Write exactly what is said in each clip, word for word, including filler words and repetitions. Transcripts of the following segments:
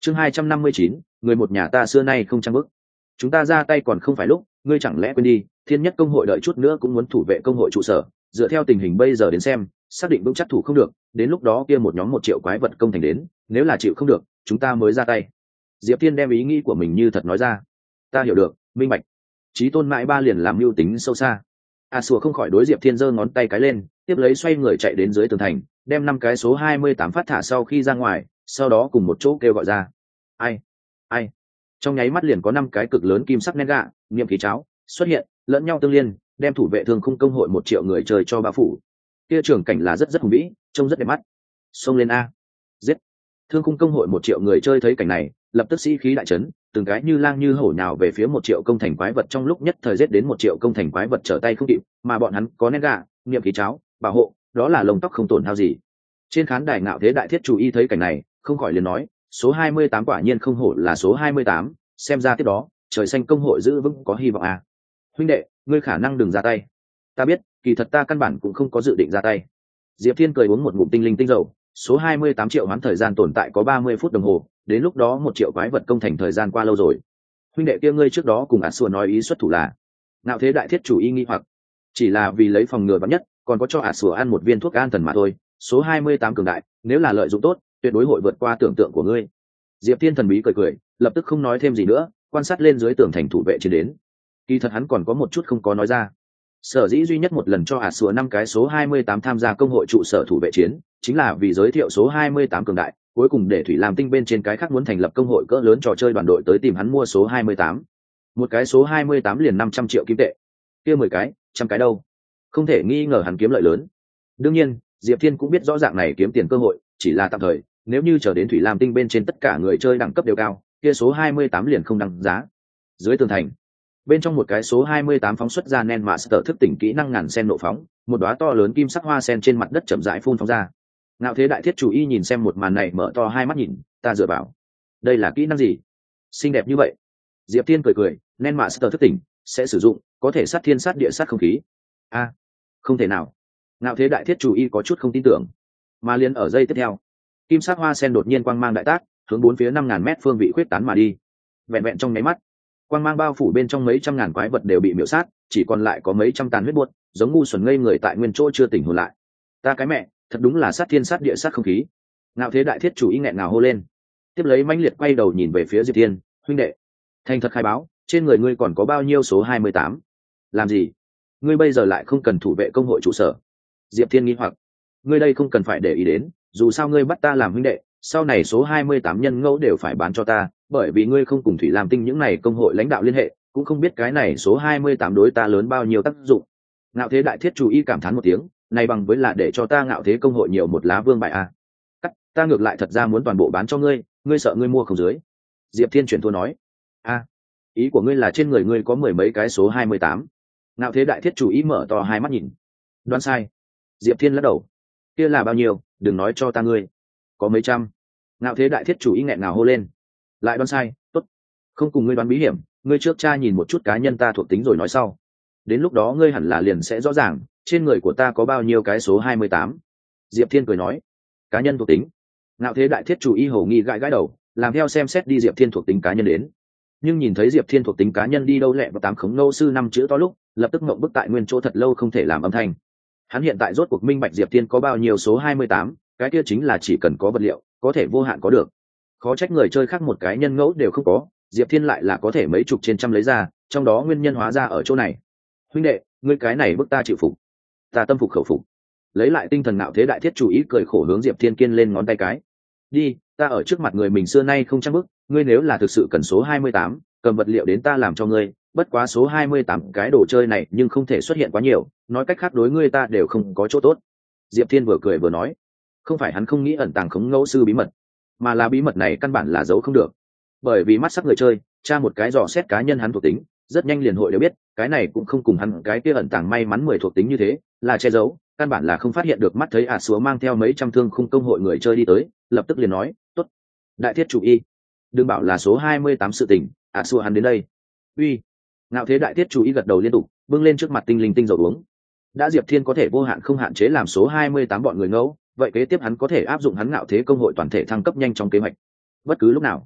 chương hai trăm năm mươi chín, người một nhà ta xưa nay không trang bức. Chúng ta ra tay còn không phải lúc, ngươi chẳng lẽ quên đi, thiên nhất công hội đợi chút nữa cũng muốn thủ vệ công hội trụ sở, dựa theo tình hình bây giờ đến xem, xác định vững chắc thủ không được, đến lúc đó kia một nhóm một triệu quái vật công thành đến, nếu là chịu không được, chúng ta mới ra tay. Diệp Thiên đem ý nghĩ của mình như thật nói ra. Ta hiểu được, minh bạch. Chí Tôn mãi ba liền làm mưu tính sâu xa. A Sủa không khỏi đối Diệp Thiên giơ ngón tay cái lên, tiếp lấy xoay người chạy đến dưới tường thành, đem năm cái số hai mươi tám phát thả sau khi ra ngoài, sau đó cùng một chỗ kêu gọi ra. Ai? Ai? Trong nháy mắt liền có năm cái cực lớn kim sắc nén gạ, niệm khí cháo xuất hiện, lẫn nhau tương liên, đem thủ vệ thương khung công hội một triệu người chơi cho bao phủ. Kia trưởng cảnh là rất rất hùng vĩ, trông rất đẹp mắt. Xông lên a! Giết! Thương khung công hội một triệu người chơi thấy cảnh này, lập tức sĩ khí đại chấn, từng cái như lang như hổ nhào về phía một triệu công thành quái vật, trong lúc nhất thời giết đến một triệu công thành quái vật trở tay không kịp, mà bọn hắn có nén gạ, niệm khí cháo bảo hộ, đó là lông tóc không tổn hao gì. Trên khán đài Ngạo Thế Đại Thiết Chủ Y thấy cảnh này, không khỏi liền nói, số hai mươi tám quả nhiên không hổ là số hai mươi tám, xem ra tiếp đó trời xanh công hội giữ vững có hy vọng à. Huynh đệ, ngươi khả năng đừng ra tay. Ta biết, kỳ thật ta căn bản cũng không có dự định ra tay. Diệp Thiên cười uống một ngụm tinh linh tinh dầu, số hai mươi tám triệu hoán thời gian tồn tại có ba mươi phút đồng hồ, đến lúc đó một triệu quái vật công thành thời gian qua lâu rồi. Huynh đệ kia ngươi trước đó cùng Ả Xua nói ý xuất thủ là. Ngạo Thế Đại Thiết Chủ Y nghi hoặc, chỉ là vì lấy phòng ngừa vắn nhất, còn có cho Ả Xua ăn một viên thuốc an thần mà thôi. Số hai mươi tám cường đại, nếu là lợi dụng tốt, tuyệt đối hội vượt qua tưởng tượng của ngươi. Diệp Thiên thần bí cười cười, lập tức không nói thêm gì nữa, quan sát lên dưới tường thành thủ vệ chiến đến. Kỳ thật hắn còn có một chút không có nói ra. Sở dĩ duy nhất một lần cho Ả Xua năm cái số hai mươi tám tham gia công hội trụ sở thủ vệ chiến, chính là vì giới thiệu số hai mươi tám cường đại, cuối cùng để Thủy Lam Tinh bên trên cái khác muốn thành lập công hội cỡ lớn trò chơi đoàn đội tới tìm hắn mua số hai mươi tám. Một cái số hai mươi tám liền năm trăm triệu kim tệ. Kia mười cái, trăm cái đâu? Không thể nghi ngờ hắn kiếm lợi lớn. Đương nhiên, Diệp Thiên cũng biết rõ dạng này kiếm tiền cơ hội chỉ là tạm thời, nếu như chờ đến Thủy Lam Tinh bên trên tất cả người chơi đẳng cấp đều cao, kia số hai mươi tám liền không đăng giá. Dưới tường thành, bên trong một cái số hai mươi tám phóng xuất ra Nen Master thức tỉnh kỹ năng ngàn sen nộ phóng, một đóa to lớn kim sắc hoa sen trên mặt đất chậm rãi phun phóng ra. Ngạo Thế Đại Thiết Chủ Y nhìn xem một màn này mở to hai mắt nhìn, ta dựa vào, đây là kỹ năng gì? Xinh đẹp như vậy. Diệp Thiên cười cười, Nen Master thức tỉnh sẽ sử dụng, có thể sát thiên sát địa sát không khí. A, không thể nào. Ngạo Thế Đại Thiết Chủ Y có chút không tin tưởng. Mà liền ở giây tiếp theo, kim sắc hoa sen đột nhiên quang mang đại tác, hướng bốn phía năm ngàn mét phương vị khuyết tán mà đi. Vẹn vẹn trong nháy mắt, quang mang bao phủ bên trong mấy trăm ngàn quái vật đều bị miểu sát, chỉ còn lại có mấy trăm tàn huyết buốt, giống ngu xuẩn ngây người tại nguyên chỗ chưa tỉnh hồn lại. Ta cái mẹ, thật đúng là sát thiên sát địa sát không khí. Ngạo Thế Đại Thiết Chủ Y nghẹn ngào hô lên, tiếp lấy mãnh liệt quay đầu nhìn về phía Diệp Thiên, huynh đệ, thành thật khai báo, trên người ngươi còn có bao nhiêu số hai mươi tám? Làm gì? Ngươi bây giờ lại không cần thủ vệ công hội trụ sở? Diệp Thiên nghi hoặc, ngươi đây không cần phải để ý đến, dù sao ngươi bắt ta làm huynh đệ, sau này số hai mươi tám nhân ngẫu đều phải bán cho ta, bởi vì ngươi không cùng Thủy Lam Tinh những này công hội lãnh đạo liên hệ, cũng không biết cái này số hai mươi tám đối ta lớn bao nhiêu tác dụng. Ngạo Thế Đại Thiết Chủ Y cảm thán một tiếng, này bằng với là để cho ta Ngạo Thế công hội nhiều một lá vương bài a. Cắt, ta ngược lại thật ra muốn toàn bộ bán cho ngươi, ngươi sợ ngươi mua không dưới. Diệp Thiên chuyển thua nói, a, ý của ngươi là trên người ngươi có mười mấy cái số hai mươi tám? Ngạo Thế Đại Thiết Chủ Y mở to hai mắt nhìn. Đoán sai. Diệp Thiên lắc đầu, kia là bao nhiêu, đừng nói cho ta ngươi. Có mấy trăm. Ngạo Thế Đại Thiết Chủ Y nghẹn ngào hô lên. Lại đoán sai, tốt, không cùng ngươi đoán bí hiểm, ngươi trước tra nhìn một chút cá nhân ta thuộc tính rồi nói sau. Đến lúc đó ngươi hẳn là liền sẽ rõ ràng, trên người của ta có bao nhiêu cái số hai mươi tám. Diệp Thiên cười nói, cá nhân thuộc tính. Ngạo Thế Đại Thiết Chủ Y hổ nghi gãi gãi đầu, làm theo xem xét đi Diệp Thiên thuộc tính cá nhân đến. Nhưng nhìn thấy Diệp Thiên thuộc tính cá nhân đi đâu lẹ vào tám khống ngô sư năm chữ to lúc, lập tức ngậm bức tại nguyên chỗ thật lâu không thể làm âm thanh. Hắn hiện tại rốt cuộc minh bạch Diệp Thiên có bao nhiêu số hai mươi tám, cái kia chính là chỉ cần có vật liệu, có thể vô hạn có được. Khó trách người chơi khác một cái nhân ngẫu đều không có, Diệp Thiên lại là có thể mấy chục trên trăm lấy ra, trong đó nguyên nhân hóa ra ở chỗ này. Huynh đệ, ngươi cái này bức ta chịu phục. Ta tâm phục khẩu phục. Lấy lại tinh thần Ngạo Thế Đại Thiết Chủ Y cười khổ hướng Diệp Thiên kiên lên ngón tay cái. Đi, ta ở trước mặt người mình xưa nay không trang bức, ngươi nếu là thực sự cần số hai mươi tám, cầm vật liệu đến ta làm cho ngươi, bất quá số hai mươi tám cái đồ chơi này nhưng không thể xuất hiện quá nhiều, nói cách khác đối ngươi ta đều không có chỗ tốt. Diệp Thiên vừa cười vừa nói, không phải hắn không nghĩ ẩn tàng khống ngẫu sư bí mật, mà là bí mật này căn bản là giấu không được. Bởi vì mắt sắc người chơi, tra một cái dò xét cá nhân hắn thuộc tính, rất nhanh liền hội đều biết, cái này cũng không cùng hắn cái kia ẩn tàng may mắn mười thuộc tính như thế, là che giấu, căn bản là không phát hiện được. Mắt thấy Ả Xúa mang theo mấy trăm thương khung công hội người chơi đi tới, lập tức liền nói, tốt, Đại Thiết Chủ Y, đừng bảo là số hai mươi tám sự tình, Ả Xúa hắn đến đây. Uy. Ngạo Thế Đại Thiết Chủ Y gật đầu liên tục, bưng lên trước mặt tinh linh tinh dầu uống. Đã Diệp Thiên có thể vô hạn không hạn chế làm số hai mươi tám bọn người ngẫu, vậy kế tiếp hắn có thể áp dụng hắn Ngạo Thế công hội toàn thể thăng cấp nhanh trong kế hoạch. Bất cứ lúc nào,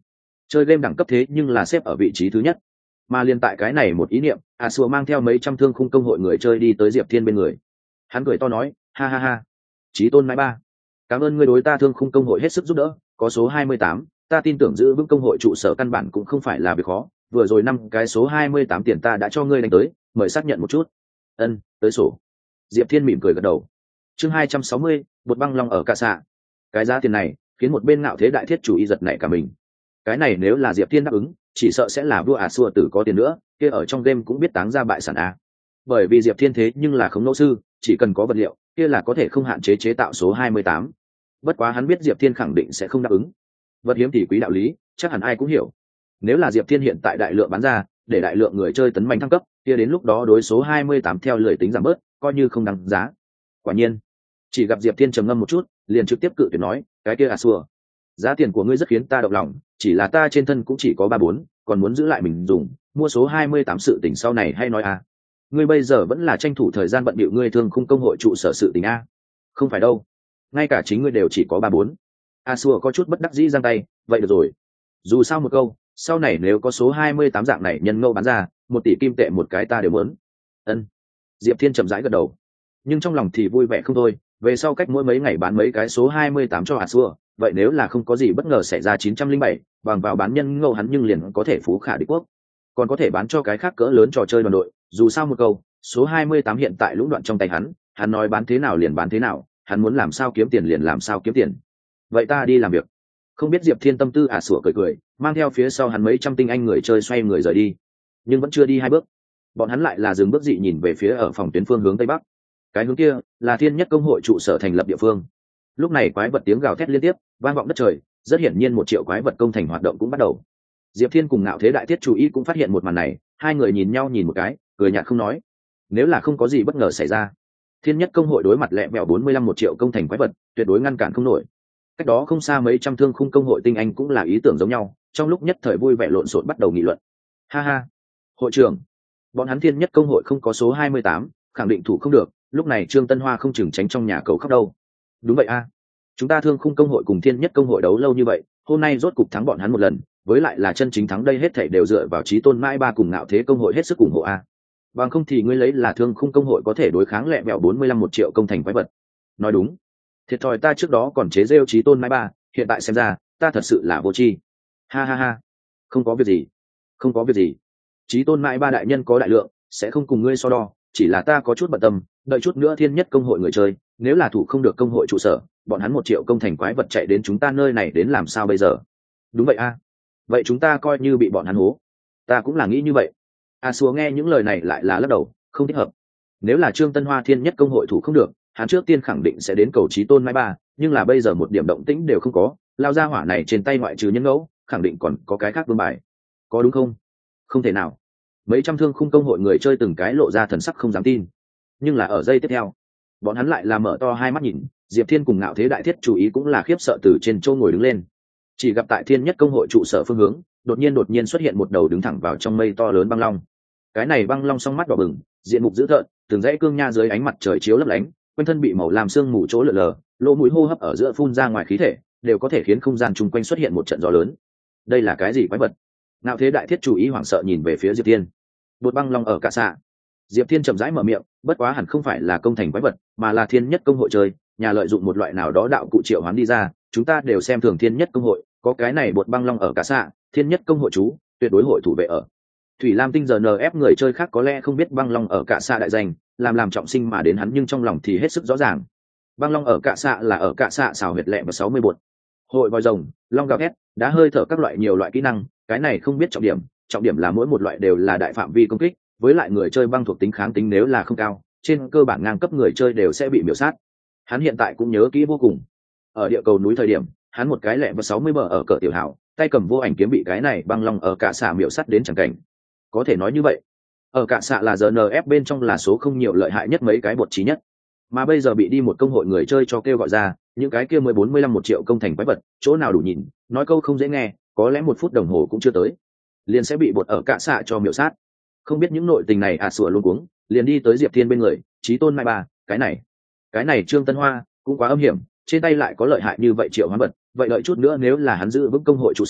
chơi game đẳng cấp thế nhưng là xếp ở vị trí thứ nhất. Mà liên tại cái này một ý niệm, a xua mang theo mấy trăm thương khung công hội người chơi đi tới Diệp Thiên bên người. Hắn cười to nói, ha ha ha, chí tôn mãi ba, cảm ơn ngươi đối ta thương khung công hội hết sức giúp đỡ, có số hai mươi tám, ta tin tưởng giữ vững công hội trụ sở căn bản cũng không phải là việc khó, vừa rồi năm cái số hai mươi tám tiền ta đã cho ngươi đánh tới, mời xác nhận một chút. Ân, tới sổ. Diệp Thiên mỉm cười gật đầu. Chương hai trăm sáu mươi, bột băng long ở cả xạ. Cái giá tiền này khiến một bên Ngạo Thế Đại Thiết chủ ý giật nảy cả mình. Cái này nếu là Diệp Thiên đáp ứng, chỉ sợ sẽ là vua ả xua tử có tiền nữa, kia ở trong game cũng biết táng ra bại sản a. Bởi vì Diệp Thiên thế nhưng là khống nỗ sư, chỉ cần có vật liệu, kia là có thể không hạn chế chế tạo số hai mươi tám. Bất quá hắn biết Diệp Thiên khẳng định sẽ không đáp ứng. Vật hiếm thì quý đạo lý, chắc hẳn ai cũng hiểu. Nếu là Diệp Thiên hiện tại đại lượng bán ra, để đại lượng người chơi tấn manh thăng cấp, kia đến lúc đó đối số hai mươi tám theo lười tính giảm bớt, coi như không đáng giá. Quả nhiên, chỉ gặp Diệp Thiên trầm ngâm một chút, liền trực tiếp cự tuyệt nói, cái kia à xua, giá tiền của ngươi rất khiến ta động lòng, chỉ là ta trên thân cũng chỉ có ba bốn, còn muốn giữ lại mình dùng, mua số hai mươi tám sự tình sau này hay nói à. Ngươi bây giờ vẫn là tranh thủ thời gian bận bịu ngươi thương khung công hội trụ sở sự tình a. Không phải đâu, ngay cả chính ngươi đều chỉ có ba bốn. A xua có chút bất đắc dĩ giang tay, vậy được rồi. Dù sao một câu, sau này nếu có số hai mươi tám dạng này nhân ngẫu bán ra, một tỷ kim tệ một cái ta đều muốn. Ân. Diệp Thiên chậm rãi gật đầu, nhưng trong lòng thì vui vẻ không thôi, về sau cách mỗi mấy ngày bán mấy cái số hai mươi tám cho A xua, vậy nếu là không có gì bất ngờ xảy ra chín trăm linh bảy, bằng vào bán nhân ngẫu hắn nhưng liền có thể phú khả địch quốc, còn có thể bán cho cái khác cỡ lớn trò chơi đoàn đội. Dù sao một câu, số hai mươi tám hiện tại lũng đoạn trong tay hắn, hắn nói bán thế nào liền bán thế nào, hắn muốn làm sao kiếm tiền liền làm sao kiếm tiền. Vậy ta đi làm việc. Không biết Diệp Thiên tâm tư ả sủa cười cười, mang theo phía sau hắn mấy trăm tinh anh người chơi xoay người rời đi. Nhưng vẫn chưa đi hai bước, bọn hắn lại là dừng bước dị nhìn về phía ở phòng tuyến phương hướng tây bắc. Cái hướng kia là Thiên Nhất công hội trụ sở thành lập địa phương. Lúc này quái vật tiếng gào thét liên tiếp vang vọng đất trời, rất hiển nhiên một triệu quái vật công thành hoạt động cũng bắt đầu. Diệp Thiên cùng Ngạo Thế Đại Thiết chú ý cũng phát hiện một màn này, hai người nhìn nhau nhìn một cái, cười nhạt không nói. Nếu là không có gì bất ngờ xảy ra, Thiên Nhất công hội đối mặt lẹ vẹo bốn mươi lăm một triệu công thành quái vật, tuyệt đối ngăn cản không nổi. Cách đó không xa mấy trăm thương khung công hội tinh anh cũng là ý tưởng giống nhau, trong lúc nhất thời vui vẻ lộn xộn bắt đầu nghị luận. Ha ha, hội trưởng, bọn hắn Thiên Nhất công hội không có số hai mươi tám, khẳng định thủ không được, lúc này Trương Tân Hoa không chừng tránh trong nhà cầu khóc đâu. Đúng vậy a, chúng ta thương khung công hội cùng Thiên Nhất công hội đấu lâu như vậy, hôm nay rốt cục thắng bọn hắn một lần, với lại là chân chính thắng, đây hết thảy đều dựa vào Chí Tôn Mãi Ba cùng Ngạo Thế công hội hết sức ủng hộ a. Bằng không thì ngươi lấy là thương khung công hội có thể đối kháng lẹ vẹo bốn mươi lăm một triệu công thành quái vật. Nói đúng, thiệt thòi ta trước đó còn chế rêu Chí Tôn Mãi Ba, hiện tại xem ra ta thật sự là vô tri. Ha ha ha, không có việc gì, không có việc gì. Chí Tôn Mãi Ba đại nhân có đại lượng, sẽ không cùng ngươi so đo, chỉ là ta có chút bận tâm, đợi chút nữa Thiên Nhất công hội người chơi, nếu là thủ không được công hội trụ sở, bọn hắn một triệu công thành quái vật chạy đến chúng ta nơi này đến làm sao bây giờ? Đúng vậy a, vậy chúng ta coi như bị bọn hắn hố. Ta cũng là nghĩ như vậy. A xua nghe những lời này lại là lắc đầu, không thích hợp. Nếu là Trương Tân Hoa Thiên Nhất công hội thủ không được, hắn trước tiên khẳng định sẽ đến cầu Chí Tôn Mai Ba, nhưng là bây giờ một điểm động tĩnh đều không có, lao ra hỏa này trên tay ngoại trừ nhân ngẫu, khẳng định còn có cái khác vương bài. Có đúng không? Không thể nào. Mấy trăm thương khung công hội người chơi từng cái lộ ra thần sắc không dám tin. Nhưng là ở giây tiếp theo, bọn hắn lại là mở to hai mắt nhìn, Diệp Thiên cùng Ngạo Thế Đại Thiết chú ý cũng là khiếp sợ từ trên chỗ ngồi đứng lên. Chỉ gặp tại Thiên Nhất công hội trụ sở phương hướng, đột nhiên đột nhiên xuất hiện một đầu đứng thẳng vào trong mây to lớn băng long. Cái này băng long song mắt đỏ bừng, diện mục dữ tợn, từng dãy cương nha dưới ánh mặt trời chiếu lấp lánh, quanh thân bị màu làm sương mù chỗ lở lờ, lỗ mũi hô hấp ở giữa phun ra ngoài khí thể, đều có thể khiến không gian chung quanh xuất hiện một trận gió lớn. Đây là cái gì quái vật? Ngạo Thế Đại Thiết chú ý hoảng sợ nhìn về phía Diệp Thiên. Bột băng long ở cả xạ. Diệp Thiên chậm rãi mở miệng, bất quá hẳn không phải là công thành quái vật, mà là Thiên Nhất công hội chơi, nhà lợi dụng một loại nào đó đạo cụ triệu hoán đi ra, chúng ta đều xem thường Thiên Nhất công hội, có cái này bột băng long ở cả xạ, Thiên Nhất công hội chú, tuyệt đối hội thủ vệ ở. Thủy Lam Tinh giờ en ép người chơi khác có lẽ không biết băng long ở cả xạ đại danh, làm làm trọng sinh mà đến hắn, nhưng trong lòng thì hết sức rõ ràng. Băng long ở cả xạ là ở cả xạ xào huyệt lẹ và sáu mươi bột. Hội voi rồng, long gào thét, đá hơi thở các loại nhiều loại kỹ năng, cái này không biết trọng điểm, trọng điểm là mỗi một loại đều là đại phạm vi công kích, với lại người chơi băng thuộc tính kháng tính nếu là không cao, trên cơ bản ngang cấp người chơi đều sẽ bị miểu sát. Hắn hiện tại cũng nhớ kỹ vô cùng. Ở địa cầu núi thời điểm, hắn một cái lẹ và sáu mươi bờ ở cỡ tiểu hảo, tay cầm vô ảnh kiếm bị cái này băng long ở cả xạ miểu sát đến chẳng cảnh. Có thể nói như vậy, ở cả xạ là giờ en ép bên trong là số không nhiều lợi hại nhất mấy cái bột trí nhất, mà bây giờ bị đi một công hội người chơi cho kêu gọi ra, những cái kia mới bốn mươi lăm một triệu công thành quái vật, chỗ nào đủ nhìn, nói câu không dễ nghe, có lẽ một phút đồng hồ cũng chưa tới, liền sẽ bị bột ở cả xạ cho miểu sát. Không biết những nội tình này à sủa luôn cuống, liền đi tới Diệp Thiên bên người, Chí Tôn Mai Ba, cái này, cái này Trương Tân Hoa cũng quá âm hiểm, trên tay lại có lợi hại như vậy triệu hoán vật, vậy đợi chút nữa nếu là hắn giữ vững công hội trụ sở,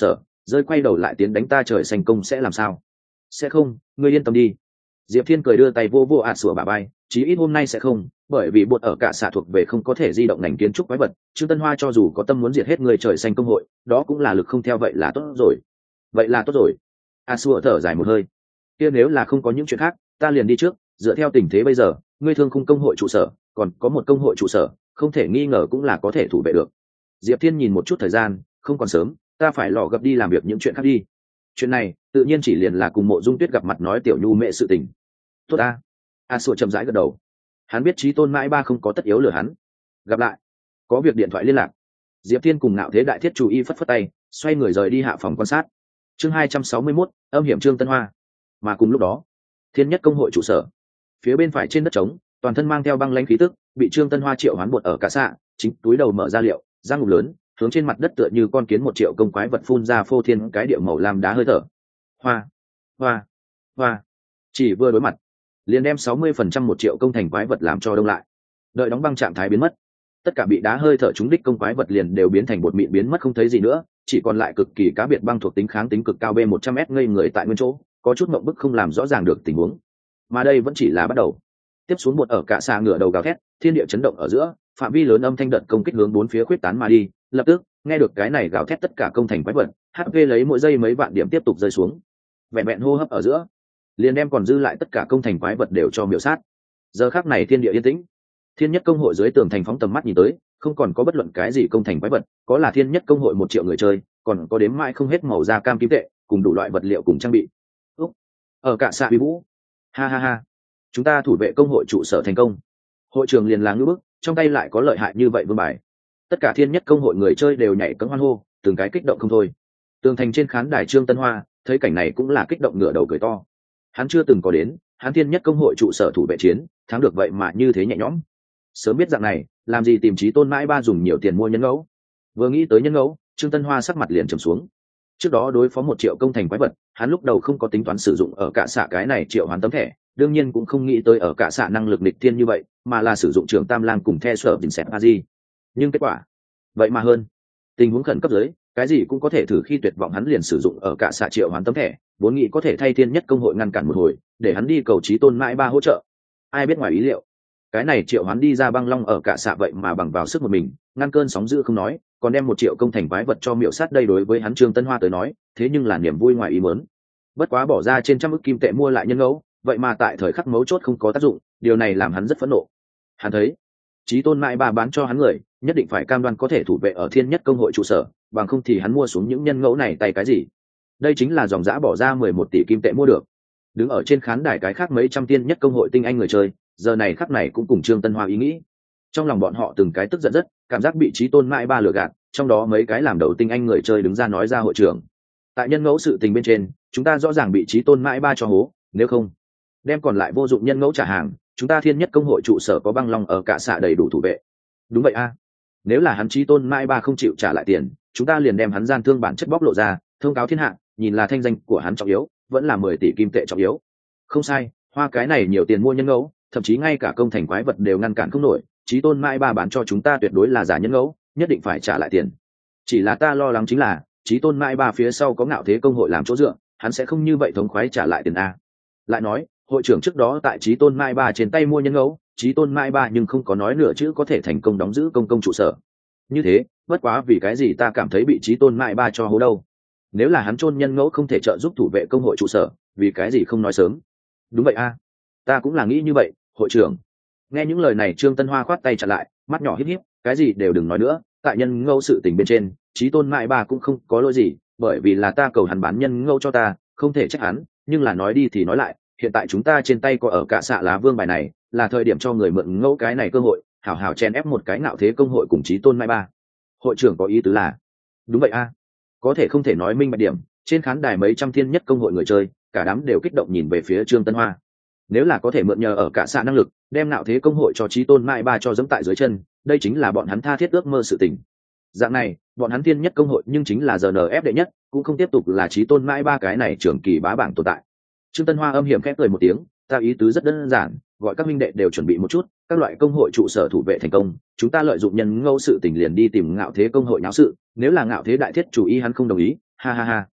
rơi quay đầu lại tiến đánh ta trời xanh công sẽ làm sao? Sẽ không, ngươi yên tâm đi. Diệp Thiên cười đưa tay vô vô ạ sủa bà bay, chí ít hôm nay sẽ không, bởi vì bột ở cả xạ thuộc về không có thể di động ngành kiến trúc quái vật, Trương Tân Hoa cho dù có tâm muốn diệt hết người trời xanh công hội, đó cũng là lực không theo, vậy là tốt rồi. Vậy là tốt rồi. A Sủa thở dài một hơi. Kia nếu là không có những chuyện khác, ta liền đi trước, dựa theo tình thế bây giờ, ngươi thương khung công hội trụ sở, còn có một công hội trụ sở, không thể nghi ngờ cũng là có thể thủ vệ được. Diệp Thiên nhìn một chút thời gian, không còn sớm, ta phải lò gấp đi làm việc những chuyện khác đi. Chuyện này tự nhiên chỉ liền là cùng Mộ Dung Tuyết gặp mặt nói tiểu nhu mẹ sự tình. Tốt a. A Sủa chậm rãi gật đầu. Hắn biết Chí Tôn mãi ba không có tất yếu lừa hắn. Gặp lại. Có việc điện thoại liên lạc. Diệp Thiên cùng Nạo Thế Đại Thiết chủ y phất phất tay, xoay người rời đi hạ phòng quan sát. Chương hai trăm sáu mươi mốt, âm hiểm Trương Tân Hoa. Mà cùng lúc đó, Thiên Nhất công hội trụ sở, phía bên phải trên đất trống, toàn thân mang theo băng lãnh khí tức, bị Trương Tân Hoa triệu hoán bột ở cả xạ, chính túi đầu mở ra liệu, răng ngục lớn, hướng trên mặt đất tựa như con kiến một triệu công quái vật phun ra phô thiên cái điệu màu lam đá hơi thở. Hoa, hoa, hoa. Chỉ vừa đối mặt, liền đem sáu mươi phần trăm một triệu công thành quái vật làm cho đông lại. Đợi đóng băng trạng thái biến mất, tất cả bị đá hơi thở trúng đích công quái vật liền đều biến thành bột mịn biến mất không thấy gì nữa, chỉ còn lại cực kỳ cá biệt băng thuộc tính kháng tính cực cao B một trăm m ngây người tại nguyên chỗ, có chút mộng bức không làm rõ ràng được tình huống. Mà đây vẫn chỉ là bắt đầu. Tiếp xuống bột ở cả xà ngửa đầu gào thét, thiên địa chấn động ở giữa, phạm vi lớn âm thanh đợt công kích hướng bốn phía khuyết tán mà đi, lập tức, nghe được cái này gào thét tất cả công thành quái vật, hát pê lấy mỗi giây mấy vạn điểm tiếp tục rơi xuống. Vẹn vẹn hô hấp ở giữa, liền đem còn dư lại tất cả công thành quái vật đều cho miểu sát. Giờ khắc này thiên địa yên tĩnh. Thiên Nhất công hội dưới tường thành phóng tầm mắt nhìn tới, không còn có bất luận cái gì công thành quái vật, có là Thiên Nhất công hội một triệu người chơi, còn có đếm mãi không hết màu da cam kim tệ, cùng đủ loại vật liệu cùng trang bị. Úc, ở cả xạ uy vũ. Ha ha ha. Chúng ta thủ vệ công hội trụ sở thành công. Hội trưởng liền là ngư bức, trong tay lại có lợi hại như vậy vương bài. Tất cả Thiên Nhất công hội người chơi đều nhảy cẫng hoan hô, từng cái kích động không thôi. Tường thành trên khán đài Trương Tân Hoa, thấy cảnh này cũng là kích động ngửa đầu cười to. Hắn chưa từng có đến, hắn Thiên Nhất công hội trụ sở thủ vệ chiến, thắng được vậy mà như thế nhẹ nhõm. Sớm biết dạng này, làm gì tìm Chí Tôn mãi ba dùng nhiều tiền mua nhân ngẫu. Vừa nghĩ tới nhân ngẫu, Trương Tân Hoa sắc mặt liền trầm xuống. Trước đó đối phó một triệu công thành quái vật, hắn lúc đầu không có tính toán sử dụng ở cả xạ cái này triệu hoán tấm thẻ, đương nhiên cũng không nghĩ tới ở cả xạ năng lực nghịch thiên như vậy, mà là sử dụng trưởng Tam Lang cùng The Sở Vincent Aji. Nhưng kết quả, vậy mà hơn. Tình huống khẩn cấp dưới, cái gì cũng có thể thử, khi tuyệt vọng hắn liền sử dụng ở cả xạ triệu hoán tấm thẻ, vốn nghĩ có thể thay Thiên Nhất công hội ngăn cản một hồi, để hắn đi cầu Chí Tôn mãi ba hỗ trợ. Ai biết ngoài ý liệu, cái này triệu hoán đi ra băng long ở cả xạ vậy mà bằng vào sức một mình ngăn cơn sóng dữ không nói, còn đem một triệu công thành quái vật cho miểu sát. Đây đối với hắn Trương Tân Hoa tới nói, thế nhưng là niềm vui ngoài ý muốn. Bất quá bỏ ra trên trăm ức kim tệ mua lại nhân ngẫu, vậy mà tại thời khắc mấu chốt không có tác dụng, điều này làm hắn rất phẫn nộ. Hắn thấy Chí Tôn mãi ba bán cho hắn người, nhất định phải cam đoan có thể thủ vệ ở Thiên Nhất công hội trụ sở, bằng không thì hắn mua xuống những nhân ngẫu này tay cái gì. Đây chính là dòng dã bỏ ra mười một tỷ kim tệ mua được. Đứng ở trên khán đài cái khác mấy trăm Thiên Nhất công hội tinh anh người chơi, giờ này khắc này cũng cùng Trương Tân Hoa ý nghĩ. Trong lòng bọn họ từng cái tức giận rất, cảm giác bị Chí Tôn mãi ba lừa gạt, trong đó mấy cái làm đầu tinh anh người chơi đứng ra nói ra hội trưởng, tại nhân ngẫu sự tình bên trên, chúng ta rõ ràng bị Chí Tôn mãi ba cho hố, nếu không đem còn lại vô dụng nhân ngẫu trả hàng, chúng ta Thiên Nhất công hội trụ sở có băng long ở cả xạ đầy đủ thủ vệ. Đúng vậy a, nếu là hắn Chí Tôn mãi ba không chịu trả lại tiền, chúng ta liền đem hắn gian thương bản chất bóc lộ ra, thông cáo thiên hạ, nhìn là thanh danh của hắn trọng yếu, vẫn là mười tỷ kim tệ trọng yếu. Không sai, hoa cái này nhiều tiền mua nhân ngẫu, thậm chí ngay cả công thành quái vật đều ngăn cản không nổi, Chí Tôn mãi ba bán cho chúng ta tuyệt đối là giả nhân ngẫu, nhất định phải trả lại tiền. Chỉ là ta lo lắng chính là Chí Tôn mãi ba phía sau có Ngạo Thế công hội làm chỗ dựa, hắn sẽ không như vậy thống khoái trả lại tiền a. Lại nói, hội trưởng trước đó tại Chí Tôn mãi ba trên tay mua nhân ngẫu, Chí Tôn mãi ba nhưng không có nói nửa chữ có thể thành công đóng giữ công công trụ sở. Như thế, bất quá vì cái gì ta cảm thấy bị Chí Tôn mãi ba cho hố đâu? Nếu là hắn chôn nhân ngẫu không thể trợ giúp thủ vệ công hội trụ sở, vì cái gì không nói sớm? Đúng vậy a, ta cũng là nghĩ như vậy, hội trưởng. Nghe những lời này Trương Tân Hoa khoát tay chặn lại, mắt nhỏ híp híp, cái gì đều đừng nói nữa, tại nhân ngẫu sự tình bên trên, Chí Tôn mãi ba cũng không có lỗi gì, bởi vì là ta cầu hắn bán nhân ngẫu cho ta, không thể trách hắn, nhưng là nói đi thì nói lại, hiện tại chúng ta trên tay có ở cả xạ lá vương bài này, là thời điểm cho người mượn ngẫu cái này cơ hội, hảo hảo chen ép một cái Ngạo Thế công hội cùng Chí Tôn mãi ba. Hội trưởng có ý tứ là, đúng vậy a, có thể không thể nói minh bạch điểm. Trên khán đài mấy trăm Thiên Nhất công hội người chơi, cả đám đều kích động nhìn về phía Trương Tân Hoa. Nếu là có thể mượn nhờ ở cả xạ năng lực, đem Ngạo Thế công hội cho Chí Tôn mãi ba cho dẫm tại dưới chân, đây chính là bọn hắn tha thiết ước mơ sự tình. Dạng này, bọn hắn Thiên Nhất công hội nhưng chính là giê en ép đệ nhất, cũng không tiếp tục là Chí Tôn mãi ba cái này trưởng kỳ bá bảng tồn tại. Trương Tân Hoa âm hiểm khép cười một tiếng, ta ý tứ rất đơn giản, gọi các minh đệ đều chuẩn bị một chút, các loại công hội trụ sở thủ vệ thành công, chúng ta lợi dụng nhân ngẫu sự tình liền đi tìm Ngạo Thế công hội náo sự, nếu là Ngạo Thế đại thiết chủ ý hắn không đồng ý, ha ha ha,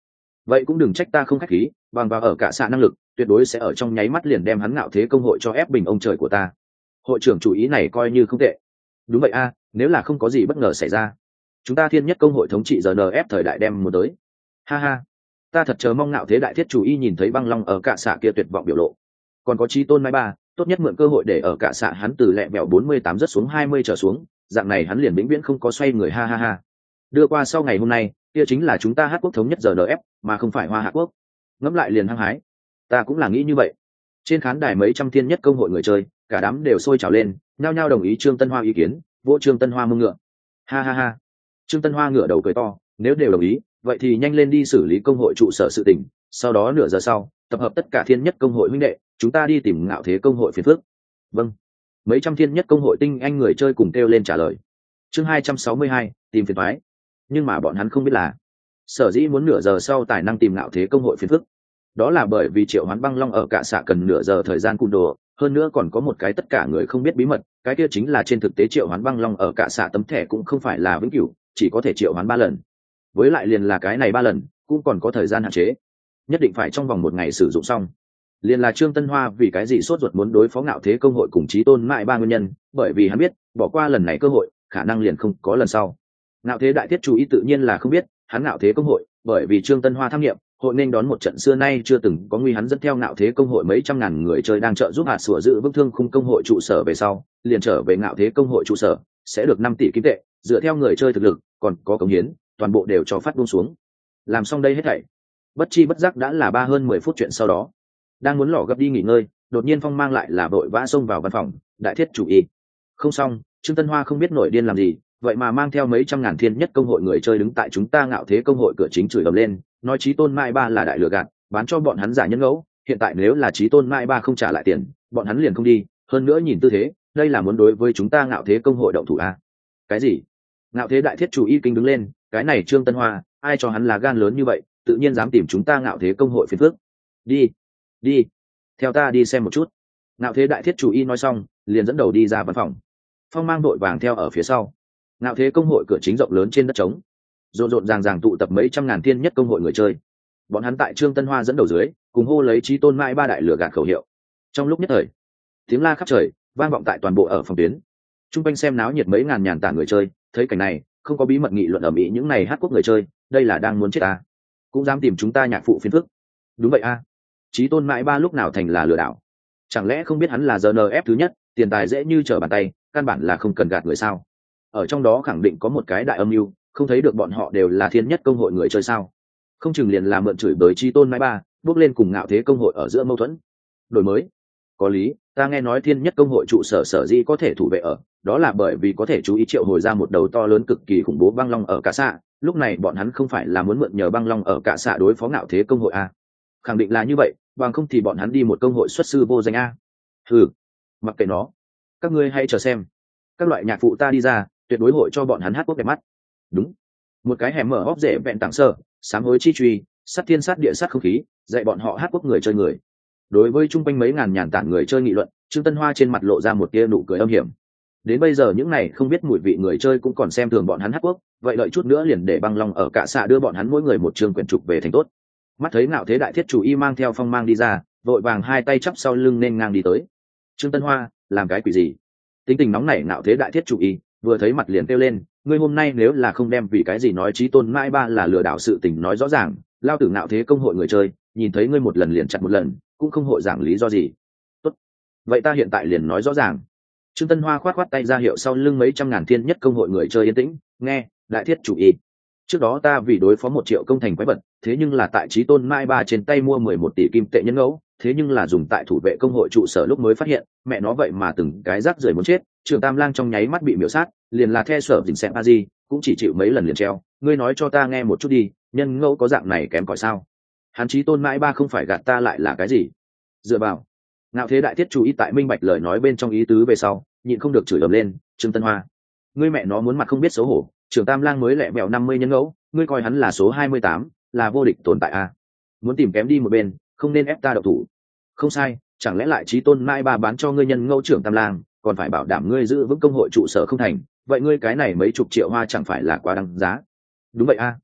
vậy cũng đừng trách ta không khách khí, bằng vào ở cả xạ năng lực tuyệt đối sẽ ở trong nháy mắt liền đem hắn ngạo thế công hội cho ép bình ông trời của ta. Hội trưởng chủ ý này coi như không tệ. Đúng vậy a, nếu là không có gì bất ngờ xảy ra, chúng ta thiên nhất công hội thống trị giờ en ép thời đại đem một tới. Ha ha, ta thật chờ mong ngạo thế đại thiết chủ y nhìn thấy băng long ở cả xạ kia tuyệt vọng biểu lộ. Còn có chí tôn mai ba, tốt nhất mượn cơ hội để ở cả xạ hắn từ lẹ bẹo bốn mươi tám rất xuống hai mươi trở xuống, dạng này hắn liền vĩnh viễn không có xoay người. Ha ha ha. Đưa qua sau ngày hôm nay, kia chính là chúng ta hát quốc thống nhất giờ en ép, mà không phải hoa hạ quốc. Ngẫm lại liền hăng hái. Ta cũng là nghĩ như vậy. Trên khán đài mấy trăm thiên nhất công hội người chơi, cả đám đều sôi trào lên, nhao nhao đồng ý Trương Tân Hoa ý kiến, vỗ Trương Tân Hoa mông ngựa. Ha ha ha. Trương Tân Hoa ngửa đầu cười to, nếu đều đồng ý, vậy thì nhanh lên đi xử lý công hội trụ sở sự tình, sau đó nửa giờ sau, tập hợp tất cả thiên nhất công hội huynh đệ, chúng ta đi tìm ngạo thế công hội phiền phước. Vâng. Mấy trăm thiên nhất công hội tinh anh người chơi cùng kêu lên trả lời. Chương hai trăm sáu mươi hai, tìm phiền toái. Nhưng mà bọn hắn không biết là, sở dĩ muốn nửa giờ sau tài năng tìm ngạo thế công hội phiền phức, đó là bởi vì triệu hoán băng long ở cả xạ cần nửa giờ thời gian cung đồ, hơn nữa còn có một cái tất cả người không biết bí mật, cái kia chính là trên thực tế triệu hoán băng long ở cả xạ tấm thẻ cũng không phải là vĩnh cửu, chỉ có thể triệu hoán ba lần. Với lại liền là cái này ba lần cũng còn có thời gian hạn chế, nhất định phải trong vòng một ngày sử dụng xong. Liền là Trương Tân Hoa vì cái gì sốt ruột muốn đối phó ngạo thế công hội cùng chí tôn mại ba nguyên nhân, bởi vì hắn biết bỏ qua lần này cơ hội khả năng liền không có lần sau. Ngạo thế đại thiết chủ ý tự nhiên là không biết hắn ngạo thế công hội, bởi vì Trương Tân Hoa tham nghiệm hội nên đón một trận xưa nay chưa từng có nguy, hắn dẫn theo ngạo thế công hội mấy trăm ngàn người chơi đang trợ giúp hạt sửa giữ vững thương khung công hội trụ sở về sau liền trở về ngạo thế công hội trụ sở sẽ được năm tỷ kim tệ, dựa theo người chơi thực lực còn có cống hiến toàn bộ đều cho phát buông xuống. Làm xong đây hết thảy, bất chi bất giác đã là ba hơn mười phút chuyện sau đó, đang muốn lỏ gấp đi nghỉ ngơi, đột nhiên Phong Mang lại là vội vã xông vào văn phòng. Đại thiết chủ ý không xong. Trương Tân Hoa không biết nổi điên làm gì, vậy mà mang theo mấy trăm ngàn thiên nhất công hội người chơi đứng tại chúng ta ngạo thế công hội cửa chính chửi ầm lên, nói chí tôn mai ba là đại lừa gạt, bán cho bọn hắn giả nhân ngẫu, hiện tại nếu là chí tôn mai ba không trả lại tiền, bọn hắn liền không đi, hơn nữa nhìn tư thế đây là muốn đối với chúng ta ngạo thế công hội động thủ à? Cái gì? Ngạo thế đại thiết chủ y kinh đứng lên, cái này Trương Tân Hoa ai cho hắn là gan lớn như vậy, tự nhiên dám tìm chúng ta ngạo thế công hội phiền phức. Đi đi theo ta đi xem một chút. Ngạo thế đại thiết chủ y nói xong liền dẫn đầu đi ra văn phòng. Phong Mang đội vàng theo ở phía sau. Ngạo thế công hội cửa chính rộng lớn trên đất trống, rộn rộn ràng ràng tụ tập mấy trăm ngàn thiên nhất công hội người chơi. Bọn hắn tại Trương Tân Hoa dẫn đầu dưới cùng hô lấy chí tôn mãi ba đại lửa gạt khẩu hiệu. Trong lúc nhất thời, tiếng la khắp trời vang vọng tại toàn bộ ở phòng tuyến. Trung quanh xem náo nhiệt mấy ngàn nhàn tả người chơi thấy cảnh này không có bí mật nghị luận ở mỹ, những này hát quốc người chơi đây là đang muốn chết à? Cũng dám tìm chúng ta nhạc phụ phiền phức. Đúng vậy a, à. Chí tôn mãi ba lúc nào thành là lừa đảo? Chẳng lẽ không biết hắn là giê en ép thứ nhất, tiền tài dễ như trở bàn tay, căn bản là không cần gạt người sao? Ở trong đó khẳng định có một cái đại âm mưu, không thấy được bọn họ đều là thiên nhất công hội người chơi sao? Không chừng liền là mượn chửi bới chí tôn mãi ba bước lên cùng ngạo thế công hội ở giữa mâu thuẫn. Đổi mới có lý, ta nghe nói thiên nhất công hội trụ sở sở dĩ có thể thủ vệ ở, đó là bởi vì có thể chú ý triệu hồi ra một đầu to lớn cực kỳ khủng bố băng long ở cả xạ. Lúc này bọn hắn không phải là muốn mượn nhờ băng long ở cả xạ đối phó ngạo thế công hội a? Khẳng định là như vậy, bằng không thì bọn hắn đi một công hội xuất sư vô danh a. Ừ, mặc kệ nó, các ngươi hãy chờ xem, các loại nhạc phụ ta đi ra tuyệt đối hội cho bọn hắn hát quốc đẹp mắt. Đúng, một cái hẻm mở óc rễ vẹn tảng sơ sám hối chi truy sát thiên sát địa sát không khí, dạy bọn họ hát quốc người chơi người. Đối với chung quanh mấy ngàn nhàn tản người chơi nghị luận, Trương Tân Hoa trên mặt lộ ra một tia nụ cười âm hiểm. Đến bây giờ những này không biết mùi vị người chơi cũng còn xem thường bọn hắn hát quốc, vậy đợi chút nữa liền để băng long ở cả xạ đưa bọn hắn mỗi người một trường quyển trục về thành tốt. Mắt thấy ngạo thế đại thiết chủ y mang theo Phong Mang đi ra, vội vàng hai tay chắp sau lưng nên ngang đi tới. Trương Tân Hoa làm cái quỷ gì? Tính tình nóng nảy ngạo thế đại thiết chủ y vừa thấy mặt liền kêu lên, ngươi hôm nay nếu là không đem vì cái gì nói chí tôn mãi ba là lừa đảo sự tình nói rõ ràng, lao tử ngạo thế công hội người chơi nhìn thấy ngươi một lần liền chặt một lần, cũng không hội giảng lý do gì. Tốt, vậy ta hiện tại liền nói rõ ràng. Trương Tân Hoa khoát khoát tay ra hiệu sau lưng mấy trăm ngàn thiên nhất công hội người chơi yên tĩnh, nghe đại thiết chủ y, trước đó ta vì đối phó một triệu công thành quái vật, thế nhưng là tại chí tôn mai ba trên tay mua mười một tỷ kim tệ nhân ngẫu, thế nhưng là dùng tại thủ vệ công hội trụ sở lúc mới phát hiện mẹ nó vậy mà từng cái rác rưởi muốn chết, Trường Tam Lang trong nháy mắt bị miểu sát, liền là the sở dình xem a di cũng chỉ chịu mấy lần liền treo. Ngươi nói cho ta nghe một chút đi, nhân ngẫu có dạng này kém cỏi sao? Hắn chí tôn mãi ba không phải gạt ta lại là cái gì? Dựa vào. Ngạo thế đại thiết chú ý tại minh bạch lời nói bên trong ý tứ về sau, nhịn không được chửi ầm lên, Trương Tân Hoa, ngươi mẹ nó muốn mặt không biết xấu hổ, Trường Tam Lang mới lẹ bèo năm mươi nhân ngẫu, ngươi coi hắn là số hai mươi tám, là vô địch tồn tại à? Muốn tìm kém đi một bên, không nên ép ta độc thủ. Không sai, chẳng lẽ lại chí tôn mai ba bán cho ngươi nhân ngẫu trưởng Tam Lang, còn phải bảo đảm ngươi giữ vững công hội trụ sở không thành, vậy ngươi cái này mấy chục triệu hoa chẳng phải là quá đáng giá? Đúng vậy a. À.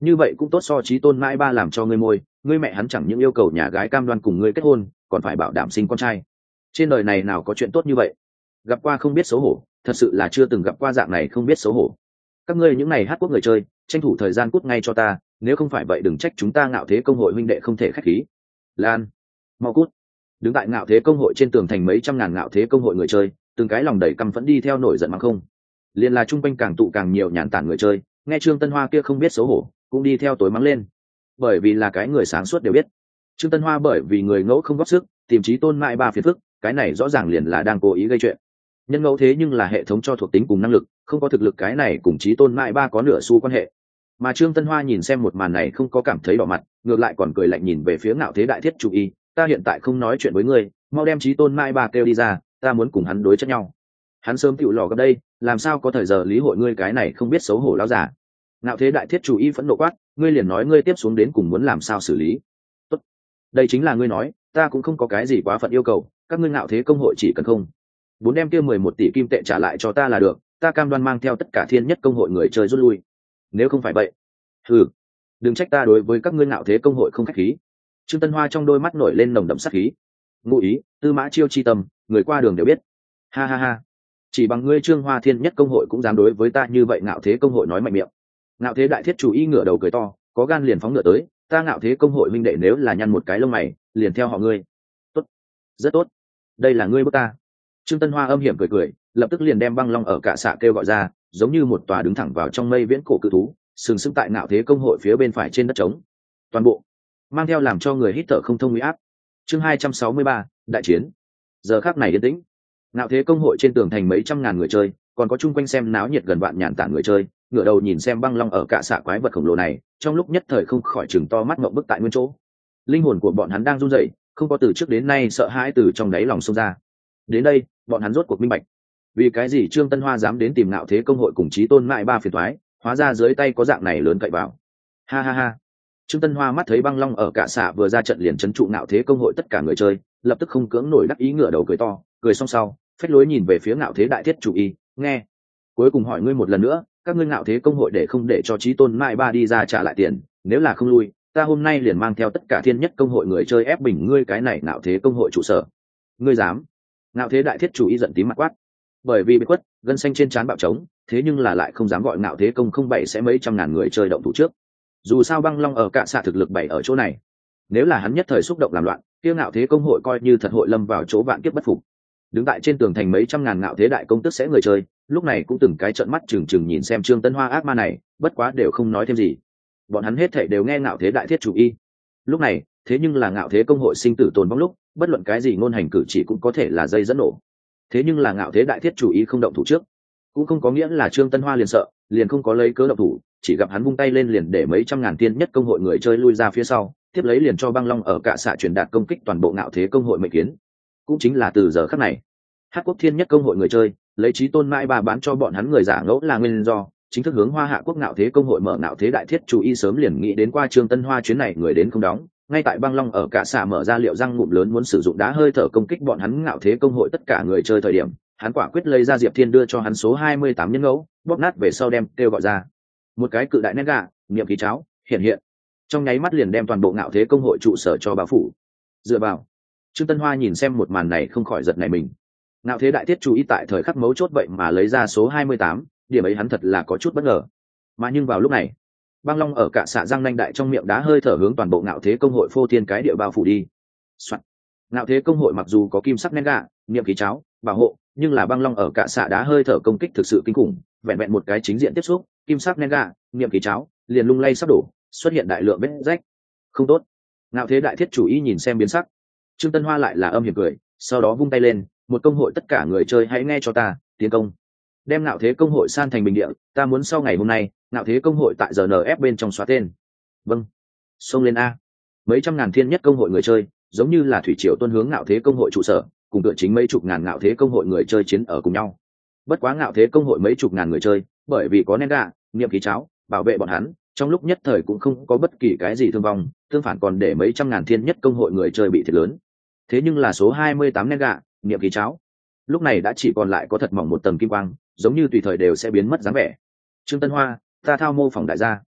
như vậy cũng tốt, so chí tôn mãi ba làm cho ngươi môi, ngươi mẹ hắn chẳng những yêu cầu nhà gái cam đoan cùng ngươi kết hôn, còn phải bảo đảm sinh con trai. Trên đời này nào có chuyện tốt như vậy. Gặp qua không biết xấu hổ, thật sự là chưa từng gặp qua dạng này không biết xấu hổ. Các ngươi những này hát quốc người chơi, tranh thủ thời gian cút ngay cho ta, nếu không phải vậy đừng trách chúng ta Ngạo Thế công hội huynh đệ không thể khách khí. Lan, mau cút. Đứng tại Ngạo Thế công hội trên tường thành mấy trăm ngàn Ngạo Thế công hội người chơi, từng cái lòng đầy căm phẫn đi theo nổi giận mắng không. Liên là trung quanh càng tụ càng nhiều nhàn tản người chơi, nghe Trương Tân Hoa kia không biết xấu hổ, cũng đi theo tối mắng lên. Bởi vì là cái người sáng suốt đều biết, Trương Tân Hoa bởi vì người ngẫu không góp sức, tìm chí tôn mãi ba phiền phức, cái này rõ ràng liền là đang cố ý gây chuyện. Nhân ngẫu thế nhưng là hệ thống cho thuộc tính cùng năng lực, không có thực lực cái này cùng chí tôn mãi ba có nửa xu quan hệ. Mà Trương Tân Hoa nhìn xem một màn này không có cảm thấy đỏ mặt, ngược lại còn cười lạnh nhìn về phía Ngạo Thế đại thiết chủ y, ta hiện tại không nói chuyện với ngươi, mau đem chí tôn mãi ba kêu đi ra, ta muốn cùng hắn đối chất nhau. Hắn sớm tựu lò gặp đây, làm sao có thời giờ lý hội ngươi cái này không biết xấu hổ lão giả. Ngạo Thế đại thiết chủ y phẫn nộ quát, ngươi liền nói ngươi tiếp xuống đến cùng muốn làm sao xử lý. Tốt, đây chính là ngươi nói, ta cũng không có cái gì quá phận yêu cầu, các ngươi Ngạo Thế công hội chỉ cần không bốn đem kia mười một tỷ kim tệ trả lại cho ta là được, ta cam đoan mang theo tất cả thiên nhất công hội người chơi rút lui. Nếu không phải vậy, ừ, đừng trách ta đối với các ngươi Ngạo Thế công hội không khách khí. Trương Tân Hoa trong đôi mắt nổi lên nồng đậm sát khí. Ngụ ý, tư mã chiêu chi tâm, người qua đường đều biết. Ha ha ha, chỉ bằng ngươi Trương Hoa thiên nhất công hội cũng dám đối với ta như vậy Ngạo Thế công hội nói mạnh miệng. Ngạo Thế đại thiết chủ y ngửa đầu cười to, có gan liền phóng ngựa tới, ta Ngạo Thế công hội minh đệ nếu là nhăn một cái lông mày, liền theo họ ngươi. Tốt, rất tốt, đây là ngươi bước ta. Trương Tân Hoa âm hiểm cười cười, lập tức liền đem băng long ở cả xạ kêu gọi ra, giống như một tòa đứng thẳng vào trong mây viễn cổ cự thú, sừng sững tại Ngạo Thế công hội phía bên phải trên đất trống. Toàn bộ mang theo làm cho người hít thở không thông uy áp. Chương hai trăm sáu mươi ba, đại chiến. Giờ khắc này yên tĩnh. Ngạo Thế công hội trên tường thành mấy trăm ngàn người chơi, còn có chung quanh xem náo nhiệt gần vạn nhàn tản người chơi, ngửa đầu nhìn xem băng long ở cả xạ quái vật khổng lồ này, trong lúc nhất thời không khỏi chừng to mắt ngậm bức tại nguyên chỗ. Linh hồn của bọn hắn đang run rẩy, không có từ trước đến nay sợ hãi từ trong đáy lòng xông ra. Đến đây, bọn hắn rốt cuộc minh bạch, vì cái gì Trương Tân Hoa dám đến tìm Ngạo Thế công hội cùng chí tôn mãi ba phiền toái, hóa ra dưới tay có dạng này lớn cậy vào. Ha ha ha. Trương Tân Hoa mắt thấy băng long ở cả xạ vừa ra trận liền trấn trụ Ngạo Thế công hội tất cả người chơi, lập tức không cưỡng nổi đắc ý ngửa đầu cười to, cười xong sau, phách lối nhìn về phía Ngạo Thế đại thiết chủ y, nghe, cuối cùng hỏi ngươi một lần nữa, các ngươi Ngạo Thế công hội để không để cho chí tôn mãi ba đi ra trả lại tiền, nếu là không lui, ta hôm nay liền mang theo tất cả thiên nhất công hội người chơi ép bình ngươi cái này Ngạo Thế công hội trụ sở. Ngươi dám? Ngạo Thế đại thiết chủ y giận tím mặt quát, bởi vì bị quất, gân xanh trên trán bạo trống, thế nhưng là lại không dám gọi Ngạo Thế công không bảy sẽ mấy trăm ngàn người chơi động thủ trước. Dù sao băng long ở cả xạ thực lực bảy ở chỗ này, nếu là hắn nhất thời xúc động làm loạn, kia Ngạo Thế công hội coi như thật hội lâm vào chỗ vạn kiếp bất phục. Đứng tại trên tường thành mấy trăm ngàn Ngạo Thế đại công tức sẽ người chơi, lúc này cũng từng cái trợn mắt trừng trừng nhìn xem Trương Tân Hoa ác ma này, bất quá đều không nói thêm gì. Bọn hắn hết thảy đều nghe Ngạo Thế đại thiết chủ y. Lúc này, thế nhưng là Ngạo Thế công hội sinh tử tồn vong lúc, bất luận cái gì ngôn hành cử chỉ cũng có thể là dây dẫn nổ. Thế nhưng là Ngạo Thế đại thiết chủ y không động thủ trước, cũng không có nghĩa là Trương Tân Hoa liền sợ, liền không có lấy cớ động thủ, chỉ gặp hắn vung tay lên liền để mấy trăm ngàn tiên nhất công hội người chơi lui ra phía sau, tiếp lấy liền cho băng long ở cả xạ truyền đạt công kích toàn bộ Ngạo Thế công hội mệnh kiến. Cũng chính là từ giờ khắc này, Hát quốc thiên nhất công hội người chơi lấy chí tôn mãi ba bán cho bọn hắn người giả ngẫu là nguyên do, chính thức hướng Hoa Hạ quốc Ngạo Thế công hội mở Ngạo Thế đại thiết chủ y sớm liền nghĩ đến qua Trương Tân Hoa chuyến này người đến không đóng, ngay tại băng long ở cả xạ mở ra liệu răng ngụm lớn muốn sử dụng đá hơi thở công kích bọn hắn Ngạo Thế công hội tất cả người chơi thời điểm, hắn quả quyết lấy ra Diệp Thiên đưa cho hắn số hai mươi tám nhân ngẫu, bóp nát về sau đem kêu gọi ra. Một cái cự đại nét gà, niệm khí cháo, hiện hiện. Trong nháy mắt liền đem toàn bộ Ngạo Thế công hội trụ sở cho bao phủ. Dựa vào. Trương Tân Hoa nhìn xem một màn này không khỏi giật nảy mình. Ngạo Thế đại thiết chú ý tại thời khắc mấu chốt vậy mà lấy ra số hai mươi tám, điểm ấy hắn thật là có chút bất ngờ. Mà nhưng vào lúc này, băng long ở cả xạ răng nanh đại trong miệng đá hơi thở hướng toàn bộ Ngạo Thế công hội phô thiên cái địa bao phủ đi. Soạn. Ngạo Thế công hội mặc dù có kim sắc nét gà, niệm khí cháo, bảo hộ, nhưng là băng long ở cả xạ đá hơi thở công kích thực sự kinh khủng, vẹn vẹn một cái chính diện tiếp xúc, kim sắc nén gà, niệm khí cháo, liền lung lay sắp đổ, xuất hiện đại lượng vết rách. Không tốt. Ngạo Thế đại thiết chủ ý nhìn xem biến sắc. Trương Tân Hoa lại là âm hiểm cười, sau đó vung tay lên, một công hội tất cả người chơi hãy nghe cho ta, tiến công. Đem Ngạo Thế công hội san thành bình địa, ta muốn sau ngày hôm nay, Ngạo Thế công hội tại giờ en ép bên trong xóa tên. Vâng. Xông lên a. Mấy trăm ngàn thiên nhất công hội người chơi, giống như là thủy triều tuôn hướng Ngạo Thế công hội trụ sở, cùng tựa chính mấy chục ngàn Ngạo Thế công hội người chơi chiến ở cùng nhau. Bất quá Ngạo Thế công hội mấy chục ngàn người chơi, bởi vì có nén gà, niệm khí cháo, bảo vệ bọn hắn, trong lúc nhất thời cũng không có bất kỳ cái gì thương vong, tương phản còn để mấy trăm ngàn thiên nhất công hội người chơi bị thiệt lớn. Thế nhưng là số hai mươi tám nén gà, niệm khí cháo, lúc này đã chỉ còn lại có thật mỏng một tầng kim quang, giống như tùy thời đều sẽ biến mất dáng vẻ. Trương Tân Hoa, ta thao mô phỏng đại gia.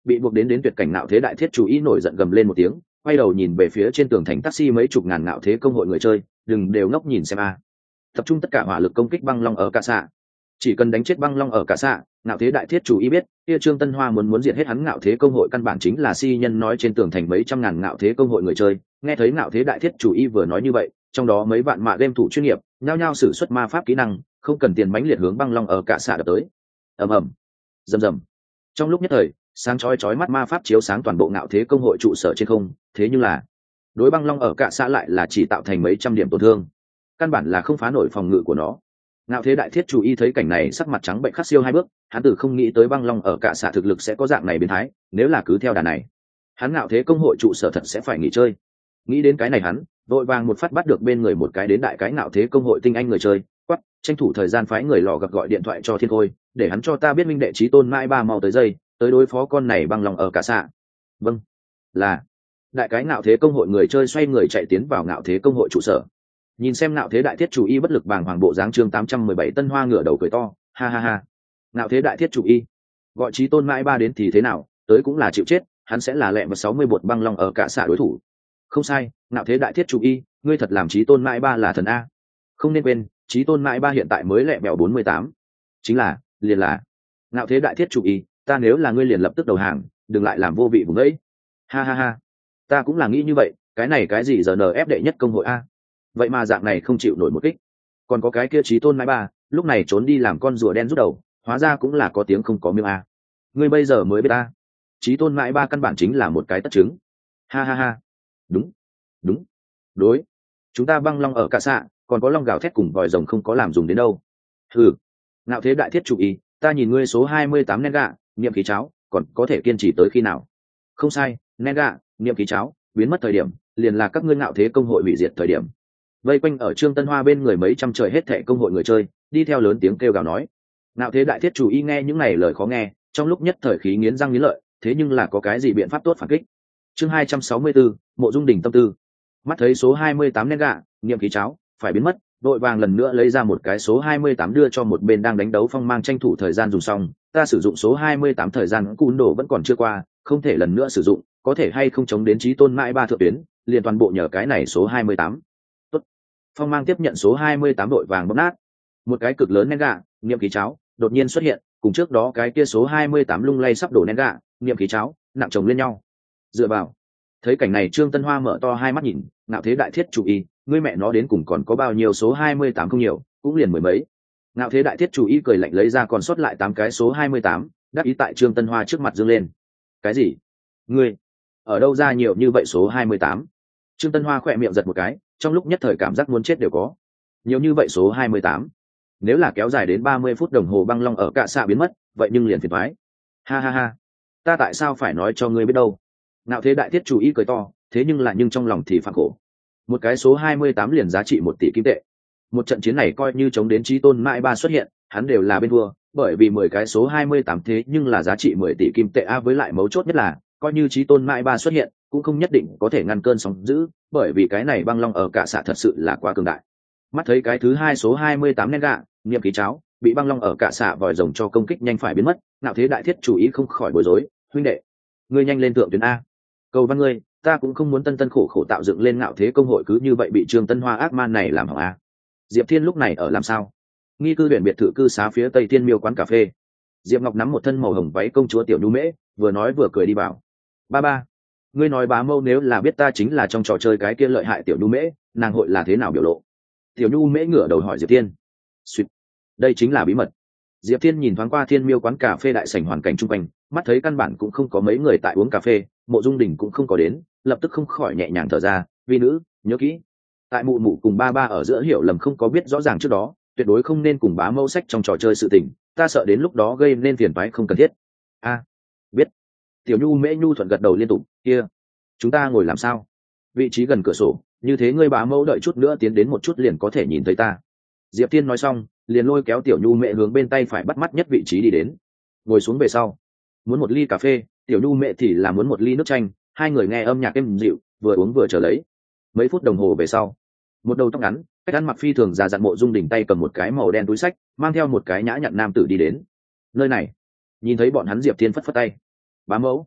Bị buộc đến đến tuyệt cảnh Ngạo Thế Đại Thiết Chủ Y nổi giận gầm lên một tiếng, quay đầu nhìn về phía trên tường thành taxi mấy chục ngàn Ngạo Thế công hội người chơi, đừng đều ngốc nhìn xem a. Tập trung tất cả hỏa lực công kích băng long ở cả xạ. Chỉ cần đánh chết băng long ở cả xạ, Ngạo Thế Đại Thiết Chủ Y biết, kia Trương Tân Hoa muốn muốn diệt hết hắn Ngạo Thế công hội căn bản chính là si nhân nói trên tường thành mấy trăm ngàn Ngạo Thế công hội người chơi. Nghe thấy Ngạo Thế Đại Thiết Chủ Y vừa nói như vậy, trong đó mấy vạn mạ game thủ chuyên nghiệp, nhao nhao sử xuất ma pháp kỹ năng, không cần tiền mãnh liệt hướng băng long ở cả xạ đập tới. Ầm ầm, rầm rầm. Trong lúc nhất thời, sáng chói chói mắt ma pháp chiếu sáng toàn bộ Ngạo Thế công hội trụ sở trên không, thế nhưng là đối băng long ở cả xạ lại là chỉ tạo thành mấy trăm điểm tổn thương, căn bản là không phá nổi phòng ngự của nó. Ngạo Thế Đại Thiết Chủ Y thấy cảnh này sắc mặt trắng bệnh khắc siêu hai bước, hắn từ không nghĩ tới băng long ở cả xạ thực lực sẽ có dạng này biến thái, nếu là cứ theo đà này, hắn Ngạo Thế công hội trụ sở thật sẽ phải nghỉ chơi. Nghĩ đến cái này hắn vội vàng một phát bắt được bên người một cái đến đại cái Ngạo Thế công hội tinh anh người chơi, quắc, tranh thủ thời gian phái người lò gặp gọi điện thoại cho Thiên Khôi, để hắn cho ta biết minh đệ chí tôn mãi ba mau tới giây, tới đối phó con này băng long ở cả xạ. Vâng, là. Đại cái Ngạo Thế công hội người chơi xoay người chạy tiến vào Ngạo Thế công hội trụ sở. Nhìn xem Ngạo Thế Đại Thiết Chủ Y bất lực bàng hoàng bộ dáng chương tám trăm mười bảy Tân Hoa ngửa đầu cười to, ha ha ha. Ngạo Thế Đại Thiết Chủ Y, gọi chí tôn mãi ba đến thì thế nào, tới cũng là chịu chết, hắn sẽ là lẹ và sáu mươi bột băng long ở cả xạ đối thủ. Không sai, Ngạo Thế Đại Thiết Chủ Y, ngươi thật làm chí tôn mãi ba là thần a. Không nên quên, chí tôn mãi ba hiện tại mới lẹ bẹo bốn mươi tám. Chính là, liền là. Ngạo Thế Đại Thiết Chủ Y, ta nếu là ngươi liền lập tức đầu hàng, đừng lại làm vô vị vùng ấy. Ha ha ha. Ta cũng là nghĩ như vậy, cái này cái gì giờ en ép đệ nhất công hội a. Vậy mà dạng này không chịu nổi một kích. Còn có cái kia chí tôn mãi ba, lúc này trốn đi làm con rùa đen rút đầu, hóa ra cũng là có tiếng không có miếng a. Ngươi bây giờ mới biết ta. Chí tôn mãi ba căn bản chính là một cái tất chứng. Ha ha ha. Đúng, đúng, đối. Chúng ta băng long ở cả xạ, còn có long gào thét cùng vòi rồng không có làm dùng đến đâu. Ừ. Ngạo Thế Đại Thiết Chủ Y, ta nhìn ngươi số hai mươi tám Nenga, niệm khí cháo, còn có thể kiên trì tới khi nào? Không sai, Nenga, niệm khí cháo, biến mất thời điểm, liền là các ngươi Ngạo Thế công hội hủy diệt thời điểm. Vây quanh ở Trương Tân Hoa bên người mấy trăm trời hết thệ công hội người chơi, đi theo lớn tiếng kêu gào nói. Ngạo Thế Đại Thiết Chủ Y nghe những này lời khó nghe, trong lúc nhất thời khí nghiến răng nghiến lợi, thế nhưng là có cái gì biện pháp tốt phản kích? Chương hai trăm sáu mươi tư, Mộ Dung Đình tâm tư. Mắt thấy số hai mươi tám Nenga, niệm khí cháo, phải biến mất, đội vàng lần nữa lấy ra một cái số hai mươi tám đưa cho một bên đang đánh đấu phong mang tranh thủ thời gian dùng xong, ta sử dụng số hai mươi tám thời gian cún đổ vẫn còn chưa qua, không thể lần nữa sử dụng, có thể hay không chống đến chí tôn mãi ba thượng tuyến, liền toàn bộ nhờ cái này số hai mươi tám. Tốt. Phong mang tiếp nhận số hai mươi tám đội vàng bóp nát. Một cái cực lớn nén gà, niệm khí cháo, đột nhiên xuất hiện, cùng trước đó cái kia số hai mươi tám lung lay sắp đổ nén gà, niệm khí cháo, nặng chồng lên nhau. Dựa vào. Thấy cảnh này Trương Tân Hoa mở to hai mắt nhìn, Ngạo Thế Đại Thiết Chủ Y, ngươi mẹ nó đến cùng còn có bao nhiêu số hai mươi tám không nhiều, cũng liền mười mấy. Ngạo Thế Đại Thiết Chủ Y cười lạnh lấy ra còn sót lại tám cái số hai mươi tám, đáp ý tại Trương Tân Hoa trước mặt dương lên. Cái gì? Ngươi ở đâu ra nhiều như vậy số hai mươi tám? Trương Tân Hoa khỏe miệng giật một cái, trong lúc nhất thời cảm giác muốn chết đều có. Nhiều như vậy số hai mươi tám. Nếu là kéo dài đến ba mươi phút đồng hồ băng long ở cả xạ biến mất, vậy nhưng liền phiền toái. Ha ha ha. Ta tại sao phải nói cho ngươi biết đâu? Ngạo Thế Đại Thiết Chủ Y cười to, thế nhưng lại nhưng trong lòng thì phạm khổ. Một cái số hai mươi tám liền giá trị một tỷ kim tệ. Một trận chiến này coi như chống đến chí tôn mãi ba xuất hiện, hắn đều là bên thua, bởi vì mười cái số hai mươi tám thế nhưng là giá trị mười tỷ kim tệ a, với lại mấu chốt nhất là, coi như chí tôn mãi ba xuất hiện, cũng không nhất định có thể ngăn cơn sóng dữ, bởi vì cái này băng long ở cả xạ thật sự là quá cường đại. Mắt thấy cái thứ hai số hai mươi tám nén gạ, niệm khí cháo, bị băng long ở cả xạ vòi rồng cho công kích nhanh phải biến mất, Ngạo Thế Đại Thiết Chủ Y không khỏi bối rối, huynh đệ, ngươi nhanh lên thượng tuyến a. Cầu văn ngươi, ta cũng không muốn tân tân khổ khổ tạo dựng lên Ngạo Thế công hội cứ như vậy bị Trương Tân Hoa ác man này làm hỏng a. Diệp Thiên lúc này ở làm sao? Nghi cư huyện biệt thự cư xá phía tây Thiên Miêu quán cà phê. Diệp Ngọc nắm một thân màu hồng váy công chúa tiểu nhu mễ, vừa nói vừa cười đi vào. Ba ba, ngươi nói bá mâu nếu là biết ta chính là trong trò chơi cái kia lợi hại tiểu nhu mễ, nàng hội là thế nào biểu lộ? Tiểu nhu mễ ngửa đầu hỏi Diệp Thiên. Xuyệt, đây chính là bí mật. Diệp Thiên nhìn thoáng qua Thiên Miêu quán cà phê đại sảnh hoàn cảnh chung quanh, mắt thấy căn bản cũng không có mấy người tại uống cà phê, Mộ Dung Đình cũng không có đến, lập tức không khỏi nhẹ nhàng thở ra, vi nữ, nhớ kỹ. Tại mụ mụ cùng ba ba ở giữa hiểu lầm không có biết rõ ràng trước đó, tuyệt đối không nên cùng bá mâu sách trong trò chơi sự tình, ta sợ đến lúc đó gây nên phiền toái không cần thiết. A, biết. Tiểu Nhu Mễ Nhu thuận gật đầu liên tục, kia, chúng ta ngồi làm sao? Vị trí gần cửa sổ, như thế ngươi bá mâu đợi chút nữa tiến đến một chút liền có thể nhìn thấy ta. Diệp Thiên nói xong, liền lôi kéo Tiểu Nhu Mễ hướng bên tay phải bắt mắt nhất vị trí đi đến. Ngồi xuống về sau, muốn một ly cà phê, Tiểu Nhu Mễ thì là muốn một ly nước chanh, hai người nghe âm nhạc êm dịu, vừa uống vừa chờ lấy. Mấy phút đồng hồ về sau, một đầu tóc ngắn, cách ăn mặc phi thường già dặn Mộ Dung Đình tay cầm một cái màu đen túi sách, mang theo một cái nhã nhặn nam tử đi đến nơi này. Nhìn thấy bọn hắn, Diệp Thiên phất phất tay. Bá mẫu,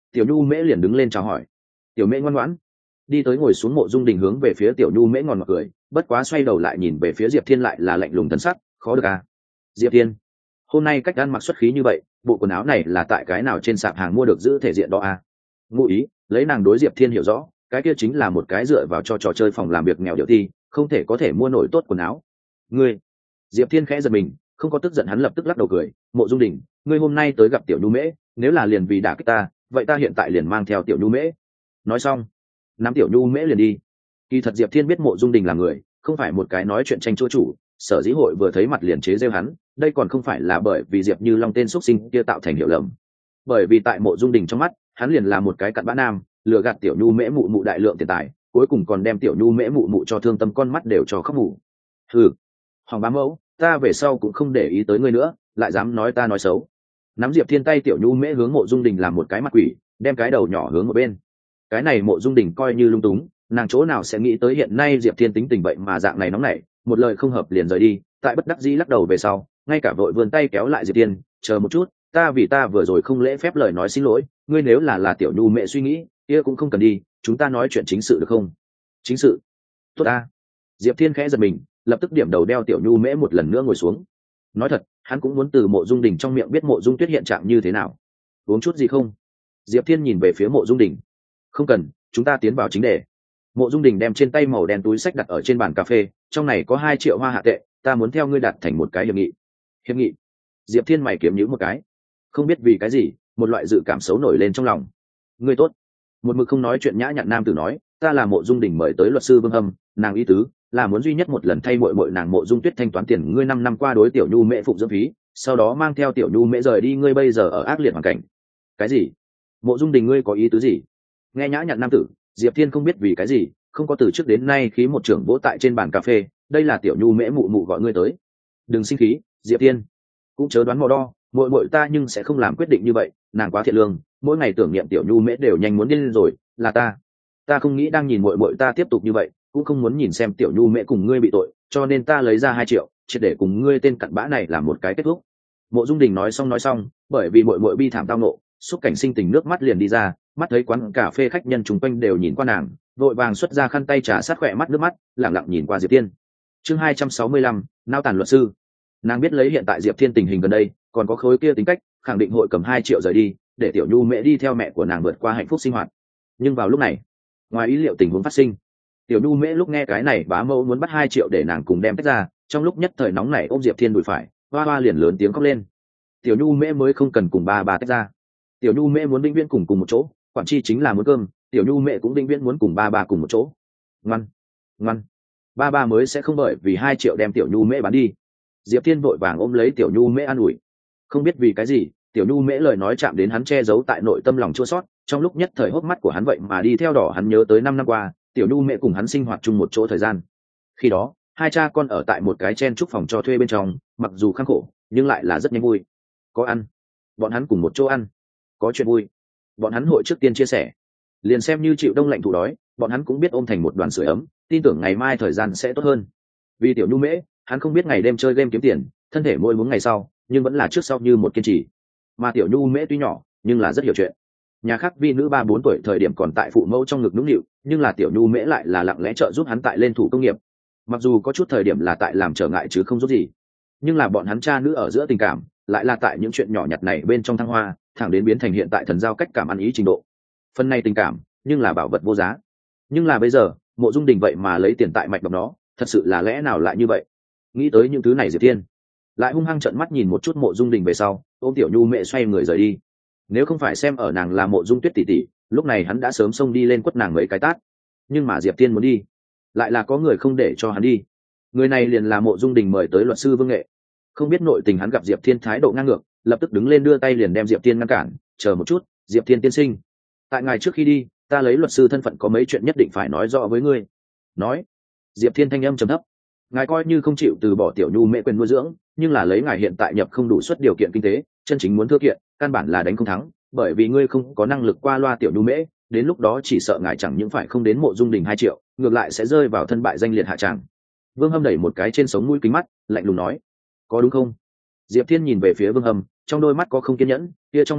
Tiểu nhu mễ liền đứng lên chào hỏi. Tiểu mễ ngoan ngoãn đi tới ngồi xuống. Mộ dung đình hướng về phía tiểu nhu mễ ngon ngọt cười, bất quá xoay đầu lại nhìn về phía Diệp Thiên lại là lạnh lùng thần sắc. Khó được à? Diệp Thiên, hôm nay cách ăn mặc xuất khí như vậy, bộ quần áo này là tại cái nào trên sạp hàng mua được giữ thể diện đó à? Ngụ ý lấy nàng đối Diệp Thiên hiểu rõ, cái kia chính là một cái dựa vào cho trò chơi phòng làm việc nghèo điệu ti, không thể có thể mua nổi tốt quần áo. Ngươi, Diệp Thiên khẽ giật mình, không có tức giận, hắn lập tức lắc đầu cười. Mộ dung đình, ngươi hôm nay tới gặp tiểu nhu mễ, nếu là liền vì đả kích ta, vậy ta hiện tại liền mang theo tiểu nhu mễ. Nói xong nắm tiểu nhu mễ liền đi. Kỳ thật Diệp Thiên biết mộ dung đình là người không phải một cái nói chuyện tranh chua chủ, sở dĩ hội vừa thấy mặt liền chế rêu hắn, đây còn không phải là bởi vì Diệp Như Long tên xuất sinh kia tạo thành hiểu lầm, bởi vì tại mộ dung đình trong mắt hắn liền là một cái cặn bã nam, lừa gạt tiểu nhu mễ mụ mụ đại lượng tiền tài, cuối cùng còn đem tiểu nhu mễ mụ mụ cho thương tâm con mắt đều cho khóc mù. Hừ, hoàng bá mẫu, ta về sau cũng không để ý tới ngươi nữa, lại dám nói ta nói xấu. Nắm Diệp Thiên tay tiểu nhu mễ hướng mộ dung đình làm một cái mặt quỷ, đem cái đầu nhỏ hướng một bên. Cái này mộ dung đình coi như lung túng, nàng chỗ nào sẽ nghĩ tới hiện nay Diệp Thiên tính tình vậy mà dạng này nóng nảy, một lời không hợp liền rời đi. Tại bất đắc dĩ lắc đầu về sau, ngay cả vội vươn tay kéo lại Diệp Thiên, chờ một chút, ta vì ta vừa rồi không lễ phép lời nói xin lỗi, ngươi nếu là là tiểu nhu mẹ suy nghĩ kia cũng không cần đi, chúng ta nói chuyện chính sự được không? Chính sự? Tốt ta. Diệp Thiên khẽ giật mình, lập tức điểm đầu đeo tiểu nhu mễ một lần nữa ngồi xuống. Nói thật, hắn cũng muốn từ mộ dung đình trong miệng biết mộ dung tuyết hiện trạng như thế nào. Uống chút gì không? Diệp Thiên nhìn về phía mộ dung đình. Không cần, chúng ta tiến vào chính đề. Mộ dung đình đem trên tay màu đen túi sách đặt ở trên bàn cà phê, trong này có hai triệu hoa hạ tệ, ta muốn theo ngươi đặt thành một cái hiệp nghị. Hiệp nghị? Diệp Thiên mày kiếm nhíu một cái, không biết vì cái gì một loại dự cảm xấu nổi lên trong lòng. Ngươi tốt. Một mực không nói chuyện nhã nhặn nam tử nói, ta là mộ dung đình mời tới luật sư Vương Hâm, nàng ý tứ là muốn duy nhất một lần thay muội muội nàng mộ dung tuyết thanh toán tiền ngươi năm năm qua đối tiểu nhu mễ phụng dưỡng phí, sau đó mang theo tiểu nhu mễ rời đi ngươi bây giờ ở ác liệt hoàn cảnh. Cái gì? Mộ dung đình ngươi có ý tứ gì? Nghe nhã nhặn nam tử, Diệp Thiên không biết vì cái gì không có từ trước đến nay khí một trưởng vỗ tại trên bàn cà phê, đây là tiểu nhu mễ mụ mụ gọi ngươi tới. Đừng sinh khí, Diệp Thiên, cũng chớ đoán mò đo, muội muội ta nhưng sẽ không làm quyết định như vậy, nàng quá thiện lương, mỗi ngày tưởng niệm tiểu nhu mễ đều nhanh muốn điên lên rồi, là ta ta không nghĩ đang nhìn muội muội ta tiếp tục như vậy, cũng không muốn nhìn xem tiểu nhu mễ cùng ngươi bị tội, cho nên ta lấy ra hai triệu triệt để cùng ngươi tên cặn bã này làm một cái kết thúc. Mộ dung đình nói xong nói xong, bởi vì muội muội bi thảm tao nộ, xúc cảnh sinh tình nước mắt liền đi ra, mắt thấy quán cà phê khách nhân chung quanh đều nhìn qua nàng, vội vàng xuất ra khăn tay trà sát khỏe mắt nước mắt, lẳng lặng nhìn qua Diệp Thiên. Chương hai trăm sáu mươi lăm, nao tàn luật sư. Nàng biết lấy hiện tại Diệp Thiên tình hình gần đây còn có khối kia tính cách, khẳng định hội cầm hai triệu rời đi để tiểu nhu mễ đi theo mẹ của nàng vượt qua hạnh phúc sinh hoạt. Nhưng vào lúc này, ngoài ý liệu tình huống phát sinh. Tiểu nhu mễ lúc nghe cái này bá mẫu muốn bắt hai triệu để nàng cùng đem tách ra, trong lúc nhất thời nóng này ôm Diệp Thiên đùi phải, hoa hoa liền lớn tiếng khóc lên. Tiểu nhu mễ mới không cần cùng ba bà tách ra, tiểu nhu mễ muốn vĩnh viễn cùng cùng một chỗ, quản chi chính là muốn cơm, tiểu nhu mễ cũng vĩnh viễn muốn cùng ba bà cùng một chỗ. Ngoan, ngoan, ba bà mới sẽ không bởi vì hai triệu đem tiểu nhu mễ bán đi. Diệp Thiên vội vàng ôm lấy tiểu nhu mễ an ủi. Không biết vì cái gì, tiểu nhu mễ lời nói chạm đến hắn che giấu tại nội tâm lòng chua sót, trong lúc nhất thời hốc mắt của hắn vậy mà đi theo đỏ, hắn nhớ tới năm năm qua tiểu nhu mễ cùng hắn sinh hoạt chung một chỗ thời gian. Khi đó hai cha con ở tại một cái chen trúc phòng cho thuê bên trong, mặc dù khăng khổ nhưng lại là rất nhanh vui. Có ăn, bọn hắn cùng một chỗ ăn, có chuyện vui, bọn hắn hội trước tiên chia sẻ. Liền xem như chịu đông lạnh thủ đói, bọn hắn cũng biết ôm thành một đoàn sưởi ấm, tin tưởng ngày mai thời gian sẽ tốt hơn. Vì tiểu nhu mễ, hắn không biết ngày đêm chơi game kiếm tiền, thân thể mỗi muốn ngày sau nhưng vẫn là trước sau như một kiên trì. Mà tiểu nhu mễ tuy nhỏ nhưng là rất hiểu chuyện. Nhà khác vi nữ ba bốn tuổi thời điểm còn tại phụ mẫu trong ngực nũng nịu, nhưng là tiểu nhu mễ lại là lặng lẽ trợ giúp hắn tại lên thủ công nghiệp. Mặc dù có chút thời điểm là tại làm trở ngại chứ không giúp gì, nhưng là bọn hắn cha nữ ở giữa tình cảm lại là tại những chuyện nhỏ nhặt này bên trong thăng hoa, thẳng đến biến thành hiện tại thần giao cách cảm ăn ý trình độ. Phần này tình cảm nhưng là bảo vật vô giá. Nhưng là bây giờ mộ dung đình vậy mà lấy tiền tại mạch đập nó, thật sự là lẽ nào lại như vậy? Nghĩ tới những thứ này Diệp Thiên lại hung hăng trợn mắt nhìn một chút mộ dung đình về sau, ôm tiểu nhu mẹ xoay người rời đi. Nếu không phải xem ở nàng là mộ dung tuyết tỷ tỷ, lúc này hắn đã sớm xông đi lên quất nàng mấy cái tát. Nhưng mà Diệp Thiên muốn đi, lại là có người không để cho hắn đi. Người này liền là mộ dung đình mời tới luật sư Vương Nghệ. Không biết nội tình, hắn gặp Diệp Thiên thái độ ngang ngược, lập tức đứng lên đưa tay liền đem Diệp Thiên ngăn cản. Chờ một chút, Diệp Thiên tiên sinh, tại ngài trước khi đi, ta lấy luật sư thân phận có mấy chuyện nhất định phải nói rõ với ngươi. Nói. Diệp Thiên thanh âm trầm thấp. Ngài coi như không chịu từ bỏ tiểu nhu mẹ quyền nuôi dưỡng, nhưng là lấy ngài hiện tại nhập không đủ suất điều kiện kinh tế, chân chính muốn thưa kiện căn bản là đánh không thắng, bởi vì ngươi không có năng lực qua loa tiểu nhu mễ, đến lúc đó chỉ sợ ngài chẳng những phải không đến mộ dung đình hai triệu, ngược lại sẽ rơi vào thân bại danh liệt hạ tràng. Vương Hâm đẩy một cái trên sống mũi kính mắt, lạnh lùng nói, có đúng không? Diệp Thiên nhìn về phía Vương Hâm, trong đôi mắt có không kiên nhẫn, kia trong mắt người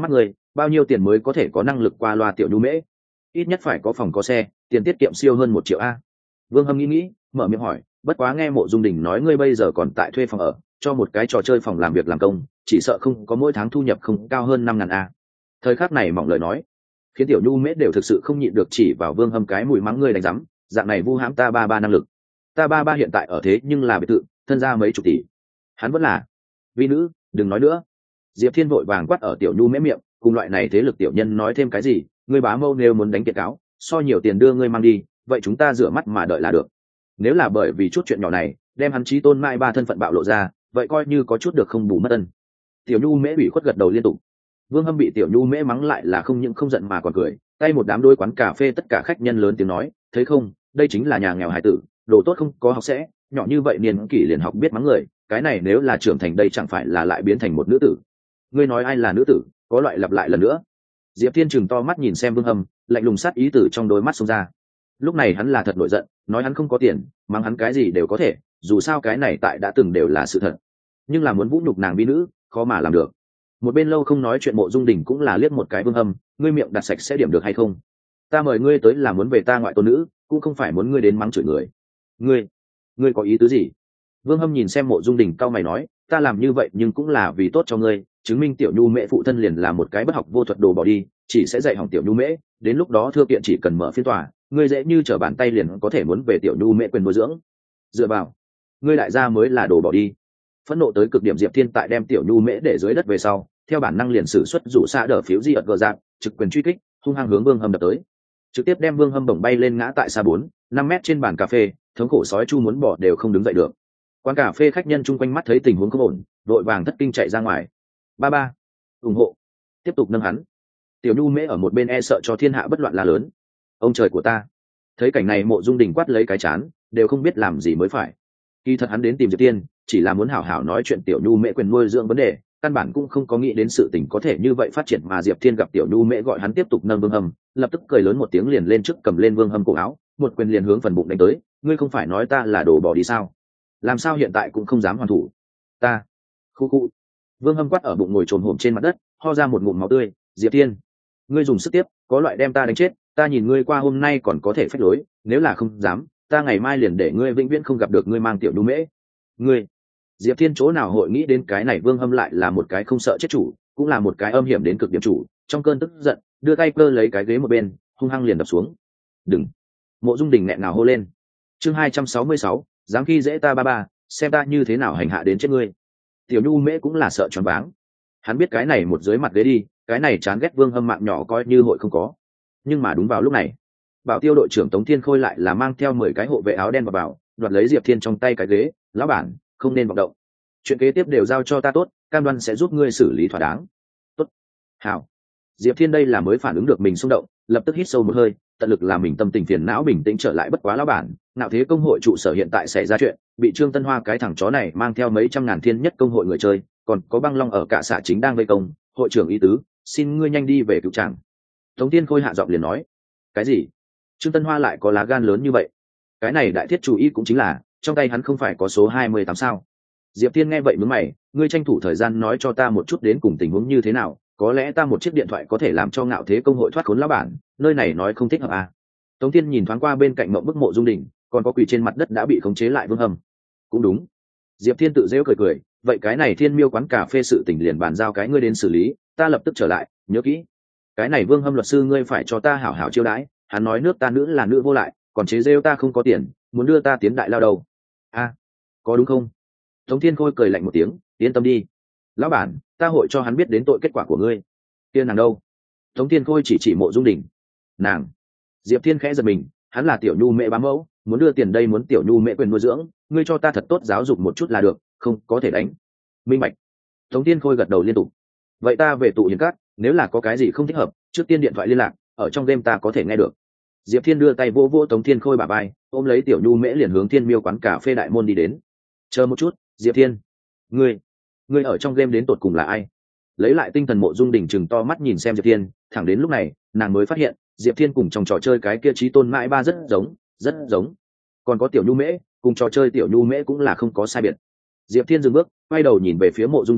bao nhiêu tiền mới có thể có năng lực qua loa tiểu nhu mễ? Ít nhất phải có phòng có xe, tiền tiết kiệm siêu hơn một triệu a. Vương Hâm nghĩ nghĩ, mở miệng hỏi, bất quá nghe Mộ Dung Đình nói ngươi bây giờ còn tại thuê phòng ở, cho một cái trò chơi phòng làm việc làm công, chỉ sợ không có mỗi tháng thu nhập không cao hơn năm ngàn a. Thời khắc này mỏng lời nói, khiến tiểu nhu mễ đều thực sự không nhịn được chỉ vào Vương Hâm cái mùi mắng ngươi đánh rắm, dạng này vu hãm ta ba ba năng lực. Ta ba ba hiện tại ở thế nhưng là biệt thự, thân ra mấy chục tỷ. Hắn vẫn là vi nữ, đừng nói nữa. Diệp Thiên vội vàng quát ở tiểu nhu mễ miệng, cùng loại này thế lực tiểu nhân nói thêm cái gì, ngươi bá mâu nếu muốn đánh kiện cáo, so nhiều tiền đưa ngươi mang đi, vậy chúng ta rửa mắt mà đợi là được. Nếu là bởi vì chút chuyện nhỏ này đem hắn chí tôn mai ba thân phận bạo lộ ra, vậy coi như có chút được không bù mất ân. Tiểu nhu mễ ủy khuất gật đầu liên tục. Vương Hâm bị tiểu nhu mễ mắng lại là không những không giận mà còn cười, tay một đám đôi quán cà phê tất cả khách nhân lớn tiếng nói, thấy không, đây chính là nhà nghèo hải tử, đồ tốt không có học sẽ, nhỏ như vậy niên kỷ liền học biết mắng người, cái này nếu là trưởng thành đây chẳng phải là lại biến thành một nữ tử. Ngươi nói ai là nữ tử, có loại lặp lại lần nữa. Diệp Thiên trừng to mắt nhìn xem Vương Hâm, lạnh lùng sát ý tử trong đôi mắt xông ra. Lúc này hắn là thật nổi giận, nói hắn không có tiền, mắng hắn cái gì đều có thể, dù sao cái này tại đã từng đều là sự thật. Nhưng là muốn vũ nhục nàng vi nữ, khó mà làm được. Một bên lâu không nói chuyện Mộ Dung Đình cũng là liếc một cái Vương Hâm, ngươi miệng đặt sạch sẽ điểm được hay không? Ta mời ngươi tới là muốn về ta ngoại tôn nữ, cũng không phải muốn ngươi đến mắng chửi người. Ngươi, ngươi có ý tứ gì? Vương Hâm nhìn xem Mộ Dung Đình cau mày nói, ta làm như vậy nhưng cũng là vì tốt cho ngươi, chứng minh tiểu nhu mễ phụ thân liền là một cái bất học vô thuật đồ bỏ đi, chỉ sẽ dạy hỏng tiểu nhu mễ, đến lúc đó thưa kiện chỉ cần mở phiên tòa, ngươi dễ như trở bàn tay liền có thể muốn về tiểu nhu mễ quyền nuôi dưỡng. Dựa vào, ngươi đại gia mới là đồ bỏ đi. Phẫn nộ tới cực điểm Diệp Thiên tại đem tiểu nhu mễ để dưới đất về sau, theo bản năng liền sử xuất rủ xa đỡ phiếu di ật gờ dạng, trực quyền truy kích, hung hăng hướng Vương Hâm đập tới, trực tiếp đem Vương Hâm bổng bay lên ngã tại xa bốn năm mét trên bàn cà phê, thống khổ sói chu muốn bỏ đều không đứng dậy được. Quán cà phê khách nhân chung quanh mắt thấy tình huống không ổn, vội vàng thất kinh chạy ra ngoài. Ba ba, ủng hộ, tiếp tục nâng hắn. Tiểu nhu mễ ở một bên e sợ cho thiên hạ bất loạn là lớn. Ông trời của ta! Thấy cảnh này Mộ Dung Đình quát lấy cái chán, đều không biết làm gì mới phải. Kỳ thật hắn đến tìm Diệp Tiên, chỉ là muốn hảo hảo nói chuyện tiểu nhu mễ quyền nuôi dưỡng vấn đề, căn bản cũng không có nghĩ đến sự tình có thể như vậy phát triển, mà Diệp Thiên gặp tiểu nhu mễ gọi hắn tiếp tục nâng Vương Hâm, lập tức cười lớn một tiếng liền lên trước cầm lên Vương Hâm cổ áo, một quyền liền hướng phần bụng đánh tới, ngươi không phải nói ta là đồ bỏ đi sao? Làm sao hiện tại cũng không dám hoàn thủ? Ta, khu khu. Vương Hâm quát ở bụng ngồi trồm hổm trên mặt đất, ho ra một ngụm máu tươi, Diệp Thiên, ngươi dùng sức tiếp, có loại đem ta đánh chết, ta nhìn ngươi qua hôm nay còn có thể phách lối, nếu là không dám, ta ngày mai liền để ngươi vĩnh viễn không gặp được ngươi mang tiểu nhu mễ. Ngươi, Diệp Thiên chỗ nào hội nghĩ đến cái này Vương Hâm lại là một cái không sợ chết chủ, cũng là một cái âm hiểm đến cực điểm chủ, trong cơn tức giận, đưa tay cơ lấy cái ghế một bên, hung hăng liền đập xuống. Đừng! Mộ Dung Đình nghẹn ngào hô lên. Chương hai trăm sáu mươi sáu, dám khi dễ ta ba ba, xem ta như thế nào hành hạ đến chết ngươi. Tiểu nhu mễ cũng là sợ choáng váng. Hắn biết cái này một dưới mặt ghế đi, cái này chán ghét Vương Hâm mạng nhỏ coi như hội không có. Nhưng mà đúng vào lúc này, Bảo Tiêu đội trưởng Tống Thiên Khôi lại là mang theo mười cái hộ vệ áo đen vào bảo, đoạt lấy Diệp Thiên trong tay cái ghế, lão bản, không nên vọng động. Chuyện kế tiếp đều giao cho ta tốt, cam đoan sẽ giúp ngươi xử lý thỏa đáng. Tốt. Hảo. Diệp Thiên đây là mới phản ứng được mình xung động, lập tức hít sâu một hơi, tận lực làm mình tâm tình phiền não bình tĩnh trở lại. Bất quá lão bản, nạo thế công hội trụ sở hiện tại xảy ra chuyện, bị Trương Tân Hoa cái thằng chó này mang theo mấy trăm ngàn thiên nhất công hội người chơi, còn có băng long ở cả xã chính đang vây công, hội trưởng ý tứ, xin ngươi nhanh đi về cứu chàng. Tống Thiên Khôi hạ giọng liền nói. Cái gì? Trương Tân Hoa lại có lá gan lớn như vậy? Cái này đại thiết chủ ý cũng chính là, trong tay hắn không phải có số hai mươi tám sao? Diệp Thiên nghe vậy mướn mày, ngươi tranh thủ thời gian nói cho ta một chút đến cùng tình huống như thế nào, có lẽ ta một chiếc điện thoại có thể làm cho ngạo thế công hội thoát khốn lão bản, nơi này nói không thích hợp à. Tống Thiên nhìn thoáng qua bên cạnh mộng bức Mộ Dung Đình, còn có quỳ trên mặt đất đã bị khống chế lại Vương Hâm. Cũng đúng. Diệp Thiên tự giễu cười cười, vậy cái này Thiên Miêu quán cà phê sự tình liền bàn giao cái ngươi đến xử lý, ta lập tức trở lại, nhớ kỹ. Cái này Vương Hâm luật sư ngươi phải cho ta hảo hảo chiêu đãi, hắn nói nước ta nữ là nữ vô lại, còn chế rêu ta không có tiền, muốn đưa ta tiến đại lao đầu. A, à, có đúng không? Tống Thiên Khôi cười lạnh một tiếng, yên tâm đi, lão bản, ta hội cho hắn biết đến tội kết quả của ngươi. Tiên nàng đâu? Tống Thiên Khôi chỉ chỉ Mộ Dung Đình. Nàng. Diệp Thiên khẽ giật mình, hắn là tiểu nhu mẹ bám mẫu, muốn đưa tiền đây muốn tiểu nhu mẹ quyền nuôi dưỡng, ngươi cho ta thật tốt giáo dục một chút là được, không có thể đánh. Minh bạch. Tống Thiên Khôi gật đầu liên tục. Vậy ta về tụ hiền cát, nếu là có cái gì không thích hợp, trước tiên điện thoại liên lạc, ở trong game ta có thể nghe được. Diệp Thiên đưa tay vỗ vỗ Tống Thiên Khôi bả vai, ôm lấy tiểu nhu mễ liền hướng Thiên Miêu quán cà phê đại môn đi đến. Chờ một chút, Diệp Thiên, ngươi, ngươi ở trong game đến tột cùng là ai? Lấy lại tinh thần Mộ Dung Đình chừng to mắt nhìn xem Diệp Thiên, thẳng đến lúc này, nàng mới phát hiện, Diệp Thiên cùng trong trò chơi cái kia chí tôn mãi ba rất giống, rất giống. Còn có tiểu nhu mễ, cùng trò chơi tiểu nhu mễ cũng là không có sai biệt. Diệp Thiên dừng bước, quay đầu nhìn về phía Mộ Dung Đình,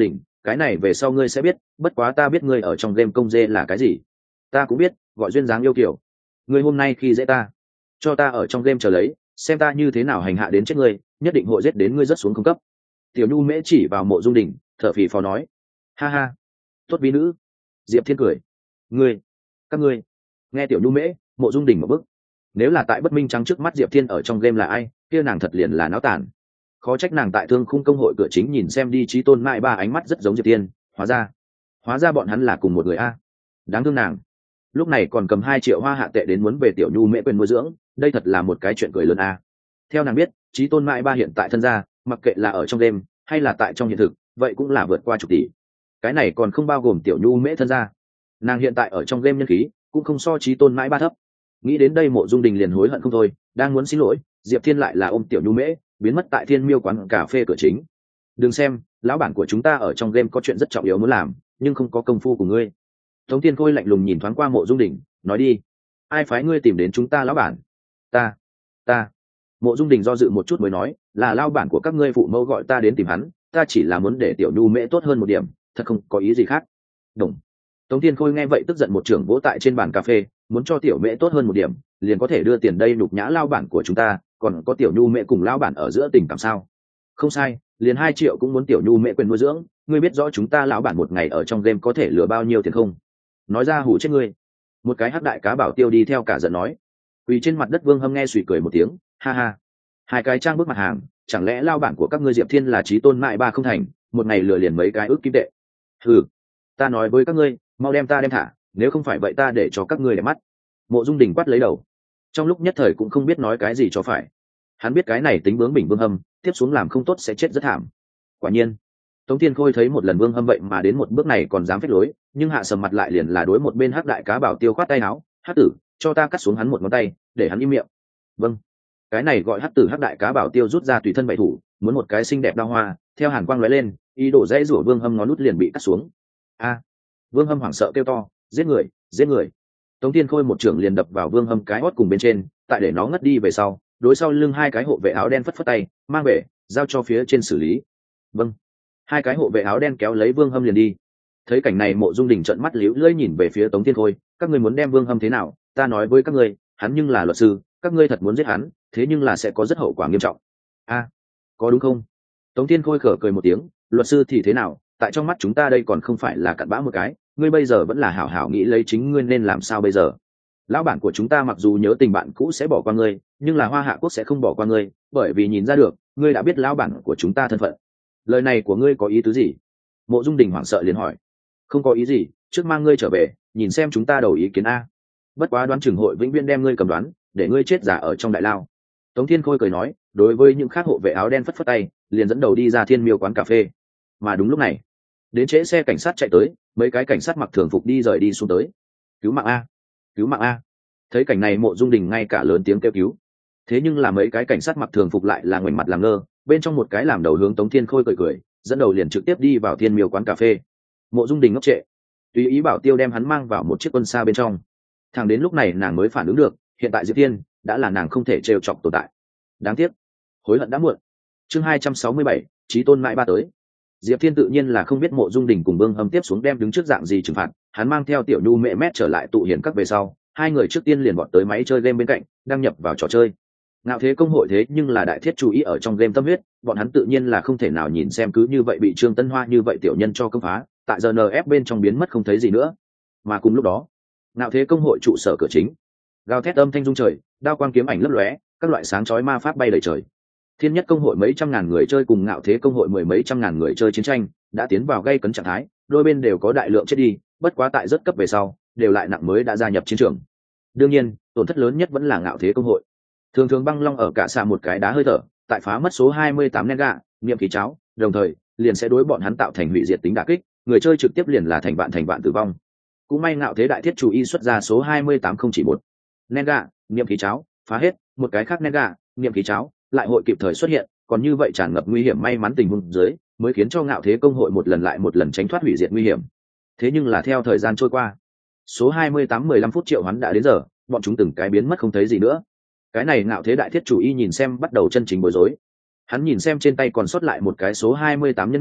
cái này về sau ngươi sẽ biết, bất quá ta biết ngươi ở trong game công dê là cái gì. Ta cũng biết, gọi duyên dáng yêu kiểu. Ngươi hôm nay khi dễ ta, cho ta ở trong game chờ lấy, xem ta như thế nào hành hạ đến chết ngươi, nhất định hội giết đến ngươi rất xuống không cấp. Tiểu nhu mễ chỉ vào Mộ Dung Đình, thở phì phò nói. Ha ha, tốt vi nữ. Diệp Thiên cười. Ngươi, các ngươi. Nghe Tiểu nhu mễ, Mộ Dung Đình một bức. Nếu là tại bất minh trắng trước mắt Diệp Thiên ở trong game là ai, kia nàng thật liền là náo tàn. Khó trách nàng tại thương khung công hội cửa chính nhìn xem đi Chí Tôn Mại Ba ánh mắt rất giống Diệp Thiên, hóa ra, hóa ra bọn hắn là cùng một người a. Đáng thương nàng. Lúc này còn cầm hai triệu hoa hạ tệ đến muốn về Tiểu nhu mễ quyền nuôi dưỡng, đây thật là một cái chuyện cười lớn a. Theo nàng biết, Chí Tôn Mại Ba hiện tại thân gia, mặc kệ là ở trong game hay là tại trong hiện thực, vậy cũng là vượt qua chục tỷ. Cái này còn không bao gồm Tiểu nhu mễ thân gia. Nàng hiện tại ở trong game nhân khí cũng không so Chí Tôn Mãi Ba thấp. Nghĩ đến đây Mộ Dung Đình liền hối hận không thôi, đang muốn xin lỗi, Diệp Thiên lại là ôm Tiểu nhu mễ biến mất tại Thiên Miêu quán cà phê cửa chính. Đừng xem, lão bản của chúng ta ở trong game có chuyện rất trọng yếu muốn làm, nhưng không có công phu của ngươi. Tống Thiên Khôi lạnh lùng nhìn thoáng qua Mộ Dung Đình, nói đi, ai phái ngươi tìm đến chúng ta lão bản? Ta, ta. Mộ Dung Đình do dự một chút mới nói, là lão bản của các ngươi phụ mẫu gọi ta đến tìm hắn, ta chỉ là muốn để Tiểu nhu mễ tốt hơn một điểm, thật không có ý gì khác. Đồng. Tống Thiên Khôi nghe vậy tức giận một trưởng vỗ tại trên bàn cà phê, muốn cho Tiểu mễ tốt hơn một điểm, liền có thể đưa tiền đây nhục nhã lão bản của chúng ta, còn có Tiểu nhu mễ cùng lão bản ở giữa tình cảm sao? Không sai, liền hai triệu cũng muốn Tiểu nhu mễ quyền nuôi dưỡng, ngươi biết rõ chúng ta lão bản một ngày ở trong game có thể lừa bao nhiêu tiền không? Nói ra hủ chết ngươi. Một cái hắc đại cá bảo tiêu đi theo cả giận nói. Quỳ trên mặt đất Vương Hâm nghe suy cười một tiếng, ha ha. Hai cái trang bước mặt hàng, chẳng lẽ lão bản của các ngươi Diệp Thiên là Chí Tôn Mại Ba không thành, một ngày lừa liền mấy cái ước kim tệ? Hừ, ta nói với các ngươi, mau đem ta đem thả, nếu không phải vậy ta để cho các ngươi để mắt. Mộ Dung Đình quát lấy đầu, trong lúc nhất thời cũng không biết nói cái gì cho phải. Hắn biết cái này tính bướng bỉnh Vương Hâm, tiếp xuống làm không tốt sẽ chết rất thảm. Quả nhiên, Tống Thiên Khôi thấy một lần Vương Hâm vậy mà đến một bước này còn dám phách lối, nhưng hạ sầm mặt lại liền là đối một bên hắc đại cá bảo tiêu khoát tay áo, hắc tử, cho ta cắt xuống hắn một ngón tay, để hắn im miệng. Vâng. Cái này gọi hắc tử hắc đại cá bảo tiêu rút ra tùy thân bảy thủ, muốn một cái xinh đẹp đao hoa, theo hàn quang lóe lên, ý đồ dãy rủa Vương Hâm ngón nút liền bị cắt xuống. A! Vương Hâm hoảng sợ kêu to, giết người, giết người. Tống Thiên Khôi một trưởng liền đập vào Vương Hâm cái hót cùng bên trên, tại để nó ngất đi về sau, đối sau lưng hai cái hộ vệ áo đen phất phất tay, mang về, giao cho phía trên xử lý. Vâng. Hai cái hộ vệ áo đen kéo lấy Vương Hâm liền đi. Thấy cảnh này Mộ Dung Đình trợn mắt liễu lưỡi nhìn về phía Tống Thiên Khôi, các ngươi muốn đem Vương Hâm thế nào? Ta nói với các ngươi, hắn nhưng là luật sư, các ngươi thật muốn giết hắn, thế nhưng là sẽ có rất hậu quả nghiêm trọng. A, có đúng không? Tống Thiên Khôi khở cười một tiếng, luật sư thì thế nào? Tại trong mắt chúng ta đây còn không phải là cặn bã một cái, ngươi bây giờ vẫn là hảo hảo nghĩ lấy chính ngươi nên làm sao bây giờ. Lão bản của chúng ta mặc dù nhớ tình bạn cũ sẽ bỏ qua ngươi, nhưng là Hoa Hạ quốc sẽ không bỏ qua ngươi, bởi vì nhìn ra được, ngươi đã biết lão bản của chúng ta thân phận. Lời này của ngươi có ý tứ gì? Mộ Dung Đình hoảng sợ liền hỏi. Không có ý gì, trước mang ngươi trở về, nhìn xem chúng ta đầu ý kiến a. Bất quá đoán chừng hội vĩnh viễn đem ngươi cầm đoán, để ngươi chết giả ở trong đại lao. Tống Thiên Khôi cười nói, đối với những khác hộ vệ áo đen phất phất tay, liền dẫn đầu đi ra Thiên Miêu quán cà phê. Mà đúng lúc này, đến trễ xe cảnh sát chạy tới, mấy cái cảnh sát mặc thường phục đi rời đi xuống tới. Cứu mạng a, cứu mạng a. Thấy cảnh này Mộ Dung Đình ngay cả lớn tiếng kêu cứu. Thế nhưng là mấy cái cảnh sát mặc thường phục lại là ngoảnh mặt làm ngơ, bên trong một cái làm đầu hướng Tống Thiên Khôi cười cười, dẫn đầu liền trực tiếp đi vào Thiên Miêu quán cà phê. Mộ Dung Đình ngốc trệ, tùy ý bảo tiêu đem hắn mang vào một chiếc quân xa bên trong. Thẳng đến lúc này nàng mới phản ứng được, hiện tại Diệp Thiên đã là nàng không thể trêu chọc tồn tại. Đáng tiếc, hối hận đã muộn. Chương hai trăm sáu mươi bảy, Chí Tôn Mại Ba tới. Diệp Thiên tự nhiên là không biết Mộ Dung Đình cùng Vương Hâm tiếp xuống đem đứng trước dạng gì trừng phạt, hắn mang theo Tiểu Nhu mẹ mét trở lại tụ hiền các về sau, hai người trước tiên liền bọn tới máy chơi game bên cạnh, đăng nhập vào trò chơi. Ngạo thế công hội thế nhưng là đại thiết chú ý ở trong game tâm huyết, bọn hắn tự nhiên là không thể nào nhìn xem cứ như vậy bị Trương Tân Hoa như vậy tiểu nhân cho công phá, tại giờ en ép bên trong biến mất không thấy gì nữa. Mà cùng lúc đó, ngạo thế công hội trụ sở cửa chính, gào thét âm thanh rung trời, đao quang kiếm ảnh lấp lóe, các loại sáng chói ma pháp bay đầy trời. Thiên nhất công hội mấy trăm ngàn người chơi cùng ngạo thế công hội mười mấy trăm ngàn người chơi chiến tranh đã tiến vào gây cấn trạng thái, đôi bên đều có đại lượng chết đi, bất quá tại rất cấp về sau, đều lại nặng mới đã gia nhập chiến trường. Đương nhiên, tổn thất lớn nhất vẫn là ngạo thế công hội. Thường thường băng long ở cả xạ một cái đá hơi thở, tại phá mất số hai mươi tám nén gạ, niệm khí cháo, đồng thời liền sẽ đối bọn hắn tạo thành hủy diệt tính đả kích, người chơi trực tiếp liền là thành vạn thành vạn tử vong. Cũng may ngạo thế đại thiết chủ y xuất ra số hai mươi tám không chỉ một nén gạ, niệm khí cháo, phá hết, một cái khác nén gạ, niệm khí cháo, lại hội kịp thời xuất hiện, còn như vậy tràn ngập nguy hiểm may mắn tình huống dưới, mới khiến cho ngạo thế công hội một lần lại một lần tránh thoát hủy diệt nguy hiểm. Thế nhưng là theo thời gian trôi qua, số hai mươi tám mười lăm phút triệu hoán đã đến giờ, bọn chúng từng cái biến mất không thấy gì nữa. Cái này ngạo thế đại thiết chủ y nhìn xem bắt đầu chân chính bối rối. Hắn nhìn xem trên tay còn sót lại một cái số hai mươi tám nhân ngẫu,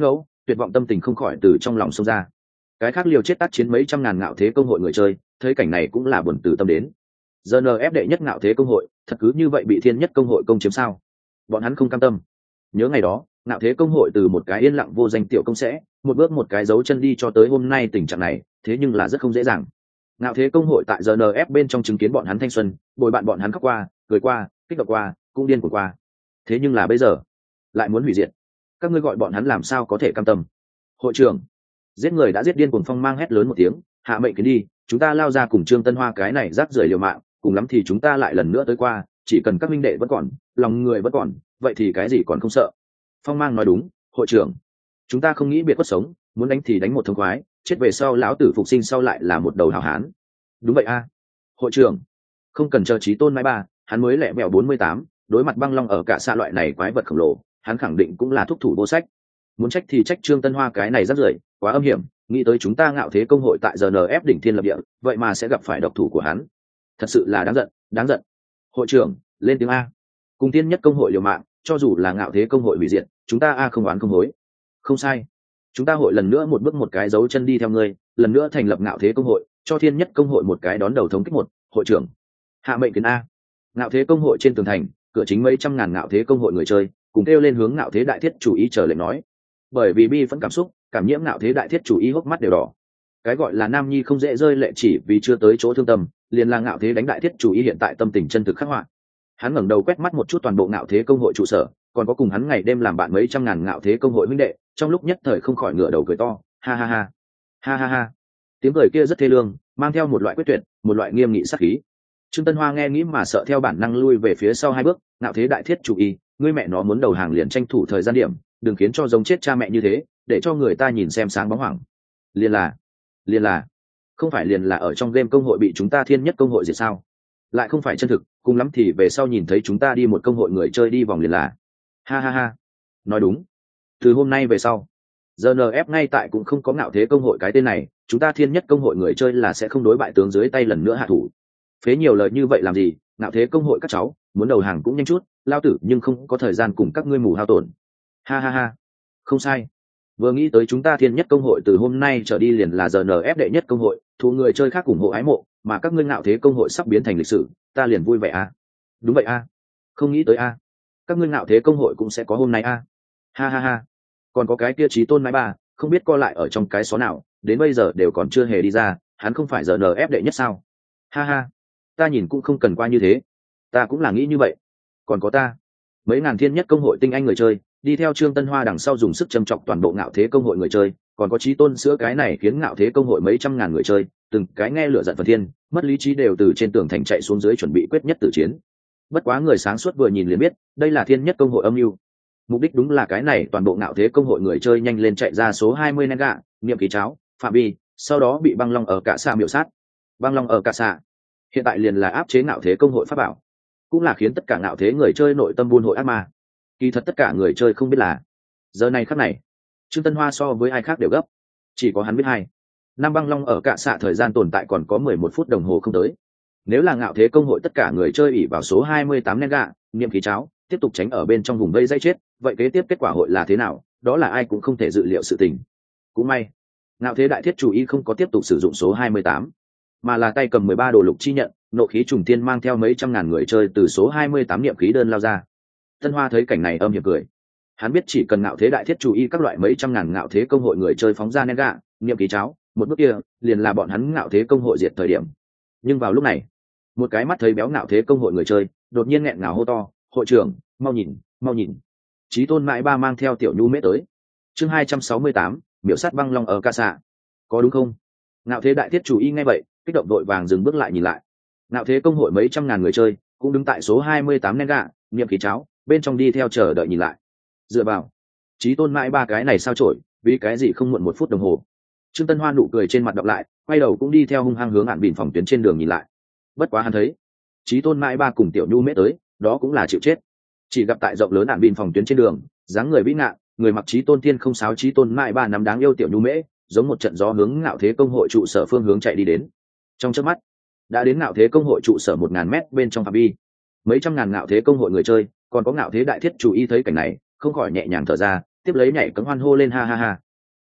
tuyệt vọng tâm tình không khỏi từ trong lòng xông ra. Cái khác liều chết tác chiến mấy trăm ngàn ngạo thế công hội người chơi thấy cảnh này cũng là buồn từ tâm đến. giê en ép đệ nhất ngạo thế công hội thật cứ như vậy bị thiên nhất công hội công chiếm sao? Bọn hắn không cam tâm. Nhớ ngày đó ngạo thế công hội từ một cái yên lặng vô danh tiểu công sẽ một bước một cái dấu chân đi cho tới hôm nay tình trạng này, thế nhưng là rất không dễ dàng. Ngạo thế công hội tại giê en ép bên trong chứng kiến bọn hắn thanh xuân, bồi bạn bọn hắn khóc qua, cười qua, kích động qua, cũng điên cuồng qua. Thế nhưng là bây giờ lại muốn hủy diệt. Các ngươi gọi bọn hắn làm sao có thể cam tâm? Hội trưởng, giết người đã giết điên cuồng phong mang hét lớn một tiếng, hạ mệnh kiến đi, chúng ta lao ra cùng Trương Tân Hoa cái này rác rưởi liều mạng, cùng lắm thì chúng ta lại lần nữa tới qua, chỉ cần các minh đệ vẫn còn, lòng người vẫn còn, vậy thì cái gì còn không sợ. Phong mang nói đúng, hội trưởng, chúng ta không nghĩ biệt quất sống, muốn đánh thì đánh một thông khoái, chết về sau lão tử phục sinh sau lại là một đầu hảo hán. Đúng vậy a, hội trưởng, không cần chờ Chí Tôn Mai Ba, hắn mới lẹ mèo bốn mươi tám, đối mặt băng long ở cả xa loại này quái vật khổng lồ, hắn khẳng định cũng là thúc thủ vô sách. Muốn trách thì trách Trương Tân Hoa cái này rất rưởi, quá âm hiểm, nghĩ tới chúng ta ngạo thế công hội tại giê en ép đỉnh thiên lập địa, vậy mà sẽ gặp phải độc thủ của hắn. Thật sự là đáng giận, đáng giận. Hội trưởng, lên tiếng a. Cùng tiên nhất công hội liều mạng, cho dù là ngạo thế công hội hủy diệt, chúng ta a không oán không hối. Không sai. Chúng ta hội lần nữa một bước một cái dấu chân đi theo ngươi, lần nữa thành lập ngạo thế công hội, cho thiên nhất công hội một cái đón đầu thống kích một, hội trưởng. Hạ mệnh kiến a. Ngạo thế công hội trên tường thành, cửa chính mấy trăm ngàn ngạo thế công hội người chơi, cùng kêu lên hướng ngạo thế đại thiết chủ ý chờ lệnh nói. Bởi vì bi phẫn cảm xúc, cảm nhiễm ngạo thế đại thiết chủ ý hốc mắt đều đỏ. Cái gọi là nam nhi không dễ rơi lệ chỉ vì chưa tới chỗ thương tâm, liền là ngạo thế đánh đại thiết chủ ý hiện tại tâm tình chân thực khắc họa. Hắn ngẩng đầu quét mắt một chút toàn bộ ngạo thế công hội trụ sở, còn có cùng hắn ngày đêm làm bạn mấy trăm ngàn ngạo thế công hội huynh đệ, trong lúc nhất thời không khỏi ngửa đầu cười to, ha ha ha, ha ha ha. Tiếng cười kia rất thê lương, mang theo một loại quyết tuyệt, một loại nghiêm nghị sát khí. Trương Tân Hoa nghe nghĩ mà sợ theo bản năng lui về phía sau hai bước, ngạo thế đại thiết chủ ý, ngươi mẹ nó muốn đầu hàng liền tranh thủ thời gian điểm, đừng khiến cho giống chết cha mẹ như thế, để cho người ta nhìn xem sáng bóng hoảng. Liền là, liền là, không phải liền là ở trong game công hội bị chúng ta thiên nhất công hội diệt sao? Lại không phải chân thực, cùng lắm thì về sau nhìn thấy chúng ta đi một công hội người chơi đi vòng liền là. Ha ha ha. Nói đúng. Từ hôm nay về sau, giê en ép ngay tại cũng không có ngạo thế công hội cái tên này, chúng ta thiên nhất công hội người chơi là sẽ không đối bại tướng dưới tay lần nữa hạ thủ. Phế nhiều lời như vậy làm gì, ngạo thế công hội các cháu, muốn đầu hàng cũng nhanh chút, lao tử nhưng không có thời gian cùng các ngươi mù hao tổn. Ha ha ha. Không sai. Vừa nghĩ tới chúng ta thiên nhất công hội từ hôm nay trở đi liền là giê en ép đệ nhất công hội, thu người chơi khác ủng hộ ái mộ, mà các ngươi ngạo thế công hội sắp biến thành lịch sử, ta liền vui vẻ a. À? Đúng vậy a. À? Không nghĩ tới a. À? Các ngươi ngạo thế công hội cũng sẽ có hôm nay a. À? Ha ha ha. Còn có cái kia Chí Tôn Mai Ba, không biết co lại ở trong cái xó nào, đến bây giờ đều còn chưa hề đi ra, hắn không phải giê en ép đệ nhất sao? Ha ha. Ta nhìn cũng không cần qua như thế. Ta cũng là nghĩ như vậy. Còn có ta, mấy ngàn thiên nhất công hội tinh anh người chơi, đi theo Trương Tân Hoa đằng sau dùng sức châm chọc toàn bộ ngạo thế công hội người chơi, còn có Chí Tôn sữa cái này khiến ngạo thế công hội mấy trăm ngàn người chơi, từng cái nghe lửa giận phần thiên, mất lý trí đều từ trên tường thành chạy xuống dưới chuẩn bị quyết nhất tử chiến. Bất quá người sáng suốt vừa nhìn liền biết, đây là thiên nhất công hội âm mưu. Mục đích đúng là cái này, toàn bộ ngạo thế công hội người chơi nhanh lên chạy ra số hai mươi nén gạ, niệm ký cháo, phạm vi, sau đó bị băng long ở cả xạ miểu sát. Băng long ở cả xạ, hiện tại liền là áp chế ngạo thế công hội pháp bảo, cũng là khiến tất cả ngạo thế người chơi nội tâm buôn hội ác ma. Kỳ thật tất cả người chơi không biết là, giờ này khắc này, Trương Tân Hoa so với ai khác đều gấp, chỉ có hắn biết hay. Năm băng long ở cạ xạ thời gian tồn tại còn có mười một phút đồng hồ không tới. Nếu là ngạo thế công hội tất cả người chơi ỉ vào số hai mươi tám nén gạ, niệm khí cháo, tiếp tục tránh ở bên trong vùng vây dây chết, vậy kế tiếp kết quả hội là thế nào, đó là ai cũng không thể dự liệu sự tình. Cũng may, ngạo thế đại thiết chủ ý không có tiếp tục sử dụng số hai mươi tám, mà là tay cầm mười ba đồ lục chi nhận, nộ khí trùng tiên mang theo mấy trăm ngàn người chơi từ số hai mươi tám niệm khí đơn lao ra. Tân Hoa thấy cảnh này âm hiểm cười. Hắn biết chỉ cần ngạo thế đại thiết chủ ý các loại mấy trăm ngàn ngạo thế công hội người chơi phóng ra nén gạ, niệm khí cháo, một bước kia liền là bọn hắn ngạo thế công hội diệt thời điểm. Nhưng vào lúc này, một cái mắt thấy béo ngạo thế công hội người chơi đột nhiên nghẹn ngào hô to, hội trưởng, mau nhìn, mau nhìn. Chí Tôn Mãi Ba mang theo tiểu nhu mễ tới. Chương hai trăm sáu mươi tám, miểu sát băng long ở ca xạ. Có đúng không? Ngạo thế đại thiết chủ ý nghe vậy, kích động đội vàng dừng bước lại nhìn lại. Ngạo thế công hội mấy trăm ngàn người chơi cũng đứng tại số hai mươi tám nén gạ, niệm khí cháo, bên trong đi theo chờ đợi nhìn lại. Dựa vào, Chí Tôn Mãi Ba cái này sao chổi, vì cái gì không muộn một phút đồng hồ. Trương Tân Hoa nụ cười trên mặt đọc lại, quay đầu cũng đi theo hung hăng hướng ạn bỉn phòng tuyến trên đường nhìn lại. Bất quá hắn thấy, Chí Tôn Mãi Ba cùng tiểu nhu mễ tới, đó cũng là chịu chết. Chỉ gặp tại rộng lớn ạn bỉn phòng tuyến trên đường, dáng người vĩ ngạn, người mặc Chí Tôn Thiên không sáo Chí Tôn Mãi Ba nắm đáng yêu tiểu nhu mễ, giống một trận gió hướng ngạo thế công hội trụ sở phương hướng chạy đi đến. Trong chớp mắt, đã đến ngạo thế công hội trụ sở một ngàn mét bên trong phạm vi. Mấy trăm ngàn ngạo thế công hội người chơi, còn có ngạo thế đại thiết chủ ý thấy cảnh này, không khỏi nhẹ nhàng thở ra, tiếp lấy nhảy cấm hoan hô lên, ha ha ha,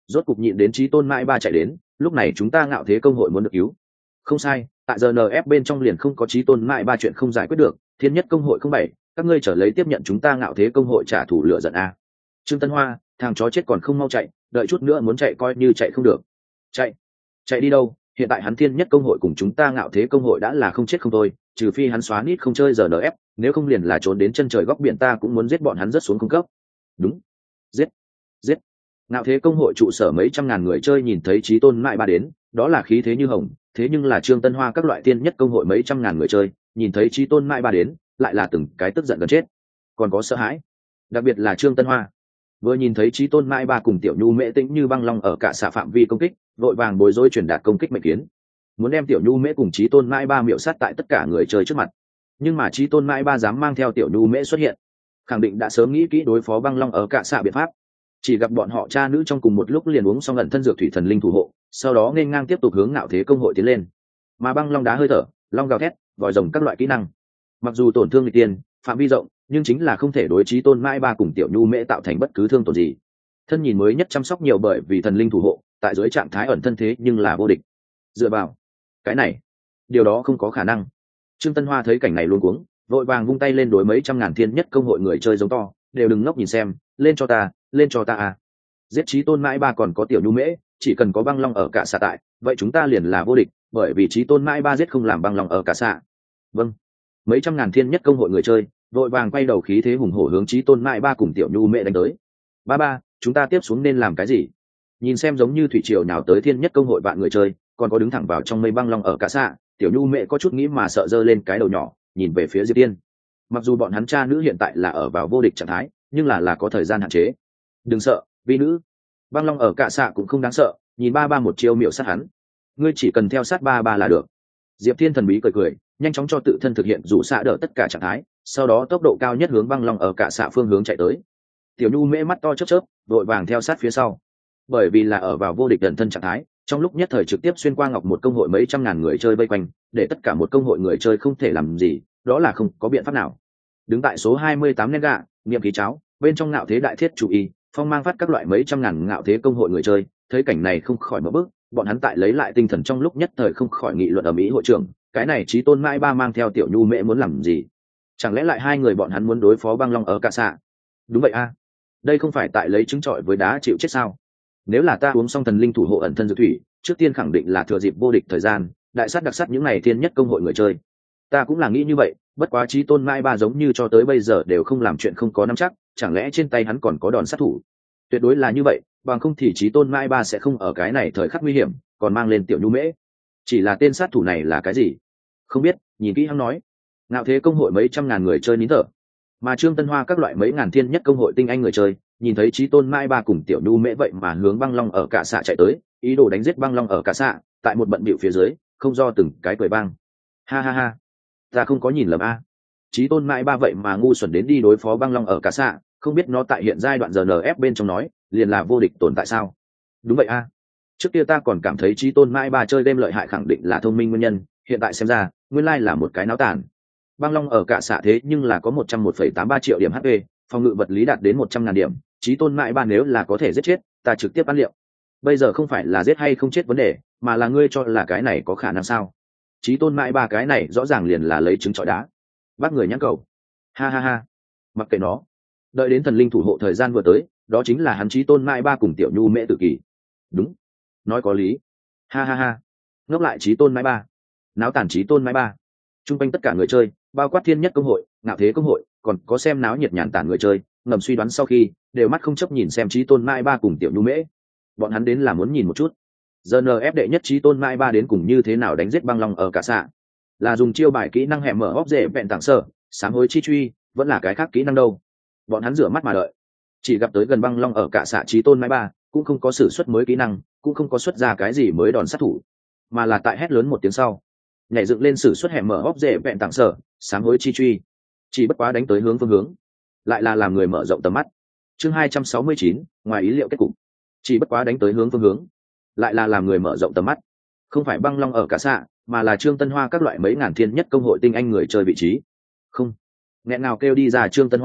rốt cục nhịn đến chí tôn mãi ba chạy đến, lúc này chúng ta ngạo thế công hội muốn được cứu. Không sai, tại giờ en ép bên trong liền không có chí tôn mãi ba chuyện không giải quyết được, thiên nhất công hội không bảy, các ngươi trở lấy tiếp nhận chúng ta ngạo thế công hội trả thù lựa giận a. Trương Tân Hoa, thằng chó chết còn không mau chạy, đợi chút nữa muốn chạy coi như chạy không được. Chạy? Chạy đi đâu? Hiện tại hắn thiên nhất công hội cùng chúng ta ngạo thế công hội đã là không chết không thôi, trừ phi hắn xóa nít không chơi giờ en ép, nếu không liền là trốn đến chân trời góc biển ta cũng muốn giết bọn hắn rất xuống cung cấp. Đúng. Giết. Giết. Ngạo thế công hội trụ sở mấy trăm ngàn người chơi nhìn thấy chí tôn mãi ba đến, đó là khí thế như hồng, thế nhưng là Trương Tân Hoa các loại thiên nhất công hội mấy trăm ngàn người chơi, nhìn thấy chí tôn mãi ba đến, lại là từng cái tức giận gần chết. Còn có sợ hãi. Đặc biệt là Trương Tân Hoa. Vừa nhìn thấy chí tôn mãi ba cùng tiểu nhu mễ tĩnh như băng long ở cả xạ phạm vi công kích, vội vàng bối rối truyền đạt công kích mệnh kiến, muốn đem tiểu nhu mễ cùng chí tôn mãi ba miệu sát tại tất cả người chơi trước mặt. Nhưng mà chí tôn mãi ba dám mang theo tiểu nhu mễ xuất hiện, khẳng định đã sớm nghĩ kỹ đối phó băng long ở cả xạ biện pháp. Chỉ gặp bọn họ cha nữ trong cùng một lúc liền uống xong ẩn thân dược thủy thần linh thủ hộ, sau đó nên ngang tiếp tục hướng ngạo thế công hội tiến lên. Mà băng long đá hơi thở, long gào thét, vòi rồng các loại kỹ năng, mặc dù tổn thương người tiền phạm vi rộng, nhưng chính là không thể đối chí tôn mãi ba cùng tiểu nhu mễ tạo thành bất cứ thương tổn gì. Thân nhìn mới nhất chăm sóc nhiều bởi vì thần linh thủ hộ, tại dưới trạng thái ẩn thân thế nhưng là vô địch. Dựa vào cái này, điều đó không có khả năng. Trương Tân Hoa thấy cảnh này luôn cuống, vội vàng vung tay lên đối mấy trăm ngàn thiên nhất công hội người chơi giống to, đều đừng ngốc nhìn xem, lên cho ta, lên cho ta à. Giết chí tôn mãi ba còn có tiểu nhu mễ, chỉ cần có băng long ở cả xạ tại, vậy chúng ta liền là vô địch, bởi vì chí tôn mãi ba giết không làm băng long ở cả xạ. Vâng. Mấy trăm ngàn thiên nhất công hội người chơi vội vàng quay đầu khí thế hùng hổ hướng chí tôn mãi ba cùng tiểu nhu mễ đánh tới. Ba ba, chúng ta tiếp xuống nên làm cái gì? Nhìn xem giống như thủy triều nào tới thiên nhất công hội vạn người chơi, còn có đứng thẳng vào trong mây băng long ở cả xạ, tiểu nhu mễ có chút nghĩ mà sợ giơ lên cái đầu nhỏ, nhìn về phía Diệp Tiên. Mặc dù bọn hắn cha nữ hiện tại là ở vào vô địch trạng thái, nhưng là là có thời gian hạn chế. Đừng sợ, vi nữ. Băng long ở cả xạ cũng không đáng sợ, nhìn ba ba một chiêu miệu sát hắn. Ngươi chỉ cần theo sát ba ba là được. Diệp Thiên thần bí cười cười, nhanh chóng cho tự thân thực hiện rủ xạ đỡ tất cả trạng thái, sau đó tốc độ cao nhất hướng băng long ở cả xạ phương hướng chạy tới. Tiểu nhu mễ mắt to chớp chớp, đội vàng theo sát phía sau. Bởi vì là ở vào vô địch gần thân trạng thái, trong lúc nhất thời trực tiếp xuyên qua ngọc một công hội mấy trăm ngàn người chơi vây quanh, để tất cả một công hội người chơi không thể làm gì, đó là không có biện pháp nào. Đứng tại số hai mươi tám nét gạ, niệm khí cháo, bên trong ngạo thế đại thiết chủ y, phong mang phát các loại mấy trăm ngàn ngạo thế công hội người chơi, thấy cảnh này không khỏi mở bước, bọn hắn tại lấy lại tinh thần trong lúc nhất thời không khỏi nghị luận ở mỹ hội trưởng, cái này chí tôn mãi ba mang theo tiểu nhu mễ muốn làm gì? Chẳng lẽ lại hai người bọn hắn muốn đối phó băng long ở cả xạ? Đúng vậy a, đây không phải tại lấy trứng trọi với đá chịu chết sao? Nếu là ta uống xong thần linh thủ hộ ẩn thân dược thủy, trước tiên khẳng định là thừa dịp vô địch thời gian, đại sát đặc sát những này thiên nhất công hội người chơi. Ta cũng là nghĩ như vậy, bất quá chí tôn mãi ba giống như cho tới bây giờ đều không làm chuyện không có nắm chắc, chẳng lẽ trên tay hắn còn có đòn sát thủ? Tuyệt đối là như vậy, bằng không thì chí tôn mãi ba sẽ không ở cái này thời khắc nguy hiểm còn mang lên tiểu nhu mễ. Chỉ là tên sát thủ này là cái gì? Không biết, nhìn kỹ hắn nói. Ngạo thế công hội mấy trăm ngàn người chơi nín thở, mà Trương Tân Hoa các loại mấy ngàn thiên nhất công hội tinh anh người chơi nhìn thấy chí tôn mãi ba cùng tiểu nhu mễ vậy mà hướng băng long ở cả xạ chạy tới, ý đồ đánh giết băng long ở cả xạ, tại một bận bịu phía dưới không do từng cái cười băng. Ha ha ha, ta không có nhìn lầm a, chí tôn mãi ba vậy mà ngu xuẩn đến đi đối phó băng long ở cả xạ, không biết nó tại hiện giai đoạn giờ en ép bên trong nói liền là vô địch tồn tại sao? Đúng vậy a, trước kia ta còn cảm thấy chí tôn mãi ba chơi game lợi hại khẳng định là thông minh nguyên nhân, hiện tại xem ra nguyên lai là một cái náo tàn. Băng long ở cả xạ thế nhưng là có một trăm một phẩy tám ba triệu điểm hát pê, phòng ngự vật lý đạt đến một trăm ngàn điểm, chí tôn mãi ba nếu là có thể giết chết ta trực tiếp ăn liệu. Bây giờ không phải là giết hay không chết vấn đề, mà là ngươi cho là cái này có khả năng sao? Chí tôn mãi ba cái này rõ ràng liền là lấy trứng trọi đá, bác người nhãn cầu. Ha ha ha, mặc kệ nó, đợi đến thần linh thủ hộ thời gian vừa tới, đó chính là hắn chí tôn mãi ba cùng tiểu nhu mễ tự kỷ. Đúng, nói có lý. Ha ha ha, ngốc lại chí tôn mãi ba, náo tàn chí tôn mãi ba. Trung quanh tất cả người chơi, bao quát thiên nhất công hội, ngạo thế công hội, còn có xem náo nhiệt nhàn tản người chơi, ngầm suy đoán sau khi đều mắt không chấp nhìn xem chí tôn mãi ba cùng tiểu nhu mễ. Bọn hắn đến là muốn nhìn một chút giờ en ép đệ nhất chí tôn mãi ba đến cùng như thế nào đánh giết băng long ở cả xạ, là dùng chiêu bài kỹ năng hẻm mở óc dễ vẹn tảng sở sám hối chi truy, vẫn là cái khác kỹ năng đâu. Bọn hắn rửa mắt mà đợi, chỉ gặp tới gần băng long ở cả xạ chí tôn mãi ba cũng không có sử xuất mới kỹ năng, cũng không có xuất ra cái gì mới đòn sát thủ, mà là tại hét lớn một tiếng sau nhảy dựng lên sử xuất hẻm mở óc dễ vẹn tảng sở sám hối chi truy, chỉ bất quá đánh tới hướng phương hướng lại là làm người mở rộng tầm mắt. Chương hai trăm sáu mươi chín, ngoài ý liệu kết cục. Chỉ bất quá đánh tới hướng phương hướng lại là làm người mở rộng tầm mắt, không phải băng long ở cả xạ, mà là Trương Tân Hoa các loại mấy ngàn thiên nhất công hội tinh anh người chơi vị trí. Không, nghẹn nào kêu đi ra Trương Tân Hoa,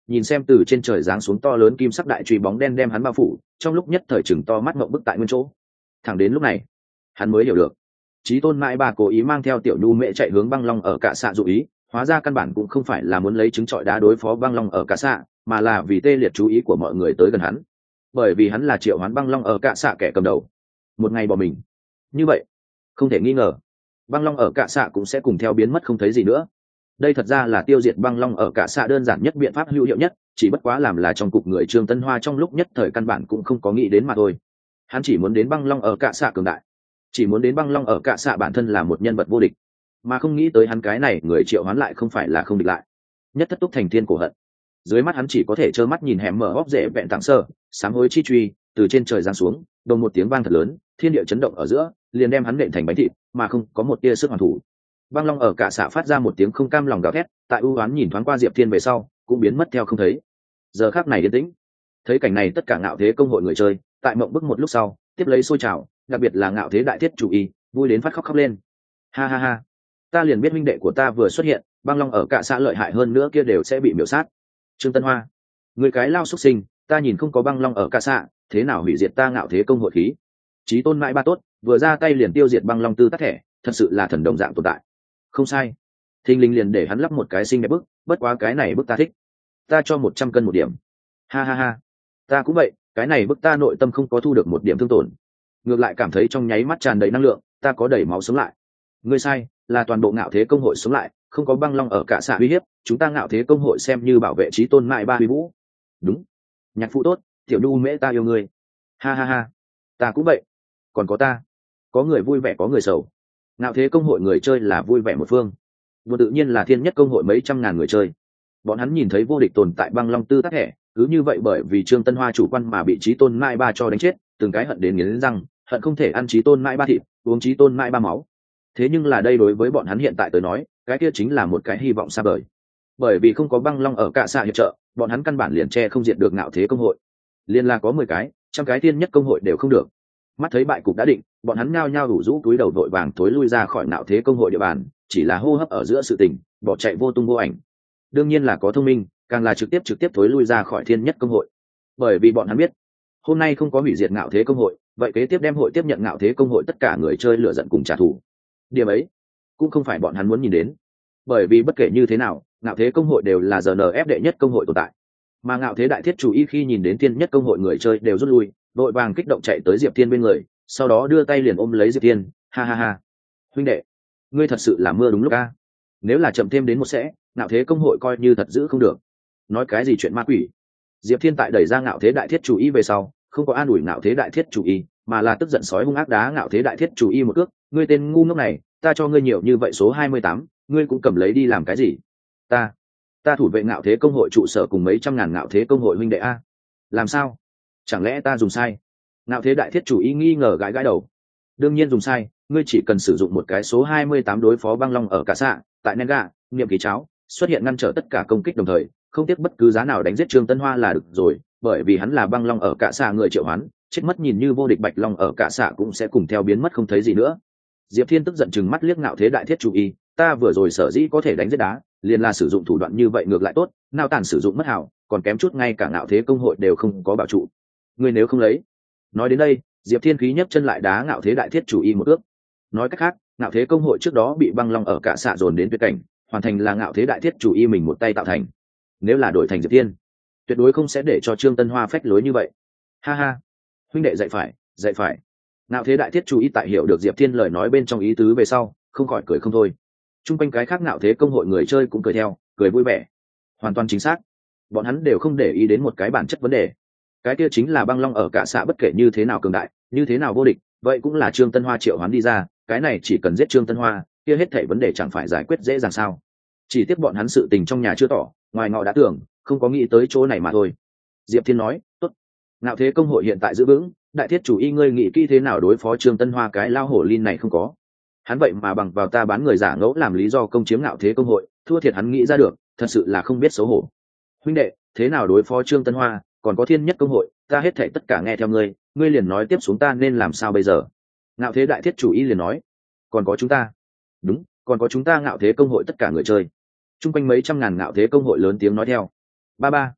nhìn xem từ trên trời giáng xuống to lớn kim sắc đại truy bóng đen đem hắn bao phủ, trong lúc nhất thời chừng to mắt ngậm bức tại nguyên chỗ. Thẳng đến lúc này hắn mới hiểu được, Chí Tôn mãi bà cố ý mang theo tiểu nhu mẹ chạy hướng băng long ở cả xạ dụ ý, hóa ra căn bản cũng không phải là muốn lấy trứng trọi đá đối phó băng long ở cả xạ, mà là vì tê liệt chú ý của mọi người tới gần hắn, bởi vì hắn là triệu hoán băng long ở cả xạ kẻ cầm đầu. Một ngày bỏ mình như vậy, không thể nghi ngờ băng long ở cả xạ cũng sẽ cùng theo biến mất không thấy gì nữa. Đây thật ra là tiêu diệt băng long ở cả xạ đơn giản nhất biện pháp hữu hiệu nhất, chỉ bất quá làm là trong cục người Trương Tân Hoa trong lúc nhất thời căn bản cũng không có nghĩ đến mà thôi. Hắn chỉ muốn đến băng long ở cả xạ cường đại, chỉ muốn đến băng long ở cả xạ bản thân là một nhân vật vô địch, mà không nghĩ tới hắn cái này người triệu hoán lại không phải là không địch lại. Nhất thất túc thành thiên cổ hận, dưới mắt hắn chỉ có thể trơ mắt nhìn hẻm mở góc rễ vẹn tặng sơ sám hối chi truy từ trên trời giáng xuống, đồng một tiếng vang thật lớn, thiên địa chấn động ở giữa, liền đem hắn nện thành bánh thịt, mà không có một tia sức hoàn thủ. Băng long ở cả xạ phát ra một tiếng không cam lòng gào thét, tại ưu oán nhìn thoáng qua Diệp Thiên về sau cũng biến mất theo không thấy. Giờ khắc này yên tĩnh, thấy cảnh này tất cả ngạo thế công hội người chơi tại mộng bức một lúc sau tiếp lấy sôi trào, đặc biệt là ngạo thế đại thiết chủ y vui đến phát khóc khóc lên. Ha ha ha, ta liền biết huynh đệ của ta vừa xuất hiện, băng long ở cả xạ lợi hại hơn nữa kia đều sẽ bị miểu sát. Trương Tân Hoa, người cái lao xuất sinh, ta nhìn không có băng long ở cả xạ, thế nào hủy diệt ta ngạo thế công hội khí. Chí Tôn mãi ba tốt, vừa ra tay liền tiêu diệt băng long tư tắc thẻ, thật sự là thần đồng dạng tồn tại. Không sai, thinh linh liền để hắn lắp một cái xinh đẹp bức, bất quá cái này bức ta thích, ta cho một trăm cân một điểm. Ha ha ha, ta cũng vậy, cái này bức ta nội tâm không có thu được một điểm thương tổn, ngược lại cảm thấy trong nháy mắt tràn đầy năng lượng, ta có đầy máu sống lại. Ngươi sai, là toàn bộ ngạo thế công hội sống lại, không có băng long ở cả xạ uy hiếp, chúng ta ngạo thế công hội xem như bảo vệ Chí Tôn mãi ba uy vũ. Đúng, nhạc phụ tốt, tiểu nhu mễ ta yêu ngươi. Ha ha ha, ta cũng vậy, còn có ta. Có người vui vẻ có người sầu, ngạo thế công hội người chơi là vui vẻ một phương, vừa tự nhiên là thiên nhất công hội mấy trăm ngàn người chơi. Bọn hắn nhìn thấy vô địch tồn tại băng long tư tác thẻ, cứ như vậy bởi vì Trương Tân Hoa chủ quan mà bị Chí Tôn mãi ba cho đánh chết, từng cái hận đến nghiến răng, hận không thể ăn Chí Tôn mãi ba thịt, uống Chí Tôn mãi ba máu. Thế nhưng là đây đối với bọn hắn hiện tại tới nói, cái kia chính là một cái hy vọng xa vời, bởi vì không có băng long ở cả xạ hiệp trợ, bọn hắn căn bản liền che không diệt được ngạo thế công hội, liên là có mười cái trăm cái thiên nhất công hội đều không được. Mắt thấy bại cục đã định, bọn hắn nhao nhao đủ rũ túi đầu vội vàng thối lui ra khỏi ngạo thế công hội địa bàn, chỉ là hô hấp ở giữa sự tình, bỏ chạy vô tung vô ảnh. Đương nhiên là có thông minh, càng là trực tiếp trực tiếp thối lui ra khỏi thiên nhất công hội, bởi vì bọn hắn biết hôm nay không có hủy diệt ngạo thế công hội, vậy kế tiếp đem hội tiếp nhận ngạo thế công hội tất cả người chơi lựa giận cùng trả thù. Điểm ấy cũng không phải bọn hắn muốn nhìn đến, bởi vì bất kể như thế nào ngạo thế công hội đều là rờ en ép đệ nhất công hội tồn tại, mà ngạo thế đại thiết chủ y khi nhìn đến thiên nhất công hội người chơi đều rút lui, đội vàng kích động chạy tới Diệp Thiên bên người, sau đó đưa tay liền ôm lấy Diệp Thiên. Ha ha ha, huynh đệ, ngươi thật sự là mưa đúng lúc a, nếu là chậm thêm đến một sẽ ngạo thế công hội coi như thật giữ không được. Nói cái gì chuyện ma quỷ. Diệp Thiên tại đẩy ra ngạo thế đại thiết chủ y về sau không có an ủi ngạo thế đại thiết chủ y, mà là tức giận sói hung ác đá ngạo thế đại thiết chủ y một cước. Ngươi tên ngu ngốc này, ta cho ngươi nhiều như vậy số hai mươi tám, ngươi cũng cầm lấy đi làm cái gì? Ta, ta thủ vệ ngạo thế công hội trụ sở cùng mấy trăm ngàn ngạo thế công hội huynh đệ a. Làm sao? Chẳng lẽ ta dùng sai? Ngạo thế đại thiết chủ y nghi ngờ gãi gãi đầu. Đương nhiên dùng sai, ngươi chỉ cần sử dụng một cái số hai mươi tám đối phó băng long ở cả xạ, tại Nenga, niệm ký cháo, xuất hiện ngăn trở tất cả công kích đồng thời, không tiếc bất cứ giá nào đánh giết Trương Tân Hoa là được rồi, bởi vì hắn là băng long ở cả xạ người triệu hoán, chết mất nhìn như vô địch bạch long ở cả xạ cũng sẽ cùng theo biến mất không thấy gì nữa. Diệp Thiên tức giận chừng mắt liếc ngạo thế đại thiết chủ y, ta vừa rồi sở dĩ có thể đánh giết đá, liền là sử dụng thủ đoạn như vậy ngược lại tốt, nào tàn sử dụng mất hảo, còn kém chút ngay cả ngạo thế công hội đều không có bảo trụ. Ngươi nếu không lấy. Nói đến đây, Diệp Thiên khí nhấc chân lại đá ngạo thế đại thiết chủ y một ước. Nói cách khác, ngạo thế công hội trước đó bị băng long ở cả xạ dồn đến tuyệt cảnh, hoàn thành là ngạo thế đại thiết chủ y mình một tay tạo thành. Nếu là đổi thành Diệp Thiên, tuyệt đối không sẽ để cho Trương Tân Hoa phách lối như vậy. Ha ha, huynh đệ dạy phải, dạy phải. Ngạo thế đại thiết chủ y tại hiểu được Diệp Thiên lời nói bên trong ý tứ về sau, không khỏi cười không thôi. Trung quanh cái khác ngạo thế công hội người chơi cũng cười theo, cười vui vẻ. Hoàn toàn chính xác, bọn hắn đều không để ý đến một cái bản chất vấn đề. Cái kia chính là băng long ở cả xạ bất kể như thế nào cường đại, như thế nào vô địch, vậy cũng là Trương Tân Hoa triệu hoán đi ra, cái này chỉ cần giết Trương Tân Hoa, kia hết thảy vấn đề chẳng phải giải quyết dễ dàng sao? Chỉ tiếc bọn hắn sự tình trong nhà chưa tỏ, ngoài ngọ đã tưởng, không có nghĩ tới chỗ này mà thôi. Diệp Thiên nói, tốt. Ngạo thế công hội hiện tại giữ vững, đại thiết chủ y ngươi nghĩ kỹ thế nào đối phó Trương Tân Hoa cái lao hổ linh này không có. Hắn vậy mà bằng vào ta bán người giả ngẫu làm lý do công chiếm ngạo thế công hội, thua thiệt hắn nghĩ ra được, thật sự là không biết xấu hổ. Huynh đệ, thế nào đối phó Trương Tân Hoa, còn có thiên nhất công hội, ta hết thảy tất cả nghe theo ngươi, ngươi liền nói tiếp xuống ta nên làm sao bây giờ. Ngạo thế đại thiết chủ y liền nói, còn có chúng ta. Đúng, còn có chúng ta ngạo thế công hội tất cả người chơi. Trung quanh mấy trăm ngàn ngạo thế công hội lớn tiếng nói theo. Ba ba,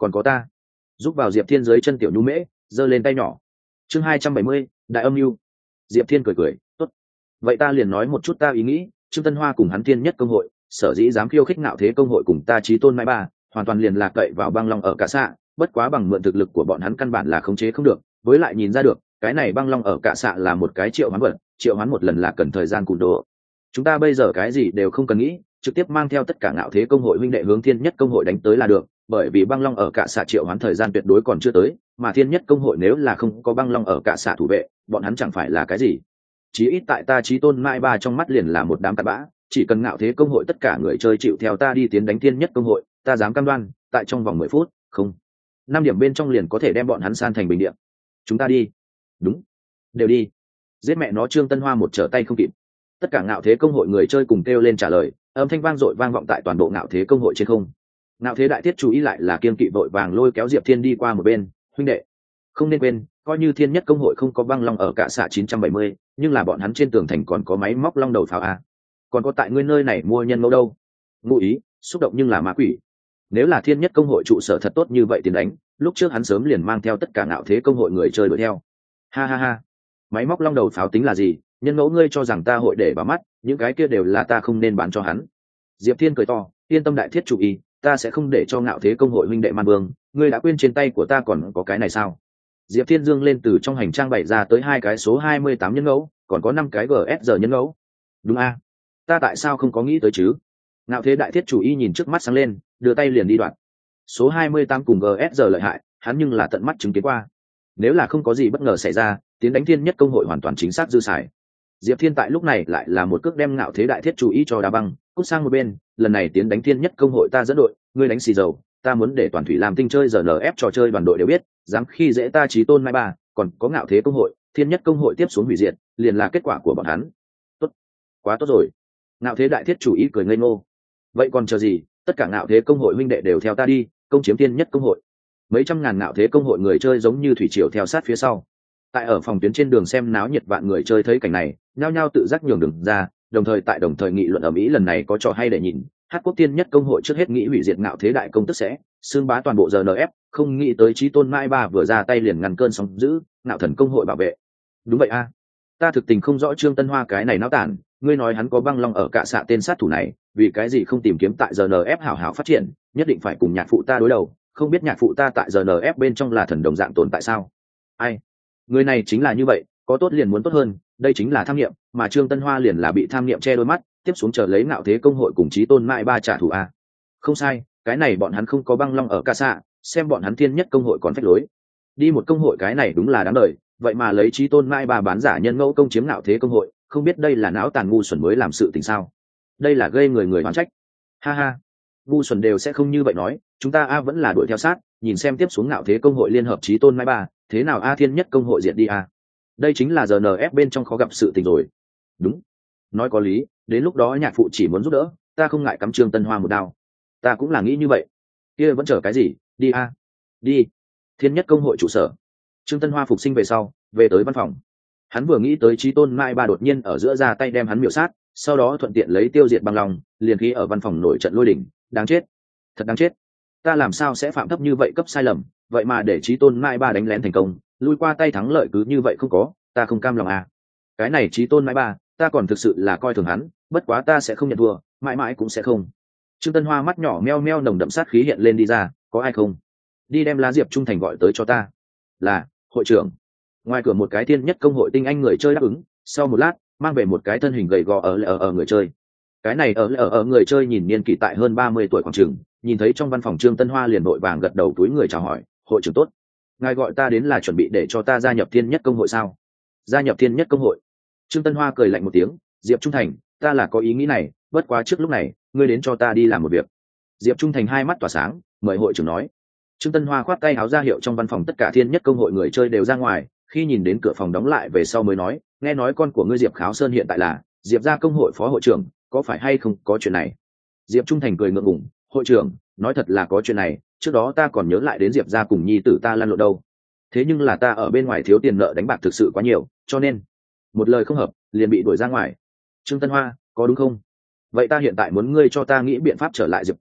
còn có ta. Giúp vào Diệp Thiên dưới chân tiểu nhu mễ giơ lên tay nhỏ. Chương hai trăm bảy mươi, đại âm mưu. Diệp Thiên cười cười, tốt, vậy ta liền nói một chút ta ý nghĩ. Trương Tân Hoa cùng hắn Thiên Nhất công hội sở dĩ dám khiêu khích Ngạo Thế công hội cùng ta Chí Tôn Mai Ba, hoàn toàn liền lạc cậy vào băng long ở cả xạ, bất quá bằng mượn thực lực của bọn hắn căn bản là khống chế không được, với lại nhìn ra được cái này băng long ở cả xạ là một cái triệu hoán vật, triệu hoán một lần là cần thời gian cùn đồ. Chúng ta bây giờ cái gì đều không cần nghĩ, trực tiếp mang theo tất cả Ngạo Thế công hội huynh đệ hướng Thiên Nhất công hội đánh tới là được, bởi vì băng long ở cả xạ triệu hoán thời gian tuyệt đối còn chưa tới, mà Thiên Nhất công hội nếu là không có băng long ở cả xạ thủ vệ, bọn hắn chẳng phải là cái gì. Chí ít tại ta Chí Tôn Mai Ba trong mắt liền là một đám tạt bã, chỉ cần Ngạo Thế công hội tất cả người chơi chịu theo ta đi tiến đánh Thiên Nhất công hội, ta dám cam đoan tại trong vòng mười phút, không năm điểm bên trong liền có thể đem bọn hắn san thành bình địa. Chúng ta đi. Đúng, đều đi. Giết mẹ nó. Trương Tân Hoa một trở tay không kịp, tất cả Ngạo Thế công hội người chơi cùng kêu lên trả lời, âm thanh vang dội vang vọng tại toàn bộ Ngạo Thế công hội trên không. Ngạo Thế đại thiết chú ý lại là kiên kỵ vội vàng lôi kéo Diệp Thiên đi qua một bên. Huynh đệ, không nên quên, coi như Thiên Nhất công hội không có băng long ở cả xạ chín trăm bảy mươi, nhưng là bọn hắn trên tường thành còn có máy móc long đầu pháo a, còn có tại ngươi nơi này mua nhân mẫu đâu. Ngụ ý xúc động nhưng là ma quỷ. Nếu là Thiên Nhất công hội trụ sở thật tốt như vậy tiền đánh, lúc trước hắn sớm liền mang theo tất cả Ngạo Thế công hội người chơi đuổi theo. Ha ha ha, máy móc long đầu pháo tính là gì, nhân mẫu ngươi cho rằng ta hội để vào mắt, những cái kia đều là ta không nên bán cho hắn. Diệp Thiên cười to, yên tâm đại thiết chủ ý, ta sẽ không để cho Ngạo Thế công hội huynh đệ man vương, ngươi đã quên trên tay của ta còn có cái này sao? Diệp Thiên dương lên từ trong hành trang bày ra tới hai cái số hai mươi tám nhân ngẫu, còn có năm cái giê ét rờ nhân ngẫu. Đúng a, ta tại sao không có nghĩ tới chứ? Ngạo Thế đại thiết chủ y nhìn trước mắt sáng lên, đưa tay liền đi đoạn. Số hai mươi tám cùng giê ét rờ lợi hại, hắn nhưng là tận mắt chứng kiến qua. Nếu là không có gì bất ngờ xảy ra, tiến đánh Thiên Nhất công hội hoàn toàn chính xác dư xài. Diệp Thiên tại lúc này lại là một cước đem Ngạo Thế đại thiết chủ y cho đá băng, cút sang một bên, lần này tiến đánh Thiên Nhất công hội ta dẫn đội, ngươi đánh xì dầu, ta muốn để toàn thủy làm tinh chơi giờ en ép trò chơi đoàn đội đều biết, dám khi dễ ta Chí Tôn Mai Ba, còn có Ngạo Thế công hội, Thiên Nhất công hội tiếp xuống hủy diệt, liền là kết quả của bọn hắn. Tốt, quá tốt rồi. Ngạo Thế đại thiết chủ ý cười ngây ngô. Vậy còn chờ gì, tất cả Ngạo Thế công hội huynh đệ đều theo ta đi, công chiếm Thiên Nhất công hội. Mấy trăm ngàn Ngạo Thế công hội người chơi giống như thủy triều theo sát phía sau. Tại ở phòng tuyến trên đường xem náo nhiệt vạn người chơi thấy cảnh này, nhao nhao tự giác nhường đường ra, đồng thời tại đồng thời nghị luận ở Mỹ lần này có trò hay để nhìn. Hát quốc Thiên Nhất công hội trước hết nghĩ hủy diệt Ngạo Thế đại công tức sẽ xương bá toàn bộ giờ en ép, không nghĩ tới Chí Tôn Mai Ba vừa ra tay liền ngăn cơn sóng dữ, Ngạo Thần công hội bảo vệ. Đúng vậy a, ta thực tình không rõ Trương Tân Hoa cái này náo tản, ngươi nói hắn có băng long ở cả xạ tên sát thủ này, vì cái gì không tìm kiếm tại giờ en ép hảo hảo phát triển, nhất định phải cùng nhạc phụ ta đối đầu, không biết nhạc phụ ta tại giờ en ép bên trong là thần đồng dạng tồn tại sao? Ai, người này chính là như vậy, có tốt liền muốn tốt hơn, đây chính là tham nghiệm, mà Trương Tân Hoa liền là bị tham nghiệm che đôi mắt, tiếp xuống chờ lấy Ngạo Thế công hội cùng Chí Tôn Mai Ba trả thù a. Không sai, cái này bọn hắn không có băng long ở ca xạ, xem bọn hắn Thiên Nhất công hội còn phách lối. Đi một công hội cái này đúng là đáng đời, vậy mà lấy Chí Tôn Mai Ba bán giả nhân ngẫu công chiếm Ngạo Thế công hội, không biết đây là não tàn ngu xuẩn mới làm sự tình sao? Đây là gây người người oán trách. Ha ha, ngu xuẩn đều sẽ không như vậy nói, chúng ta a vẫn là đuổi theo sát, nhìn xem tiếp xuống Ngạo Thế công hội liên hợp Chí Tôn Mai Ba, thế nào a Thiên Nhất công hội diệt đi a. Đây chính là giờ en ép bên trong khó gặp sự tình rồi. Đúng, nói có lý, đến lúc đó nhạc phụ chỉ muốn giúp đỡ, ta không ngại cắm Trương Tân Hoa một đao. Ta cũng là nghĩ như vậy. Kia vẫn chờ cái gì, đi a. Đi. Thiên Nhất công hội trụ sở. Trương Tân Hoa phục sinh về sau, về tới văn phòng. Hắn vừa nghĩ tới Chí Tôn Mai Ba đột nhiên ở giữa ra tay đem hắn miểu sát, sau đó thuận tiện lấy tiêu diệt băng long, liền khí ở văn phòng nổi trận lôi đình, đáng chết, thật đáng chết. Ta làm sao sẽ phạm thấp như vậy cấp sai lầm, vậy mà để Chí Tôn Mai Ba đánh lén thành công, lui qua tay thắng lợi cứ như vậy không có, ta không cam lòng à. Cái này Chí Tôn Mai Ba, ta còn thực sự là coi thường hắn, bất quá ta sẽ không nhận thua, mãi mãi cũng sẽ không. Trương Tân Hoa mắt nhỏ meo meo nồng đậm sát khí hiện lên đi ra, có ai không? Đi đem lá Diệp Trung Thành gọi tới cho ta. Là, hội trưởng. Ngoài cửa một cái Thiên Nhất công hội tinh anh người chơi đáp ứng, sau một lát, mang về một cái thân hình gầy gò ở ở ở người chơi. Cái này ở ở ở người chơi nhìn niên kỷ tại hơn ba mươi tuổi khoảng chừng, nhìn thấy trong văn phòng Trương Tân Hoa liền vội vàng gật đầu túi người chào hỏi, hội trưởng tốt. Ngài gọi ta đến là chuẩn bị để cho ta gia nhập Thiên Nhất công hội sao? Gia nhập Thiên Nhất công hội? Trương Tân Hoa cười lạnh một tiếng, Diệp Trung Thành, ta là có ý nghĩ này, bất quá trước lúc này, ngươi đến cho ta đi làm một việc. Diệp Trung Thành hai mắt tỏa sáng, mời hội trưởng nói. Trương Tân Hoa khoát tay áo ra hiệu trong văn phòng tất cả Thiên Nhất công hội người chơi đều ra ngoài, khi nhìn đến cửa phòng đóng lại về sau mới nói, nghe nói con của ngươi Diệp Kháo Sơn hiện tại là Diệp gia công hội phó hội trưởng, có phải hay không có chuyện này? Diệp Trung Thành cười ngượng ngùng, hội trưởng, nói thật là có chuyện này, trước đó ta còn nhớ lại đến Diệp gia cùng nhi tử ta lăn lộn đâu. Thế nhưng là ta ở bên ngoài thiếu tiền nợ đánh bạc thực sự quá nhiều, cho nên một lời không hợp liền bị đuổi ra ngoài. Trương Tân Hoa, có đúng không? Vậy ta hiện tại muốn ngươi cho ta nghĩ biện pháp trở lại Diệp gia,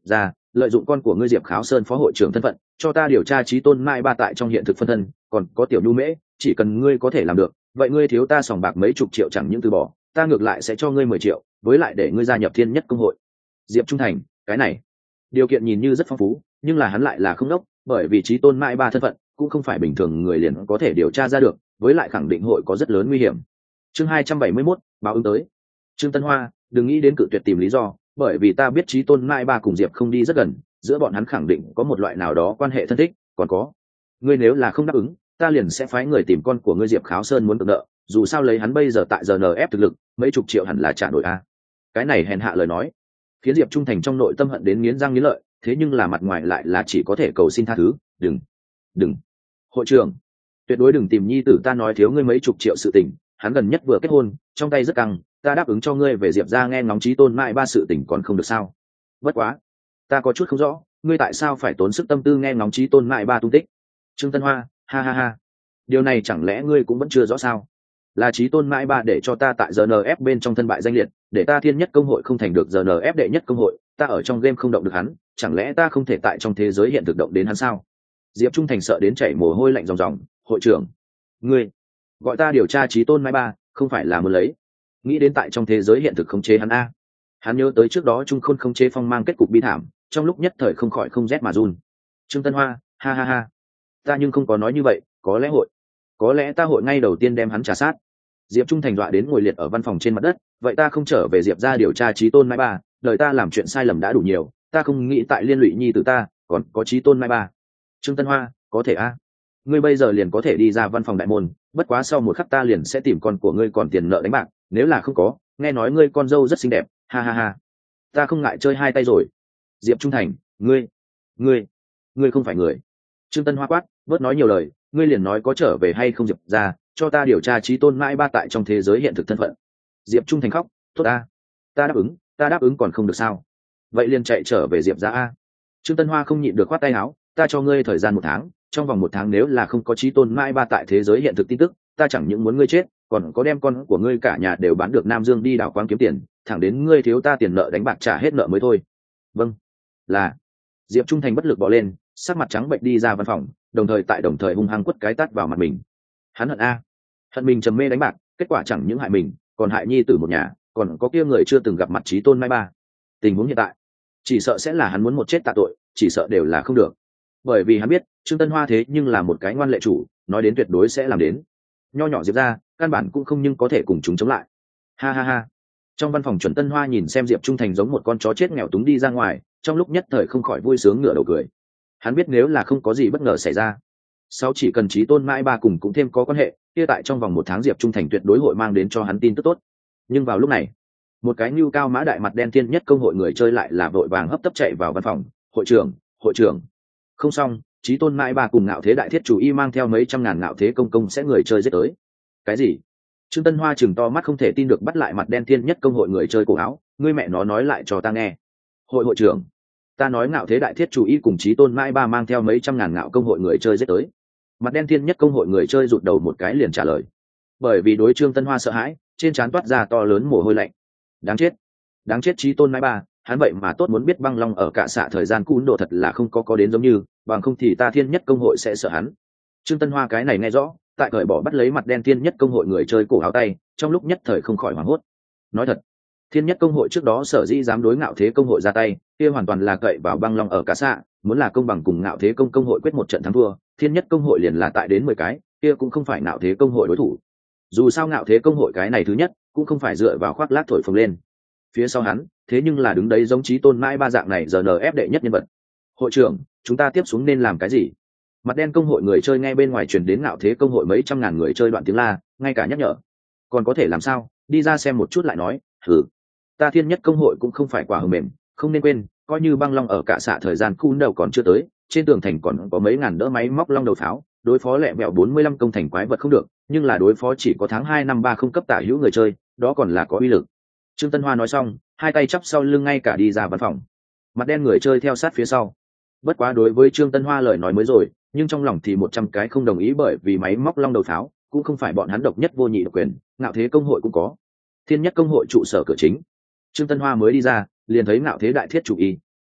lợi dụng con của ngươi Diệp Kháo Sơn phó hội trưởng thân phận cho ta điều tra Chí Tôn Mai Ba tại trong hiện thực phân thân, còn có Tiểu Nhu Mễ, chỉ cần ngươi có thể làm được, vậy ngươi thiếu ta sòng bạc mấy chục triệu chẳng những từ bỏ, ta ngược lại sẽ cho ngươi mười triệu, với lại để ngươi gia nhập Thiên Nhất công hội. Diệp Trung Thành, cái này điều kiện nhìn như rất phong phú, nhưng là hắn lại là không đốc, bởi vì Chí Tôn Mai Ba thân phận cũng không phải bình thường người liền có thể điều tra ra được, với lại khẳng định hội có rất lớn nguy hiểm. Chương hai trăm bảy mươi mốt, báo ứng tới. Trương Tân Hoa, đừng nghĩ đến cự tuyệt tìm lý do, bởi vì ta biết Chí Tôn Mai Ba cùng Diệp không đi rất gần, giữa bọn hắn khẳng định có một loại nào đó quan hệ thân thích, còn có, ngươi nếu là không đáp ứng, ta liền sẽ phái người tìm con của ngươi Diệp Kháo Sơn muốn tự nợ, dù sao lấy hắn bây giờ tại giờ en ép thực lực, mấy chục triệu hẳn là trả nổi a. Cái này hèn hạ lời nói, khiến Diệp Trung Thành trong nội tâm hận đến nghiến răng nghiến lợi, thế nhưng là mặt ngoài lại là chỉ có thể cầu xin tha thứ, đừng, đừng. Hội trưởng, tuyệt đối đừng tìm nhi tử ta nói thiếu ngươi mấy chục triệu sự tình, hắn gần nhất vừa kết hôn, trong tay rất căng, ta đáp ứng cho ngươi về Diệp ra nghe ngóng Chí Tôn Mai Ba sự tình còn không được sao? Bất quá, ta có chút không rõ, ngươi tại sao phải tốn sức tâm tư nghe ngóng Chí Tôn Mai Ba tung tích? Trương Tân Hoa, ha ha ha, điều này chẳng lẽ ngươi cũng vẫn chưa rõ sao? Là Chí Tôn Mai Ba để cho ta tại giờ en ép bên trong thân bại danh liệt, để ta Thiên Nhất công hội không thành được giờ en ép đệ nhất công hội, ta ở trong game không động được hắn, chẳng lẽ ta không thể tại trong thế giới hiện thực động đến hắn sao? Diệp Trung Thành sợ đến chảy mồ hôi lạnh ròng ròng. Hội trưởng, ngươi gọi ta điều tra Chí Tôn Mai Ba, không phải là muốn lấy? Nghĩ đến tại trong thế giới hiện thực khống chế hắn a. Hắn nhớ tới trước đó Trung Khôn khống chế Phong Mang kết cục bi thảm, trong lúc nhất thời không khỏi không rét mà run. Trương Tân Hoa, ha ha ha, ta nhưng không có nói như vậy, có lẽ hội, có lẽ ta hội ngay đầu tiên đem hắn trả sát. Diệp Trung Thành dọa đến ngồi liệt ở văn phòng trên mặt đất, vậy ta không trở về Diệp ra điều tra Chí Tôn Mai Ba, đời ta làm chuyện sai lầm đã đủ nhiều, ta không nghĩ tại liên lụy nhi tử ta, còn có Chí Tôn Mai Ba. Trương Tân Hoa, có thể a, ngươi bây giờ liền có thể đi ra văn phòng đại môn, bất quá sau một khắc ta liền sẽ tìm con của ngươi còn tiền nợ đánh bạc, nếu là không có, nghe nói ngươi con dâu rất xinh đẹp, ha ha ha, ta không ngại chơi hai tay rồi. Diệp Trung Thành, ngươi, ngươi, ngươi không phải người. Trương Tân Hoa quát, bớt nói nhiều lời, ngươi liền nói có trở về hay không Diệp ra, cho ta điều tra Chí Tôn Mai Ba tại trong thế giới hiện thực thân phận. Diệp Trung Thành khóc, tốt a, ta đáp ứng, ta đáp ứng còn không được sao? Vậy liền chạy trở về Diệp ra a. Trương Tân Hoa không nhịn được khoát tay áo, ta cho ngươi thời gian một tháng, trong vòng một tháng nếu là không có Chí Tôn Mai Ba tại thế giới hiện thực tin tức, ta chẳng những muốn ngươi chết, còn có đem con của ngươi cả nhà đều bán được Nam Dương đi đào quáng kiếm tiền, thẳng đến ngươi thiếu ta tiền nợ đánh bạc trả hết nợ mới thôi. Vâng, là. Diệp Trung Thành bất lực bỏ lên, sắc mặt trắng bệch đi ra văn phòng, đồng thời tại đồng thời hung hăng quất cái tát vào mặt mình. Hắn hận a, hận mình trầm mê đánh bạc, kết quả chẳng những hại mình, còn hại nhi tử một nhà, còn có kia người chưa từng gặp mặt Chí Tôn Mai Ba. Tình huống hiện tại, chỉ sợ sẽ là hắn muốn một chết tạ tội, chỉ sợ đều là không được. Bởi vì hắn biết, Trương Tân Hoa thế nhưng là một cái ngoan lệ chủ, nói đến tuyệt đối sẽ làm đến. Nho nhỏ Diệp ra, căn bản cũng không nhưng có thể cùng chúng chống lại. Ha ha ha. Trong văn phòng Chuẩn Tân Hoa nhìn xem Diệp Trung Thành giống một con chó chết nghèo túng đi ra ngoài, trong lúc nhất thời không khỏi vui sướng ngửa đầu cười. Hắn biết nếu là không có gì bất ngờ xảy ra, sau chỉ cần Chí Tôn Mai Ba cùng cũng thêm có quan hệ, kia tại trong vòng một tháng Diệp Trung Thành tuyệt đối hội mang đến cho hắn tin tức tốt. Nhưng vào lúc này, một cái nhu cao mã đại mặt đen Thiên Nhất công hội người chơi lại là vội vàng hấp tấp chạy vào văn phòng. Hội trưởng, hội trưởng. Không xong, Chí Tôn Mai Ba cùng Ngạo Thế Đại Thiết chủ y mang theo mấy trăm ngàn Ngạo Thế công công sẽ người chơi giết tới. Cái gì? Trương Tân Hoa chừng to mắt không thể tin được bắt lại mặt đen Thiên Nhất công hội người chơi cổ áo, ngươi mẹ nó nói lại cho ta nghe. Hội hội trưởng, ta nói Ngạo Thế Đại Thiết chủ y cùng Chí Tôn Mai Ba mang theo mấy trăm ngàn ngạo công hội người chơi giết tới. Mặt đen Thiên Nhất công hội người chơi rụt đầu một cái liền trả lời. Bởi vì đối Trương Tân Hoa sợ hãi, trên trán toát ra to lớn mồ hôi lạnh. Đáng chết, đáng chết Chí Tôn Mai Ba, hắn vậy mà tốt muốn biết băng long ở cả xạ thời gian cún độ thật là không có có đến giống như, bằng không thì ta Thiên Nhất công hội sẽ sợ hắn. Trương Tân Hoa cái này nghe rõ, tại cởi bỏ bắt lấy mặt đen Thiên Nhất công hội người chơi cổ áo tay, trong lúc nhất thời không khỏi hoảng hốt. Nói thật, Thiên Nhất công hội trước đó sở dĩ dám đối Ngạo Thế công hội ra tay, kia hoàn toàn là cậy vào băng long ở cả xạ, muốn là công bằng cùng Ngạo Thế công công hội quyết một trận thắng thua, Thiên Nhất công hội liền là tại đến mười cái, kia cũng không phải Ngạo Thế công hội đối thủ. Dù sao Ngạo Thế công hội cái này thứ nhất, cũng không phải dựa vào khoác lác thổi phồng lên. Phía sau hắn, thế nhưng là đứng đấy giống Chí Tôn Mai Ba dạng này giờ en ép đệ nhất nhân vật. Hội trưởng, chúng ta tiếp xuống nên làm cái gì? Mặt đen công hội người chơi nghe bên ngoài truyền đến Ngạo Thế công hội mấy trăm ngàn người chơi đoạn tiếng la, ngay cả nhắc nhở. Còn có thể làm sao? Đi ra xem một chút lại nói, thử. Ta Thiên Nhất công hội cũng không phải quả hờ mềm, không nên quên, coi như băng long ở cả xạ thời gian cún đầu còn chưa tới, trên tường thành còn có mấy ngàn đỡ máy móc long đầu pháo, đối phó lẹ vẹo bốn mươi lăm công thành quái vật không được, nhưng là đối phó chỉ có tháng hai năm ba không cấp tả hữu người chơi, đó còn là có uy lực. Trương Tân Hoa nói xong, hai tay chắp sau lưng ngay cả đi ra văn phòng. Mặt đen người chơi theo sát phía sau. Bất quá đối với Trương Tân Hoa lời nói mới rồi, nhưng trong lòng thì một trăm cái không đồng ý, bởi vì máy móc long đầu pháo cũng không phải bọn hắn độc nhất vô nhị độc quyền, Ngạo Thế công hội cũng có. Thiên Nhất công hội trụ sở cửa chính, Trương Tân Hoa mới đi ra, liền thấy Ngạo Thế Đại Thiết chủ y,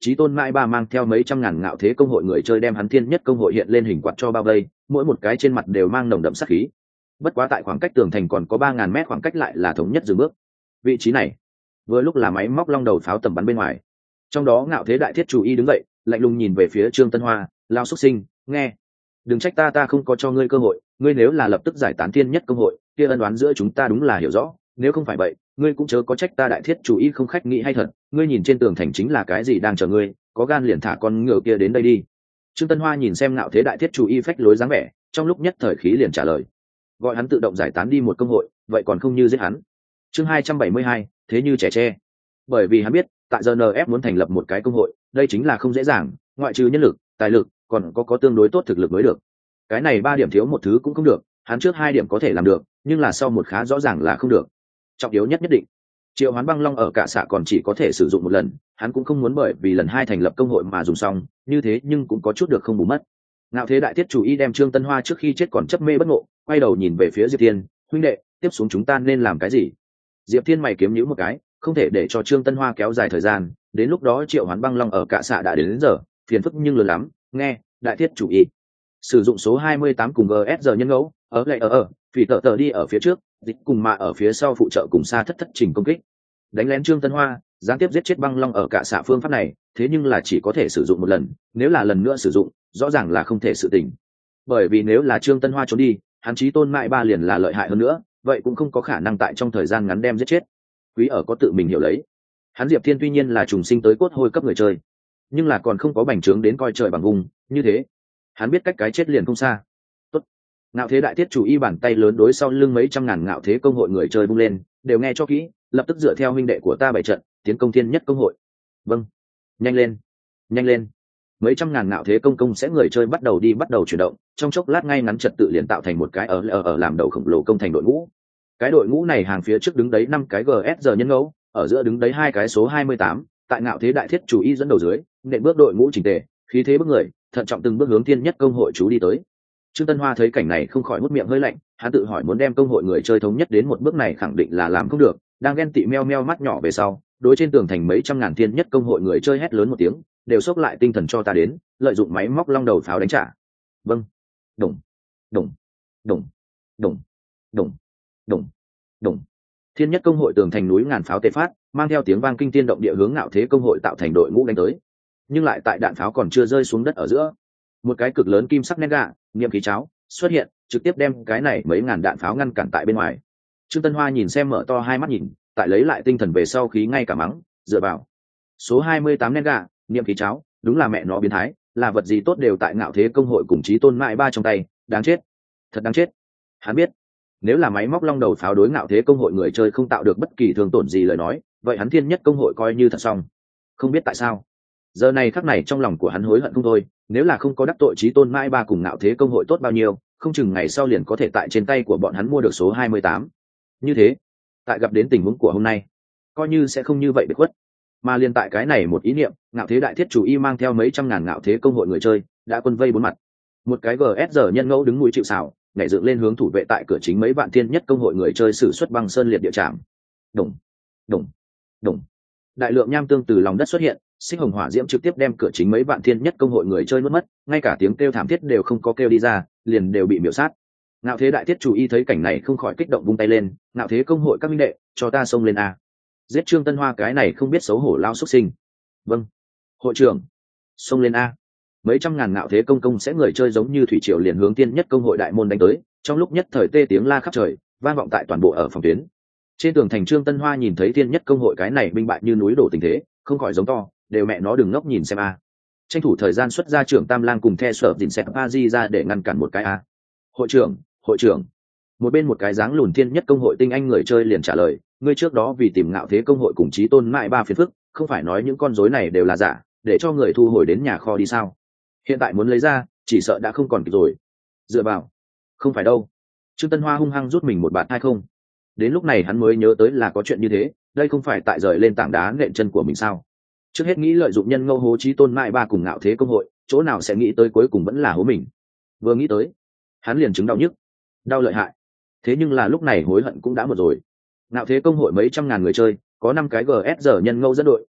chí tôn mãi ba mang theo mấy trăm ngàn ngạo thế công hội người chơi đem hắn thiên nhất công hội hiện lên hình quạt cho bao vây, mỗi một cái trên mặt đều mang nồng đậm sát khí. Bất quá tại khoảng cách tường thành còn có ba ngàn mét khoảng cách lại là thống nhất dừng bước. Vị trí này vừa lúc là máy móc long đầu pháo tầm bắn bên ngoài. Trong đó ngạo thế đại thiết chủ y đứng dậy, lạnh lùng nhìn về phía Trương Tân Hoa, lao xuất sinh, nghe, đừng trách ta ta không có cho ngươi cơ hội, ngươi nếu là lập tức giải tán thiên nhất công hội, kia ân oán giữa chúng ta đúng là hiểu rõ, nếu không phải vậy, ngươi cũng chớ có trách ta đại thiết chủ y không khách nghĩ hay thật, ngươi nhìn trên tường thành chính là cái gì đang chờ ngươi, có gan liền thả con ngựa kia đến đây đi. Trương Tân Hoa nhìn xem ngạo thế đại thiết chủ y phách lối dáng vẻ, trong lúc nhất thời khí liền trả lời, gọi hắn tự động giải tán đi một công hội, vậy còn không như giết hắn. Chương hai trăm bảy mươi hai, thế như trẻ tre. Bởi vì hắn biết, tại giê en ép muốn thành lập một cái công hội, đây chính là không dễ dàng, ngoại trừ nhân lực, tài lực, còn có có tương đối tốt thực lực mới được. Cái này ba điểm thiếu một thứ cũng không được, hắn trước hai điểm có thể làm được, nhưng là sau một khá rõ ràng là không được. Trọng yếu nhất nhất định, triệu hoán băng long ở cả xạ còn chỉ có thể sử dụng một lần, hắn cũng không muốn bởi vì lần hai thành lập công hội mà dùng xong, như thế nhưng cũng có chút được không bù mất. Ngạo thế đại thiết chủ y đem Trương Tân Hoa trước khi chết còn chấp mê bất ngộ, quay đầu nhìn về phía Diệp Thiên, huynh đệ, tiếp xuống chúng ta nên làm cái gì? Diệp Thiên mày kiếm nhíu một cái, không thể để cho Trương Tân Hoa kéo dài thời gian, đến lúc đó triệu hoán băng long ở cả xạ đã đến, đến giờ, phiền phức nhưng lớn lắm, nghe, đại thiết chủ y. Sử dụng số hai mươi tám cùng giê ét giờ nhân ngẫu, ở lại ở ở, phỉ tợ tợ đi ở phía trước, dịch cùng mà ở phía sau phụ trợ cùng xa thất thất trình công kích. Đánh lén Trương Tân Hoa, gián tiếp giết chết băng long ở cả xạ phương pháp này, thế nhưng là chỉ có thể sử dụng một lần, nếu là lần nữa sử dụng, rõ ràng là không thể sự tình. Bởi vì nếu là Trương Tân Hoa trốn đi, hắn chí tôn mại ba liền là lợi hại hơn nữa, vậy cũng không có khả năng tại trong thời gian ngắn đem giết chết. Quý ở có tự mình hiểu lấy. Hắn Diệp Thiên tuy nhiên là trùng sinh tới cốt hôi cấp người chơi, nhưng là còn không có bành trướng đến coi trời bằng vùng, như thế, hắn biết cách cái chết liền không xa. Tốt. Ngạo thế đại thiết chủ y bàn tay lớn đối sau lưng mấy trăm ngàn ngạo thế công hội người chơi bung lên, đều nghe cho kỹ, lập tức dựa theo huynh đệ của ta bảy trận, tiến công thiên nhất công hội. Vâng. Nhanh lên, nhanh lên. Mấy trăm ngàn ngạo thế công công sẽ người chơi bắt đầu đi bắt đầu chuyển động, trong chốc lát ngay ngắn trật tự liền tạo thành một cái ở ở ở làm đầu khổng lồ công thành đội ngũ. Cái đội ngũ này hàng phía trước đứng đấy năm cái giê ét giờ nhân ngẫu, ở giữa đứng đấy hai cái số hai mươi tám, tại ngạo thế đại thiết chủ y dẫn đầu dưới, nện bước đội ngũ chỉnh tề, khí thế bước người, thận trọng từng bước hướng thiên nhất công hội chú đi tới. Trương Tân Hoa thấy cảnh này không khỏi nuốt miệng hơi lạnh, hắn tự hỏi muốn đem công hội người chơi thống nhất đến một bước này khẳng định là làm không được, đang ghen tị meo meo mắt nhỏ về sau, đối trên tường thành mấy trăm ngàn thiên nhất công hội người chơi hét lớn một tiếng, đều xốc lại tinh thần cho ta đến, lợi dụng máy móc long đầu pháo đánh trả. Vâng. Đùng, đùng, đùng, đùng, đùng, đùng, đùng. Thiên nhất công hội tường thành núi ngàn pháo tê phát, mang theo tiếng vang kinh thiên động địa hướng ngạo thế công hội tạo thành đội ngũ đánh tới. Nhưng lại tại đạn pháo còn chưa rơi xuống đất ở giữa, một cái cực lớn kim sắc nén gà, niệm khí cháo xuất hiện, trực tiếp đem cái này mấy ngàn đạn pháo ngăn cản tại bên ngoài. Trương Tân Hoa nhìn xem mở to hai mắt nhìn, tại lấy lại tinh thần về sau khí ngay cả mắng, dựa vào số hai mươi tám nén gà, niệm khí cháo, đúng là mẹ nó biến thái, là vật gì tốt đều tại ngạo thế công hội cùng chí tôn mại ba trong tay, đáng chết, thật đáng chết. Hắn biết, nếu là máy móc long đầu pháo đối ngạo thế công hội người chơi không tạo được bất kỳ thương tổn gì lời nói, vậy hắn thiên nhất công hội coi như thật xong. Không biết tại sao, giờ này khắc này trong lòng của hắn hối hận không thôi, nếu là không có đắc tội chí tôn mãi ba cùng ngạo thế công hội tốt bao nhiêu, không chừng ngày sau liền có thể tại trên tay của bọn hắn mua được số hai mươi tám. Như thế, tại gặp đến tình huống của hôm nay, coi như sẽ không như vậy bị khuất. Mà liền tại cái này một ý niệm, ngạo thế đại thiết chủ y mang theo mấy trăm ngàn ngạo thế công hội người chơi, đã quân vây bốn mặt. Một cái giê ét giờ nhân ngẫu đứng mũi chịu sào, nhảy dựng lên hướng thủ vệ tại cửa chính mấy vạn thiên nhất công hội người chơi sử xuất băng sơn liệt địa trảm. Đùng, đùng, đùng. Đại lượng nham tương từ lòng đất xuất hiện, sinh hồng hỏa diễm trực tiếp đem cửa chính mấy vạn thiên nhất công hội người chơi mất mất, ngay cả tiếng kêu thảm thiết đều không có kêu đi ra, liền đều bị miểu sát. Ngạo thế đại thiết chủ y thấy cảnh này không khỏi kích động vung tay lên, ngạo thế công hội các minh đệ, cho ta xông lên a, giết Trương Tân Hoa cái này không biết xấu hổ lao xuất sinh. Vâng, hội trưởng, xông lên a. Mấy trăm ngàn ngạo thế công công sẽ người chơi giống như thủy triều liền hướng tiên nhất công hội đại môn đánh tới, trong lúc nhất thời tê tiếng la khắp trời, vang vọng tại toàn bộ ở phòng tuyến. Trên tường thành Trương Tân Hoa nhìn thấy tiên nhất công hội cái này binh bại như núi đổ tình thế, không khỏi giống to, đều mẹ nó đừng ngốc nhìn xem a. Tranh thủ thời gian xuất ra trưởng Tam Lang cùng The Sở dình xẹt pa di ra để ngăn cản một cái a. Hội trưởng, hội trưởng. Một bên một cái dáng lùn tiên nhất công hội tinh anh người chơi liền trả lời, ngươi trước đó vì tìm ngạo thế công hội cùng chí tôn mại ba phiền phức, không phải nói những con rối này đều là giả, để cho người thu hồi đến nhà kho đi sao? Hiện tại muốn lấy ra, chỉ sợ đã không còn kịp rồi. Dựa vào, không phải đâu. Trương Tân Hoa hung hăng rút mình một bạt hai không. Đến lúc này hắn mới nhớ tới là có chuyện như thế, đây không phải tại rời lên tảng đá nện chân của mình sao? Trước hết nghĩ lợi dụng nhân ngẫu hố chí tôn mại ba cùng ngạo thế công hội, chỗ nào sẽ nghĩ tới cuối cùng vẫn là hố mình. Vừa nghĩ tới, hắn liền chứng đau nhức, đau lợi hại. Thế nhưng là lúc này hối hận cũng đã một rồi. Ngạo thế công hội mấy trăm ngàn người chơi, có năm cái giê ét giờ nhân ngẫu dẫn đội,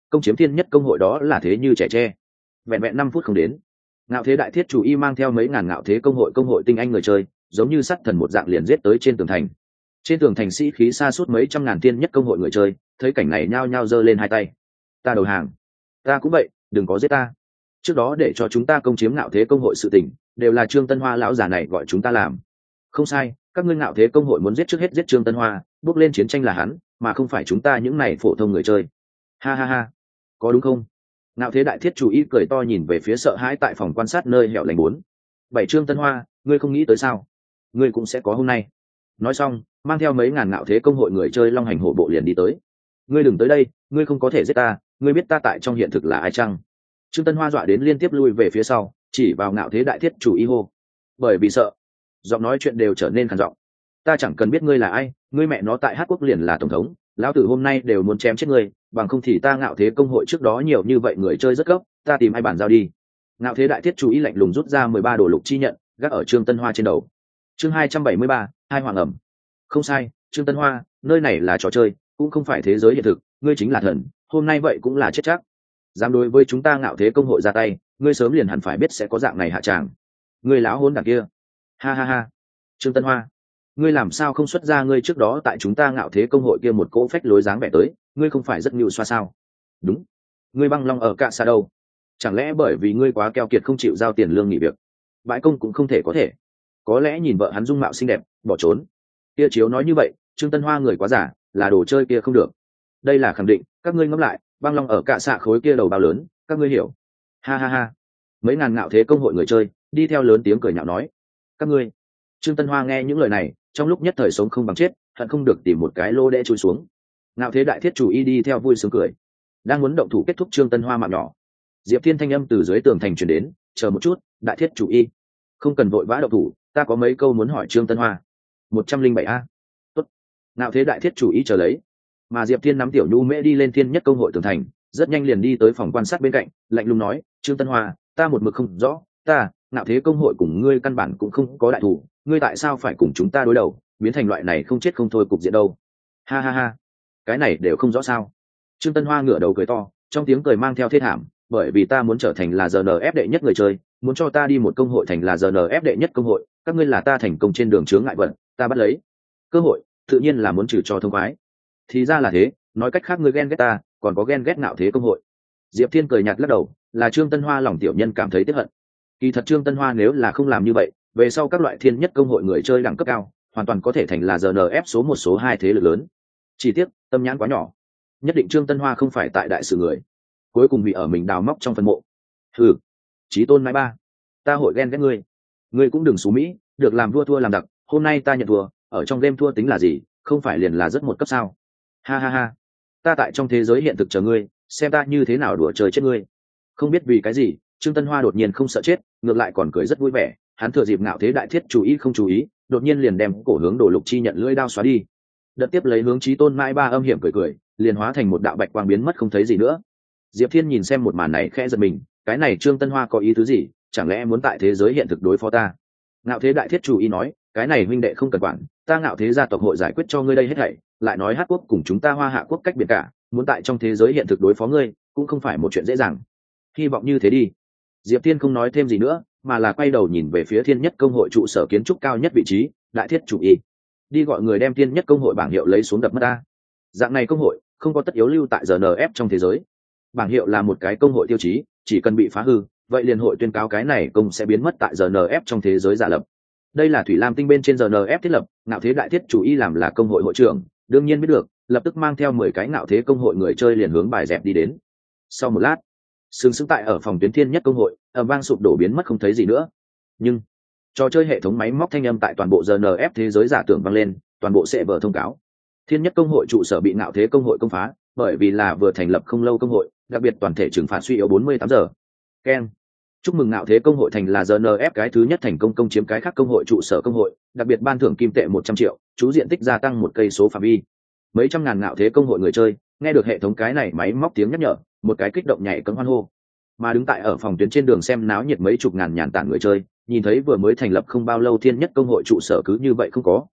công chiếm thiên nhất công hội đó là thế như trẻ tre. Vẹn vẹn năm phút không đến, ngạo thế đại thiết chủ y mang theo mấy ngàn ngạo thế công hội công hội tinh anh người chơi, giống như sắt thần một dạng liền giết tới trên tường thành. Trên tường thành sĩ khí xa suốt mấy trăm ngàn thiên nhất công hội người chơi, thấy cảnh này nhao nhao giơ lên hai tay. Ta đầu hàng. Ta cũng vậy, đừng có giết ta. Trước đó để cho chúng ta công chiếm ngạo thế công hội sự tình, đều là Trương Tân Hoa lão già này gọi chúng ta làm. Không sai, các ngươi ngạo thế công hội muốn giết trước hết giết Trương Tân Hoa, bước lên chiến tranh là hắn, mà không phải chúng ta những này phổ thông người chơi. Ha ha ha, có đúng không? Ngạo thế đại thiết chủ y cười to nhìn về phía sợ hãi tại phòng quan sát nơi hẻo lánh bốn. Bảy Trương Tân Hoa, ngươi không nghĩ tới sao? Ngươi cũng sẽ có hôm nay. Nói xong, mang theo mấy ngàn ngạo thế công hội người chơi long hành hổ bộ liền đi tới. Ngươi đừng tới đây, ngươi không có thể giết ta, ngươi biết ta tại trong hiện thực là ai chăng? Trương Tân Hoa dọa đến liên tiếp lui về phía sau, chỉ vào ngạo thế đại thiết chủ y hô. Bởi vì sợ, giọng nói chuyện đều trở nên khàn giọng. Ta chẳng cần biết ngươi là ai, ngươi mẹ nó tại Hát Quốc liền là tổng thống, lão tử hôm nay đều muốn chém chết ngươi, bằng không thì ta ngạo thế công hội trước đó nhiều như vậy người chơi rất gấp, ta tìm ai bàn giao đi. Ngạo thế đại thiết chủ y lạnh lùng rút ra mười ba đồ lục chi nhận, gác ở Trương Tân Hoa trên đầu. Chương hai trăm bảy mươi ba, hai hoàng ẩm. Không sai, Trương Tân Hoa, nơi này là trò chơi, cũng không phải thế giới hiện thực, ngươi chính là thần, hôm nay vậy cũng là chết chắc. Dám đối với chúng ta ngạo thế công hội ra tay, ngươi sớm liền hẳn phải biết sẽ có dạng này hạ tràng. Ngươi lão hôn đảng kia. Ha ha ha. Trương Tân Hoa, ngươi làm sao không xuất ra ngươi trước đó tại chúng ta ngạo thế công hội kia một cỗ phách lối dáng vẻ tới, ngươi không phải rất nhịu xoa sao? Đúng, ngươi băng long ở cạ xa đâu? Chẳng lẽ bởi vì ngươi quá keo kiệt không chịu giao tiền lương nghỉ việc, bãi công cũng không thể có thể? Có lẽ nhìn vợ hắn dung mạo xinh đẹp, bỏ trốn. Kia chiếu nói như vậy, Trương Tân Hoa người quá giả, là đồ chơi kia không được. Đây là khẳng định, các ngươi ngẫm lại, băng long ở cạ xạ khối kia đầu bao lớn, các ngươi hiểu? Ha ha ha. Mấy ngàn ngạo thế công hội người chơi đi theo lớn tiếng cười nhạo nói. Các ngươi. Trương Tân Hoa nghe những lời này, trong lúc nhất thời sống không bằng chết, hận không được tìm một cái lô đẽ chui xuống. Ngạo thế đại thiết chủ y đi theo vui sướng cười, đang muốn động thủ kết thúc Trương Tân Hoa mạng nhỏ. Diệp Thiên thanh âm từ dưới tường thành truyền đến, chờ một chút, đại thiết chủ y, không cần vội vã động thủ, ta có mấy câu muốn hỏi Trương Tân Hoa. Một trăm linh bảy a. Tốt. Ngạo thế đại thiết chủ y chờ lấy. Mà Diệp Thiên nắm tiểu nhu mễ đi lên thiên nhất công hội tường thành, rất nhanh liền đi tới phòng quan sát bên cạnh, lạnh lùng nói, Trương Tân Hoa, ta một mực không rõ, ta, ngạo thế công hội cùng ngươi căn bản cũng không có đại thủ, ngươi tại sao phải cùng chúng ta đối đầu, biến thành loại này không chết không thôi cục diện đâu? Ha ha ha, cái này đều không rõ sao? Trương Tân Hoa ngửa đầu cười to, trong tiếng cười mang theo thê thảm, bởi vì ta muốn trở thành là giê en ép đệ nhất người chơi, muốn cho ta đi một công hội thành là giê en ép đệ nhất công hội, các ngươi là ta thành công trên đường chướng ngại vật, ta bắt lấy cơ hội, tự nhiên là muốn trừ cho thông khoái. Thì ra là thế, nói cách khác ngươi ghen ghét ta, còn có ghen ghét ngạo thế công hội. Diệp Thiên cười nhạt lắc đầu, là Trương Tân Hoa lòng tiểu nhân cảm thấy tiếc hận. Kỳ thật Trương Tân Hoa nếu là không làm như vậy, về sau các loại thiên nhất công hội người chơi đẳng cấp cao, hoàn toàn có thể thành là giê en ép số một số hai thế lực lớn. Chỉ tiếc, tâm nhãn quá nhỏ. Nhất định Trương Tân Hoa không phải tại đại sự người, cuối cùng bị ở mình đào móc trong phân mộ. Hừ, chí tôn mãi ba, ta hội ghen ghét ngươi, ngươi cũng đừng xú mỹ, được làm vua thua làm đặc, hôm nay ta nhận thua, ở trong game thua tính là gì, không phải liền là rất một cấp sao? Ha ha ha, ta tại trong thế giới hiện thực chờ ngươi, xem ta như thế nào đùa chơi chết ngươi. Không biết vì cái gì, Trương Tân Hoa đột nhiên không sợ chết, ngược lại còn cười rất vui vẻ, hắn thừa dịp ngạo thế đại thiết chú ý không chú ý, đột nhiên liền đem cổ hướng Đồ Lục Chi nhận lưỡi đao xóa đi. Đợt tiếp lấy hướng Chí Tôn mãi ba âm hiểm cười cười, liền hóa thành một đạo bạch quang biến mất không thấy gì nữa. Diệp Thiên nhìn xem một màn này khẽ giật mình, cái này Trương Tân Hoa có ý tứ gì, chẳng lẽ muốn tại thế giới hiện thực đối phó ta? Ngạo thế đại thiết chủ ý nói, cái này huynh đệ không cần quản, ta ngạo thế gia tộc hội giải quyết cho ngươi đây hết thảy, lại nói Hát quốc cùng chúng ta Hoa Hạ quốc cách biệt cả, muốn tại trong thế giới hiện thực đối phó ngươi, cũng không phải một chuyện dễ dàng. Hy vọng như thế đi. Diệp Thiên không nói thêm gì nữa, mà là quay đầu nhìn về phía Thiên Nhất công hội trụ sở kiến trúc cao nhất vị trí, đại thiết chủ ý, đi gọi người đem Thiên Nhất công hội bảng hiệu lấy xuống đập mất ta. Dạng này công hội không có tất yếu lưu tại giê en ép trong thế giới. Bảng hiệu là một cái công hội tiêu chí, chỉ cần bị phá hư, vậy liền hội tuyên cáo cái này công sẽ biến mất tại giê en ép trong thế giới giả lập. Đây là Thủy Lam tinh bên trên giê en ép thiết lập, ngạo thế đại thiết chủ y làm là công hội hội trưởng, đương nhiên biết được, lập tức mang theo mười cái ngạo thế công hội người chơi liền hướng bài dẹp đi đến. Sau một lát, sừng sững tại ở phòng tuyến Thiên Nhất công hội, ầm vang sụp đổ biến mất không thấy gì nữa. Nhưng trò chơi hệ thống máy móc thanh âm tại toàn bộ giê en ép thế giới giả tưởng vang lên, toàn bộ sẽ vở thông cáo. Thiên Nhất công hội trụ sở bị ngạo thế công hội công phá, bởi vì là vừa thành lập không lâu công hội, đặc biệt toàn thể trừng phạt suy yếu bốn mươi tám giờ. Ken, chúc mừng ngạo thế công hội thành là giê en ép cái thứ nhất thành công công chiếm cái khác công hội trụ sở công hội, đặc biệt ban thưởng kim tệ một trăm triệu, chú diện tích gia tăng một cây số phạm vi. Mấy trăm ngàn ngạo thế công hội người chơi, nghe được hệ thống cái này máy móc tiếng nhắc nhở, một cái kích động nhảy cẫng hoan hô. Mà đứng tại ở phòng tuyến trên đường xem náo nhiệt mấy chục ngàn nhàn tản người chơi, nhìn thấy vừa mới thành lập không bao lâu Thiên Nhất công hội trụ sở cứ như vậy không có,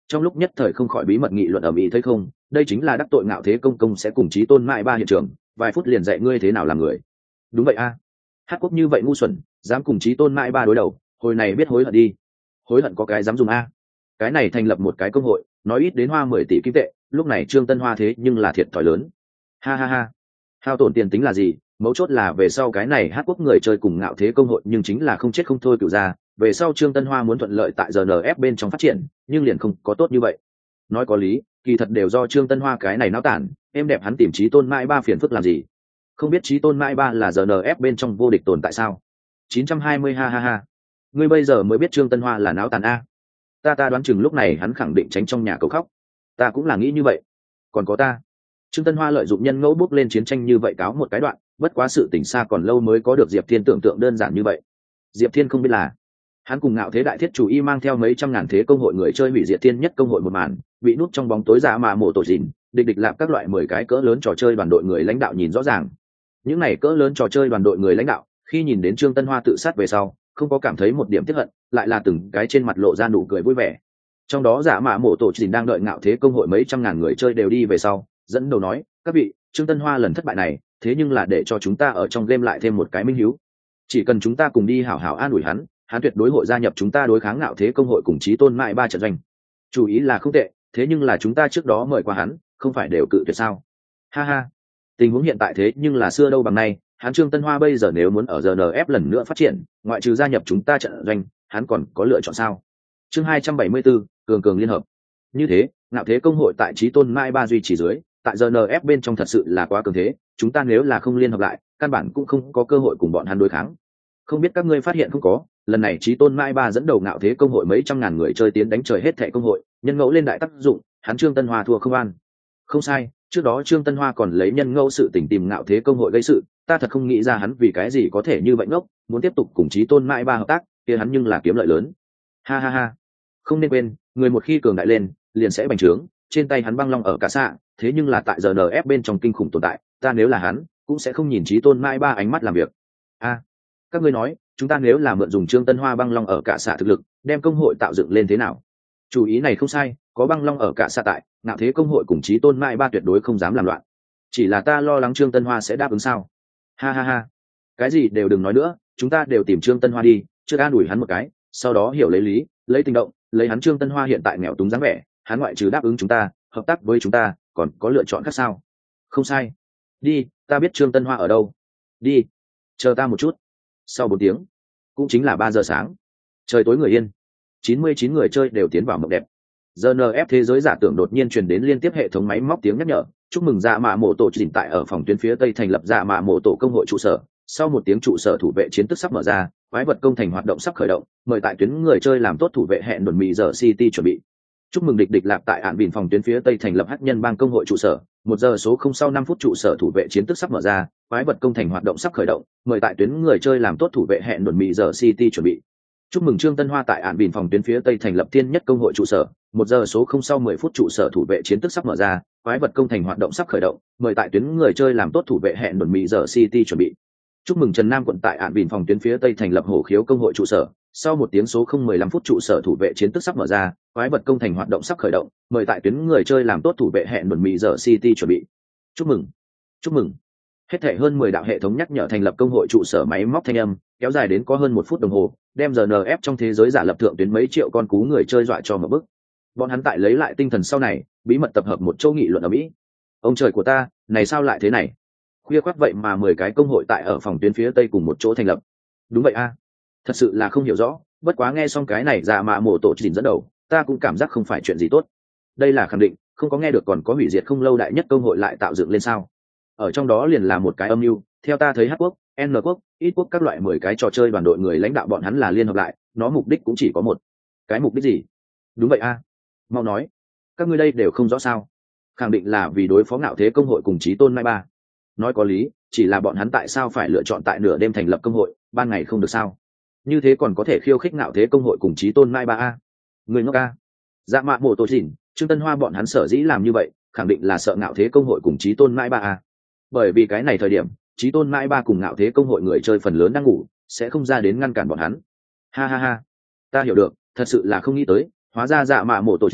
trong lúc nhất thời không khỏi bí mật nghị luận ở mỹ thấy không, đây chính là đắc tội ngạo thế công công sẽ cùng chí tôn mãi ba hiện trường, vài phút liền dạy ngươi thế nào làm người. Đúng vậy a, hát quốc như vậy ngu xuẩn, dám cùng chí tôn mãi ba đối đầu, hồi này biết hối hận đi. Hối hận có cái dám dùng a, cái này thành lập một cái công hội nói ít đến hoa mười tỷ kim tệ, lúc này Trương Tân Hoa thế nhưng là thiệt thòi lớn. Ha ha ha, hao tổn tiền tính là gì, mấu chốt là về sau cái này hát quốc người chơi cùng ngạo thế công hội nhưng chính là không chết không thôi cựu ra, về sau Trương Tân Hoa muốn thuận lợi tại giê en ép bên trong phát triển nhưng liền không có tốt như vậy. Nói có lý, kỳ thật đều do Trương Tân Hoa cái này náo tản, em đẹp hắn tìm chí tôn mãi ba phiền phức làm gì, không biết chí tôn mãi ba là giê en ép bên trong vô địch tồn tại sao. chín trăm hai mươi ha ha ha, ngươi bây giờ mới biết Trương Tân Hoa là náo tản a. Ta ta đoán chừng lúc này hắn khẳng định tránh trong nhà cầu khóc, ta cũng là nghĩ như vậy. Còn có ta, Trương Tân Hoa lợi dụng nhân ngẫu bước lên chiến tranh như vậy cáo một cái đoạn, bất quá sự tỉnh xa còn lâu mới có được Diệp Thiên tưởng tượng đơn giản như vậy. Diệp Thiên không biết là hắn cùng ngạo thế đại thiết chủ y mang theo mấy trăm ngàn thế công hội người chơi hủy diệt thiên nhất công hội một màn, bị núp trong bóng tối giả mà mổ tổ dìn địch địch lạp các loại mười cái cỡ lớn trò chơi đoàn đội người lãnh đạo nhìn rõ ràng. Những này cỡ lớn trò chơi đoàn đội người lãnh đạo khi nhìn đến Trương Tân Hoa tự sát về sau không có cảm thấy một điểm tiếc hận, lại là từng cái trên mặt lộ ra nụ cười vui vẻ. Trong đó giả mạ mổ tổ dìn đang đợi ngạo thế công hội mấy trăm ngàn người chơi đều đi về sau dẫn đầu nói, các vị, Trương Tân Hoa lần thất bại này thế nhưng là để cho chúng ta ở trong game lại thêm một cái minh hiếu, chỉ cần chúng ta cùng đi hảo hảo an ủi hắn, hắn tuyệt đối hội gia nhập chúng ta đối kháng ngạo thế công hội cùng chí tôn mãi ba trận doanh. Chủ ý là không tệ, thế nhưng là chúng ta trước đó mời qua hắn không phải đều cự tuyệt sao. Ha ha, tình huống hiện tại thế nhưng là xưa đâu bằng nay, hắn Trương Tân Hoa bây giờ nếu muốn ở giê en ép lần nữa phát triển, ngoại trừ gia nhập chúng ta trận doanh, hắn còn có lựa chọn sao. Chương hai trăm bảy mươi 74, cường cường liên hợp. Như thế, ngạo thế công hội tại chí tôn mãi ba duy trì dưới, tại giê en ép bên trong thật sự là quá cường thế, chúng ta nếu là không liên hợp lại, căn bản cũng không có cơ hội cùng bọn hắn đối kháng. Không biết các ngươi phát hiện không có, lần này chí tôn mãi ba dẫn đầu ngạo thế công hội mấy trăm ngàn người chơi tiến đánh trời hết thệ công hội, nhân ngẫu lên đại tác dụng, hắn Trương Tân Hoa thua không an. Không sai, trước đó Trương Tân Hoa còn lấy nhân ngẫu sự tình tìm ngạo thế công hội gây sự, ta thật không nghĩ ra hắn vì cái gì có thể như vậy ngốc, muốn tiếp tục cùng chí tôn mãi ba hợp tác, kia hắn nhưng là kiếm lợi lớn. Ha ha ha, không nên quên, người một khi cường đại lên, liền sẽ bành trướng, trên tay hắn băng long ở cả xạ, thế nhưng là tại giê en ép bên trong kinh khủng tồn tại, ta nếu là hắn, cũng sẽ không nhìn chí tôn mãi ba ánh mắt làm việc. A, các ngươi nói, chúng ta nếu là mượn dùng Trương Tân Hoa băng long ở cả xạ thực lực, đem công hội tạo dựng lên thế nào? Chủ ý này không sai, có băng long ở cả xạ tại, ngạo thế công hội cùng chí tôn mãi ba tuyệt đối không dám làm loạn. Chỉ là ta lo lắng Trương Tân Hoa sẽ đáp ứng sao? Ha ha ha, cái gì đều đừng nói nữa, chúng ta đều tìm Trương Tân Hoa đi, trước an ủi hắn một cái, sau đó hiểu lấy lý, lấy tình động, lấy hắn Trương Tân Hoa hiện tại nghèo túng dáng vẻ, hắn ngoại trừ đáp ứng chúng ta, hợp tác với chúng ta, còn có lựa chọn khác sao? Không sai, đi, ta biết Trương Tân Hoa ở đâu. Đi, chờ ta một chút. Sau bốn tiếng, cũng chính là ba giờ sáng, trời tối người yên, chín mươi chín người chơi đều tiến vào mộng đẹp. giê en ép thế giới giả tưởng đột nhiên truyền đến liên tiếp hệ thống máy móc tiếng nhắc nhở, chúc mừng dạ mạ mộ tổ chỉnh tại ở phòng tuyến phía tây thành lập dạ mạ mộ tổ công hội trụ sở. Sau một tiếng trụ sở thủ vệ chiến tức sắp mở ra, quái vật công thành hoạt động sắp khởi động, mời tại tuyến người chơi làm tốt thủ vệ hẹn đồn mì giờ city chuẩn bị. Chúc mừng địch địch lạp tại ạn bình phòng tuyến phía tây thành lập hắc nhân bang công hội trụ sở. Một giờ số không sau năm phút trụ sở thủ vệ chiến tức sắp mở ra, quái vật công thành hoạt động sắp khởi động, mời tại tuyến người chơi làm tốt thủ vệ hẹn đồn mì giờ city chuẩn bị. Chúc mừng Trương Tân Hoa tại ạn bình phòng tuyến phía tây thành lập thiên nhất công hội trụ sở. Một giờ số không sau mười phút trụ sở thủ vệ chiến tức sắp mở ra, quái vật công thành hoạt động sắp khởi động, mời tại tuyến người chơi làm tốt thủ vệ hẹn đồn mì giờ city chuẩn bị. Chúc mừng Trần Nam quận tại ạn bình phòng tuyến phía tây thành lập hổ khiếu công hội trụ sở. Sau một tiếng số không mười lăm phút trụ sở thủ vệ chiến tức sắp mở ra, quái vật công thành hoạt động sắp khởi động, mời tại tuyến người chơi làm tốt thủ vệ hẹn đồn mì giờ city chuẩn bị. Chúc mừng, chúc mừng. Hết thảy hơn mười đạo hệ thống nhắc nhở thành lập công hội trụ sở máy móc thanh âm, kéo dài đến có hơn một phút đồng hồ, đem giê en ép trong thế giới giả lập thượng tuyến mấy triệu con cú người chơi dọa cho một bức. Bọn hắn tại lấy lại tinh thần sau này, bí mật tập hợp một châu nghị luận ở Mỹ. Ông trời của ta, này sao lại thế này? Khuya khoắt vậy mà mười cái công hội tại ở phòng tuyến phía tây cùng một chỗ thành lập. Đúng vậy a, thật sự là không hiểu rõ, bất quá nghe xong cái này dạ mạ mổ tổ chỉnh dẫn đầu, ta cũng cảm giác không phải chuyện gì tốt. Đây là khẳng định, không có nghe được còn có hủy diệt không lâu đại nhất công hội lại tạo dựng lên sao? Ở trong đó liền là một cái âm mưu, theo ta thấy Hắc quốc, N quốc, ít quốc các loại mười cái trò chơi đoàn đội người lãnh đạo bọn hắn là liên hợp lại, nó mục đích cũng chỉ có một. Cái mục đích gì? Đúng vậy a, mau nói, các ngươi đây đều không rõ sao? Khẳng định là vì đối phó ngạo thế công hội cùng chí tôn mai ba. Nói có lý, chỉ là bọn hắn tại sao phải lựa chọn tại nửa đêm thành lập công hội, ban ngày không được sao? Như thế còn có thể khiêu khích ngạo thế công hội cùng chí tôn mai ba a. Người ngốc a. Dạ mạ mộ tổ chỉnh, Trương Tân Hoa bọn hắn sở dĩ làm như vậy, khẳng định là sợ ngạo thế công hội cùng chí tôn mai ba a. Bởi vì cái này thời điểm, chí tôn mai ba cùng ngạo thế công hội người chơi phần lớn đang ngủ, sẽ không ra đến ngăn cản bọn hắn. Ha ha ha, ta hiểu được, thật sự là không nghĩ tới, hóa ra dạ mạ mộ tổ chỉnh,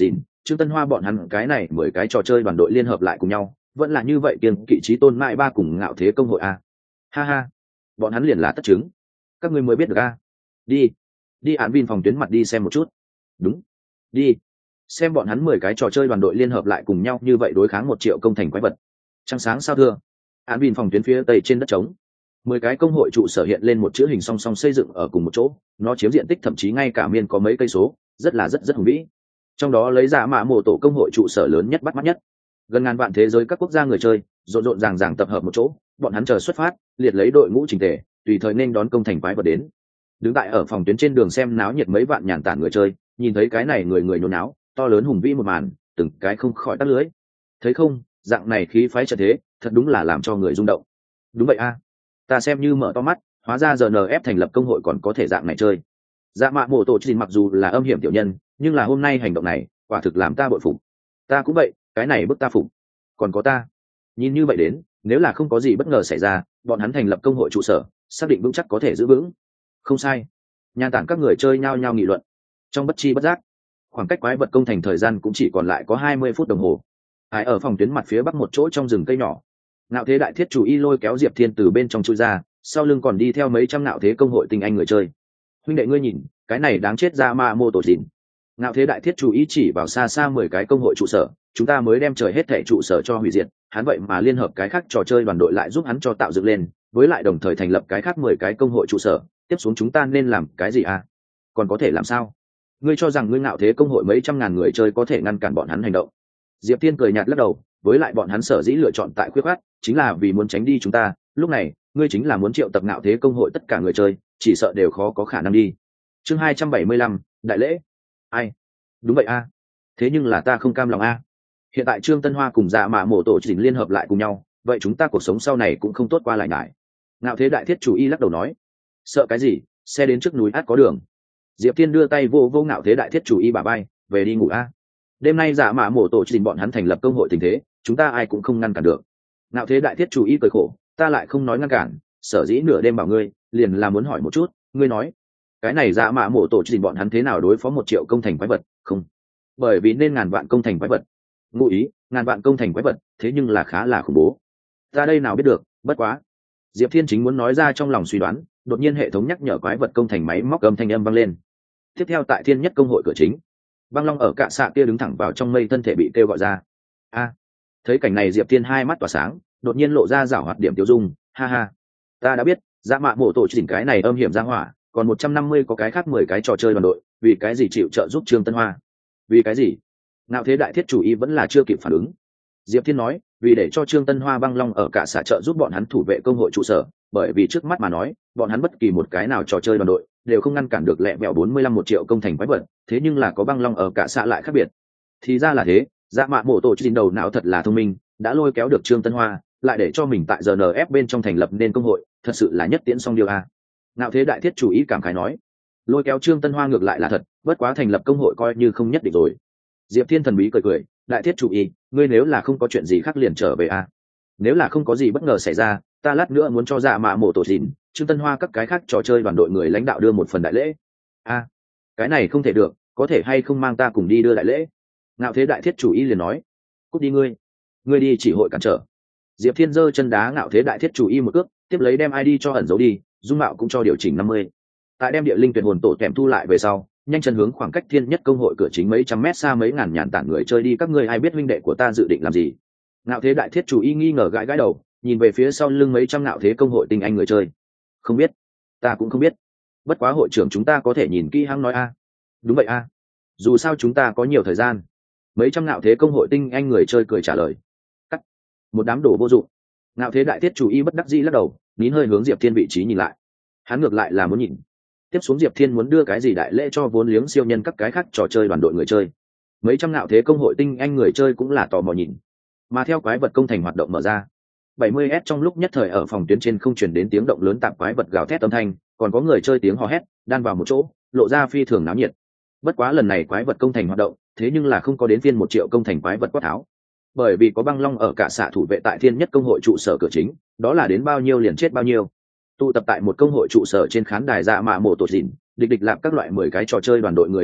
Trương Tân Hoa bọn hắn cái này mười cái trò chơi đoàn đội liên hợp lại cùng nhau vẫn là như vậy kiên kỵ trí tôn mãi ba cùng ngạo thế công hội a. Ha ha, bọn hắn liền là tất chứng, các ngươi mới biết được a. Đi đi án vin phòng tuyến mặt đi xem một chút. Đúng, đi xem bọn hắn mười cái trò chơi đoàn đội liên hợp lại cùng nhau như vậy đối kháng một triệu công thành quái vật. Trăng sáng sao thưa, án vin phòng tuyến phía tây trên đất trống, mười cái công hội trụ sở hiện lên một chữ hình song song xây dựng ở cùng một chỗ, nó chiếm diện tích thậm chí ngay cả miên có mấy cây số, rất là rất rất hùng vĩ. Trong đó lấy ra mạ mộ tổ công hội trụ sở lớn nhất bắt mắt nhất, gần ngàn vạn thế giới các quốc gia người chơi rộn rộn ràng ràng tập hợp một chỗ, bọn hắn chờ xuất phát, liệt lấy đội ngũ chỉnh tề, tùy thời nên đón công thành quái vật đến. Đứng tại ở phòng tuyến trên đường xem náo nhiệt mấy vạn nhàn tản người chơi, nhìn thấy cái này người người nhốn náo, to lớn hùng vĩ một màn, từng cái không khỏi tắt lưới. Thấy không, dạng này khí phái trận thế, thật đúng là làm cho người rung động. Đúng vậy a, ta xem như mở to mắt, hóa ra giờ en ép thành lập công hội còn có thể dạng này chơi. Dạ mạ mộ tổ trình mặc dù là âm hiểm tiểu nhân, nhưng là hôm nay hành động này quả thực làm ta bội phục. Ta cũng vậy, cái này bức ta phục. Còn có ta, nhìn như vậy đến, nếu là không có gì bất ngờ xảy ra, bọn hắn thành lập công hội trụ sở, xác định vững chắc có thể giữ vững. Không sai. Nhan tản các người chơi nhao nhao nghị luận. Trong bất chi bất giác, khoảng cách quái vật công thành thời gian cũng chỉ còn lại có hai mươi phút đồng hồ. Hải ở phòng tuyến mặt phía bắc một chỗ trong rừng cây nhỏ, Ngạo thế đại thiết chủ y lôi kéo Diệp Thiên từ bên trong chui ra, sau lưng còn đi theo mấy trăm ngạo thế công hội tinh anh người chơi. Huynh đệ ngươi nhìn, cái này đáng chết ra ma mô tổ dìn. Ngạo thế đại thiết chủ y chỉ vào xa xa mười cái công hội trụ sở, chúng ta mới đem trời hết thảy trụ sở cho hủy diệt, hắn vậy mà liên hợp cái khác trò chơi đoàn đội lại giúp hắn cho tạo dựng lên, với lại đồng thời thành lập cái khác mười cái công hội trụ sở, tiếp xuống chúng ta nên làm cái gì à? Còn có thể làm sao? Ngươi cho rằng ngươi ngạo thế công hội mấy trăm ngàn người chơi có thể ngăn cản bọn hắn hành động? Diệp Thiên cười nhạt lắc đầu, với lại bọn hắn sở dĩ lựa chọn tại khuyết khát, chính là vì muốn tránh đi chúng ta, lúc này, ngươi chính là muốn triệu tập ngạo thế công hội tất cả người chơi, chỉ sợ đều khó có khả năng đi. Chương hai trăm bảy mươi lăm, đại lễ. Ai? Đúng vậy a. Thế nhưng là ta không cam lòng a. Hiện tại Trương Tân Hoa cùng Dạ Mạ Mộ tổ chỉnh liên hợp lại cùng nhau, vậy chúng ta cuộc sống sau này cũng không tốt qua lại nhải. Ngạo thế đại thiết chủ y lắc đầu nói, sợ cái gì, xe đến trước núi át có đường. Diệp Thiên đưa tay vô vô ngạo thế đại thiết chủ y bả vai, về đi ngủ a. Đêm nay Dạ Mạ Mộ tổ chỉnh bọn hắn thành lập công hội tình thế, chúng ta ai cũng không ngăn cản được. Ngạo thế đại thiết chủ y cười khổ, ta lại không nói ngăn cản, sở dĩ nửa đêm bảo ngươi, liền là muốn hỏi một chút, ngươi nói, cái này Dạ Mạ Mộ tổ chỉnh bọn hắn thế nào đối phó một triệu công thành quái vật, không? Bởi vì nên ngàn vạn công thành quái vật. Ngụ ý, ngàn vạn công thành quái vật, thế nhưng là khá là khủng bố. Ta đây nào biết được, bất quá. Diệp Thiên chính muốn nói ra trong lòng suy đoán, đột nhiên hệ thống nhắc nhở quái vật công thành máy móc âm thanh âm vang lên. Tiếp theo tại Thiên Nhất công hội cửa chính, Băng Long ở cạ xạ kia đứng thẳng vào trong mây, thân thể bị kêu gọi ra. A, thấy cảnh này Diệp Thiên hai mắt tỏa sáng, đột nhiên lộ ra giảo hoạt điểm tiêu dung, ha ha, ta đã biết, Dạ Mạ Mộ tổ chỉnh cái này âm hiểm ra hỏa, còn một trăm năm mươi có cái khác mười cái trò chơi đoàn đội, vì cái gì chịu trợ giúp Trương Tân Hoa? Vì cái gì? Ngạo thế đại thiết chủ y vẫn là chưa kịp phản ứng. Diệp Thiên nói, vì để cho Trương Tân Hoa Băng Long ở cả xã trợ giúp bọn hắn thủ vệ công hội trụ sở, bởi vì trước mắt mà nói, bọn hắn bất kỳ một cái nào trò chơi đoàn đội đều không ngăn cản được lẹ vẹo bốn mươi lăm một triệu công thành quái vật, thế nhưng là có Băng Long ở cả xã lại khác biệt. Thì ra là thế, Dạ Mạ Mộ tổ chỉnh đầu não thật là thông minh, đã lôi kéo được Trương Tân Hoa, lại để cho mình tại giê en ép bên trong thành lập nên công hội, thật sự là nhất tiễn song điều a. Ngạo thế đại thiết chủ ý cảm khái nói, lôi kéo Trương Tân Hoa ngược lại là thật, bất quá thành lập công hội coi như không nhất định rồi. Diệp Thiên thần bí cười cười, đại thiết chủ ý, ngươi nếu là không có chuyện gì khác liền trở về a. Nếu là không có gì bất ngờ xảy ra, ta lát nữa muốn cho Dạ Mạ Mộ tổ chỉnh, Trương Tân Hoa các cái khác trò chơi đoàn đội người lãnh đạo đưa một phần đại lễ. A, cái này không thể được, có thể hay không mang ta cùng đi đưa đại lễ? Ngạo thế đại thiết chủ ý liền nói, cút đi ngươi, ngươi đi chỉ hội cản trở. Diệp Thiên giơ chân đá ngạo thế đại thiết chủ y một cước, tiếp lấy đem i đê cho ẩn giấu đi, dung mạo cũng cho điều chỉnh năm mươi. Tại đem địa linh tuyệt hồn tổ kèm thu lại về sau, nhanh chân hướng khoảng cách Thiên Nhất công hội cửa chính mấy trăm mét xa mấy ngàn nhàn tản người chơi đi, các ngươi ai biết huynh đệ của ta dự định làm gì? Ngạo thế đại thiết chủ y nghi ngờ gãi gãi đầu, nhìn về phía sau lưng mấy trăm ngạo thế công hội tinh anh người chơi. Không biết, ta cũng không biết. Bất quá hội trưởng chúng ta có thể nhìn kỹ hăng nói a. Đúng vậy a. Dù sao chúng ta có nhiều thời gian. Mấy trăm ngạo thế công hội tinh anh người chơi cười trả lời. Cắt. Một đám đồ vô dụng. Ngạo thế đại thiết chủ y bất đắc dĩ lắc đầu, nín hơi hướng Diệp Thiên vị trí nhìn lại. Hắn ngược lại là muốn nhìn. Tiếp xuống Diệp Thiên muốn đưa cái gì đại lễ cho vốn liếng siêu nhân các cái khác trò chơi đoàn đội người chơi. Mấy trăm ngạo thế công hội tinh anh người chơi cũng là tò mò nhìn. Mà theo quái vật công thành hoạt động mở ra, bảy mươi S trong lúc nhất thời ở phòng tuyến trên không truyền đến tiếng động lớn tạp quái vật gào thét âm thanh, còn có người chơi tiếng hò hét, đan vào một chỗ, lộ ra phi thường náo nhiệt. Bất quá lần này quái vật công thành hoạt động, thế nhưng là không có đến phiên một triệu công thành quái vật quát tháo. Bởi vì có Băng Long ở cả xạ thủ vệ tại Thiên Nhất công hội trụ sở cửa chính, đó là đến bao nhiêu liền chết bao nhiêu. Tụ tập tại một công hội trụ sở trên khán đài Dạ Mạ Mộ tổ dìn, địch địch lạp các loại mười cái trò chơi đoàn đội người lãnh đạo,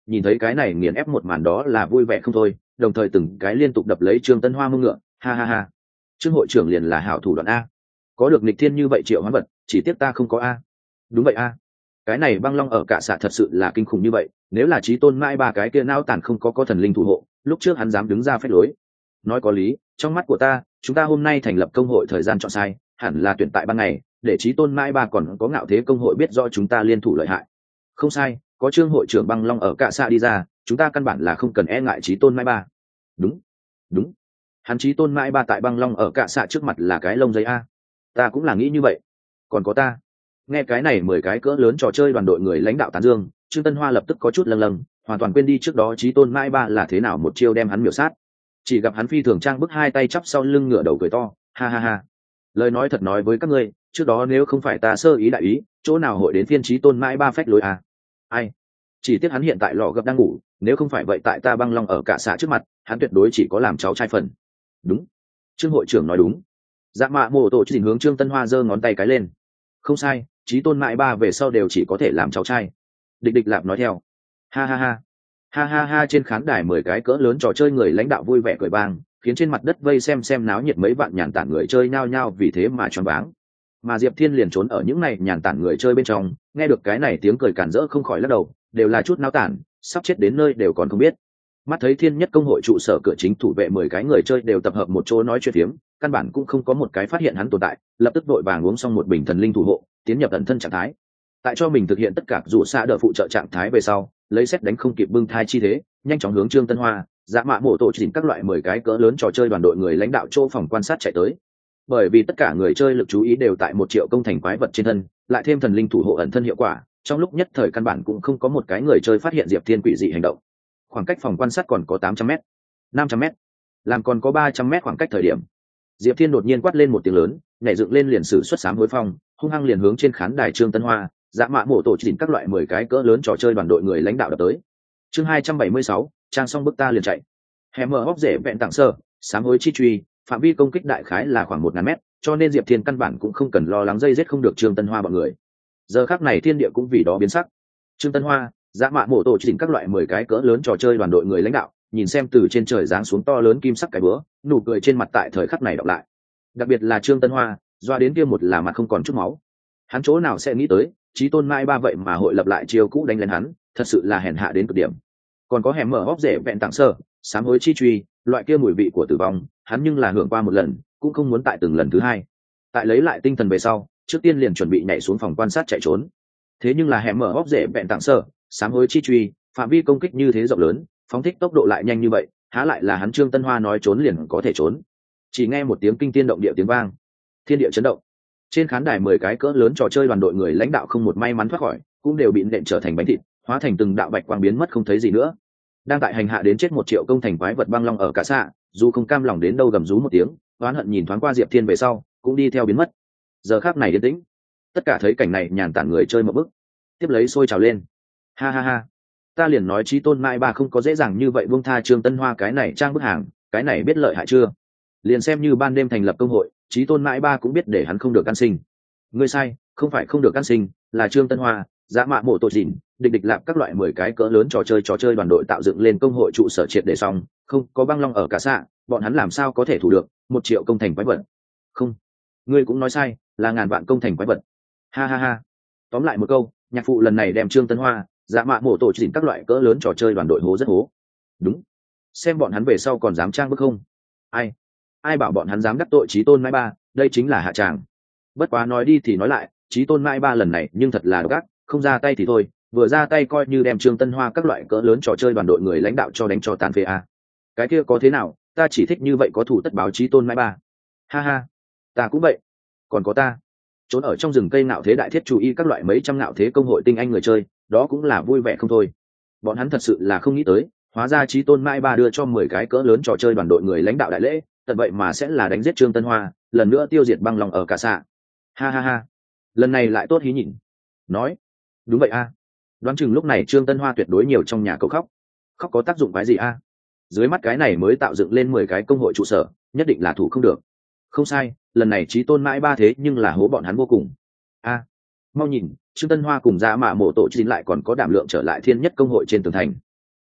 nhìn thấy cái này nghiền ép một màn đó là vui vẻ không thôi, đồng thời từng cái liên tục đập lấy Trương Tân Hoa mông ngựa, ha ha ha. Trương hội trưởng liền là hảo thủ đoạn a, có được nghịch thiên như vậy triệu hoán vật, chỉ tiếc ta không có a. Đúng vậy a, cái này băng long ở cả xạ thật sự là kinh khủng như vậy, nếu là chí tôn mãi ba cái kia nao tản không có có thần linh thủ hộ, lúc trước hắn dám đứng ra phép lối. Nói có lý, trong mắt của ta, chúng ta hôm nay thành lập công hội thời gian chọn sai, hẳn là tuyển tại ban ngày, để chí tôn mãi ba còn có ngạo thế công hội biết rõ chúng ta liên thủ lợi hại. Không sai, có Trương hội trưởng băng long ở cả xạ đi ra, chúng ta căn bản là không cần e ngại chí tôn mãi ba. Đúng, đúng, hắn chí tôn mãi ba tại băng long ở cả xạ trước mặt là cái lông giấy a. Ta cũng là nghĩ như vậy. Còn có ta. Nghe cái này mười cái cỡ lớn trò chơi đoàn đội người lãnh đạo tán dương, Trương Tân Hoa lập tức có chút lâng lâng, hoàn toàn quên đi trước đó chí tôn mãi ba là thế nào một chiêu đem hắn miểu sát. Chỉ gặp hắn phi thường trang bức hai tay chắp sau lưng ngửa đầu cười to, ha ha ha. Lời nói thật nói với các ngươi, trước đó nếu không phải ta sơ ý đại ý, chỗ nào hội đến phiên chí tôn mãi ba phách lối à? Ai? Chỉ tiếc hắn hiện tại lọ gập đang ngủ, nếu không phải vậy tại ta băng long ở cả xã trước mặt, hắn tuyệt đối chỉ có làm cháu trai phần. Đúng. Trương hội trưởng nói đúng. Dạ mạ mô tổ chỉ hướng Trương Tân Hoa giơ ngón tay cái lên. Không sai, chí tôn mãi ba về sau đều chỉ có thể làm cháu trai. Địch địch lạp nói theo. Ha ha ha. Ha ha ha, trên khán đài mười cái cỡ lớn trò chơi người lãnh đạo vui vẻ cười bang, khiến trên mặt đất vây xem xem náo nhiệt mấy vạn nhàn tản người chơi nhao nhao vì thế mà choáng váng. Mà Diệp Thiên liền trốn ở những này nhàn tản người chơi bên trong, nghe được cái này tiếng cười cản rỡ không khỏi lắc đầu, đều là chút náo tản, sắp chết đến nơi đều còn không biết. Mắt thấy Thiên Nhất công hội trụ sở cửa chính thủ vệ mười cái người chơi đều tập hợp một chỗ nói chuyện phiếm, căn bản cũng không có một cái phát hiện hắn tồn tại, lập tức vội vàng uống xong một bình thần linh thủ hộ, tiến nhập ẩn thân trạng thái. Tại cho mình thực hiện tất cả dù xa đỡ phụ trợ trạng thái về sau, lấy xét đánh không kịp bưng thai chi thế, nhanh chóng hướng Trương Tân Hoa, Dạ Mạ Mộ tổ chỉnh các loại mười cái cỡ lớn trò chơi đoàn đội người lãnh đạo chỗ phòng quan sát chạy tới. Bởi vì tất cả người chơi lực chú ý đều tại một triệu công thành quái vật trên thân, lại thêm thần linh thủ hộ ẩn thân hiệu quả, trong lúc nhất thời căn bản cũng không có một cái người chơi phát hiện Diệp Thiên quỷ dị hành động. Khoảng cách phòng quan sát còn có tám trăm mét, năm trăm mét, làm còn có ba trăm mét khoảng cách thời điểm. Diệp Thiên đột nhiên quát lên một tiếng lớn, nhảy dựng lên liền sử xuất sám hối phong, hung hăng liền hướng trên khán đài Trương Tân Hoa, Dạ Mạ Mộ tổ chỉnh các loại mười cái cỡ lớn trò chơi đoàn đội người lãnh đạo đập tới. Chương hai trăm bảy mươi sáu, trang xong bức ta liền chạy. Hẻm mở hốc rễ vẹn tặng sơ, sám hối chi truy, phạm vi công kích đại khái là khoảng một ngàn mét, cho nên Diệp Thiên căn bản cũng không cần lo lắng dây giết không được Trương Tân Hoa bọn người. Giờ khắc này thiên địa cũng vì đó biến sắc. Trương Tân Hoa, Dạ Mạ Mộ tổ chỉnh các loại mười cái cỡ lớn trò chơi đoàn đội người lãnh đạo, nhìn xem từ trên trời giáng xuống to lớn kim sắc cái búa, nụ cười trên mặt tại thời khắc này đọc lại. Đặc biệt là Trương Tân Hoa, doa đến kia một là mặt không còn chút máu. Hắn chỗ nào sẽ nghĩ tới, chí tôn mãi ba vậy mà hội lập lại chiêu cũ đánh lên hắn, thật sự là hèn hạ đến cực điểm. Còn có hẻm mở hốc rễ vẹn tặng sơ, sám hối chi truy, loại kia mùi vị của tử vong, hắn nhưng là hưởng qua một lần, cũng không muốn tại từng lần thứ hai. Tại lấy lại tinh thần về sau, trước tiên liền chuẩn bị nhảy xuống phòng quan sát chạy trốn. Thế nhưng là hẻm mở hốc rễ vẹn tặng sơ, sám hối chi truy, phạm vi công kích như thế rộng lớn, phóng thích tốc độ lại nhanh như vậy, há lại là hắn Trương Tân Hoa nói trốn liền có thể trốn. Chỉ nghe một tiếng kinh thiên động địa tiếng vang, thiên địa chấn động. Trên khán đài mười cái cỡ lớn trò chơi đoàn đội người lãnh đạo không một may mắn thoát khỏi, cũng đều bị nện trở thành bánh thịt, hóa thành từng đạo bạch quang biến mất không thấy gì nữa. Đang tại hành hạ đến chết một triệu công thành quái vật băng long ở cả xạ, dù không cam lòng đến đâu gầm rú một tiếng, oán hận nhìn thoáng qua Diệp Thiên về sau, cũng đi theo biến mất. Giờ khắc này yên tĩnh, tất cả thấy cảnh này nhàn tản người chơi một bức, tiếp lấy sôi trào lên. Ha ha ha, ta liền nói chí tôn mai ba không có dễ dàng như vậy buông tha Trương Tân Hoa cái này trang bức hàng, cái này biết lợi hại chưa? Liền xem như ban đêm thành lập công hội, chí tôn mãi ba cũng biết để hắn không được an sinh. Ngươi sai, không phải không được an sinh, là Trương Tân Hoa, Dạ Mạ Mộ tổ dịn, địch địch lạp các loại mười cái cỡ lớn trò chơi trò chơi đoàn đội tạo dựng lên công hội trụ sở triệt để xong, không có băng long ở cả xạ, bọn hắn làm sao có thể thủ được một triệu công thành quái vật? Không, ngươi cũng nói sai, là ngàn vạn công thành quái vật. Ha ha ha. Tóm lại một câu, nhạc phụ lần này đem Trương Tân Hoa, Dạ Mạ Mộ tổ dịn các loại cỡ lớn trò chơi đoàn đội hố rất hố. Đúng, xem bọn hắn về sau còn dám trang bức không? Ai? Ai bảo bọn hắn dám đắc tội chí tôn mãi ba, đây chính là hạ tràng. Bất quá nói đi thì nói lại, chí tôn mãi ba lần này nhưng thật là độc ác, không ra tay thì thôi, vừa ra tay coi như đem Trương Tân Hoa các loại cỡ lớn trò chơi đoàn đội người lãnh đạo cho đánh cho tàn phế a. Cái kia có thế nào, ta chỉ thích như vậy có thủ tất báo chí tôn mãi ba. Ha ha, ta cũng vậy. Còn có ta, trốn ở trong rừng cây ngạo thế đại thiết chú ý các loại mấy trăm ngạo thế công hội tinh anh người chơi, đó cũng là vui vẻ không thôi. Bọn hắn thật sự là không nghĩ tới, hóa ra chí tôn mãi ba đưa cho mười cái cỡ lớn trò chơi đoàn đội người lãnh đạo đại lễ, tận vậy mà sẽ là đánh giết Trương Tân Hoa, lần nữa tiêu diệt băng lòng ở cả xạ. Ha ha ha, lần này lại tốt hí nhịn. Nói, đúng vậy a. Đoán chừng lúc này Trương Tân Hoa tuyệt đối nhiều trong nhà cậu khóc. Khóc có tác dụng cái gì a? Dưới mắt cái này mới tạo dựng lên mười cái công hội trụ sở, nhất định là thủ không được. Không sai, lần này chí tôn mãi ba thế nhưng là hố bọn hắn vô cùng. A, mau nhìn, Trương Tân Hoa cùng Dạ Mạ Mộ tổ chín lại còn có đảm lượng trở lại Thiên Nhất công hội trên tường thành.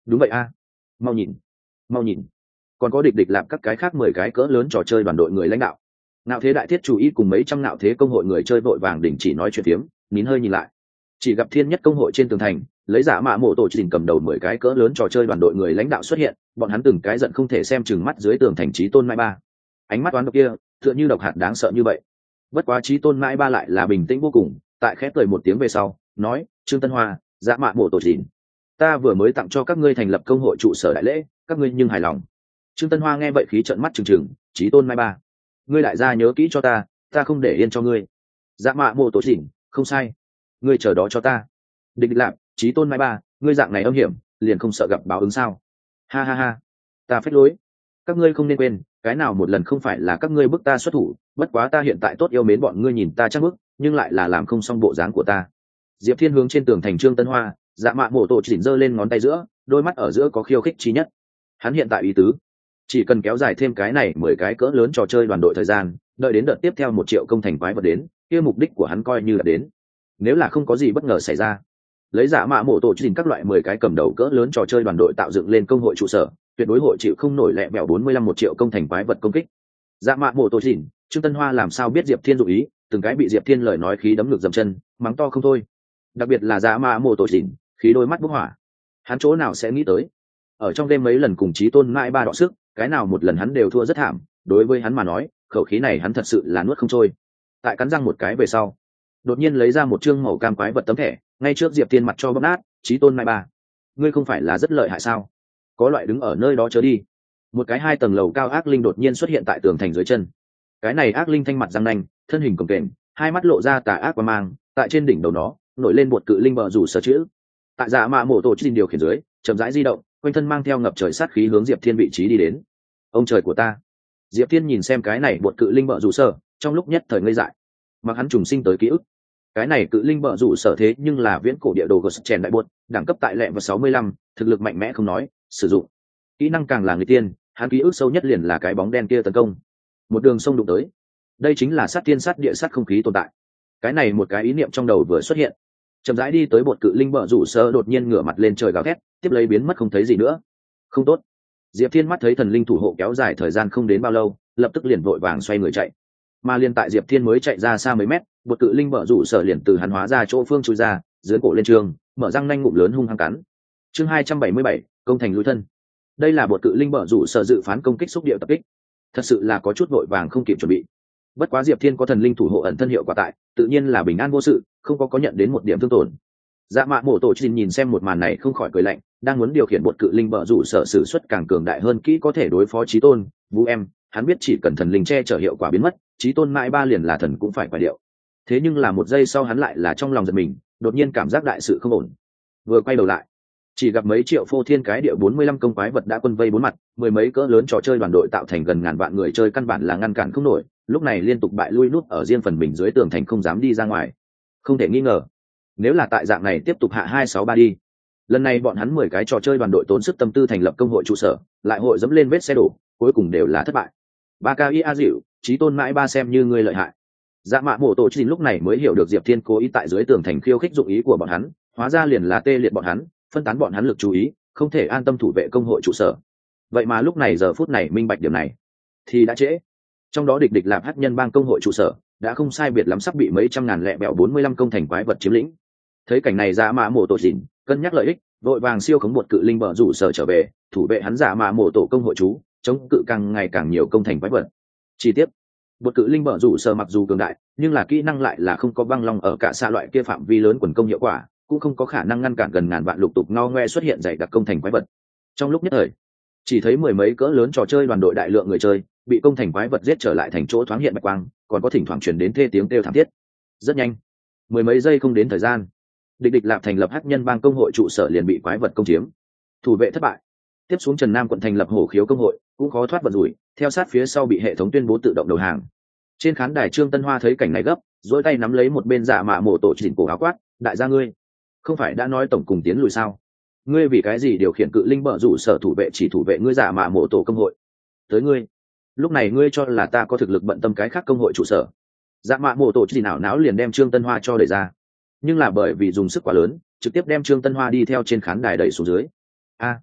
đúng vậy a, mau nhìn, mau nhìn, còn có địch địch làm các cái khác mười cái cỡ lớn trò chơi đoàn đội người lãnh đạo. Nạo thế đại thiết chủ ý cùng mấy trăm nạo thế công hội người chơi vội vàng đình chỉ nói chuyện phiếm, nín hơi nhìn lại. Chỉ gặp thiên nhất công hội trên tường thành, lấy giả mạ mộ tổ trình cầm đầu mười cái cỡ lớn trò chơi đoàn đội người lãnh đạo xuất hiện, bọn hắn từng cái giận không thể xem chừng mắt dưới tường thành Chí Tôn Mai Ba. Ánh mắt toán độc kia, tựa như độc hạt đáng sợ như vậy. Bất quá Chí Tôn Mai Ba lại là bình tĩnh vô cùng, tại khẽ cười một tiếng về sau, nói: "Trương Tân Hoa, giả mạ mộ tổ trình, ta vừa mới tặng cho các ngươi thành lập công hội trụ sở đại lễ, các ngươi nhưng hài lòng?" Trương Tân Hoa nghe vậy khí trợn mắt trừng trừng: "Chí Tôn Mai Ba, ngươi đại gia nhớ kỹ cho ta, ta không để yên cho ngươi." Dạ mạ mộ tổ chỉnh, không sai, ngươi chờ đó cho ta. Địch Lạp, Chí Tôn Mai Ba, ngươi dạng này âm hiểm, liền không sợ gặp báo ứng sao? Ha ha ha, ta phết lối. Các ngươi không nên quên, cái nào một lần không phải là các ngươi bức ta xuất thủ, bất quá ta hiện tại tốt yêu mến bọn ngươi nhìn ta chắc bức, nhưng lại là làm không xong bộ dáng của ta. Diệp Thiên hướng trên tường thành Trương Tân Hoa, dạ mạ mộ tổ chỉnh giơ lên ngón tay giữa, đôi mắt ở giữa có khiêu khích chí nhất. Hắn hiện tại ý tứ, chỉ cần kéo dài thêm cái này mười cái cỡ lớn trò chơi đoàn đội thời gian, đợi đến đợt tiếp theo một triệu công thành quái vật đến, kia mục đích của hắn coi như là đến. Nếu là không có gì bất ngờ xảy ra, lấy giả mạ mộ tổ trình các loại mười cái cầm đầu cỡ lớn trò chơi đoàn đội tạo dựng lên công hội trụ sở, tuyệt đối hội chịu không nổi lẹ bẹo bốn mươi lăm một triệu công thành quái vật công kích. Giả mạ mộ tổ trình, Trương Tân Hoa làm sao biết Diệp Thiên dụ ý, từng cái bị Diệp Thiên lời nói khí đấm ngược dầm chân, mắng to không thôi. Đặc biệt là giả mạ mộ tổ trình, khí đôi mắt bốc hỏa. Hắn chỗ nào sẽ nghĩ tới, ở trong đêm mấy lần cùng Chí Tôn Mai Ba đọ sức, cái nào một lần hắn đều thua rất thảm, đối với hắn mà nói, khẩu khí này hắn thật sự là nuốt không trôi. Tại cắn răng một cái về sau, đột nhiên lấy ra một chương màu cam quái vật tấm thẻ, ngay trước Diệp Thiên mặt cho bóp nát. Chí Tôn Mai Ba, ngươi không phải là rất lợi hại sao? Có loại đứng ở nơi đó chớ đi. Một cái hai tầng lầu cao ác linh đột nhiên xuất hiện tại tường thành dưới chân. Cái này ác linh thanh mặt răng nanh, thân hình cồng kềnh, hai mắt lộ ra tà ác quang mang, tại trên đỉnh đầu nó nổi lên một cự linh bờ rủ sở chữ. Tại dạ mạ mổ tổ trên điều khiển dưới, chậm rãi di động, quanh thân mang theo ngập trời sát khí hướng Diệp Thiên vị trí đi đến. Ông trời của ta! Diệp Thiên nhìn xem cái này một cự linh bờ rủ sở, trong lúc nhất thời ngây dại. Mặc hắn trùng sinh tới ký ức, cái này cự linh bờ rủ sở thế nhưng là viễn cổ địa đồ ghost chèn đại buột, đẳng cấp tại lẹ và sáu mươi lăm, thực lực mạnh mẽ không nói, sử dụng kỹ năng càng là người tiên, hắn ký ức sâu nhất liền là cái bóng đen kia tấn công, một đường sông đụng tới. Đây chính là sát tiên sát địa sát không khí tồn tại. Cái này một cái ý niệm trong đầu vừa xuất hiện, chậm rãi đi tới bột cự linh bờ rủ sở đột nhiên ngửa mặt lên trời gào thét, tiếp lấy biến mất không thấy gì nữa. Không tốt! Diệp Thiên mắt thấy thần linh thủ hộ kéo dài thời gian không đến bao lâu, lập tức liền vội vàng xoay người chạy. Mà liền tại Diệp Thiên mới chạy ra xa mấy mét, bột cự linh bờ rủ sở liền từ hắn hóa ra chỗ phương chui ra, dưới cổ lên trường, mở răng nanh ngụm lớn hung hăng cắn. Chương hai trăm bảy mươi bảy, công thành lùi thân. Đây là bột cự linh bờ rủ sở dự phán công kích xúc địa tập kích. Thật sự là có chút vội vàng không kịp chuẩn bị. Bất quá Diệp Thiên có thần linh thủ hộ ẩn thân hiệu quả tại, tự nhiên là bình an vô sự, không có có nhận đến một điểm thương tổn. Dạ mạ mổ tổ trình nhìn xem một màn này không khỏi cười lạnh, đang muốn điều khiển bột cự linh bờ rủ sở sử xuất càng cường đại hơn kỹ có thể đối phó Chí Tôn, Vũ em, hắn biết chỉ cần thần linh che chở hiệu quả biến mất, Chí Tôn mãi ba liền là thần cũng phải quả điệu. Thế nhưng là một giây sau hắn lại là trong lòng giật mình, đột nhiên cảm giác đại sự không ổn. Vừa quay đầu lại, chỉ gặp mấy triệu phô thiên cái địa bốn mươi lăm công quái vật đã quân vây bốn mặt, mười mấy cỡ lớn trò chơi đoàn đội tạo thành gần ngàn vạn người chơi căn bản là ngăn cản không nổi, lúc này liên tục bại lui nút ở riêng phần mình dưới tường thành không dám đi ra ngoài. Không thể nghi ngờ, nếu là tại dạng này tiếp tục hạ hai sáu ba đi, lần này bọn hắn mười cái trò chơi đoàn đội tốn sức tâm tư thành lập công hội trụ sở, lại hội dẫm lên vết xe đổ, cuối cùng đều là thất bại. Ba ca ia dịu, Chí Tôn mãi ba xem như ngươi lợi hại. Dạ mạ mổ tổ trình lúc này mới hiểu được Diệp Thiên cố ý tại dưới tường thành khiêu khích dụng ý của bọn hắn, hóa ra liền là tê liệt bọn hắn, phân tán bọn hắn lực chú ý, không thể an tâm thủ vệ công hội trụ sở. Vậy mà lúc này giờ phút này minh bạch điểm này thì đã trễ. Trong đó địch địch làm hắc nhân bang công hội trụ sở đã không sai biệt lắm sắp bị mấy trăm ngàn lẹ bẹo bốn mươi lăm công thành quái vật chiếm lĩnh. Thấy cảnh này dạ mạ mổ tổ trình cân nhắc lợi ích, vội vàng siêu khống một cự linh bờ rủ sở trở về, thủ vệ hắn dạ mạ mổ tổ công hội chú, chống cự càng ngày càng nhiều công thành quái vật. Chi tiết, một cự linh bờ rủ sở mặc dù cường đại, nhưng là kỹ năng lại là không có băng long ở cả xa loại kia phạm vi lớn quần công hiệu quả, cũng không có khả năng ngăn cản gần ngàn vạn lục tục ngao ngoe xuất hiện dày đặc công thành quái vật. Trong lúc nhất thời, chỉ thấy mười mấy cỡ lớn trò chơi đoàn đội đại lượng người chơi bị công thành quái vật giết trở lại thành chỗ thoáng hiện bạch quang, còn có thỉnh thoảng truyền đến thê tiếng kêu thảm thiết. Rất nhanh, mười mấy giây không đến thời gian, địch địch lạp thành lập hắc nhân bang công hội trụ sở liền bị quái vật công chiếm, thủ vệ thất bại. Tiếp xuống Trần Nam quận thành lập hổ khiếu công hội cũng khó thoát vận rủi, theo sát phía sau bị hệ thống tuyên bố tự động đầu hàng. Trên khán đài Trương Tân Hoa thấy cảnh này gấp, duỗi tay nắm lấy một bên dạ mạ mổ tổ chỉnh cổ áo quát, đại gia ngươi không phải đã nói tổng cùng tiến lùi sao? Ngươi vì cái gì điều khiển cự linh bợ rủ sở thủ vệ chỉ thủ vệ ngươi dạ mạ mổ tổ công hội? Tới ngươi, lúc này ngươi cho là ta có thực lực bận tâm cái khác công hội trụ sở? Dạ mạ mổ tổ chỉ não não liền đem Trương Tân Hoa cho đẩy ra, nhưng là bởi vì dùng sức quá lớn, trực tiếp đem Trương Tân Hoa đi theo trên khán đài đẩy xuống dưới. A,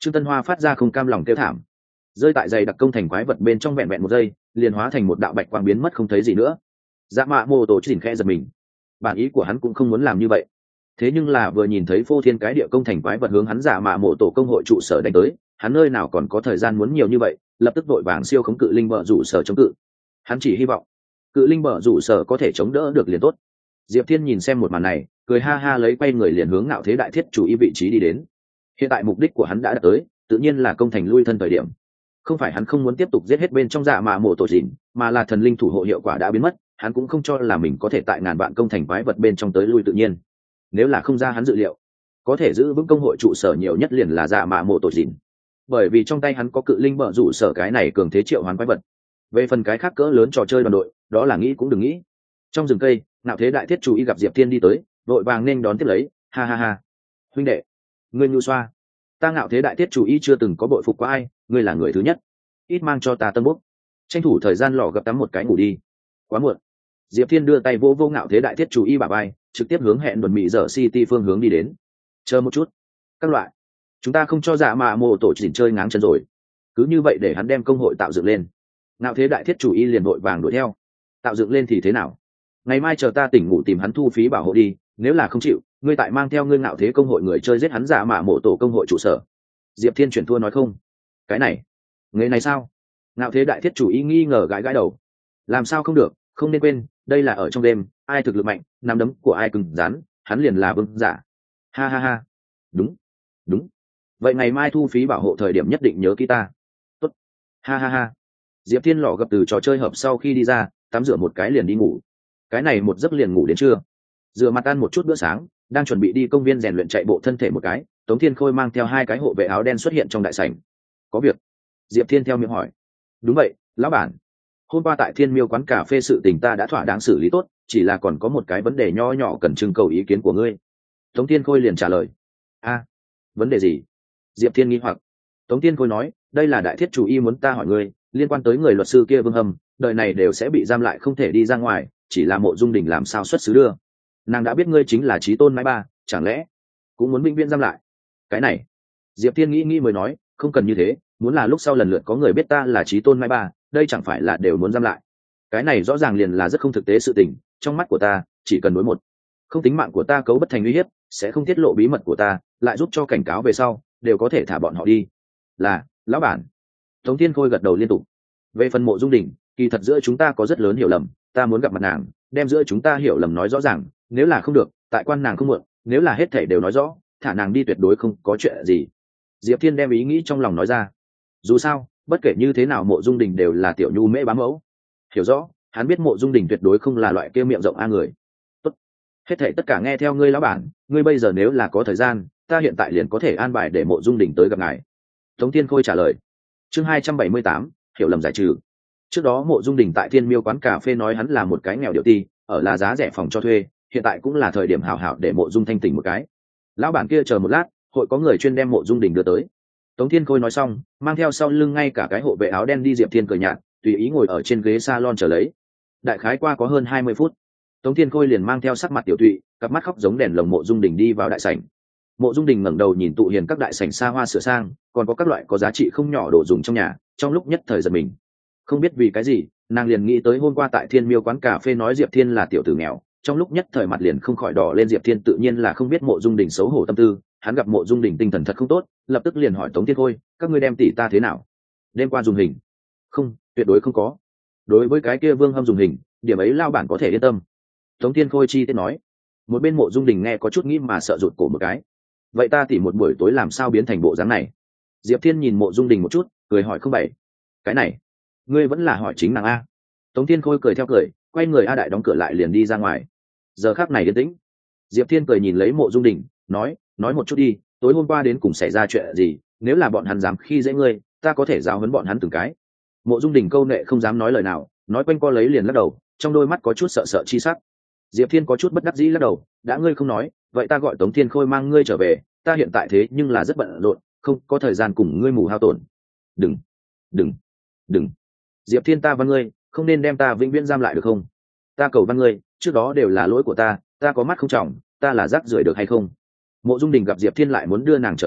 Trương Tân Hoa phát ra không cam lòng kêu thảm, rơi tại dày đặc công thành quái vật bên trong vẹn vẹn một giây, liền hóa thành một đạo bạch quang biến mất không thấy gì nữa. Dạ mạ mô tổ chỉnh khẽ giật mình, bản ý của hắn cũng không muốn làm như vậy, thế nhưng là vừa nhìn thấy phô thiên cái địa công thành quái vật hướng hắn dạ mạ mộ tổ công hội trụ sở đánh tới, hắn nơi nào còn có thời gian muốn nhiều như vậy, lập tức vội vàng siêu khống cự linh bờ rủ sở chống cự. Hắn chỉ hy vọng cự linh bờ rủ sở có thể chống đỡ được liền tốt. Diệp Thiên nhìn xem một màn này, cười ha ha lấy quay người liền hướng Ngạo Thế Đại Thiết chủ ý vị trí đi đến. Hiện tại mục đích của hắn đã đạt tới, tự nhiên là công thành lui thân thời điểm. Không phải hắn không muốn tiếp tục giết hết bên trong dạ mạ mộ tổ dịn, mà là thần linh thủ hộ hiệu quả đã biến mất, hắn cũng không cho là mình có thể tại ngàn vạn công thành quái vật bên trong tới lui tự nhiên. Nếu là không ra hắn dự liệu, có thể giữ vững công hội trụ sở nhiều nhất liền là dạ mạ mộ tổ dịn, bởi vì trong tay hắn có cự linh bờ rủ sở cái này cường thế triệu hoán quái vật. Về phần cái khác cỡ lớn trò chơi đoàn đội, đó là nghĩ cũng đừng nghĩ. Trong rừng cây, Ngạo Thế Đại Thiết chủ y gặp Diệp Thiên đi tới, vội vàng nên đón tiếp lấy, ha ha ha, huynh đệ, ngươi nhu xoa, ta Ngạo Thế Đại Thiết chủ y chưa từng có bội phục qua ai, ngươi là người thứ nhất, ít mang cho ta tân bốc, tranh thủ thời gian lò gập tắm một cái ngủ đi, quá muộn. Diệp Thiên đưa tay vô vô Ngạo Thế Đại Thiết chủ y bả vai, trực tiếp hướng hẹn đồn mỹ dở city phương hướng đi đến. Chờ một chút, các loại, chúng ta không cho dạ mạ mộ tổ chỉnh chơi ngáng chân rồi, cứ như vậy để hắn đem công hội tạo dựng lên. Ngạo Thế Đại Thiết chủ y liền vội vàng đuổi theo. Tạo dựng lên thì thế nào? Ngày mai chờ ta tỉnh ngủ tìm hắn thu phí bảo hộ đi, nếu là không chịu, ngươi tại mang theo ngươi Ngạo Thế công hội người chơi giết hắn dạ mạ mộ tổ công hội trụ sở. Diệp Thiên chuyển thua nói không? Cái này, người này sao? Ngạo Thế Đại Thiết chủ y nghi ngờ gãi gãi đầu. Làm sao không được, không nên quên, đây là ở trong đêm, ai thực lực mạnh, nắm đấm của ai cứng rắn, hắn liền là vương giả. Ha ha ha. Đúng, đúng. Vậy ngày mai thu phí bảo hộ thời điểm nhất định nhớ kỹ ta. Tốt. Ha ha ha. Diệp Thiên lọ gặp từ trò chơi hợp sau khi đi ra, tắm rửa một cái liền đi ngủ. Cái này một giấc liền ngủ đến trưa. Rửa mặt ăn một chút bữa sáng, đang chuẩn bị đi công viên rèn luyện chạy bộ thân thể một cái, Tống Thiên Khôi mang theo hai cái hộ vệ áo đen xuất hiện trong đại sảnh. Có việc? Diệp Thiên theo miệng hỏi. Đúng vậy, lão bản. Hôm qua tại Thiên Miêu quán cà phê sự tình ta đã thỏa đáng xử lý tốt, chỉ là còn có một cái vấn đề nho nhỏ cần trưng cầu ý kiến của ngươi. Tống Thiên Khôi liền trả lời. A, vấn đề gì? Diệp Thiên nghi hoặc. Tống Thiên Khôi nói, đây là Đại Thiết chủ y muốn ta hỏi ngươi, liên quan tới người luật sư kia Vương Hâm, đời này đều sẽ bị giam lại không thể đi ra ngoài, chỉ là Mộ Dung Đình làm sao xuất xứ đưa. Nàng đã biết ngươi chính là Chí Tôn Mãi Ba, chẳng lẽ cũng muốn vĩnh viễn giam lại? Cái này, Diệp Thiên nghĩ nghĩ mới nói, không cần như thế, muốn là lúc sau lần lượt có người biết ta là Chí Tôn Mãi Ba, đây chẳng phải là đều muốn giam lại. Cái này rõ ràng liền là rất không thực tế sự tình, trong mắt của ta, chỉ cần đối một, không tính mạng của ta cấu bất thành uy hiếp, sẽ không tiết lộ bí mật của ta, lại giúp cho cảnh cáo về sau, đều có thể thả bọn họ đi. Là, lão bản. Tống Thiên Khôi gật đầu liên tục. Về phần Mộ Dung Đình, kỳ thật giữa chúng ta có rất lớn hiểu lầm, ta muốn gặp mặt nàng, đem giữa chúng ta hiểu lầm nói rõ ràng, nếu là không được, tại quan nàng không muộn, nếu là hết thảy đều nói rõ, thả nàng đi tuyệt đối không có chuyện gì. Diệp Thiên đem ý nghĩ trong lòng nói ra. Dù sao, bất kể như thế nào Mộ Dung Đình đều là tiểu nhu mễ bám mẫu. Hiểu rõ, hắn biết Mộ Dung Đình tuyệt đối không là loại kia miệng rộng a người. Tốt, hết thảy tất cả nghe theo ngươi lão bản, ngươi bây giờ nếu là có thời gian, ta hiện tại liền có thể an bài để Mộ Dung Đình tới gặp ngài. Tống Thiên Khôi trả lời. Chương hai trăm bảy mươi tám, hiểu lầm giải trừ. Trước đó Mộ Dung Đình tại Thiên Miêu quán cà phê nói hắn là một cái nghèo điệu ti, ở là giá rẻ phòng cho thuê, hiện tại cũng là thời điểm hảo hảo để Mộ Dung thanh tỉnh một cái. Lão bản kia chờ một lát, hội có người chuyên đem Mộ Dung Đình đưa tới. Tống Thiên Khôi nói xong, mang theo sau lưng ngay cả cái hộ vệ áo đen đi. Diệp Thiên cười nhạt, tùy ý ngồi ở trên ghế salon chờ lấy. Đại khái qua có hơn hai mươi phút, Tống Thiên Khôi liền mang theo sắc mặt tiểu tụy, cặp mắt khóc giống đèn lồng Mộ Dung Đình đi vào đại sảnh. Mộ Dung Đình ngẩng đầu nhìn tụ hiền các đại sảnh xa hoa sửa sang, còn có các loại có giá trị không nhỏ đồ dùng trong nhà, trong lúc nhất thời giật mình. Không biết vì cái gì, nàng liền nghĩ tới hôm qua tại Thiên Miêu quán cà phê nói Diệp Thiên là tiểu tử nghèo, trong lúc nhất thời mặt liền không khỏi đỏ lên. Diệp Thiên tự nhiên là không biết Mộ Dung Đình xấu hổ tâm tư, hắn gặp Mộ Dung Đình tinh thần thật không tốt, lập tức liền hỏi Tống Thiên Khôi, các ngươi đem tỷ ta thế nào? Đêm qua dùng hình? Không, tuyệt đối không có. Đối với cái kia Vương Hâm dùng hình, điểm ấy lao bản có thể yên tâm. Tống Thiên Khôi chi tiết nói. Một bên Mộ Dung Đình nghe có chút nghĩ mà sợ rụt cổ một cái. Vậy ta tỉ một buổi tối làm sao biến thành bộ dáng này? Diệp Thiên nhìn Mộ Dung Đình một chút, cười hỏi không bảy. Cái này, ngươi vẫn là hỏi chính nàng a? Tống Thiên Khôi cười theo cười, quay người a đại đóng cửa lại liền đi ra ngoài. Giờ khắc này yên tĩnh. Diệp Thiên cười nhìn lấy Mộ Dung Đình, nói, nói một chút đi, tối hôm qua đến cùng xảy ra chuyện gì? Nếu là bọn hắn dám khi dễ ngươi, ta có thể giáo huấn bọn hắn từng cái. Mộ Dung Đình câu nệ không dám nói lời nào, nói quanh co lấy liền lắc đầu, trong đôi mắt có chút sợ sợ chi sắc. Diệp Thiên có chút bất đắc dĩ lắc đầu, đã ngươi không nói, vậy ta gọi Tống Thiên Khôi mang ngươi trở về, ta hiện tại thế nhưng là rất bận rộn, không có thời gian cùng ngươi mù hao tổn. Đừng, đừng, đừng. Diệp Thiên, ta văn ngươi, không nên đem ta vĩnh viễn giam lại được không? Ta cầu văn ngươi, trước đó đều là lỗi của ta, ta có mắt không trọng, ta là rác rưởi được hay không? Mộ Dung Đình gặp Diệp Thiên lại muốn đưa nàng trở về,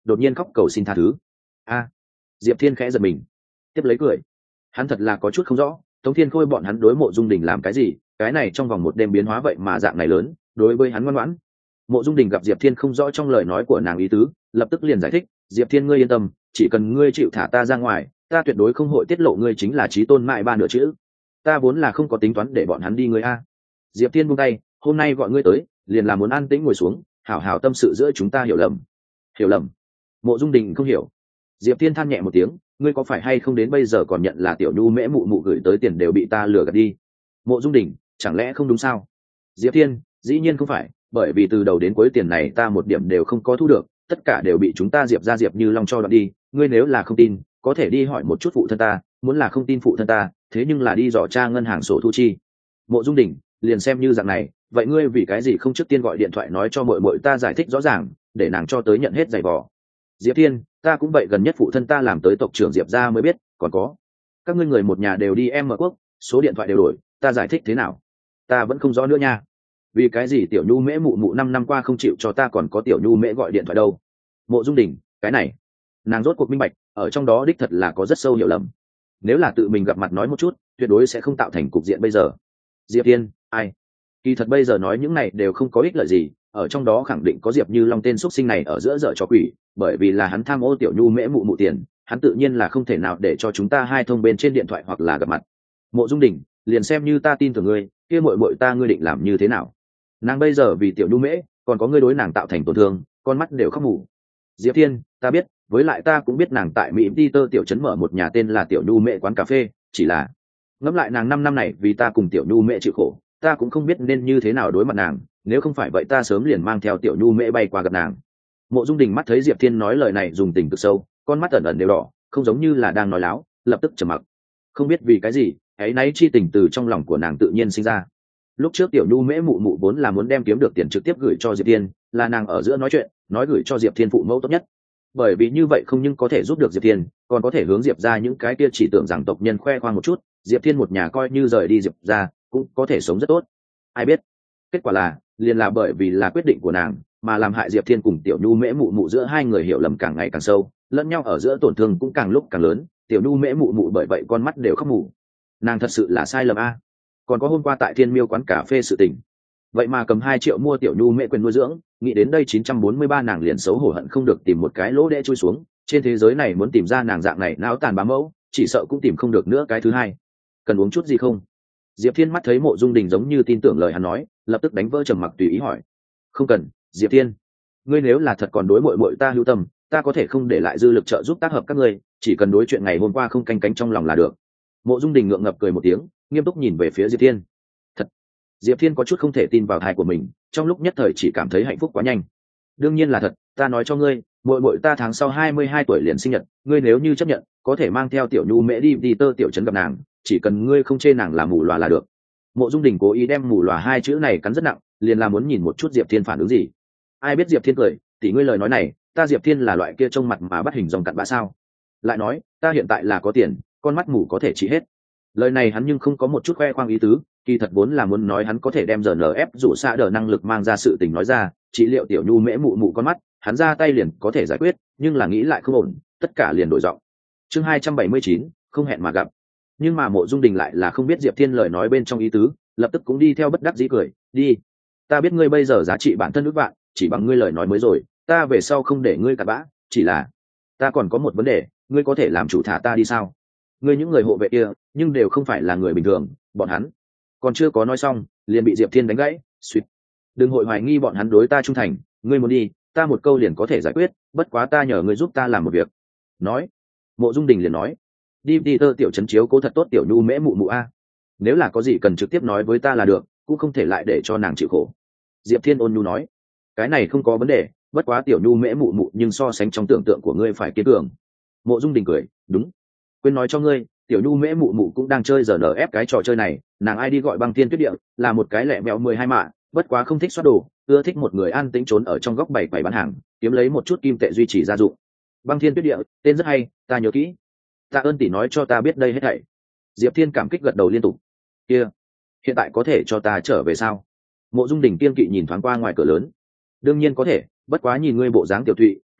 đột nhiên khóc cầu xin tha thứ. A. Diệp Thiên khẽ giật mình, tiếp lấy cười. Hắn thật là có chút không rõ Tống Thiên Khôi bọn hắn đối Mộ Dung Đình làm cái gì, cái này trong vòng một đêm biến hóa vậy mà dạng này lớn, đối với hắn ngoan ngoãn. Mộ Dung Đình gặp Diệp Thiên không rõ trong lời nói của nàng ý tứ, lập tức liền giải thích, Diệp Thiên ngươi yên tâm, chỉ cần ngươi chịu thả ta ra ngoài, ta tuyệt đối không hội tiết lộ ngươi chính là chí tôn mại ba nửa chữ. Ta vốn là không có tính toán để bọn hắn đi ngươi a. Diệp Thiên buông tay, hôm nay gọi ngươi tới, liền là muốn an tĩnh ngồi xuống, hảo hảo tâm sự giữa chúng ta hiểu lầm. Hiểu lầm? Mộ Dung Đình không hiểu. Diệp Thiên than nhẹ một tiếng, ngươi có phải hay không đến bây giờ còn nhận là tiểu nhu mễ mụ mụ gửi tới tiền đều bị ta lừa gạt đi? Mộ Dung Đình, chẳng lẽ không đúng sao? Diệp Thiên, dĩ nhiên không phải, bởi vì từ đầu đến cuối tiền này ta một điểm đều không có thu được, tất cả đều bị chúng ta Diệp ra Diệp Như Long cho đoạt đi, ngươi nếu là không tin, có thể đi hỏi một chút phụ thân ta, muốn là không tin phụ thân ta, thế nhưng là đi dò tra ngân hàng sổ thu chi. Mộ Dung Đình, liền xem như dạng này, vậy ngươi vì cái gì không trước tiên gọi điện thoại nói cho muội muội ta giải thích rõ ràng, để nàng cho tới nhận hết giày vò. Diệp Thiên, ta cũng vậy, gần nhất phụ thân ta làm tới tộc trưởng Diệp gia mới biết, còn có các ngươi người một nhà đều đi em mở quốc, số điện thoại đều đổi, ta giải thích thế nào? Ta vẫn không rõ nữa nha. Vì cái gì tiểu nhu mễ mụ mụ năm năm qua không chịu cho ta còn có tiểu nhu mễ gọi điện thoại đâu? Mộ Dung Đình, cái này, nàng rốt cuộc minh bạch, ở trong đó đích thật là có rất sâu hiểu lầm. Nếu là tự mình gặp mặt nói một chút, tuyệt đối sẽ không tạo thành cục diện bây giờ. Diệp Thiên, ai? Kỳ thật bây giờ nói những này đều không có ích lợi gì, ở trong đó khẳng định có Diệp Như Long tên xuất sinh này ở giữa dở trò quỷ, bởi vì là hắn tham ô tiểu nhu mễ mụ mụ tiền, hắn tự nhiên là không thể nào để cho chúng ta hai thông bên trên điện thoại hoặc là gặp mặt. Mộ Dung Đình, liền xem như ta tin tưởng ngươi, kia muội muội ta ngươi định làm như thế nào? Nàng bây giờ vì tiểu nhu mễ, còn có ngươi đối nàng tạo thành tổn thương, con mắt đều khóc mù. Diệp Thiên, ta biết, với lại ta cũng biết nàng tại Mỹ Peter tiểu trấn mở một nhà tên là tiểu nhu mễ quán cà phê, chỉ là ngẫm lại nàng năm năm này vì ta cùng tiểu nhu mễ chịu khổ, ta cũng không biết nên như thế nào đối mặt nàng, nếu không phải vậy ta sớm liền mang theo tiểu nhu mễ bay qua gặp nàng. Mộ Dung Đình mắt thấy Diệp Thiên nói lời này dùng tình cực sâu, con mắt ẩn ẩn đều đỏ, không giống như là đang nói láo, lập tức trầm mặc. Không biết vì cái gì, ấy nấy chi tình từ trong lòng của nàng tự nhiên sinh ra. Lúc trước tiểu nhu mễ mụ mụ vốn là muốn đem kiếm được tiền trực tiếp gửi cho Diệp Thiên, là nàng ở giữa nói chuyện, nói gửi cho Diệp Thiên phụ mẫu tốt nhất. Bởi vì như vậy không những có thể giúp được Diệp Thiên, còn có thể hướng Diệp ra những cái kia chỉ tưởng rằng tộc nhân khoe khoang một chút, Diệp Thiên một nhà coi như rời đi Diệp ra, cũng có thể sống rất tốt. Ai biết, kết quả là, liền là bởi vì là quyết định của nàng, mà làm hại Diệp Thiên cùng tiểu nhu mễ mụ mụ giữa hai người hiểu lầm càng ngày càng sâu, lẫn nhau ở giữa tổn thương cũng càng lúc càng lớn, tiểu nhu mễ mụ mụ bởi vậy con mắt đều khóc mù. Nàng thật sự là sai lầm a. Còn có hôm qua tại Thiên Miêu quán cà phê sự tình, vậy mà cầm hai triệu mua tiểu nhu mễ quyền nuôi dưỡng, nghĩ đến đây chín trăm bốn mươi ba nàng liền xấu hổ hận không được tìm một cái lỗ đẽ chui xuống, trên thế giới này muốn tìm ra nàng dạng này não tàn bám mẫu, chỉ sợ cũng tìm không được nữa cái thứ hai. Cần uống chút gì không? Diệp Thiên mắt thấy Mộ Dung Đình giống như tin tưởng lời hắn nói, lập tức đánh vỡ trầm mặc tùy ý hỏi. Không cần, Diệp Thiên, ngươi nếu là thật còn đối muội muội ta hữu tâm, ta có thể không để lại dư lực trợ giúp tác hợp các ngươi, chỉ cần đối chuyện ngày hôm qua không canh cánh trong lòng là được. Mộ Dung Đình ngượng ngập cười một tiếng, nghiêm túc nhìn về phía Diệp Thiên. Thật? Diệp Thiên có chút không thể tin vào tai của mình, trong lúc nhất thời chỉ cảm thấy hạnh phúc quá nhanh. Đương nhiên là thật, ta nói cho ngươi, muội muội ta tháng sau hai mươi hai tuổi liền sinh nhật, ngươi nếu như chấp nhận, có thể mang theo tiểu nhu mễ đi đi tơ tiểu trấn gặp nàng, chỉ cần ngươi không chê nàng là mù lòa là được. Mộ Dung Đình cố ý đem mù lòa hai chữ này cắn rất nặng, liền là muốn nhìn một chút Diệp Thiên phản ứng gì. Ai biết Diệp Thiên cười, tỷ ngươi lời nói này, ta Diệp Thiên là loại kia trông mặt mà bắt hình dòng cặn bã sao? Lại nói, ta hiện tại là có tiền, con mắt mù có thể trị hết. Lời này hắn nhưng không có một chút khoe khoang ý tứ, kỳ thật vốn là muốn nói hắn có thể đem giê en ép rủ xa đờ năng lực mang ra sự tình nói ra, trị liệu tiểu nhu mễ mụ mụ con mắt, hắn ra tay liền có thể giải quyết, nhưng là nghĩ lại không ổn, tất cả liền đổi giọng. Chương hai trăm bảy mươi chín, không hẹn mà gặp. Nhưng mà Mộ Dung Đình lại là không biết Diệp Thiên lời nói bên trong ý tứ, lập tức cũng đi theo bất đắc dĩ cười, đi. Ta biết ngươi bây giờ giá trị bản thân ước vạn, chỉ bằng ngươi lời nói mới rồi, ta về sau không để ngươi cặn bã, chỉ là ta còn có một vấn đề, ngươi có thể làm chủ thả ta đi sao? Ngươi những người hộ vệ kia, nhưng đều không phải là người bình thường, bọn hắn còn chưa có nói xong, liền bị Diệp Thiên đánh gãy, suýt. Đừng hội hoài nghi bọn hắn đối ta trung thành, ngươi muốn đi, ta một câu liền có thể giải quyết, bất quá ta nhờ ngươi giúp ta làm một việc. Nói. Mộ Dung Đình liền nói, đi đi tơ tiểu trấn chiếu cố thật tốt tiểu nhu mễ mụ mụ a. Nếu là có gì cần trực tiếp nói với ta là được, cũng không thể lại để cho nàng chịu khổ. Diệp Thiên ôn nhu nói, cái này không có vấn đề, bất quá tiểu nhu mễ mụ mụ nhưng so sánh trong tưởng tượng của ngươi phải kiên cường. Mộ Dung Đình cười, đúng. Quên nói cho ngươi, tiểu nhu mễ mụ mụ cũng đang chơi giờ nở ép cái trò chơi này, nàng ai đi gọi Băng Thiên Tuyết Địa, là một cái lẹ mèo mười hai mạ, bất quá không thích soát đồ, ưa thích một người an tĩnh trốn ở trong góc bày quầy bán hàng, kiếm lấy một chút kim tệ duy trì gia dụng. Băng Thiên Tuyết Địa, tên rất hay, ta nhớ kỹ. Tạ ơn tỷ nói cho ta biết đây hết thảy. Diệp Thiên cảm kích gật đầu liên tục. Kia, hiện tại có thể cho ta trở về sao? Mộ Dung Đình kiên kỵ nhìn thoáng qua ngoài cửa lớn. Đương nhiên có thể, bất quá nhìn ngươi bộ dáng tiểu thụy,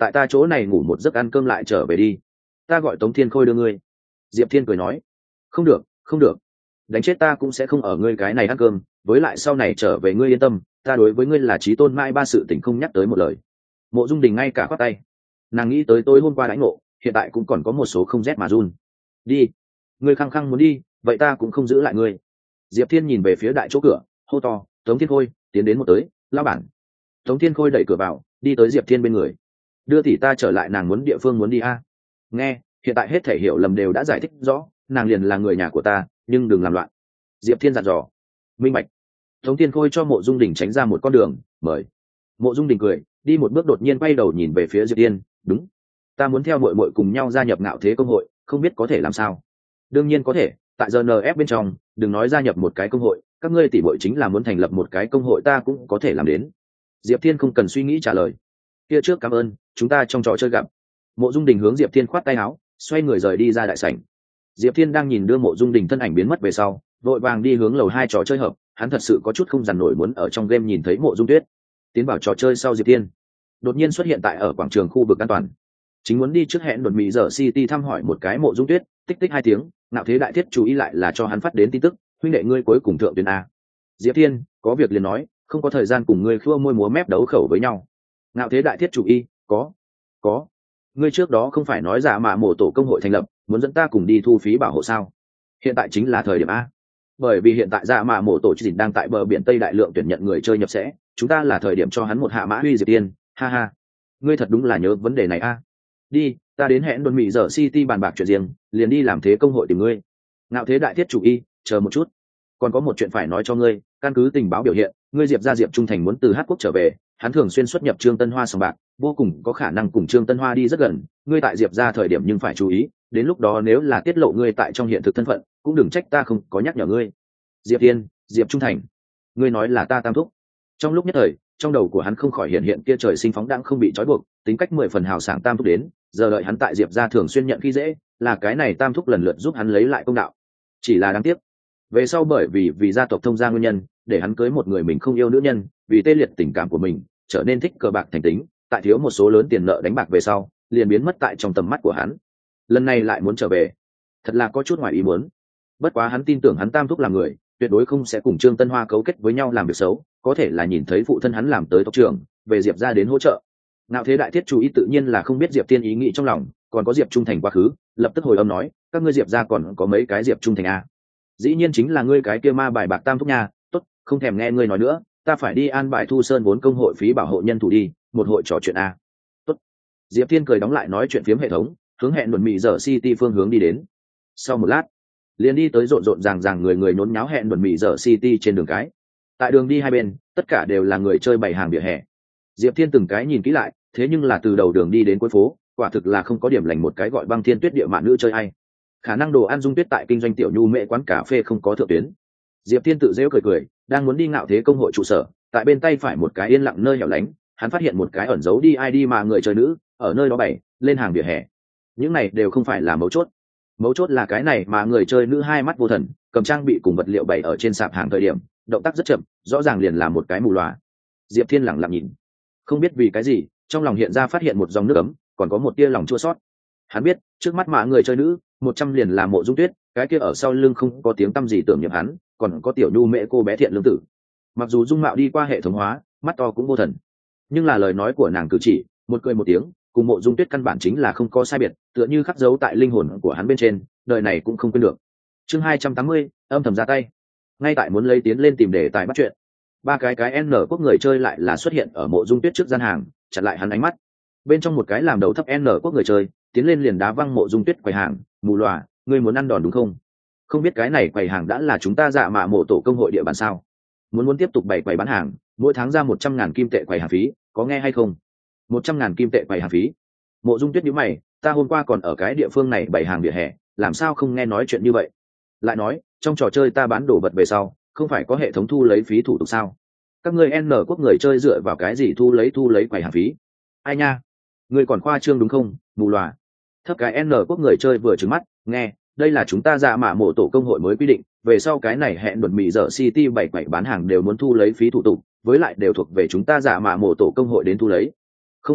tại ta chỗ này ngủ một giấc ăn cơm lại trở về đi, ta gọi Tống Thiên Khôi đưa ngươi. Diệp Thiên cười nói. Không được, không được, đánh chết ta cũng sẽ không ở ngươi cái này ăn cơm, với lại sau này trở về ngươi yên tâm, ta đối với ngươi là chí tôn mãi ba sự tình không nhắc tới một lời. Mộ Dung Đình ngay cả khoát tay, nàng nghĩ tới tối hôm qua đãi ngộ, hiện tại cũng còn có một số không rét mà run. Đi, ngươi khăng khăng muốn đi, vậy ta cũng không giữ lại ngươi. Diệp Thiên nhìn về phía đại chỗ cửa, hô to, Tống Thiên Khôi, tiến đến một tới, lao bản. Tống Thiên Khôi đẩy cửa vào, đi tới Diệp Thiên bên người, đưa tỷ ta trở lại, nàng muốn địa phương muốn đi a. Nghe, hiện tại hết thể hiểu lầm đều đã giải thích rõ, nàng liền là người nhà của ta, nhưng đừng làm loạn. Diệp Thiên dặn dò. Minh bạch. Tống Thiên Khôi cho Mộ Dung Đình tránh ra một con đường, mời. Mộ Dung Đình cười, đi một bước đột nhiên quay đầu nhìn về phía Diệp Thiên, đúng, ta muốn theo muội muội cùng nhau gia nhập Ngạo Thế công hội, không biết có thể làm sao? Đương nhiên có thể, tại giê en ép bên trong, đừng nói gia nhập một cái công hội, các ngươi tỷ muội chính là muốn thành lập một cái công hội ta cũng có thể làm đến. Diệp Thiên không cần suy nghĩ trả lời. Kia trước cảm ơn, chúng ta trong trò chơi gặp. Mộ Dung Đình hướng Diệp Thiên khoát tay áo, xoay người rời đi ra đại sảnh. Diệp Thiên đang nhìn đưa Mộ Dung Đình thân ảnh biến mất về sau, vội vàng đi hướng lầu hai trò chơi hợp, hắn thật sự có chút không dằn nổi muốn ở trong game nhìn thấy Mộ Dung Tuyết. Tiến vào trò chơi sau, Diệp Thiên đột nhiên xuất hiện tại ở quảng trường khu vực an toàn, chính muốn đi trước hẹn đột mỹ giờ City thăm hỏi một cái Mộ Dung Tuyết, tích tích hai tiếng, Ngạo Thế đại thiết chú ý lại là cho hắn phát đến tin tức, huynh đệ ngươi cuối cùng thượng tuyến a. Diệp Thiên, có việc liền nói, không có thời gian cùng ngươi khua môi múa mép đấu khẩu với nhau. Ngạo Thế đại thiết chủ y, có, có. Ngươi trước đó không phải nói giả mà mổ tổ công hội thành lập, muốn dẫn ta cùng đi thu phí bảo hộ sao? Hiện tại chính là thời điểm a. Bởi vì hiện tại giả mà mổ tổ chỉ đang tại bờ biển Tây đại lượng tuyển nhận người chơi nhập sẽ, chúng ta là thời điểm cho hắn một hạ mã huy Diệp Thiên, ha ha. Ngươi thật đúng là nhớ vấn đề này a. Đi, ta đến hẹn đồn mỹ giờ City bàn bạc chuyện riêng, liền đi làm thế công hội tìm ngươi. Ngạo Thế đại thiết chủ y, chờ một chút, còn có một chuyện phải nói cho ngươi, căn cứ tình báo biểu hiện, ngươi Diệp gia Diệp Trung Thành muốn từ Hát quốc trở về, hắn thường xuyên xuất nhập Trương Tân Hoa sòng bạc, vô cùng có khả năng cùng Trương Tân Hoa đi rất gần, ngươi tại Diệp gia thời điểm nhưng phải chú ý, đến lúc đó nếu là tiết lộ ngươi tại trong hiện thực thân phận, cũng đừng trách ta không có nhắc nhở ngươi. Diệp Thiên, Diệp Trung Thành, ngươi nói là ta tam thúc. Trong lúc nhất thời, trong đầu của hắn không khỏi hiện hiện kia trời sinh phóng đãng không bị trói buộc, tính cách mười phần hào sảng tam thúc đến, giờ đợi hắn tại Diệp gia thường xuyên nhận khi dễ, là cái này tam thúc lần lượt giúp hắn lấy lại công đạo. Chỉ là đáng tiếc, về sau bởi vì vì gia tộc thông gia nguyên nhân, để hắn cưới một người mình không yêu nữ nhân, vì tê liệt tình cảm của mình, trở nên thích cờ bạc thành tính, tại thiếu một số lớn tiền nợ đánh bạc về sau, liền biến mất tại trong tầm mắt của hắn. Lần này lại muốn trở về, thật là có chút ngoài ý muốn. Bất quá hắn tin tưởng hắn tam thúc là người, tuyệt đối không sẽ cùng Trương Tân Hoa cấu kết với nhau làm việc xấu, có thể là nhìn thấy phụ thân hắn làm tới tộc trưởng, về Diệp gia đến hỗ trợ. Ngạo Thế đại thiết chú ý tự nhiên là không biết Diệp Thiên ý nghĩ trong lòng, còn có Diệp Trung Thành quá khứ, lập tức hồi âm nói, các ngươi Diệp gia còn có mấy cái Diệp Trung Thành à? Dĩ nhiên chính là ngươi cái kia ma bài bạc tam thúc nha, tốt, không thèm nghe ngươi nói nữa, ta phải đi an bài thu sơn vốn công hội phí bảo hộ nhân thủ đi, một hội trò chuyện a. Tốt. Diệp Thiên cười đóng lại nói chuyện phiếm hệ thống, hướng hẹn đồn mỹ giờ City phương hướng đi đến. Sau một lát, liền đi tới rộn rộn ràng ràng người người nhốn nháo hẹn đồn mỹ giờ City trên đường cái. Tại đường đi hai bên, tất cả đều là người chơi bày hàng vỉa hè. Diệp Thiên từng cái nhìn kỹ lại, thế nhưng là từ đầu đường đi đến cuối phố, quả thực là không có điểm lành một cái gọi Băng Thiên Tuyết địa mạn nữ chơi ai. Khả năng đồ ăn Dung Tuyết tại kinh doanh tiểu nhu mẹ quán cà phê không có thượng tuyến. Diệp Thiên tự dễu cười cười, đang muốn đi Ngạo Thế công hội trụ sở, tại bên tay phải một cái yên lặng nơi hẻo lánh, hắn phát hiện một cái ẩn giấu đi ai đi mà người chơi nữ ở nơi đó bày lên hàng vỉa hè. Những này đều không phải là mấu chốt, mấu chốt là cái này mà người chơi nữ hai mắt vô thần, cầm trang bị cùng vật liệu bày ở trên sạp hàng thời điểm, động tác rất chậm, rõ ràng liền là một cái mù lòa. Diệp Thiên lặng lặng nhìn, không biết vì cái gì, trong lòng hiện ra phát hiện một dòng nước ấm, còn có một tia lòng chua xót. Hắn biết, trước mắt mà người chơi nữ một trăm liền là Mộ Dung Tuyết, cái kia ở sau lưng không có tiếng tăm gì tưởng niệm hắn, còn có tiểu nhu mẹ cô bé thiện lương tử. Mặc dù dung mạo đi qua hệ thống hóa, mắt to cũng vô thần, nhưng là lời nói của nàng cử chỉ, một cười một tiếng, cùng Mộ Dung Tuyết căn bản chính là không có sai biệt, tựa như khắc dấu tại linh hồn của hắn bên trên, đời này cũng không quên được. Chương hai trăm tám mươi, âm thầm ra tay. Ngay tại muốn lấy tiến lên tìm đề tài bắt chuyện, ba cái cái N quốc người chơi lại là xuất hiện ở Mộ Dung Tuyết trước gian hàng, chặn lại hắn ánh mắt. Bên trong một cái làm đầu thấp N quốc người chơi, tiến lên liền đá văng Mộ Dung Tuyết quầy hàng, mù lòa, ngươi muốn ăn đòn đúng không? Không biết cái này quầy hàng đã là chúng ta dạ mạ mộ tổ công hội địa bàn sao? Muốn muốn tiếp tục bày quầy bán hàng, mỗi tháng ra một trăm ngàn kim tệ quầy hàng phí, có nghe hay không? Một trăm ngàn kim tệ quầy hàng phí. Mộ Dung Tuyết nhíu mày, ta hôm qua còn ở cái địa phương này bày hàng vỉa hè, làm sao không nghe nói chuyện như vậy? Lại nói, trong trò chơi ta bán đồ vật về sau, không phải có hệ thống thu lấy phí thủ tục sao? Các ngươi N quốc người chơi dựa vào cái gì thu lấy thu lấy quầy hàng phí? Ai nha? Ngươi còn khoa trương đúng không, mù lòa? Thấp cái N quốc người chơi vừa trừng mắt, nghe, đây là chúng ta dạ mạ mộ tổ công hội mới quy định, về sau cái này hẹn đồn mỹ giờ City bảy quầy bán hàng đều muốn thu lấy phí thủ tục, với lại đều thuộc về chúng ta dạ mạ mộ tổ công hội đến thu lấy. Không sai,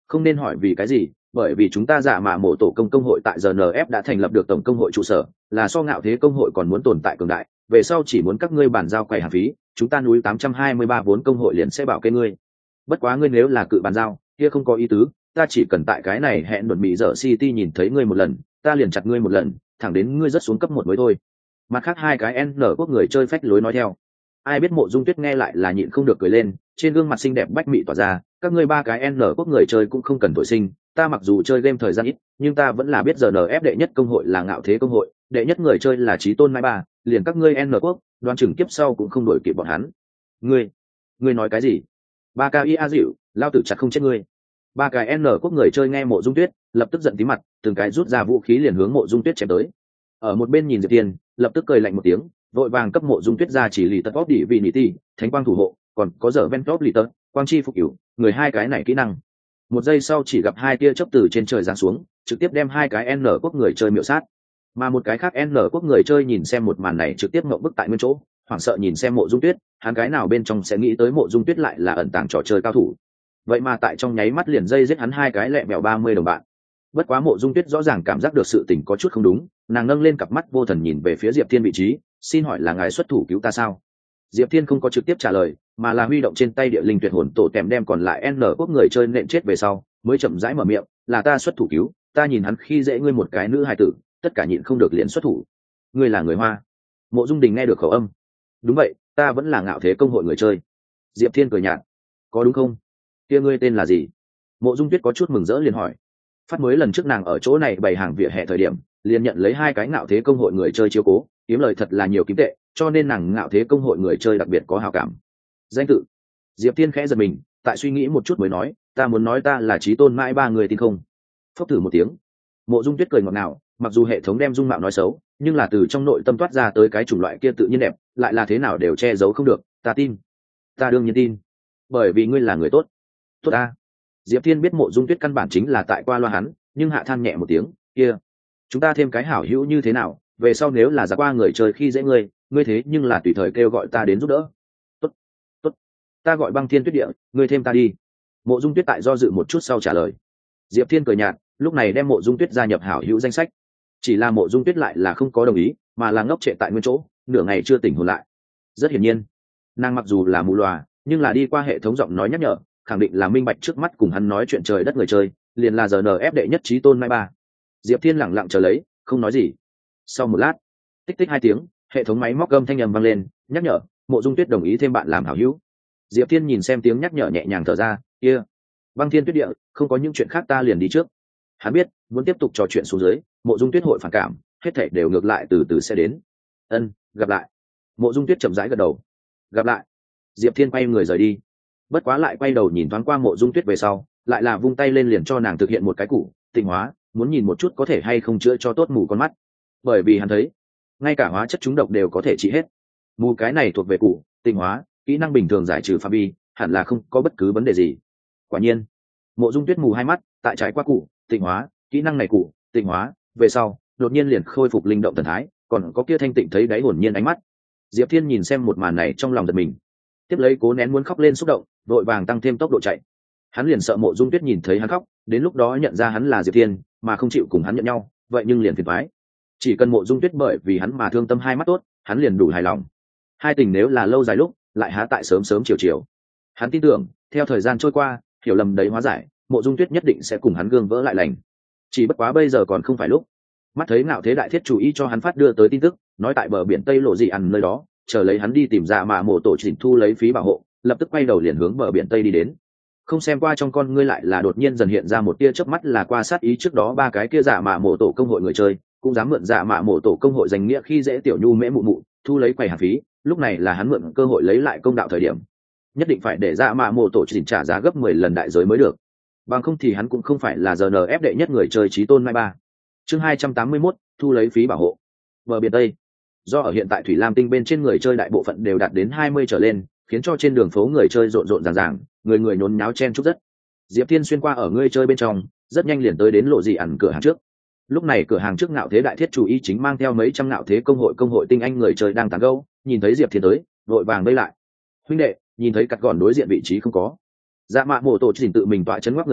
Không nên hỏi vì cái gì, bởi vì chúng ta dạ mạ mổ tổ công công hội tại rờ en ép đã thành lập được tổng công hội trụ sở, là so ngạo thế công hội còn muốn tồn tại cường đại, về sau chỉ muốn các ngươi bàn giao quầy hàng phí, chúng ta núi tám trăm hai mươi ba vốn công hội liền sẽ bảo kê ngươi. Bất quá ngươi nếu là cự bàn giao, kia không có ý tứ, ta chỉ cần tại cái này hẹn đột mỹ dở City nhìn thấy ngươi một lần, ta liền chặt ngươi một lần, thẳng đến ngươi rất xuống cấp một mới thôi. Mặt khác hai cái N quốc người chơi phách lối nói theo. Ai biết Mộ Dung Tuyết nghe lại là nhịn không được cười lên, trên gương mặt xinh đẹp bách mị tỏa ra, các ngươi ba cái N quốc người chơi cũng không cần tuổi sinh, ta mặc dù chơi game thời gian ít, nhưng ta vẫn là biết giờ en ép đệ nhất công hội là ngạo thế công hội, đệ nhất người chơi là Chí Tôn Mai Ba, liền các ngươi N quốc, đoán chừng kiếp sau cũng không đuổi kịp bọn hắn. Ngươi, ngươi nói cái gì? Ba ca ia dịu, lao tử chặt không chết ngươi. Ba cái N quốc người chơi nghe Mộ Dung Tuyết, lập tức giận tí mặt, từng cái rút ra vũ khí liền hướng Mộ Dung Tuyết chém tới. Ở một bên nhìn Diệp Tiên, lập tức cười lạnh một tiếng, vội vàng cấp Mộ Dung Tuyết ra chỉ lì tật bóp đỉ vị nỉ ti, thánh quang thủ hộ, còn có giờ ven top lì tật, quang chi phục cửu, người hai cái này kỹ năng. Một giây sau chỉ gặp hai tia chớp từ trên trời giáng xuống, trực tiếp đem hai cái N quốc người chơi miểu sát. Mà một cái khác N quốc người chơi nhìn xem một màn này trực tiếp ngậm bức tại nguyên chỗ, hoảng sợ nhìn xem Mộ Dung Tuyết, hắn cái nào bên trong sẽ nghĩ tới Mộ Dung Tuyết lại là ẩn tàng trò chơi cao thủ. Vậy mà tại trong nháy mắt liền dây giết hắn hai cái lẹ bèo ba mươi đồng bạn. Bất quá Mộ Dung Tuyết rõ ràng cảm giác được sự tình có chút không đúng, nàng nâng lên cặp mắt vô thần nhìn về phía Diệp Thiên vị trí, xin hỏi là ngài xuất thủ cứu ta sao? Diệp Thiên không có trực tiếp trả lời, mà là huy động trên tay địa linh tuyệt hồn tổ tèm đem còn lại N quốc người chơi nện chết về sau, mới chậm rãi mở miệng, là ta xuất thủ cứu, ta nhìn hắn khi dễ ngươi một cái nữ hài tử, tất cả nhịn không được liền xuất thủ. Ngươi là người Hoa? Mộ Dung Đình nghe được khẩu âm. Đúng vậy, ta vẫn là ngạo thế công hội người chơi. Diệp Thiên cười nhạt, có đúng không? Kia ngươi tên là gì? Mộ Dung Tuyết có chút mừng rỡ liền hỏi. Phát mới lần trước nàng ở chỗ này bày hàng vỉa hè thời điểm, liền nhận lấy hai cái ngạo thế công hội người chơi chiếu cố, kiếm lời thật là nhiều kiếm tệ, cho nên nàng ngạo thế công hội người chơi đặc biệt có hảo cảm. Danh tự? Diệp Thiên khẽ giật mình, tại suy nghĩ một chút mới nói, ta muốn nói ta là Chí Tôn Mãi Ba, người tin không? Phốc thử một tiếng. Mộ Dung Tuyết cười ngọt ngào, mặc dù hệ thống đem dung mạo nói xấu, nhưng là từ trong nội tâm toát ra tới cái chủng loại kia tự nhiên đẹp, lại là thế nào đều che giấu không được, ta tin. Ta đương nhiên tin, bởi vì ngươi là người tốt. Tốt ta. Diệp Thiên biết Mộ Dung Tuyết căn bản chính là tại qua loa hắn, nhưng hạ than nhẹ một tiếng, kia, chúng ta thêm cái hảo hữu như thế nào, về sau nếu là ra qua người chơi khi dễ ngươi, ngươi thế nhưng là tùy thời kêu gọi ta đến giúp đỡ. Tốt, tốt, ta gọi Băng Thiên Tuyết Địa, ngươi thêm ta đi. Mộ Dung Tuyết tại do dự một chút sau trả lời. Diệp Thiên cười nhạt, lúc này đem Mộ Dung Tuyết gia nhập hảo hữu danh sách. Chỉ là Mộ Dung Tuyết lại là không có đồng ý, mà là ngốc trệ tại nguyên chỗ, nửa ngày chưa tỉnh hồn lại. Rất hiển nhiên, nàng mặc dù là mù lòa, nhưng là đi qua hệ thống giọng nói nhắc nhở, khẳng định là minh bạch trước mắt cùng hắn nói chuyện trời đất người chơi, liền là giờ en ép đệ nhất Chí Tôn Mai Ba. Diệp Thiên lẳng lặng chờ lấy, không nói gì. Sau một lát, tích tích hai tiếng, hệ thống máy móc gầm thanh âm vang lên, nhắc nhở, Mộ Dung Tuyết đồng ý thêm bạn làm hảo hữu. Diệp Thiên nhìn xem tiếng nhắc nhở nhẹ nhàng thở ra, kia, Băng Thiên Tuyết Địa, không có những chuyện khác ta liền đi trước. Hắn biết, muốn tiếp tục trò chuyện xuống dưới, Mộ Dung Tuyết hội phản cảm, hết thảy đều ngược lại từ từ sẽ đến. Ân, gặp lại. Mộ Dung Tuyết chậm rãi gật đầu. Gặp lại. Diệp Thiên quay người rời đi. Bất quá lại quay đầu nhìn thoáng qua Mộ Dung Tuyết về sau, lại là vung tay lên liền cho nàng thực hiện một cái củ tịnh hóa, muốn nhìn một chút có thể hay không chữa cho tốt mù con mắt, bởi vì hắn thấy ngay cả hóa chất trúng độc đều có thể trị hết. Mù cái này thuộc về củ tịnh hóa, kỹ năng bình thường giải trừ phạm vi, hẳn là không có bất cứ vấn đề gì. Quả nhiên, Mộ Dung Tuyết mù hai mắt, tại trải qua củ tịnh hóa, kỹ năng này củ tịnh hóa về sau, đột nhiên liền khôi phục linh động thần thái, còn có kia thanh tịnh thấy đáy hồn nhiên ánh mắt. Diệp Thiên nhìn xem một màn này trong lòng giật mình, tiếp lấy cố nén muốn khóc lên xúc động, vội vàng tăng thêm tốc độ chạy. Hắn liền sợ Mộ Dung Tuyết nhìn thấy hắn khóc, đến lúc đó nhận ra hắn là Diệp Thiên, mà không chịu cùng hắn nhận nhau, vậy nhưng liền phiền toái. Chỉ cần Mộ Dung Tuyết bởi vì hắn mà thương tâm hai mắt tốt, hắn liền đủ hài lòng. Hai tình nếu là lâu dài lúc, lại há tại sớm sớm chiều chiều. Hắn tin tưởng, theo thời gian trôi qua, hiểu lầm đấy hóa giải, Mộ Dung Tuyết nhất định sẽ cùng hắn gương vỡ lại lành. Chỉ bất quá bây giờ còn không phải lúc. Mắt thấy Ngạo Thế Đại Thiết chủ ý cho hắn phát đưa tới tin tức, nói tại bờ biển Tây Lộ gì ăn nơi đó, chờ lấy hắn đi tìm ra mà mộ tổ chỉnh thu lấy phí bảo hộ, lập tức quay đầu liền hướng bờ biển Tây đi đến. Không xem qua trong con ngươi lại là đột nhiên dần hiện ra một tia chớp mắt là qua sát ý trước đó ba cái kia giả mạ mộ tổ công hội người chơi, cũng dám mượn giả mạ mộ tổ công hội danh nghĩa khi dễ tiểu nhu mễ mụ mụ, thu lấy quầy hàng phí, lúc này là hắn mượn cơ hội lấy lại công đạo thời điểm. Nhất định phải để giả mạ mộ tổ chỉnh trả giá gấp mười lần đại giới mới được. Bằng không thì hắn cũng không phải là giờ en ép đệ nhất người chơi Chí Tôn Mai Ba. Chương hai trăm tám mươi mốt, thu lấy phí bảo hộ. Bờ biển Tây. Do ở hiện tại Thủy Lam Tinh bên trên người chơi đại bộ phận đều đạt đến hai mươi trở lên, khiến cho trên đường phố người chơi rộn rộn ràng ràng, người người nhốn nháo chen chúc rất. Diệp Thiên xuyên qua ở người chơi bên trong, rất nhanh liền tới đến lộ dị ẩn cửa hàng trước. Lúc này cửa hàng trước Ngạo Thế Đại Thiết chủ ý chính mang theo mấy trăm Ngạo Thế công hội công hội tinh anh người chơi đang tán gẫu, nhìn thấy Diệp Thiên tới, vội vàng vây lại. Huynh đệ, nhìn thấy cắt gọn đối diện vị trí không có? Dạ mạ mộ tổ chỉnh tự mình tọa chấn ngoắc người chơi,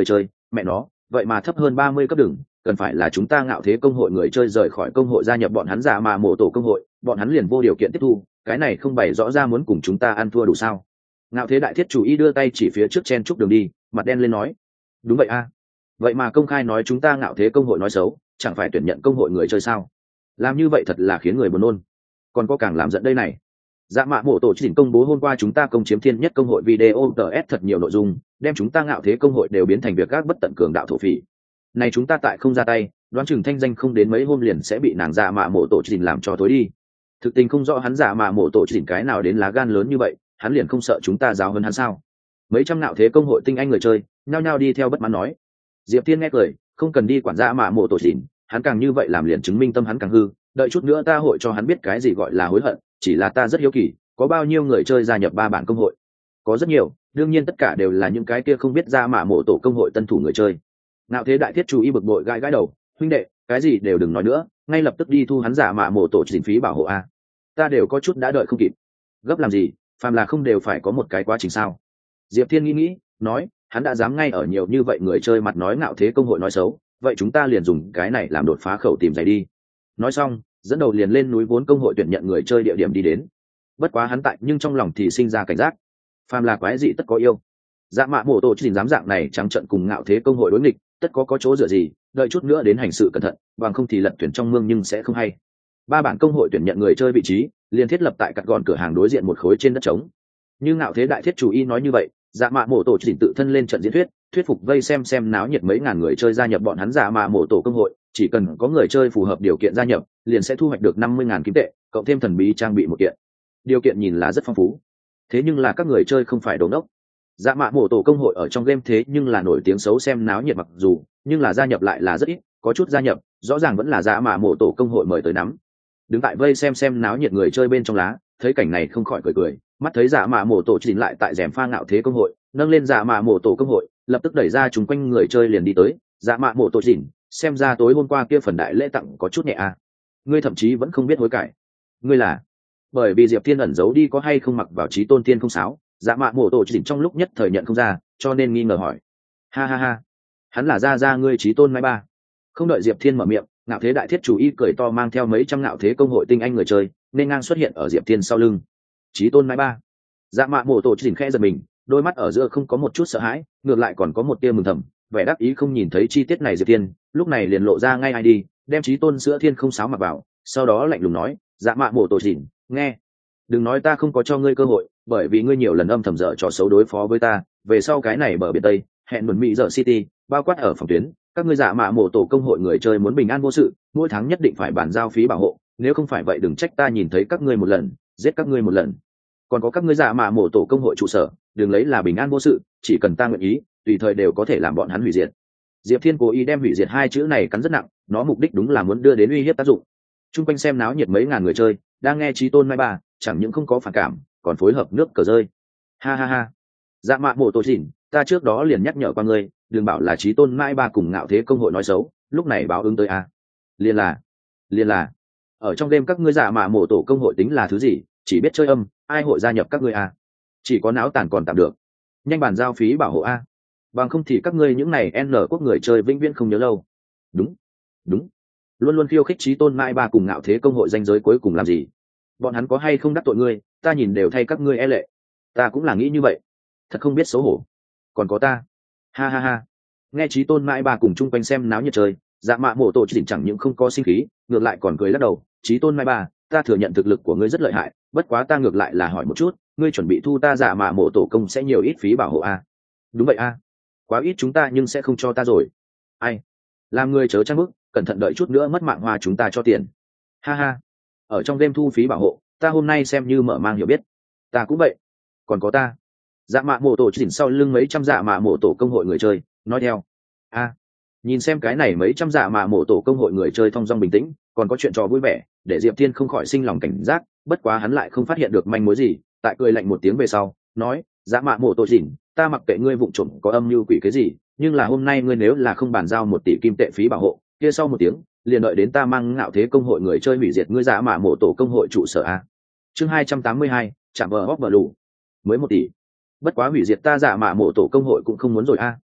mẹ nó vậy mà thấp hơn ba mươi cấp đường, cần phải là chúng ta ngạo thế công hội người chơi rời khỏi công hội gia nhập bọn hắn giả mà mộ tổ công hội, bọn hắn liền vô điều kiện tiếp thu, cái này không bày rõ ra muốn cùng chúng ta ăn thua đủ sao? Ngạo thế đại thiết chủ y đưa tay chỉ phía trước chen chúc đường đi, mặt đen lên nói, đúng vậy a, vậy mà công khai nói chúng ta ngạo thế công hội nói xấu, chẳng phải tuyển nhận công hội người chơi sao? Làm như vậy thật là khiến người buồn nôn, còn có càng làm giận đây này. Dạ mạ mộ tổ chỉnh công bố hôm qua chúng ta công chiếm thiên nhất công hội video tờ ép thật nhiều nội dung, đem chúng ta ngạo thế công hội đều biến thành việc gác bất tận cường đạo thổ phỉ. Này chúng ta tại không ra tay, đoán chừng thanh danh không đến mấy hôm liền sẽ bị nàng dạ mạ mộ tổ chỉnh làm cho tối đi. Thực tình không rõ hắn dạ mạ mộ tổ chỉnh cái nào đến lá gan lớn như vậy, hắn liền không sợ chúng ta giáo hơn hắn sao? Mấy trăm ngạo thế công hội tinh anh người chơi, nhao nhao đi theo bất mãn nói. Diệp Thiên nghe cười, không cần đi quản dạ mạ mộ tổ chỉnh, hắn càng như vậy làm liền chứng minh tâm hắn càng hư, đợi chút nữa ta hội cho hắn biết cái gì gọi là hối hận, chỉ là ta rất hiếu kỳ, có bao nhiêu người chơi gia nhập ba bản công hội? Có rất nhiều, đương nhiên tất cả đều là những cái kia không biết ra mạ mộ tổ công hội tân thủ người chơi. Nào thế đại thiết chú ý bực bội gãi gãi đầu, huynh đệ, cái gì đều đừng nói nữa, ngay lập tức đi thu hắn giả mạ mộ tổ chỉnh phí bảo hộ a. Ta đều có chút đã đợi không kịp. Gấp làm gì, phàm là không đều phải có một cái quá trình sao? Diệp Thiên nghĩ nghĩ, nói, hắn đã dám ngay ở nhiều như vậy người chơi mặt nói ngạo thế công hội nói xấu, vậy chúng ta liền dùng cái này làm đột phá khẩu tìm giày đi. Nói xong, dẫn đầu liền lên núi vốn công hội tuyển nhận người chơi địa điểm đi đến. Bất quá hắn tại nhưng trong lòng thì sinh ra cảnh giác, phàm là quái dị tất có yêu. Dạ mạ mộ tổ chỉnh dám dạng này trắng trận cùng ngạo thế công hội đối nghịch, tất có có chỗ dựa gì, đợi chút nữa đến hành sự cẩn thận, bằng không thì lật tuyển trong mương nhưng sẽ không hay. Ba bản công hội tuyển nhận người chơi vị trí liền thiết lập tại cặt gọn cửa hàng đối diện một khối trên đất trống. Như ngạo thế đại thiết chủ y nói như vậy, dạ mạ mộ tổ chỉnh tự thân lên trận diễn thuyết, thuyết phục vây xem xem náo nhiệt mấy ngàn người chơi gia nhập bọn hắn dạ mạ mộ tổ công hội, chỉ cần có người chơi phù hợp điều kiện gia nhập, liền sẽ thu hoạch được năm mươi ngàn kim tệ, cộng thêm thần bí trang bị một kiện. Điều kiện nhìn là rất phong phú, thế nhưng là các người chơi không phải đồ ngốc. Dạ mạ mộ tổ công hội ở trong game thế nhưng là nổi tiếng xấu xem náo nhiệt mặc dù, nhưng là gia nhập lại là rất ít, có chút gia nhập, rõ ràng vẫn là dạ mạ mộ tổ công hội mời tới nắm. Đứng tại vây xem xem náo nhiệt người chơi bên trong lá, thấy cảnh này không khỏi cười cười, mắt thấy dạ mạ mộ tổ chỉnh lại tại rèm pha ngạo thế công hội, nâng lên dạ mạ mộ tổ công hội, lập tức đẩy ra chúng quanh người chơi liền đi tới. Dạ mạ mộ tổ chỉnh, xem ra tối hôm qua kia phần đại lễ tặng có chút nhẹ à. Ngươi thậm chí vẫn không biết hối cải. Ngươi là bởi vì Diệp Thiên ẩn giấu đi có hay không mặc vào trí tôn tiên không sáo, dạ mạ mộ tổ chỉnh trong lúc nhất thời nhận không ra, cho nên nghi ngờ hỏi. Ha ha ha, hắn là ra ra ngươi trí tôn mai ba. Không đợi Diệp Thiên mở miệng, ngạo thế đại thiết chủ y cười to mang theo mấy trăm ngạo thế công hội tinh anh người chơi nên ngang xuất hiện ở Diệp Thiên sau lưng. Trí tôn mai ba. Dạ mạ mộ tổ chỉnh khẽ giật mình, đôi mắt ở giữa không có một chút sợ hãi, ngược lại còn có một tia mừng thầm, vẻ đắc ý không nhìn thấy chi tiết này Diệp Thiên lúc này liền lộ ra ngay ai đi, đem trí tôn sữa thiên không sáo mặc vào, sau đó lạnh lùng nói, dạ mạ mộ tổ chỉnh, nghe, đừng nói ta không có cho ngươi cơ hội, bởi vì ngươi nhiều lần âm thầm dở trò xấu đối phó với ta, về sau cái này bờ biển tây hẹn đồn mỹ dở city bao quát ở phòng tuyến, các ngươi dạ mạ mộ tổ công hội người chơi muốn bình an vô sự, mỗi tháng nhất định phải bàn giao phí bảo hộ, nếu không phải vậy đừng trách ta nhìn thấy các ngươi một lần giết các ngươi một lần. Còn có các ngươi dạ mạ mộ tổ công hội trụ sở, đừng lấy là bình an vô sự, chỉ cần ta nguyện ý tùy thời đều có thể làm bọn hắn hủy diệt. Diệp Thiên cố ý đem hủy diệt hai chữ này cắn rất nặng, nó mục đích đúng là muốn đưa đến uy hiếp tác dụng. Trung quanh xem náo nhiệt mấy ngàn người chơi đang nghe chí tôn mai ba, chẳng những không có phản cảm, còn phối hợp nước cờ rơi. Ha ha ha, dạ mạ mộ tổ chỉnh, ta trước đó liền nhắc nhở qua ngươi, đừng bảo là chí tôn mai ba cùng ngạo thế công hội nói xấu, lúc này báo ứng tới a. À. Liên là, liên là, ở trong đêm các ngươi dạ mạ mộ tổ công hội tính là thứ gì, chỉ biết chơi âm, ai hội gia nhập các ngươi a? À? Chỉ có náo tàn còn tạm được, nhanh bàn giao phí bảo hộ a. À. Bằng không thì các ngươi những này n quốc người chơi vĩnh viễn không nhớ lâu. Đúng, đúng, luôn luôn khiêu khích chí tôn mai ba cùng ngạo thế công hội danh giới cuối cùng làm gì? Bọn hắn có hay không đắc tội ngươi, ta nhìn đều thay các ngươi e lệ. Ta cũng là nghĩ như vậy, thật không biết xấu hổ. Còn có ta, ha ha ha. Nghe chí tôn mai ba cùng chung quanh xem náo nhiệt chơi, dạ mạ mộ tổ chỉnh chẳng những không có sinh khí, ngược lại còn cười lắc đầu. Chí tôn mai ba, ta thừa nhận thực lực của ngươi rất lợi hại, bất quá ta ngược lại là hỏi một chút, ngươi chuẩn bị thu ta dạ mạ mộ tổ công sẽ nhiều ít phí bảo hộ a? À? Đúng vậy a, à. Quá ít chúng ta nhưng sẽ không cho ta rồi. Ai, làm ngươi chớ trang bức, cẩn thận đợi chút nữa mất mạng hoa chúng ta cho tiền. Ha ha, ở trong game thu phí bảo hộ, ta hôm nay xem như mở mang hiểu biết. Ta cũng vậy. Còn có ta, dạ mạ mộ tổ chỉnh sau lưng mấy trăm dạ mạ mộ tổ công hội người chơi nói theo. A, à, nhìn xem cái này mấy trăm dạ mạ mộ tổ công hội người chơi thong dong bình tĩnh, còn có chuyện trò vui vẻ, để Diệp Thiên không khỏi sinh lòng cảnh giác, bất quá hắn lại không phát hiện được manh mối gì, tại cười lạnh một tiếng về sau nói, dạ mạ mộ tổ chỉnh, ta mặc kệ ngươi vụng trộm có âm mưu quỷ cái gì, nhưng là hôm nay ngươi nếu là không bàn giao một tỷ kim tệ phí bảo hộ, kia sau một tiếng liền đợi đến ta mang ngạo thế công hội người chơi hủy diệt ngươi dạ mạ mộ tổ công hội trụ sở a. Chương hai trăm tám mươi hai, chạm bờ hóc bờ lù. Mới một tỷ, bất quá hủy diệt ta dạ mạ mộ tổ công hội cũng không muốn rồi a.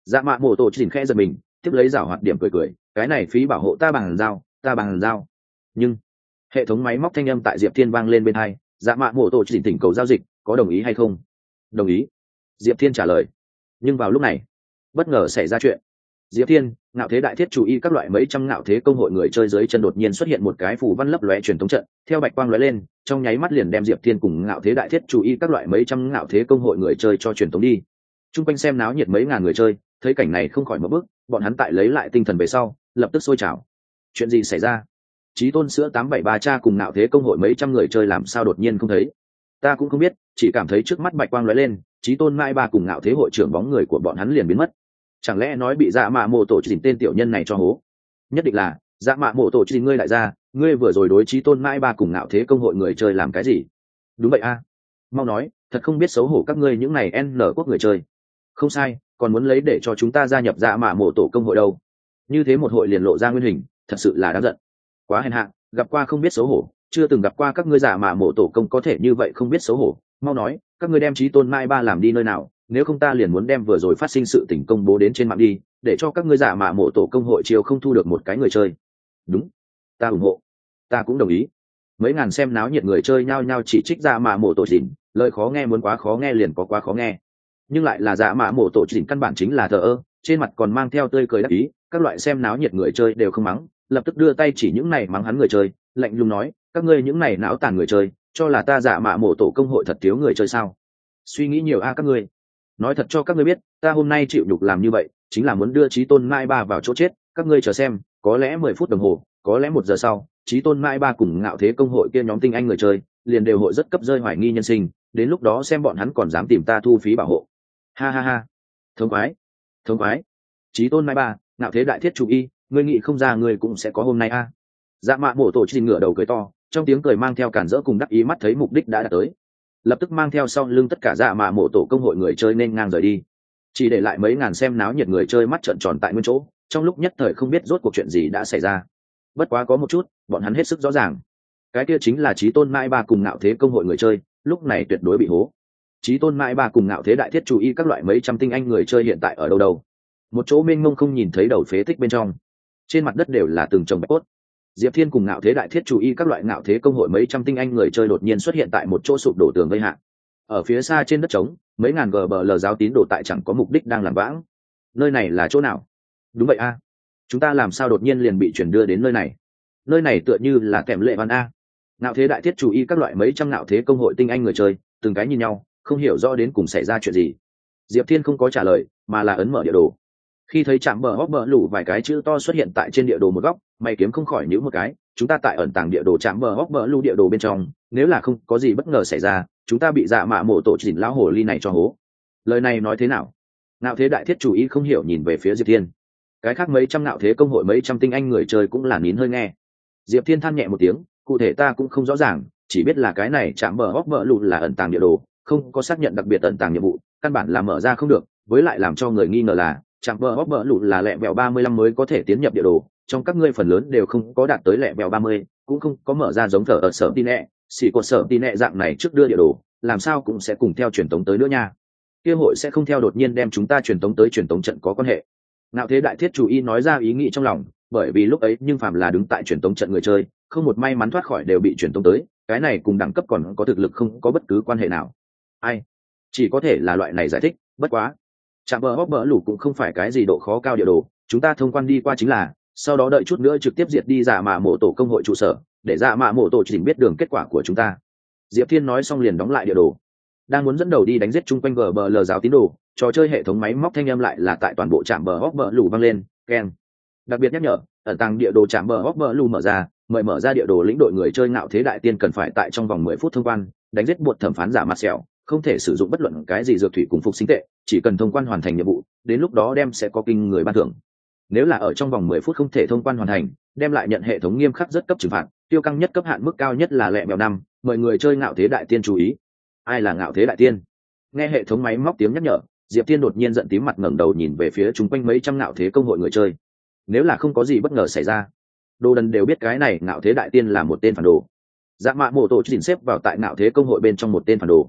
dạ mạ mổ tổ chỉnh khẽ giật mình, tiếp lấy rảo hoạt điểm cười cười, cái này phí bảo hộ ta bằng dao, ta bằng dao. Nhưng hệ thống máy móc thanh âm tại Diệp Thiên vang lên bên hai, dạ mạ mổ tổ chỉnh thỉnh cầu giao dịch, có đồng ý hay không? Đồng ý. Diệp Thiên trả lời. Nhưng vào lúc này, bất ngờ xảy ra chuyện. Diệp Thiên, ngạo thế đại thiết chủ y các loại mấy trăm ngạo thế công hội người chơi dưới chân đột nhiên xuất hiện một cái phù văn lấp lóe truyền thống trận, theo bạch quang lóe lên, trong nháy mắt liền đem Diệp Thiên cùng ngạo thế đại thiết chủ y các loại mấy trăm ngạo thế công hội người chơi cho truyền thống đi. Trung quanh xem náo nhiệt mấy ngàn người chơi, thấy cảnh này không khỏi mở bước, bọn hắn tại lấy lại tinh thần về sau, lập tức sôi trào. Chuyện gì xảy ra? Chí tôn sữa tám bảy ba cha cùng ngạo thế công hội mấy trăm người chơi làm sao đột nhiên không thấy? Ta cũng không biết, chỉ cảm thấy trước mắt bạch quang lóe lên, Chí tôn mai ba cùng ngạo thế hội trưởng bóng người của bọn hắn liền biến mất. Chẳng lẽ nói bị dạ mạ mộ tổ chỉnh tên tiểu nhân này cho hố? Nhất định là dạ mạ mộ tổ chỉnh ngươi lại ra, ngươi vừa rồi đối Chí tôn mai ba cùng ngạo thế công hội người chơi làm cái gì? Đúng vậy a, mau nói, thật không biết xấu hổ các ngươi những này n quốc người chơi. Không sai, còn muốn lấy để cho chúng ta gia nhập dạ mạ mộ tổ công hội đâu? Như thế một hội liền lộ ra nguyên hình, thật sự là đáng giận. Quá hèn hạ, gặp qua không biết xấu hổ, chưa từng gặp qua các ngươi dạ mạ mộ tổ công có thể như vậy không biết xấu hổ. Mau nói, các ngươi đem Chí tôn mai ba làm đi nơi nào? Nếu không ta liền muốn đem vừa rồi phát sinh sự tình công bố đến trên mạng đi, để cho các ngươi giả mạ mộ tổ công hội chiều không thu được một cái người chơi. Đúng, ta ủng hộ, ta cũng đồng ý. Mấy ngàn xem náo nhiệt người chơi nhao nhao chỉ trích giả mạ mộ tổ chỉnh, lời khó nghe muốn quá khó nghe liền có quá khó nghe. Nhưng lại là giả mạ mộ tổ chỉnh căn bản chính là thờ ơ, trên mặt còn mang theo tươi cười đắc ý, các loại xem náo nhiệt người chơi đều không mắng, lập tức đưa tay chỉ những này mắng hắn người chơi, lạnh lùng nói, các ngươi những này não tàn người chơi, cho là ta giả mạ mộ tổ công hội thật thiếu người chơi sao? Suy nghĩ nhiều a các ngươi. Nói thật cho các ngươi biết, ta hôm nay chịu nhục làm như vậy chính là muốn đưa Chí tôn mai ba vào chỗ chết. Các ngươi chờ xem, có lẽ mười phút đồng hồ, có lẽ một giờ sau, Chí tôn mai ba cùng ngạo thế công hội kia nhóm tinh anh người chơi liền đều hội rất cấp rơi hoài nghi nhân sinh, đến lúc đó xem bọn hắn còn dám tìm ta thu phí bảo hộ. Ha ha ha, thống khoái, thống khoái. Chí tôn mai ba, ngạo thế đại thiết chủ y, ngươi nghĩ không ra ngươi cũng sẽ có hôm nay a. À. Dạ mạ mổ tổ chỉnh ngửa đầu cười to, trong tiếng cười mang theo cản rỡ cùng đắc ý, mắt thấy mục đích đã đạt tới, lập tức mang theo sau lưng tất cả dạ mạ mộ tổ công hội người chơi nên ngang rời đi, chỉ để lại mấy ngàn xem náo nhiệt người chơi mắt trợn tròn tại nguyên chỗ, trong lúc nhất thời không biết rốt cuộc chuyện gì đã xảy ra. Bất quá có một chút bọn hắn hết sức rõ ràng, cái kia chính là Chí tôn mai ba cùng ngạo thế công hội người chơi lúc này tuyệt đối bị hố. Chí tôn mai ba cùng ngạo thế đại thiết chủ y các loại mấy trăm tinh anh người chơi hiện tại ở đâu đâu? Một chỗ mênh mông không nhìn thấy đầu phế tích bên trong, trên mặt đất đều là từng chồng bạch cốt. Diệp Thiên cùng ngạo thế đại thiết chủ y các loại ngạo thế công hội mấy trăm tinh anh người chơi đột nhiên xuất hiện tại một chỗ sụp đổ tường vây hạ. Ở phía xa trên đất trống, mấy ngàn gờ bờ lờ giáo tín đồ tại chẳng có mục đích đang làm vãng. Nơi này là chỗ nào? Đúng vậy a, chúng ta làm sao đột nhiên liền bị chuyển đưa đến nơi này? Nơi này tựa như là kèm lệ văn a. Ngạo thế đại thiết chủ y các loại mấy trăm ngạo thế công hội tinh anh người chơi, từng cái nhìn nhau, không hiểu rõ đến cùng xảy ra chuyện gì. Diệp Thiên không có trả lời, mà là ấn mở địa đồ. Khi thấy chạm bờ hóc bờ lủ vài cái chữ to xuất hiện tại trên địa đồ một góc, mày kiếm không khỏi nhíu một cái. Chúng ta tại ẩn tàng địa đồ chạm bờ hóc bờ lủ địa đồ bên trong, nếu là không có gì bất ngờ xảy ra, chúng ta bị dạ mạ mổ tổ chỉnh lão hồ ly này cho hố. Lời này nói thế nào? Ngạo thế đại thiết chủ ý không hiểu nhìn về phía Diệp Thiên. Cái khác mấy trăm ngạo thế công hội mấy trăm tinh anh người chơi cũng là nín hơi nghe. Diệp Thiên than nhẹ một tiếng, cụ thể ta cũng không rõ ràng, chỉ biết là cái này chạm bờ hóc bờ lủ là ẩn tàng địa đồ, không có xác nhận đặc biệt ẩn tàng nhiệm vụ, căn bản là mở ra không được. Với lại làm cho người nghi ngờ là chạm bờ hóc bờ lủ là lẹ bẹo ba mươi lăm mới có thể tiến nhập địa đồ, trong các ngươi phần lớn đều không có đạt tới lẹ bẹo ba mươi, cũng không có mở ra giống thở ở sở tin nẹ, xỉ cột sở tin nẹ dạng này trước đưa địa đồ, làm sao cũng sẽ cùng theo truyền tống tới nữa nha. Kia hội sẽ không theo đột nhiên đem chúng ta truyền tống tới truyền tống trận có quan hệ. Ngạo thế đại thiết chủ y nói ra ý nghĩ trong lòng, bởi vì lúc ấy nhưng phàm là đứng tại truyền tống trận người chơi, không một may mắn thoát khỏi đều bị truyền tống tới, cái này cùng đẳng cấp còn có thực lực không có bất cứ quan hệ nào. Ai? Chỉ có thể là loại này giải thích, bất quá chạm bờ hóc bờ lủ cũng không phải cái gì độ khó cao địa đồ, chúng ta thông quan đi qua chính là, sau đó đợi chút nữa trực tiếp diệt đi dạ mạ mộ tổ công hội trụ sở, để dạ mạ mộ tổ chỉnh biết đường kết quả của chúng ta. Diệp Thiên nói xong liền đóng lại địa đồ, đang muốn dẫn đầu đi đánh giết chung quanh gờ bờ lờ giáo tín đồ, trò chơi hệ thống máy móc thanh âm lại là tại toàn bộ trạm bờ hóc bờ lủ vang lên, keng. Đặc biệt nhắc nhở, ẩn tàng địa đồ trạm bờ hóc bờ lủ mở ra, mời mở ra địa đồ lĩnh đội người chơi ngạo thế đại tiên cần phải tại trong vòng mười phút thông quan, đánh giết buộc thẩm phán giả mặt sẹo, không thể sử dụng bất luận cái gì dược thủy cùng phục sinh tệ, chỉ cần thông quan hoàn thành nhiệm vụ, đến lúc đó đem sẽ có kinh người ban thưởng. Nếu là ở trong vòng mười phút không thể thông quan hoàn thành, đem lại nhận hệ thống nghiêm khắc rất cấp trừng phạt, tiêu căng nhất cấp hạn mức cao nhất là lẹ mèo năm, mời người chơi ngạo thế đại tiên chú ý. Ai là ngạo thế đại tiên? Nghe hệ thống máy móc tiếng nhắc nhở, Diệp Tiên đột nhiên giận tím mặt ngẩng đầu nhìn về phía chúng quanh mấy trăm ngạo thế công hội người chơi. Nếu là không có gì bất ngờ xảy ra, đồ đần đều biết cái này ngạo thế đại tiên là một tên phản đồ. Dạ mạ mộ tổ chỉnh xếp vào tại ngạo thế công hội bên trong một tên phản đồ.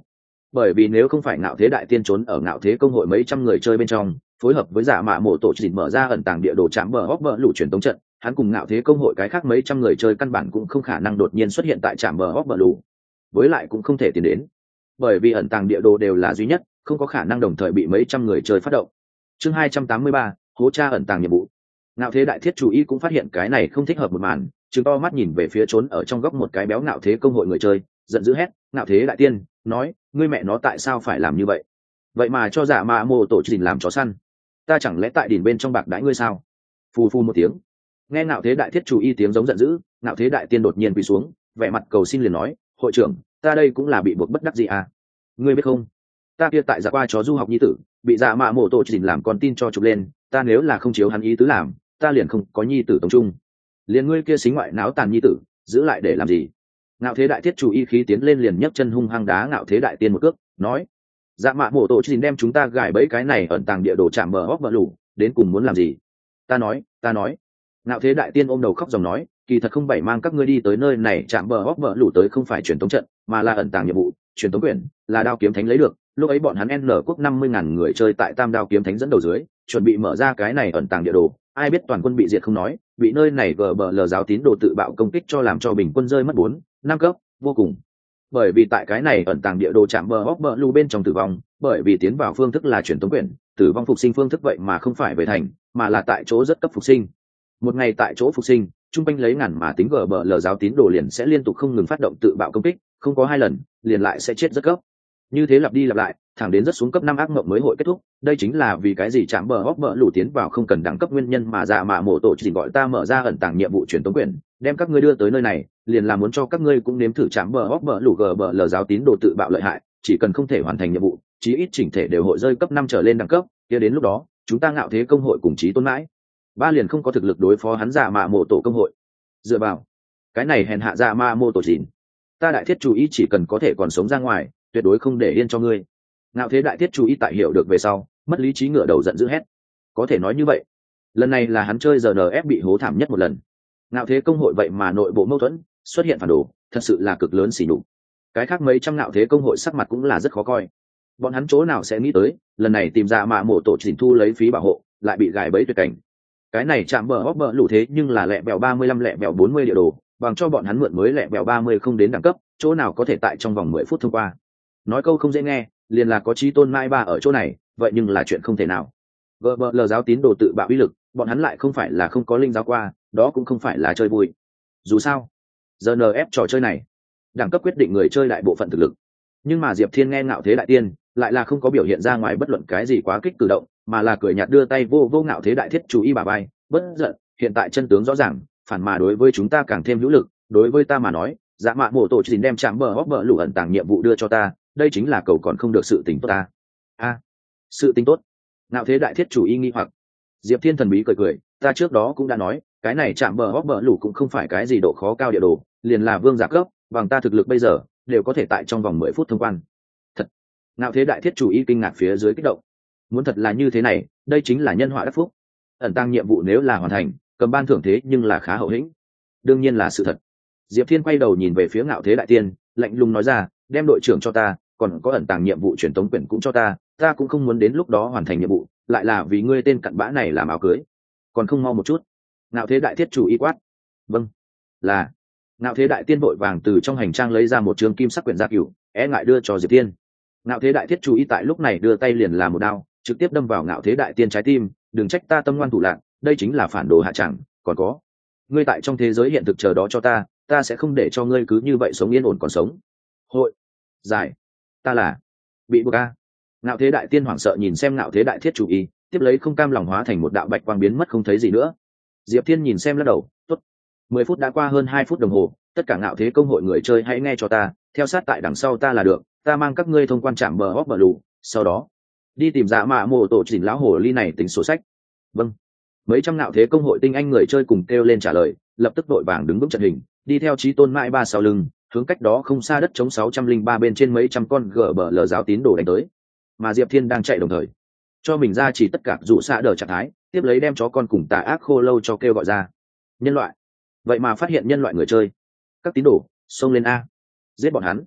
bởi vì nếu không phải ngạo thế đại tiên trốn ở ngạo thế công hội mấy trăm người chơi bên trong phối hợp với giả mạ mộ tổ chỉ mở ra ẩn tàng địa đồ chạm bờ hóc bờ lũ truyền tống trận, hắn cùng ngạo thế công hội cái khác mấy trăm người chơi căn bản cũng không khả năng đột nhiên xuất hiện tại trạm bờ hóc bờ lũ, với lại cũng không thể tiến đến, bởi vì ẩn tàng địa đồ đều là duy nhất, không có khả năng đồng thời bị mấy trăm người chơi phát động. Chương hai trăm tám mươi ba, hố tra ẩn tàng nhiệm vụ. Ngạo thế đại thiết chủ ý cũng phát hiện cái này không thích hợp một màn, trừng to mắt nhìn về phía trốn ở trong góc một cái béo ngạo thế công hội người chơi, giận dữ hét, ngạo thế đại tiên, nói, ngươi mẹ nó tại sao phải làm như vậy? Vậy mà cho giả mạ mồ tổ chỉ làm chó săn, ta chẳng lẽ tại đỉnh bên trong bạc đãi ngươi sao? Phù phù một tiếng, nghe ngạo thế đại thiết chủ y tiếng giống giận dữ, ngạo thế đại tiên đột nhiên quỳ xuống, vẻ mặt cầu xin liền nói, hội trưởng, ta đây cũng là bị buộc bất đắc gì à? Ngươi biết không, ta kia tại giả qua chó du học nhi tử, bị giả mạ mồ tổ chỉ làm con tin cho chụp lên, ta nếu là không chiếu hắn ý tứ làm, ta liền không có nhi tử tống trung. Liền ngươi kia xính ngoại náo tàn nhi tử, giữ lại để làm gì? Ngạo thế đại thiết chủ y khí tiến lên liền nhấc chân hung hăng đá ngạo thế đại tiên một cước, nói, dạ mạ mổ tổ chỉ đem chúng ta gài bẫy cái này ẩn tàng địa đồ chạm bờ hóc bờ lũ, đến cùng muốn làm gì? Ta nói, ta nói. Ngạo thế đại tiên ôm đầu khóc dòng nói, kỳ thật không bảy mang các ngươi đi tới nơi này chạm bờ hóc bờ lũ tới không phải truyền tống trận, mà là ẩn tàng nhiệm vụ, truyền tống quyền, là đao kiếm thánh lấy được. Lúc ấy bọn hắn N quốc năm mươi ngàn người chơi tại Tam Đao kiếm thánh dẫn đầu dưới, chuẩn bị mở ra cái này ẩn tàng địa đồ, ai biết toàn quân bị diệt không nói, bị nơi này gờ bờ lờ giáo tín đồ tự bạo công kích cho làm cho bình quân rơi mất bốn năm cấp, vô cùng. Bởi vì tại cái này ẩn tàng địa đồ chạm bờ hóc bờ lũ bên trong tử vong, bởi vì tiến vào phương thức là truyền tống quyền, tử vong phục sinh phương thức vậy mà không phải về thành, mà là tại chỗ rất cấp phục sinh. Một ngày tại chỗ phục sinh, trung quanh lấy ngàn mà tính gờ bờ lờ giáo tín đồ liền sẽ liên tục không ngừng phát động tự bạo công kích, không có hai lần, liền lại sẽ chết rất cấp. Như thế lặp đi lặp lại, thẳng đến rất xuống cấp năm ác mộng mới hội kết thúc. Đây chính là vì cái gì chạm bờ hóc bờ lũ tiến vào không cần đẳng cấp nguyên nhân mà dạ mạ mổ tổ chỉ gọi ta mở ra ẩn tàng nhiệm vụ truyền tống quyền, đem các ngươi đưa tới nơi này, liền là muốn cho các ngươi cũng nếm thử chạm bờ hóc bờ lũ gờ bờ lờ giáo tín đồ tự bạo lợi hại, chỉ cần không thể hoàn thành nhiệm vụ, chí ít chỉnh thể đều hội rơi cấp năm trở lên đẳng cấp, kia đến lúc đó, chúng ta ngạo thế công hội cùng chí tôn mãi ba liền không có thực lực đối phó hắn dạ mạ mổ tổ công hội. Dựa vào cái này hèn hạ dạ mạ mổ tổ chín, ta đại thiết chủ ý chỉ cần có thể còn sống ra ngoài, tuyệt đối không để yên cho ngươi. Ngạo thế đại thiết chú ý tại hiểu được về sau, mất lý trí ngửa đầu giận dữ hét. Có thể nói như vậy, lần này là hắn chơi giờ en ép bị hố thảm nhất một lần. Ngạo thế công hội vậy mà nội bộ mâu thuẫn, xuất hiện phản đồ, thật sự là cực lớn xỉ nhục. Cái khác mấy trăm ngạo thế công hội sắc mặt cũng là rất khó coi. Bọn hắn chỗ nào sẽ nghĩ tới, lần này tìm ra mạ mổ tổ chỉnh thu lấy phí bảo hộ, lại bị gài bẫy tuyệt cảnh. Cái này chạm bờ hóc bờ lũ thế nhưng là lẹ bèo ba mươi lăm lẹ bèo bốn mươi địa đồ, bằng cho bọn hắn mượn mới lẹ bèo ba mươi không đến đẳng cấp, chỗ nào có thể tại trong vòng mười phút thông qua. Nói câu không dễ nghe, liền là có chí tôn mai ba ở chỗ này, vậy nhưng là chuyện không thể nào. Gờ bờ lờ giáo tín đồ tự bạo uy lực, bọn hắn lại không phải là không có linh giáo qua, đó cũng không phải là chơi vui. Dù sao, giờ en ép trò chơi này, đẳng cấp quyết định người chơi đại bộ phận thực lực. Nhưng mà Diệp Thiên nghe ngạo thế đại tiên, lại là không có biểu hiện ra ngoài bất luận cái gì quá kích cử động, mà là cười nhạt đưa tay vô vô ngạo thế đại thiết chú ý bà bay, bất giận, hiện tại chân tướng rõ ràng, phản mà đối với chúng ta càng thêm hữu lực, đối với ta mà nói, dạ mạ mổ tổ chỉ đem chạm bờ hóc bờ lũ ẩn tàng nhiệm vụ đưa cho ta, đây chính là cầu còn không được sự tình tốt ta. A, à, sự tình tốt. Ngạo thế đại thiết chủ y nghi hoặc. Diệp Thiên thần bí cười cười, ta trước đó cũng đã nói, cái này chạm bờ hóc bờ lũ cũng không phải cái gì độ khó cao địa đồ, liền là vương giả cấp, bằng ta thực lực bây giờ, đều có thể tại trong vòng mười phút thông quan. Thật. Ngạo thế đại thiết chủ y kinh ngạc phía dưới kích động. Muốn thật là như thế này, đây chính là nhân họa đắc phúc. Ẩn tàng nhiệm vụ nếu là hoàn thành, cầm ban thưởng thế nhưng là khá hậu hĩnh. Đương nhiên là sự thật. Diệp Thiên quay đầu nhìn về phía ngạo thế đại tiên, lạnh lùng nói ra, đem đội trưởng cho ta, còn có ẩn tàng nhiệm vụ truyền tống quyển cũng cho ta, ta cũng không muốn đến lúc đó hoàn thành nhiệm vụ, lại là vì ngươi tên cặn bã này làm áo cưới, còn không mau một chút. Ngạo thế đại thiết chủ y quát. Vâng, là. Ngạo thế đại tiên vội vàng từ trong hành trang lấy ra một trường kim sắc quyển gia cửu, e ngại đưa cho Diệp Thiên. Ngạo thế đại thiết chủ y tại lúc này đưa tay liền làm một đao, trực tiếp đâm vào ngạo thế đại tiên trái tim, đừng trách ta tâm ngoan thủ lạn, đây chính là phản đồ hạ chẳng, còn có, ngươi tại trong thế giới hiện thực chờ đó cho ta, ta sẽ không để cho ngươi cứ như vậy sống yên ổn còn sống. Hội giải, ta là bị buộc a. Ngạo thế đại tiên hoảng sợ nhìn xem ngạo thế đại thiết chủ y, tiếp lấy không cam lòng hóa thành một đạo bạch quang biến mất không thấy gì nữa. Diệp Thiên nhìn xem lắc đầu, tốt. Mười phút đã qua hơn hai phút đồng hồ, tất cả ngạo thế công hội người chơi hãy nghe cho ta, theo sát tại đằng sau ta là được, ta mang các ngươi thông quan trạm bờ hóc bờ lù, sau đó đi tìm dạ mạ mộ tổ chỉnh lão hồ ly này tính sổ sách. Vâng. Mấy trăm ngạo thế công hội tinh anh người chơi cùng kêu lên trả lời, lập tức đội vàng đứng vững trận hình, đi theo chí tôn mãi ba sau lưng, hướng cách đó không xa đất chống sáu trăm linh ba bên trên mấy trăm con gờ bờ lờ giáo tín đồ đánh tới. Mà Diệp Thiên đang chạy đồng thời, cho mình ra chỉ tất cả dụ xạ đờ trạng thái, tiếp lấy đem chó con cùng tà ác khô lâu cho kêu gọi ra. Nhân loại, vậy mà phát hiện nhân loại người chơi, các tín đồ xông lên a, giết bọn hắn.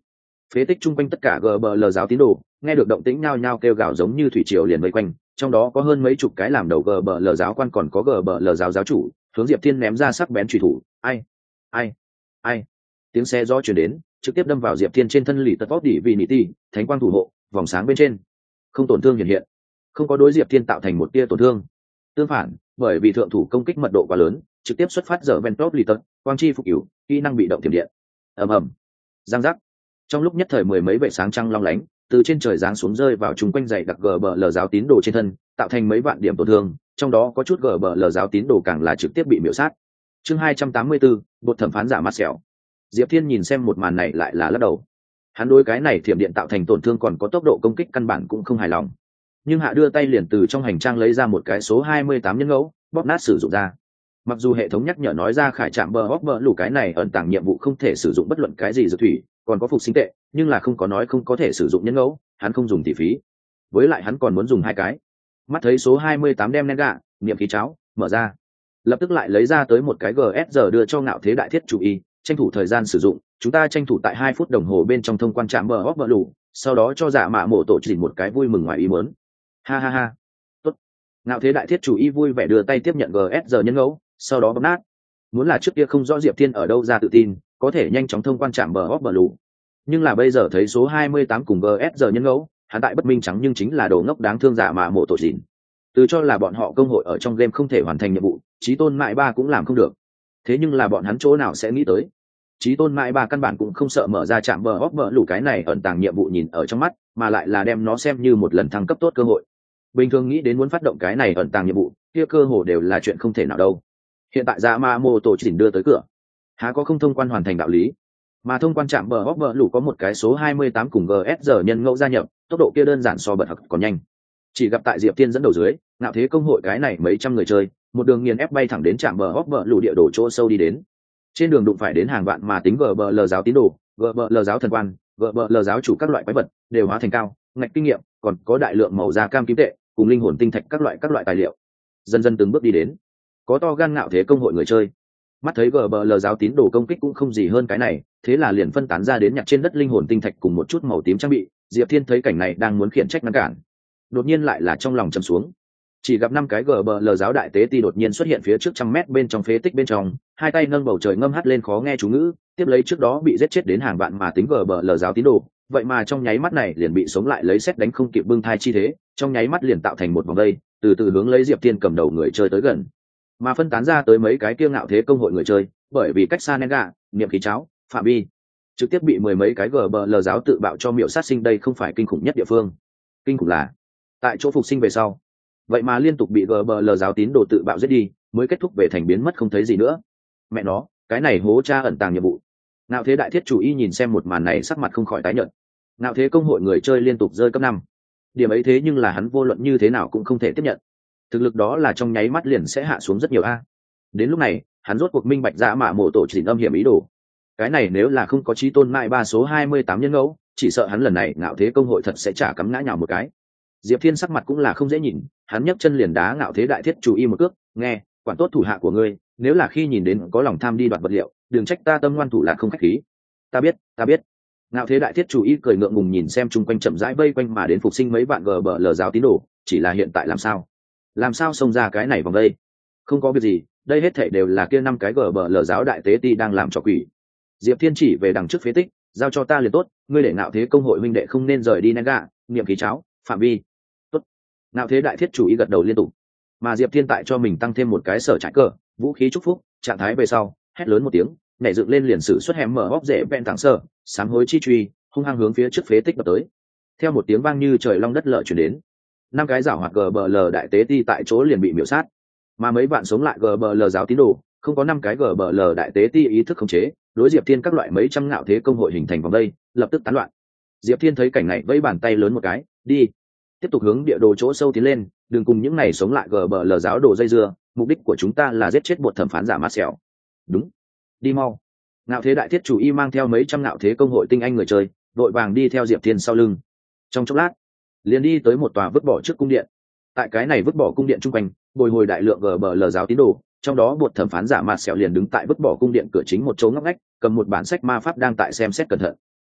Phế tích chung quanh tất cả gờ bờ lờ giáo tín đồ nghe được động tĩnh nhao nhao kêu gào giống như thủy triều liền vây quanh, trong đó có hơn mấy chục cái làm đầu gờ bờ lờ giáo quan, còn có gờ bờ lờ giáo giáo chủ hướng Diệp Thiên ném ra sắc bén chủy thủ. Ai ai ai tiếng xe gió chuyển đến, trực tiếp đâm vào Diệp Thiên trên thân lì tật vót đỉ vì nị ti thánh quang thủ hộ vòng sáng bên trên, không tổn thương hiện hiện, không có đối Diệp Thiên tạo thành một tia tổn thương. Tương phản, bởi vì thượng thủ công kích mật độ quá lớn, trực tiếp xuất phát giờ ven top lì tật quang chi phục cửu kỹ năng bị động tiềm điện. ầm ầm giang giác, trong lúc nhất thời mười mấy vệ sáng trăng long lánh từ trên trời giáng xuống rơi vào chung quanh dày đặc gờ bờ lờ giáo tín đồ trên thân, tạo thành mấy vạn điểm tổn thương, trong đó có chút gờ bờ lờ giáo tín đồ càng là trực tiếp bị miễu sát. Chương hai trăm tám mươi bốn, bột thẩm phán giả mắt xẻo. Diệp Thiên nhìn xem một màn này lại là lắc đầu. Hắn đối cái này thiểm điện tạo thành tổn thương còn có tốc độ công kích căn bản cũng không hài lòng. Nhưng hạ đưa tay liền từ trong hành trang lấy ra một cái số hai mươi tám nhân ngẫu, bóp nát sử dụng ra. Mặc dù hệ thống nhắc nhở nói ra khải trạm bờ hóc bờ lù cái này ẩn tàng nhiệm vụ không thể sử dụng bất luận cái gì dược thủy, còn có phục sinh tệ, nhưng là không có nói không có thể sử dụng nhân ngẫu, hắn không dùng tỷ phí. Với lại hắn còn muốn dùng hai cái. Mắt thấy số hai mươi tám đem nén gạ, niệm khí cháo, mở ra. Lập tức lại lấy ra tới một cái giê ét giờ đưa cho Ngạo Thế Đại Thiết chủ y, tranh thủ thời gian sử dụng, chúng ta tranh thủ tại hai phút đồng hồ bên trong thông quan trạm bờ hóc bờ lù, sau đó cho Dạ Mạ Mộ tổ chỉnh một cái vui mừng ngoài ý muốn. Ha ha ha. Tốt. Ngạo Thế Đại Thiết chủ y vui vẻ đưa tay tiếp nhận giê ét giờ nhân ngẫu, sau đó bấm nát. Muốn là trước kia không rõ Diệp Thiên ở đâu ra tự tin, có thể nhanh chóng thông quan trạm bờ hóc bờ lù. Nhưng là bây giờ thấy số hai mươi tám cùng giê ét giờ nhân ngẫu, hắn tại bất minh trắng nhưng chính là đồ ngốc đáng thương Dạ Mạ Mộ tổ chỉnh. Từ cho là bọn họ công hội ở trong game không thể hoàn thành nhiệm vụ, Chí Tôn Mại Ba cũng làm không được. Thế nhưng là bọn hắn chỗ nào sẽ nghĩ tới, Chí Tôn Mại Ba căn bản cũng không sợ mở ra trạm bờ hóc bờ lù cái này ẩn tàng nhiệm vụ nhìn ở trong mắt, mà lại là đem nó xem như một lần thăng cấp tốt cơ hội. Bình thường nghĩ đến muốn phát động cái này ẩn tàng nhiệm vụ, kia cơ hồ đều là chuyện không thể nào đâu. Hiện tại Dạ Ma Mô tổ chỉnh đưa tới cửa, há có không thông quan hoàn thành đạo lý. Mà thông quan trạm bờ hóc bờ lù có một cái số hai mươi tám cùng giê ét giờ nhân ngẫu gia nhập, tốc độ kia đơn giản so bật học còn nhanh. Chỉ gặp tại Diệp Thiên dẫn đầu dưới, Ngạo Thế công hội cái này mấy trăm người chơi, một đường nghiền ép bay thẳng đến trạm bờ hóc bờ lù địa đồ chỗ sâu đi đến. Trên đường đụng phải đến hàng vạn mà tính gờ bờ lờ giáo tín đồ, gờ bờ lờ giáo thần quan, gờ bờ lờ giáo chủ các loại quái vật đều hóa thành cao ngạch kinh nghiệm, còn có đại lượng màu da cam kim tệ cùng linh hồn tinh thạch các loại các loại tài liệu. Dần dần từng bước đi đến, có to gan Ngạo Thế công hội người chơi mắt thấy gờ bờ lờ giáo tín đồ công kích cũng không gì hơn cái này, thế là liền phân tán ra đến nhặt trên đất linh hồn tinh thạch cùng một chút màu tím trang bị. Diệp Thiên thấy cảnh này đang muốn khiển trách ngăn cản, đột nhiên lại là trong lòng trầm xuống. Chỉ gặp năm cái gờ bờ lờ giáo đại tế ti đột nhiên xuất hiện phía trước trăm mét bên trong phế tích bên trong, hai tay nâng bầu trời ngâm hắt lên khó nghe chú ngữ, tiếp lấy trước đó bị giết chết đến hàng vạn mà tính gờ bờ lờ giáo tín đồ, vậy mà trong nháy mắt này liền bị sống lại lấy xét đánh không kịp bưng thai chi thế, trong nháy mắt liền tạo thành một vòng dây, từ từ hướng lấy Diệp Thiên cầm đầu người chơi tới gần. Mà phân tán ra tới mấy cái kia Ngạo Thế công hội người chơi, bởi vì cách xa nên gạ, niệm khí cháo, phạm vi, trực tiếp bị mười mấy cái gờ bờ lờ giáo tự bạo cho miệu sát sinh. Đây không phải kinh khủng nhất địa phương, kinh khủng là tại chỗ phục sinh về sau, vậy mà liên tục bị gờ bờ lờ giáo tín đồ tự bạo giết đi, mới kết thúc về thành biến mất không thấy gì nữa. Mẹ nó, cái này hố cha ẩn tàng nhiệm vụ. Ngạo Thế Đại Thiết chủ y nhìn xem một màn này sắc mặt không khỏi tái nhợt. Ngạo Thế công hội người chơi liên tục rơi cấp năm, điểm ấy thế nhưng là hắn vô luận như thế nào cũng không thể tiếp nhận. Thực lực đó là trong nháy mắt liền sẽ hạ xuống rất nhiều a. Đến lúc này, hắn rốt cuộc minh bạch Dạ Mạ Mộ tổ chỉnh âm hiểm ý đồ. Cái này nếu là không có Chí Tôn Mại Ba số hai mươi tám nhân ngẫu, chỉ sợ hắn lần này Ngạo Thế công hội thật sẽ trả cắm ngã nhào một cái. Diệp Thiên sắc mặt cũng là không dễ nhìn, hắn nhấc chân liền đá Ngạo Thế Đại Thiết chủ y một cước, nghe, quản tốt thủ hạ của ngươi, nếu là khi nhìn đến có lòng tham đi đoạt vật liệu, đừng trách ta tâm ngoan thủ lạc không khách khí. Ta biết, ta biết. Ngạo Thế Đại Thiết chủ y cười ngượng ngùng nhìn xem chung quanh chậm rãi vây quanh mà đến phục sinh mấy bạn gờ bờ lờ giáo tín đồ, chỉ là hiện tại làm sao? Làm sao xông ra cái này vòng đây? Không có việc gì, đây hết thảy đều là kia năm cái gờ bờ lờ giáo đại tế ti đang làm trò quỷ. Diệp Thiên chỉ về đằng trước phế tích, giao cho ta liền tốt, ngươi để Ngạo Thế công hội huynh đệ không nên rời đi nén gạ, niệm khí cháo, phạm vi. Tốt. Ngạo Thế Đại Thiết chủ ý gật đầu liên tục. Mà Diệp Thiên tại cho mình tăng thêm một cái sở trại cờ, vũ khí chúc phúc, trạng thái về sau, hét lớn một tiếng, nhảy dựng lên liền sử xuất hẻm mở bóp rễ ven thẳng sở, sám hối chi truy, hung hăng hướng phía trước phế tích đập tới. Theo một tiếng vang như trời long đất lở truyền đến, năm cái giảo hoạt gờ bờ lờ đại tế ti tại chỗ liền bị miểu sát. Mà mấy bạn sống lại gờ bờ lờ giáo tín đồ, không có năm cái gờ bờ lờ đại tế ti ý thức khống chế, đối Diệp Thiên các loại mấy trăm Ngạo Thế công hội hình thành vòng đây, lập tức tán loạn. Diệp Thiên thấy cảnh này vẫy bàn tay lớn một cái, đi, tiếp tục hướng địa đồ chỗ sâu tiến lên, đừng cùng những này sống lại gờ bờ lờ giáo đồ dây dưa, mục đích của chúng ta là giết chết bột thẩm phán giả Marcel. Đúng, đi mau. Ngạo Thế Đại Thiết chủ y mang theo mấy trăm Ngạo Thế công hội tinh anh người chơi, vội vàng đi theo Diệp Thiên sau lưng. Trong chốc lát, liền đi tới một tòa vứt bỏ trước cung điện. Tại cái này vứt bỏ cung điện trung quanh, bồi hồi đại lượng gờ bờ lờ giáo tín đồ, trong đó bột thẩm phán giả Marcel liền đứng tại vứt bỏ cung điện cửa chính một chỗ ngóc ngách, cầm một bản sách ma pháp đang tại xem xét cẩn thận.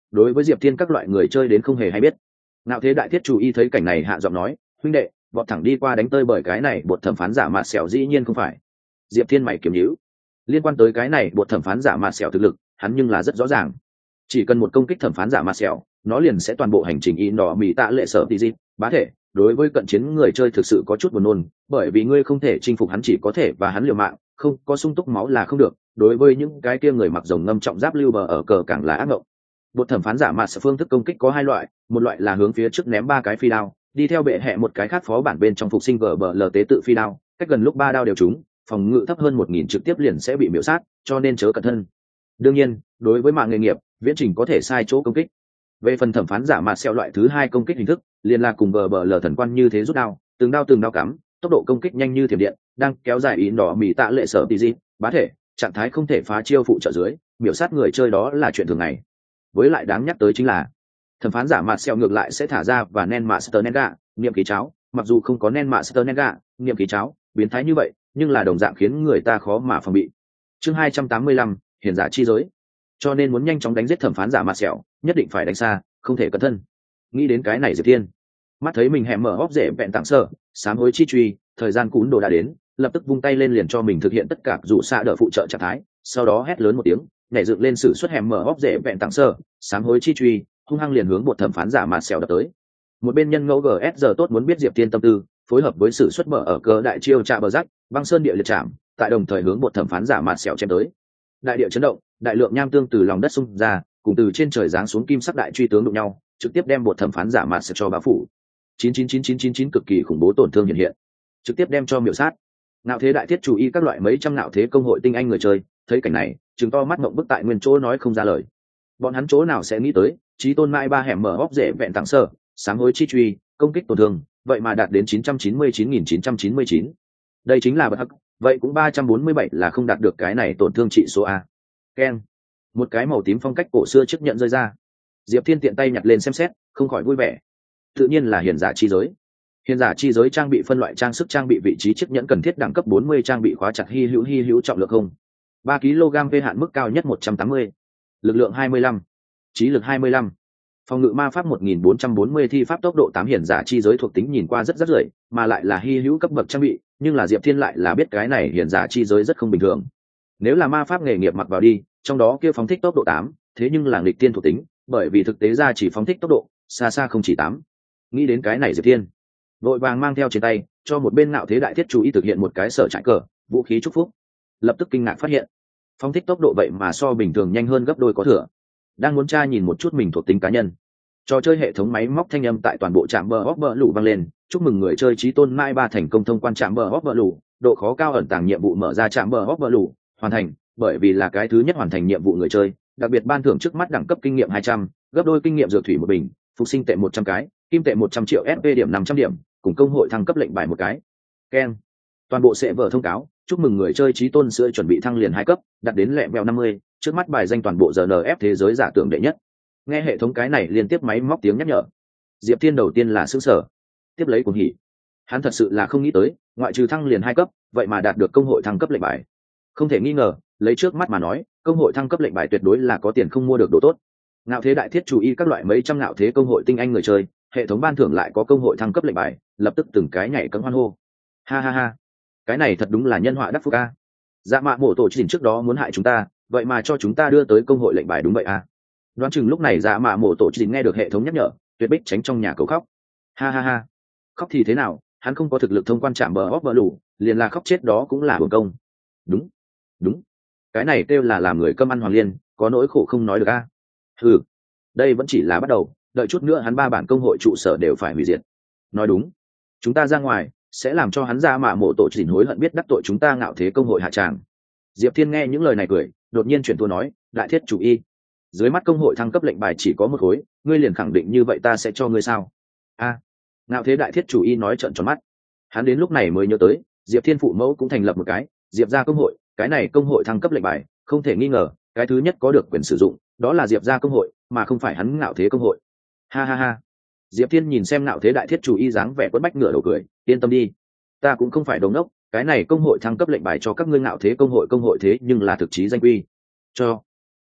đối với Diệp Thiên các loại người chơi đến không hề hay biết. Ngạo thế đại thiết chủ y thấy cảnh này hạ giọng nói, huynh đệ, vọt thẳng đi qua đánh tơi bởi cái này bột thẩm phán giả mạt sẹo dĩ nhiên không phải. Diệp Thiên mày kiếm nhíu, liên quan tới cái này bột thẩm phán giả mạt sẹo thực lực hắn nhưng là rất rõ ràng, chỉ cần một công kích thẩm phán giả mạt sẹo nó liền sẽ toàn bộ hành trình in đỏ mì tạ lệ sở tí dịp bá thể. Đối với cận chiến người chơi thực sự có chút buồn nôn, bởi vì ngươi không thể chinh phục hắn, chỉ có thể và hắn liều mạng, không có sung túc máu là không được. Đối với những cái kia người mặc rồng ngâm trọng giáp lưu bờ ở cờ càng là ác mộng. Bột thẩm phán giả mạt sẹo phương thức công kích có hai loại, một loại là hướng phía trước ném ba cái phi đao, đi theo bệ hệ một cái khác phó bản bên trong phục sinh vở bờ lờ tế tự phi đao, cách gần lúc ba đao đều trúng, phòng ngự thấp hơn một nghìn trực tiếp liền sẽ bị miểu sát, cho nên chớ cẩn thân. Đương nhiên, đối với mạng nghề nghiệp, viễn trình có thể sai chỗ công kích. Về phần thẩm phán giả mạt sẹo loại thứ hai công kích hình thức, liền là cùng vở bờ lờ thần quan như thế rút đao, từng đao từng đao cắm, tốc độ công kích nhanh như thiểm điện, đang kéo dài ý đỏ mì tạ lệ sở tí gì, bá thể, trạng thái không thể phá chiêu phụ trợ dưới, miểu sát người chơi đó là chuyện thường ngày. Với lại đáng nhắc tới chính là thẩm phán giả mạt sẹo ngược lại sẽ thả ra và nen master nega niệm khí cháo, mặc dù không có nen master nega niệm khí cháo biến thái như vậy, nhưng là đồng dạng khiến người ta khó mà phòng bị. Chương hai trăm tám mươi lăm, hiển giả chi giới. Cho nên muốn nhanh chóng đánh giết thẩm phán giả mạt sẹo, nhất định phải đánh xa, không thể cẩn thân. Nghĩ đến cái này Diệp Thiên mắt thấy mình hẻm mở óc rễ vẹn tặng sơ sám hối chi truy, thời gian cún đồ đã đến, lập tức vung tay lên liền cho mình thực hiện tất cả dụ xạ đỡ phụ trợ trạng thái, sau đó hét lớn một tiếng, nhảy dựng lên sử xuất hẻm mở óc rễ vẹn tặng sơ sám hối chi truy, hung hăng liền hướng một thẩm phán giả mạt sẹo đập tới. Một bên nhân ngẫu gs giờ tốt muốn biết Diệp Thiên tâm tư, phối hợp với sự xuất mở ở cờ đại chiêu trạ bờ rắc băng sơn địa liệt chạm, tại đồng thời hướng một thẩm phán giả mạt sẹo chém tới. Đại địa chấn động, đại lượng nham tương từ lòng đất xung ra, cùng từ trên trời giáng xuống kim sắc đại truy tướng đụng nhau, trực tiếp đem một thẩm phán giả mạt sẹo cho bao phủ. chín chín chín chín chín chín cực kỳ khủng bố tổn thương hiện hiện, trực tiếp đem cho miểu sát. Nạo thế đại thiết chủ y các loại mấy trăm nạo thế công hội tinh anh người chơi thấy cảnh này, trừng to mắt ngậm bức tại nguyên chỗ nói không ra lời. Bọn hắn chỗ nào sẽ nghĩ tới, chí tôn mãi ba hẻm mở óc rễ vẹn tặng sơ sáng hối chi truy, công kích tổn thương vậy mà đạt đến chín trăm chín mươi chín nghìn chín trăm chín mươi chín. Đây chính là bất hắc, vậy cũng ba trăm bốn mươi bảy là không đạt được cái này tổn thương trị số a. Ken, một cái màu tím phong cách cổ xưa chấp nhận rơi ra. Diệp Thiên tiện tay nhặt lên xem xét, không khỏi vui vẻ. Tự nhiên là hiển giả chi giới. Hiển giả chi giới trang bị phân loại trang sức trang bị vị trí chiếc nhẫn cần thiết đẳng cấp bốn mươi, trang bị khóa chặt hy hữu hy hữu trọng lượng không ba ki lô gam, về hạn mức cao nhất một trăm tám mươi, lực lượng hai mươi lăm, trí lực hai mươi lăm, phòng ngự ma pháp một nghìn bốn trăm bốn mươi, thi pháp tốc độ tám. Hiển giả chi giới thuộc tính nhìn qua rất rất rưỡi, mà lại là hy hữu cấp bậc trang bị, nhưng là Diệp Thiên lại là biết cái này hiển giả chi giới rất không bình thường. Nếu là ma pháp nghề nghiệp mặc vào đi, trong đó kia phóng thích tốc độ tám, thế nhưng là nghịch tiên thuộc tính, bởi vì thực tế ra chỉ phóng thích tốc độ, xa xa không chỉ tám. Nghĩ đến cái này Diệp Thiên vội vàng mang theo trên tay, cho một bên nạo thế đại thiết chú ý thực hiện một cái sở trại cờ, vũ khí chúc phúc. Lập tức kinh ngạc phát hiện, phóng thích tốc độ vậy mà so bình thường nhanh hơn gấp đôi có thừa. Đang muốn tra nhìn một chút mình thuộc tính cá nhân, trò chơi hệ thống máy móc thanh âm tại toàn bộ trạm bờ hóc bờ lũ vang lên, chúc mừng người chơi trí tôn mai ba thành công thông quan trạm bờ hóc bờ lũ, độ khó cao ẩn tàng nhiệm vụ mở ra trạm bờ hóc bờ lũ hoàn thành, bởi vì là cái thứ nhất hoàn thành nhiệm vụ người chơi, đặc biệt ban thưởng trước mắt đẳng cấp kinh nghiệm hai trăm, gấp đôi kinh nghiệm dược thủy một bình, phục sinh tệ một trăm cái, kim tệ một trăm triệu ép pê điểm năm trăm điểm, cùng công hội thăng cấp lệnh bài một cái. Ken, toàn bộ sẽ vở thông cáo, chúc mừng người chơi trí tôn sữa chuẩn bị thăng liền hai cấp, đạt đến lẹ vèo năm mươi, trước mắt bài danh toàn bộ rờ en ép thế giới giả tưởng đệ nhất. Nghe hệ thống cái này liên tiếp máy móc tiếng nhắc nhở, Diệp Thiên đầu tiên là sững sờ, tiếp lấy cuồng hỉ. Hắn thật sự là không nghĩ tới, ngoại trừ thăng liền hai cấp, vậy mà đạt được công hội thăng cấp lệnh bài. Không thể nghi ngờ, lấy trước mắt mà nói, công hội thăng cấp lệnh bài tuyệt đối là có tiền không mua được đồ tốt. Ngạo thế đại thiết chủ y các loại mấy trăm ngạo thế công hội tinh anh người chơi, hệ thống ban thưởng lại có công hội thăng cấp lệnh bài, lập tức từng cái nhảy cẫng hoan hô. Ha ha ha, cái này thật đúng là nhân họa đắc phúc a. Dạ mạ mổ tổ chỉnh trước đó muốn hại chúng ta, vậy mà cho chúng ta đưa tới công hội lệnh bài đúng vậy a. Đoán chừng lúc này dạ mạ mổ tổ chỉnh nghe được hệ thống nhắc nhở, tuyệt bích tránh trong nhà cầu khóc. Ha ha ha, khóc thì thế nào, hắn không có thực lực thông quan chạm bờ óc bờ lũ, liền là khóc chết đó cũng là hưởng công. Đúng, đúng, cái này kêu là làm người cơm ăn hoàng liên, có nỗi khổ không nói được a. Ừ, đây vẫn chỉ là bắt đầu, đợi chút nữa hắn ba bản công hội trụ sở đều phải hủy diệt. Nói đúng, chúng ta ra ngoài sẽ làm cho hắn ra mạ mộ tổ chỉnh hối hận biết đắc tội chúng ta ngạo thế công hội hạ tràng. Diệp Thiên nghe những lời này cười, đột nhiên chuyển tour nói, đại thiết chủ y, dưới mắt công hội thăng cấp lệnh bài chỉ có một khối, ngươi liền khẳng định như vậy ta sẽ cho ngươi sao? A, à, ngạo thế đại thiết chủ y nói trợn tròn mắt. Hắn đến lúc này mới nhớ tới, Diệp Thiên phụ mẫu cũng thành lập một cái Diệp gia công hội, cái này công hội thăng cấp lệnh bài, không thể nghi ngờ, cái thứ nhất có được quyền sử dụng, đó là Diệp gia công hội, mà không phải hắn ngạo thế công hội. Ha ha ha. Diệp Thiên nhìn xem ngạo thế đại thiết chủ y dáng vẻ quất bách ngửa đầu cười, yên tâm đi, ta cũng không phải đồ ngốc, cái này công hội thăng cấp lệnh bài cho các ngươi ngạo thế công hội công hội thế nhưng là thực chí danh quy. Cho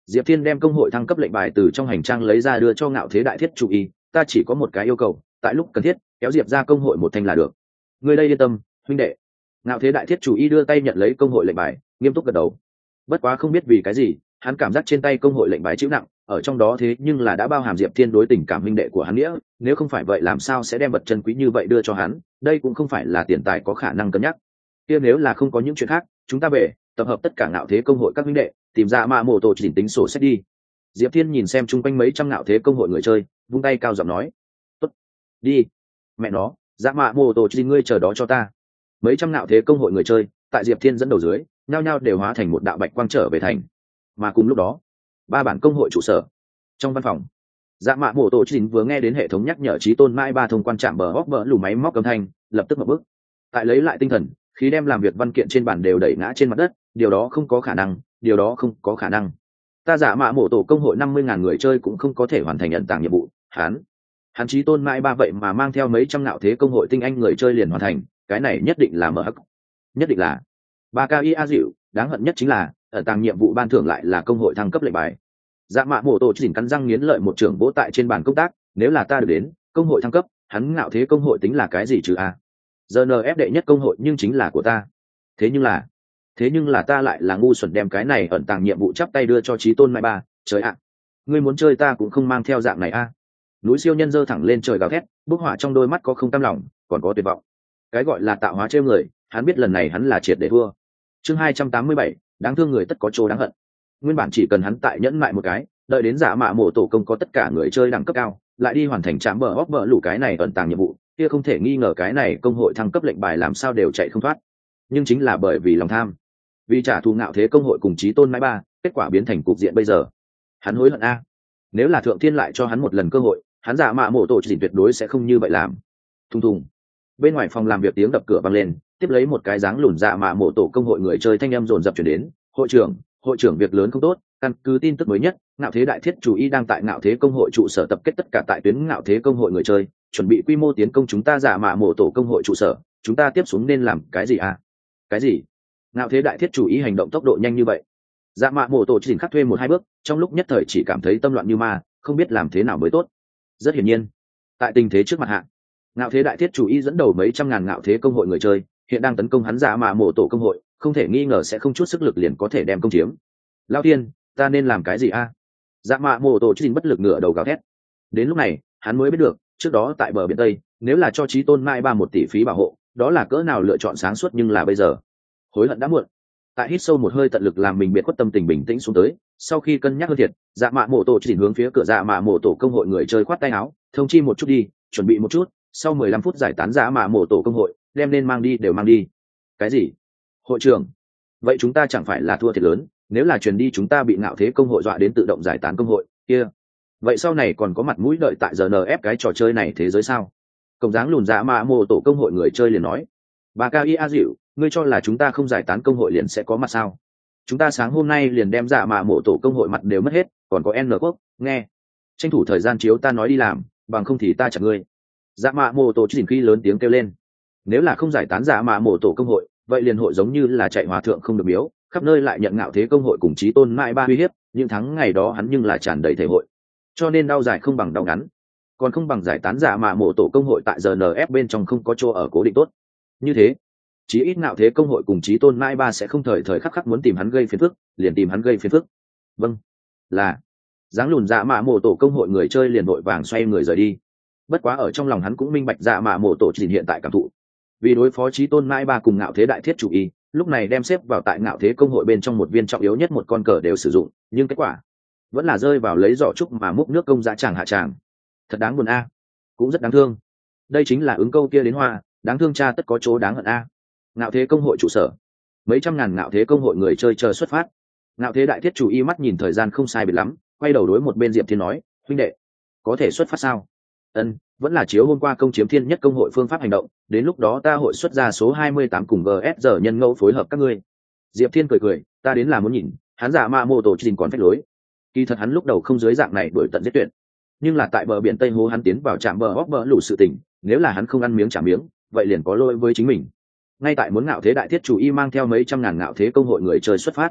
Diệp Thiên đem công hội thăng cấp lệnh bài từ trong hành trang lấy ra đưa cho Ngạo Thế Đại Thiết chủ y, ta chỉ có một cái yêu cầu, tại lúc cần thiết kéo Diệp ra công hội một thanh là được. Người đây yên tâm, huynh đệ. Ngạo Thế Đại Thiết chủ y đưa tay nhận lấy công hội lệnh bài, nghiêm túc gật đầu. Bất quá không biết vì cái gì, hắn cảm giác trên tay công hội lệnh bài chịu nặng, ở trong đó thế nhưng là đã bao hàm Diệp Thiên đối tình cảm huynh đệ của hắn nghĩa, nếu không phải vậy làm sao sẽ đem vật chân quý như vậy đưa cho hắn, đây cũng không phải là tiền tài có khả năng cân nhắc. Kia nếu là không có những chuyện khác, chúng ta về, tập hợp tất cả Ngạo Thế công hội các huynh đệ, tìm ra mạ mổ tổ chỉnh tính sổ sách đi. Diệp Thiên nhìn xem chung quanh mấy trăm Ngạo Thế công hội người chơi, vung tay cao giọng nói: "Tốt, đi." Mẹ nó, dạ mạ mổ tổ chỉnh ngươi chờ đó cho ta. Mấy trăm Ngạo Thế công hội người chơi, tại Diệp Thiên dẫn đầu dưới, nhao nhao đều hóa thành một đạo bạch quang trở về thành. Mà cùng lúc đó, ba bản công hội trụ sở trong văn phòng, dạ mạ mổ tổ chỉnh vừa nghe đến hệ thống nhắc nhở trí tôn mãi ba thông quan chạm bờ hóc bờ lù máy móc âm thanh, lập tức một bước tại lấy lại tinh thần, khi đem làm việc văn kiện trên bản đều đẩy ngã trên mặt đất. Điều đó không có khả năng, điều đó không có khả năng. Ta giả mạ mổ tổ công hội năm mươi ngàn người chơi cũng không có thể hoàn thành nhận tàng nhiệm vụ. Hắn, hắn trí tôn mãi ba vậy mà mang theo mấy trăm Ngạo Thế công hội tinh anh người chơi liền hoàn thành, cái này nhất định là mở hắc, nhất định là ba ca i a dịu. Đáng hận nhất chính là ẩn tàng nhiệm vụ ban thưởng lại là công hội thăng cấp lệnh bài. Dạ mạ mổ tổ chỉnh cắn răng nghiến lợi một trưởng vỗ tại trên bàn công tác, nếu là ta được đến công hội thăng cấp, hắn Ngạo Thế công hội tính là cái gì chứ a? Giờ en ép đệ nhất công hội nhưng chính là của ta. Thế nhưng là, thế nhưng là ta lại là ngu xuẩn đem cái này ẩn tàng nhiệm vụ chắp tay đưa cho trí tôn mai ba. Trời ạ, ngươi muốn chơi ta cũng không mang theo dạng này a. Núi siêu nhân giơ thẳng lên trời gào thét, bốc hỏa trong đôi mắt có không cam lòng, còn có tuyệt vọng. Cái gọi là tạo hóa trêu người, hắn biết lần này hắn là triệt để thua. Chương hai trăm tám mươi bảy, đáng thương người tất có chỗ đáng hận. Nguyên bản chỉ cần hắn tại nhẫn mại một cái, đợi đến giả mạ mổ tổ công có tất cả người chơi đẳng cấp cao, lại đi hoàn thành trạm bờ hóc bờ lũ cái này ẩn tàng nhiệm vụ, kia không thể nghi ngờ cái này công hội thăng cấp lệnh bài làm sao đều chạy không thoát. Nhưng chính là bởi vì lòng tham, vì trả thù Ngạo Thế công hội cùng chí tôn mãi ba, kết quả biến thành cục diện bây giờ. Hắn hối hận a. Nếu là thượng thiên lại cho hắn một lần cơ hội, hắn giả mạ mổ tổ chỉ tuyệt đối sẽ không như vậy làm. Thùng thùng. Bên ngoài phòng làm việc tiếng đập cửa vang lên, tiếp lấy một cái dáng lùn dạ mạ mổ tổ công hội người chơi thanh âm dồn dập chuyển đến. Hội trưởng, hội trưởng việc lớn không tốt, căn cứ tin tức mới nhất, Ngạo Thế Đại Thiết chủ y đang tại Ngạo Thế công hội trụ sở tập kết tất cả tại tuyến Ngạo Thế công hội người chơi, chuẩn bị quy mô tiến công chúng ta giả mạ mổ tổ công hội trụ sở. Chúng ta tiếp xuống nên làm cái gì à? Cái gì? Ngạo Thế Đại Thiết chủ y hành động tốc độ nhanh như vậy? Dạ mạ mổ tổ chỉ khắc thuê một hai bước, trong lúc nhất thời chỉ cảm thấy tâm loạn như ma, không biết làm thế nào mới tốt. Rất hiển nhiên, tại tình thế trước mặt hạ, Ngạo Thế Đại Thiết chủ y dẫn đầu mấy trăm ngàn Ngạo Thế công hội người chơi, hiện đang tấn công hắn giả mạ mổ tổ công hội, không thể nghi ngờ sẽ không chút sức lực liền có thể đem công chiếm. Lao tiên, ta nên làm cái gì a? À? Dạ mạ mổ tổ chỉ bất lực ngửa đầu gào thét. Đến lúc này, hắn mới biết được, trước đó tại bờ biển Tây, nếu là cho chí tôn mai ba một tỷ phí bảo hộ, đó là cỡ nào lựa chọn sáng suốt, nhưng là bây giờ, hối hận đã muộn. Tại hít sâu một hơi tận lực làm mình biệt khuất tâm tình bình tĩnh xuống tới, sau khi cân nhắc hơn thiệt, dạ mạ mổ tổ chỉ hướng phía cửa dạ mạ mổ tổ công hội người chơi khoát tay áo, thông chi một chút đi, chuẩn bị một chút, sau mười lăm phút giải tán dạ mạ mổ tổ công hội, đem nên mang đi đều mang đi. Cái gì? Hội trưởng, vậy chúng ta chẳng phải là thua thiệt lớn? Nếu là truyền đi chúng ta bị Ngạo Thế công hội dọa đến tự động giải tán công hội kia, vậy sau này còn có mặt mũi đợi tại giờ en ép cái trò chơi này thế giới sao? Công dáng lùn dạ mạ mổ tổ công hội người chơi liền nói. Bà cao y a dịu, ngươi cho là chúng ta không giải tán công hội liền sẽ có mặt sao? Chúng ta sáng hôm nay liền đem dạ mạ mổ tổ công hội mặt đều mất hết, còn có N quốc, nghe, tranh thủ thời gian chiếu ta nói đi làm, bằng không thì ta chặt ngươi. Dạ mạ mổ tổ chỉ khi lớn tiếng kêu lên. Nếu là không giải tán dạ mạ mổ tổ công hội, vậy liền hội giống như là chạy hòa thượng không được miếu, khắp nơi lại nhận Ngạo Thế công hội cùng chí tôn mãi ba uy hiếp, những tháng ngày đó hắn nhưng là tràn đầy thể hội. Cho nên đau dài không bằng đau ngắn, còn không bằng giải tán dạ mạ mổ tổ công hội tại giờ en ép bên trong không có chỗ ở cố định tốt. Như thế, chí ít Ngạo Thế công hội cùng chí tôn mãi ba sẽ không thời thời khắc khắc muốn tìm hắn gây phiền phức, liền tìm hắn gây phiền phức. Vâng, là. Dáng lùn dạ mạ mổ tổ công hội người chơi liền vội vàng xoay người rời đi. Bất quá ở trong lòng hắn cũng minh bạch dạ mạ mổ tổ chỉ hiện tại cảm thụ. Vì đối phó chí tôn mãi ba cùng Ngạo Thế Đại Thiết chủ y, lúc này đem xếp vào tại Ngạo Thế công hội bên trong một viên trọng yếu nhất một con cờ đều sử dụng, nhưng kết quả vẫn là rơi vào lấy giỏ trúc mà múc nước công dã tràng hạ tràng. Thật đáng buồn a, cũng rất đáng thương. Đây chính là ứng câu kia đến hoa, đáng thương cha tất có chỗ đáng hận a. Ngạo Thế công hội trụ sở, mấy trăm ngàn Ngạo Thế công hội người chơi chờ xuất phát. Ngạo Thế Đại Thiết chủ y mắt nhìn thời gian không sai biệt lắm, quay đầu đối một bên Diệp Thiên nói, huynh đệ, có thể xuất phát sao? Ân, vẫn là chiếu hôm qua công chiếm thiên nhất công hội phương pháp hành động, đến lúc đó ta hội xuất ra số hai mươi tám cùng giê ét giờ nhân ngẫu phối hợp các ngươi. Diệp Thiên cười cười, ta đến là muốn nhìn, hắn giả mạ mô tổ trình còn phách lối. Kỳ thật hắn lúc đầu không dưới dạng này đuổi tận giết tuyệt, nhưng là tại bờ biển Tây Hố hắn tiến vào trạm bờ hóc bờ lũ sự tình, nếu là hắn không ăn miếng trả miếng, vậy liền có lỗi với chính mình. Ngay tại muốn Ngạo Thế Đại Thiết chủ y mang theo mấy trăm ngàn Ngạo Thế công hội người chơi xuất phát,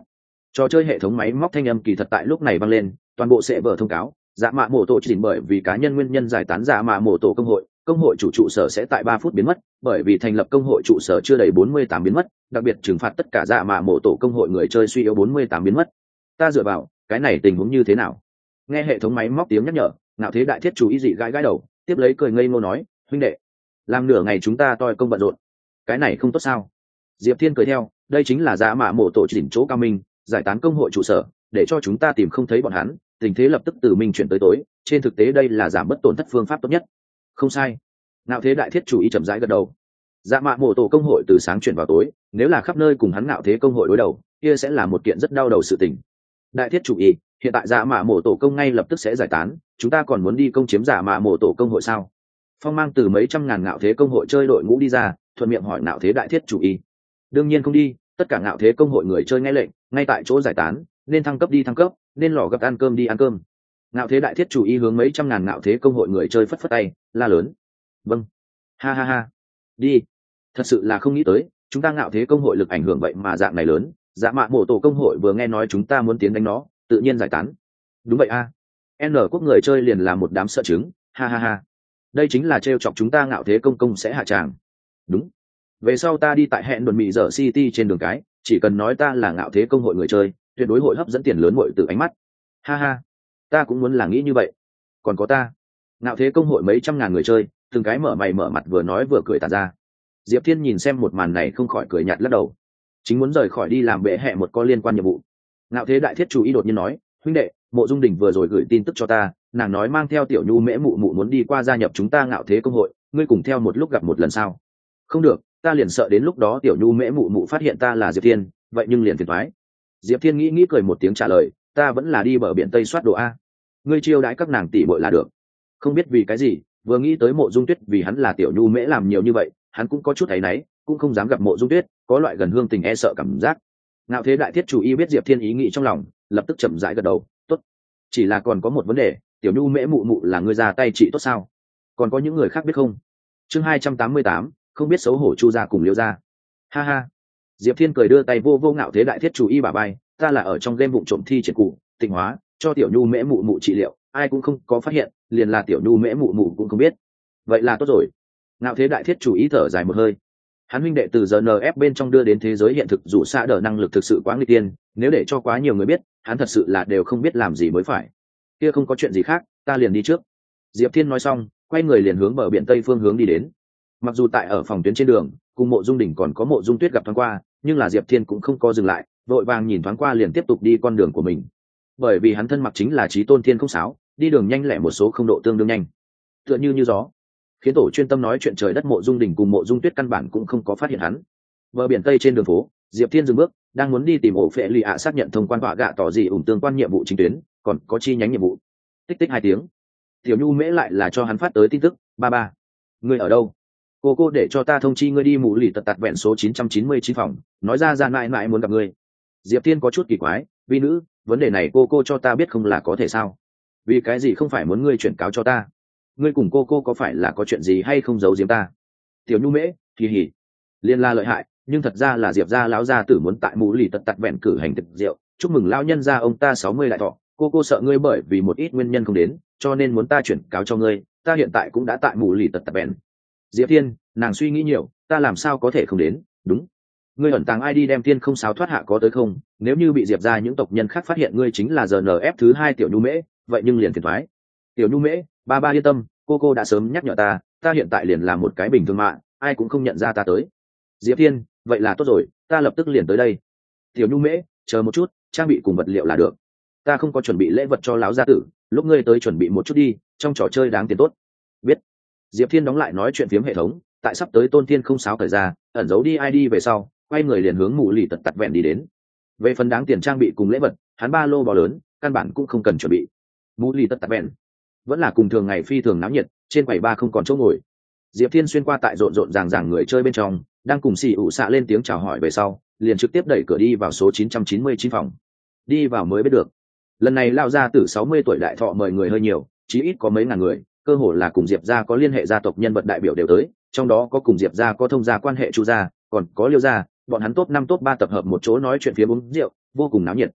Trò chơi hệ thống máy móc thanh âm kỳ thật tại lúc này vang lên, toàn bộ sẽ vở thông cáo dạ mạ mổ tổ chỉ bởi vì cá nhân nguyên nhân giải tán dạ mạ mổ tổ công hội, công hội chủ trụ sở sẽ tại ba phút biến mất, bởi vì thành lập công hội trụ sở chưa đầy bốn mươi tám biến mất, đặc biệt trừng phạt tất cả dạ mạ mổ tổ công hội người chơi suy yếu bốn mươi tám biến mất. Ta dựa vào, cái này tình huống như thế nào? Nghe hệ thống máy móc tiếng nhắc nhở, Ngạo Thế Đại Thiết chủ ý dị gãi gãi đầu, tiếp lấy cười ngây ngô nói, huynh đệ, làm nửa ngày chúng ta toi công bận rộn, cái này không tốt sao? Diệp Thiên cười theo, đây chính là dạ mạ mổ tổ chỉnh chỗ cao minh, giải tán công hội trụ sở, để cho chúng ta tìm không thấy bọn hắn, tình thế lập tức từ minh chuyển tới tối, trên thực tế đây là giảm bất tổn thất phương pháp tốt nhất. Không sai. Ngạo Thế Đại Thiết chủ ý chậm rãi gật đầu. Dạ mạ mổ tổ công hội từ sáng chuyển vào tối, nếu là khắp nơi cùng hắn Ngạo Thế công hội đối đầu, kia sẽ là một kiện rất đau đầu sự tình. Đại Thiết chủ ý, hiện tại dạ mạ mổ tổ công ngay lập tức sẽ giải tán, chúng ta còn muốn đi công chiếm dạ mạ mổ tổ công hội sao? Phong mang từ mấy trăm ngàn Ngạo Thế công hội chơi đội ngũ đi ra, thuận miệng hỏi Ngạo Thế Đại Thiết chủ ý. Đương nhiên không đi, tất cả Ngạo Thế công hội người chơi nghe lệnh, ngay tại chỗ giải tán, nên thăng cấp đi thăng cấp, nên lò gấp ăn cơm đi ăn cơm. Ngạo Thế Đại Thiết chủ ý hướng mấy trăm ngàn Ngạo Thế công hội người chơi phất phất tay, la lớn. Vâng. Ha ha ha. Đi. Thật sự là không nghĩ tới, chúng ta Ngạo Thế công hội lực ảnh hưởng vậy mà dạng này lớn, dạ mạ mổ tổ công hội vừa nghe nói chúng ta muốn tiến đánh nó, tự nhiên giải tán. Đúng vậy a. N quốc người chơi liền là một đám sợ trứng, ha ha ha. Đây chính là trêu chọc chúng ta Ngạo Thế công công sẽ hạ tràng. Đúng. Về sau ta đi tại hẹn đồn mị dở city trên đường cái, chỉ cần nói ta là Ngạo Thế công hội người chơi, tuyệt đối hội hấp dẫn tiền lớn muội từ ánh mắt. Ha ha. Ta cũng muốn là nghĩ như vậy. Còn có ta. Ngạo Thế công hội mấy trăm ngàn người chơi, từng cái mở mày mở mặt vừa nói vừa cười tàn ra. Diệp Thiên nhìn xem một màn này không khỏi cười nhạt lắc đầu. Chính muốn rời khỏi đi làm bệ hệ một có liên quan nhiệm vụ. Ngạo Thế Đại Thiết chủ ý đột nhiên nói, huynh đệ, Mộ Dung Đình vừa rồi gửi tin tức cho ta, nàng nói mang theo tiểu nhu mễ mụ mụ muốn đi qua gia nhập chúng ta Ngạo Thế công hội, ngươi cùng theo một lúc gặp một lần sao? Không được, ta liền sợ đến lúc đó tiểu nhu mễ mụ mụ phát hiện ta là Diệp Thiên, vậy nhưng liền phiền toái. Diệp Thiên nghĩ nghĩ cười một tiếng trả lời, ta vẫn là đi bờ biển Tây soát đồ a. Ngươi chiêu đãi các nàng tỷ muội là được. Không biết vì cái gì, vừa nghĩ tới Mộ Dung Tuyết vì hắn là tiểu nhu mễ làm nhiều như vậy, hắn cũng có chút áy náy, cũng không dám gặp Mộ Dung Tuyết, có loại gần hương tình e sợ cảm giác. Ngạo Thế Đại Thiết chủ ý biết Diệp Thiên ý nghĩ trong lòng, lập tức chậm rãi gật đầu, tốt. Chỉ là còn có một vấn đề, tiểu nhu mễ mụ mụ là người ra tay trị tốt sao? Còn có những người khác biết không? Chương hai trăm tám mươi tám, không biết xấu hổ Chu gia cùng Liêu gia. Ha ha. Diệp Thiên cười đưa tay vô vô Ngạo Thế Đại Thiết chủ ý bả vai, ta là ở trong game vụng trộm thi triển cụ, tịnh hóa, cho tiểu nhu mễ mụ mụ trị liệu, ai cũng không có phát hiện, liền là tiểu nhu mễ mụ mụ cũng không biết. Vậy là tốt rồi. Ngạo Thế Đại Thiết chủ ý thở dài một hơi. Hắn huynh đệ từ giờ en ép bên trong đưa đến thế giới hiện thực dù xa đỡ năng lực thực sự quá nguy tiên, nếu để cho quá nhiều người biết, hắn thật sự là đều không biết làm gì mới phải. Kia không có chuyện gì khác, ta liền đi trước. Diệp Thiên nói xong, quay người liền hướng bờ biển Tây phương hướng đi đến. Mặc dù tại ở phòng tuyến trên đường, cùng Mộ Dung Đỉnh còn có Mộ Dung Tuyết gặp thoáng qua, nhưng là Diệp Thiên cũng không có dừng lại, vội vàng nhìn thoáng qua liền tiếp tục đi con đường của mình. Bởi vì hắn thân mặc chính là Chí Tôn Thiên không sáo, đi đường nhanh lẻ một số không độ tương đương nhanh, tựa như như gió. Khiến tổ chuyên tâm nói chuyện trời đất Mộ Dung Đỉnh cùng Mộ Dung Tuyết căn bản cũng không có phát hiện hắn. Bờ biển Tây trên đường phố, Diệp Thiên dừng bước, đang muốn đi tìm ổ phệ lì ạ xác nhận thông quan họa gạ tỏ gì ủng tương quan nhiệm vụ chính tuyến, còn có chi nhánh nhiệm vụ. Tích tích hai tiếng, tiểu nhu mễ lại là cho hắn phát tới tin tức, ba ba, ngươi ở đâu? Cô cô để cho ta thông chi ngươi đi mù lì tật tạt vẹn số chín trăm chín mươi chín phòng, nói ra ra mãi mãi muốn gặp ngươi. Diệp Thiên có chút kỳ quái, vi nữ, vấn đề này cô cô cho ta biết không là có thể sao? Vì cái gì không phải muốn ngươi chuyển cáo cho ta? Ngươi cùng cô cô có phải là có chuyện gì hay không giấu giếm ta? Tiểu nhu mễ, kỳ hỉ, liên la lợi hại, nhưng thật ra là Diệp gia lão gia tử muốn tại mù lì tật tạt vẹn cử hành thực rượu, chúc mừng lão nhân gia ông ta sáu mươi đại thọ. Cô cô sợ ngươi bởi vì một ít nguyên nhân không đến, cho nên muốn ta chuyển cáo cho ngươi. Ta hiện tại cũng đã tại mù lì tật tạt vẹn. Diệp Thiên, nàng suy nghĩ nhiều, ta làm sao có thể không đến? Đúng, ngươi ẩn tàng ai đi đem Thiên không sáo thoát hạ có tới không? Nếu như bị Diệp gia những tộc nhân khác phát hiện ngươi chính là giờ en ép thứ hai tiểu nhu mễ, vậy nhưng liền phiền toái. Tiểu nhu mễ, ba ba yên tâm, cô cô đã sớm nhắc nhở ta, ta hiện tại liền là một cái bình thường mạng, ai cũng không nhận ra ta tới. Diệp Thiên, vậy là tốt rồi, ta lập tức liền tới đây. Tiểu nhu mễ, chờ một chút, trang bị cùng vật liệu là được. Ta không có chuẩn bị lễ vật cho lão gia tử, lúc ngươi tới chuẩn bị một chút đi, trong trò chơi đáng tiền tốt. Biết. Diệp Thiên đóng lại nói chuyện phiếm hệ thống, tại sắp tới Tôn Thiên không sáo thời ra, ẩn giấu đi i đê về sau, quay người liền hướng mù lì tật tật vẹn đi đến. Về phần đáng tiền trang bị cùng lễ vật, hắn ba lô bò lớn, căn bản cũng không cần chuẩn bị. Mù lì tật tật vẹn vẫn là cùng thường ngày phi thường náo nhiệt, trên quầy ba không còn chỗ ngồi. Diệp Thiên xuyên qua tại rộn rộn ràng ràng người chơi bên trong, đang cùng xì ụ xạ lên tiếng chào hỏi về sau, liền trực tiếp đẩy cửa đi vào số chín trăm chín mươi chín phòng. Đi vào mới biết được, lần này lao gia tử sáu mươi tuổi đại thọ mời người hơi nhiều, chí ít có mấy ngàn người, cơ hồ là cùng Diệp gia có liên hệ gia tộc nhân vật đại biểu đều tới, trong đó có cùng Diệp gia có thông gia quan hệ Chu gia, còn có Liêu gia, bọn hắn top năm top ba tập hợp một chỗ nói chuyện phía uống rượu, vô cùng náo nhiệt.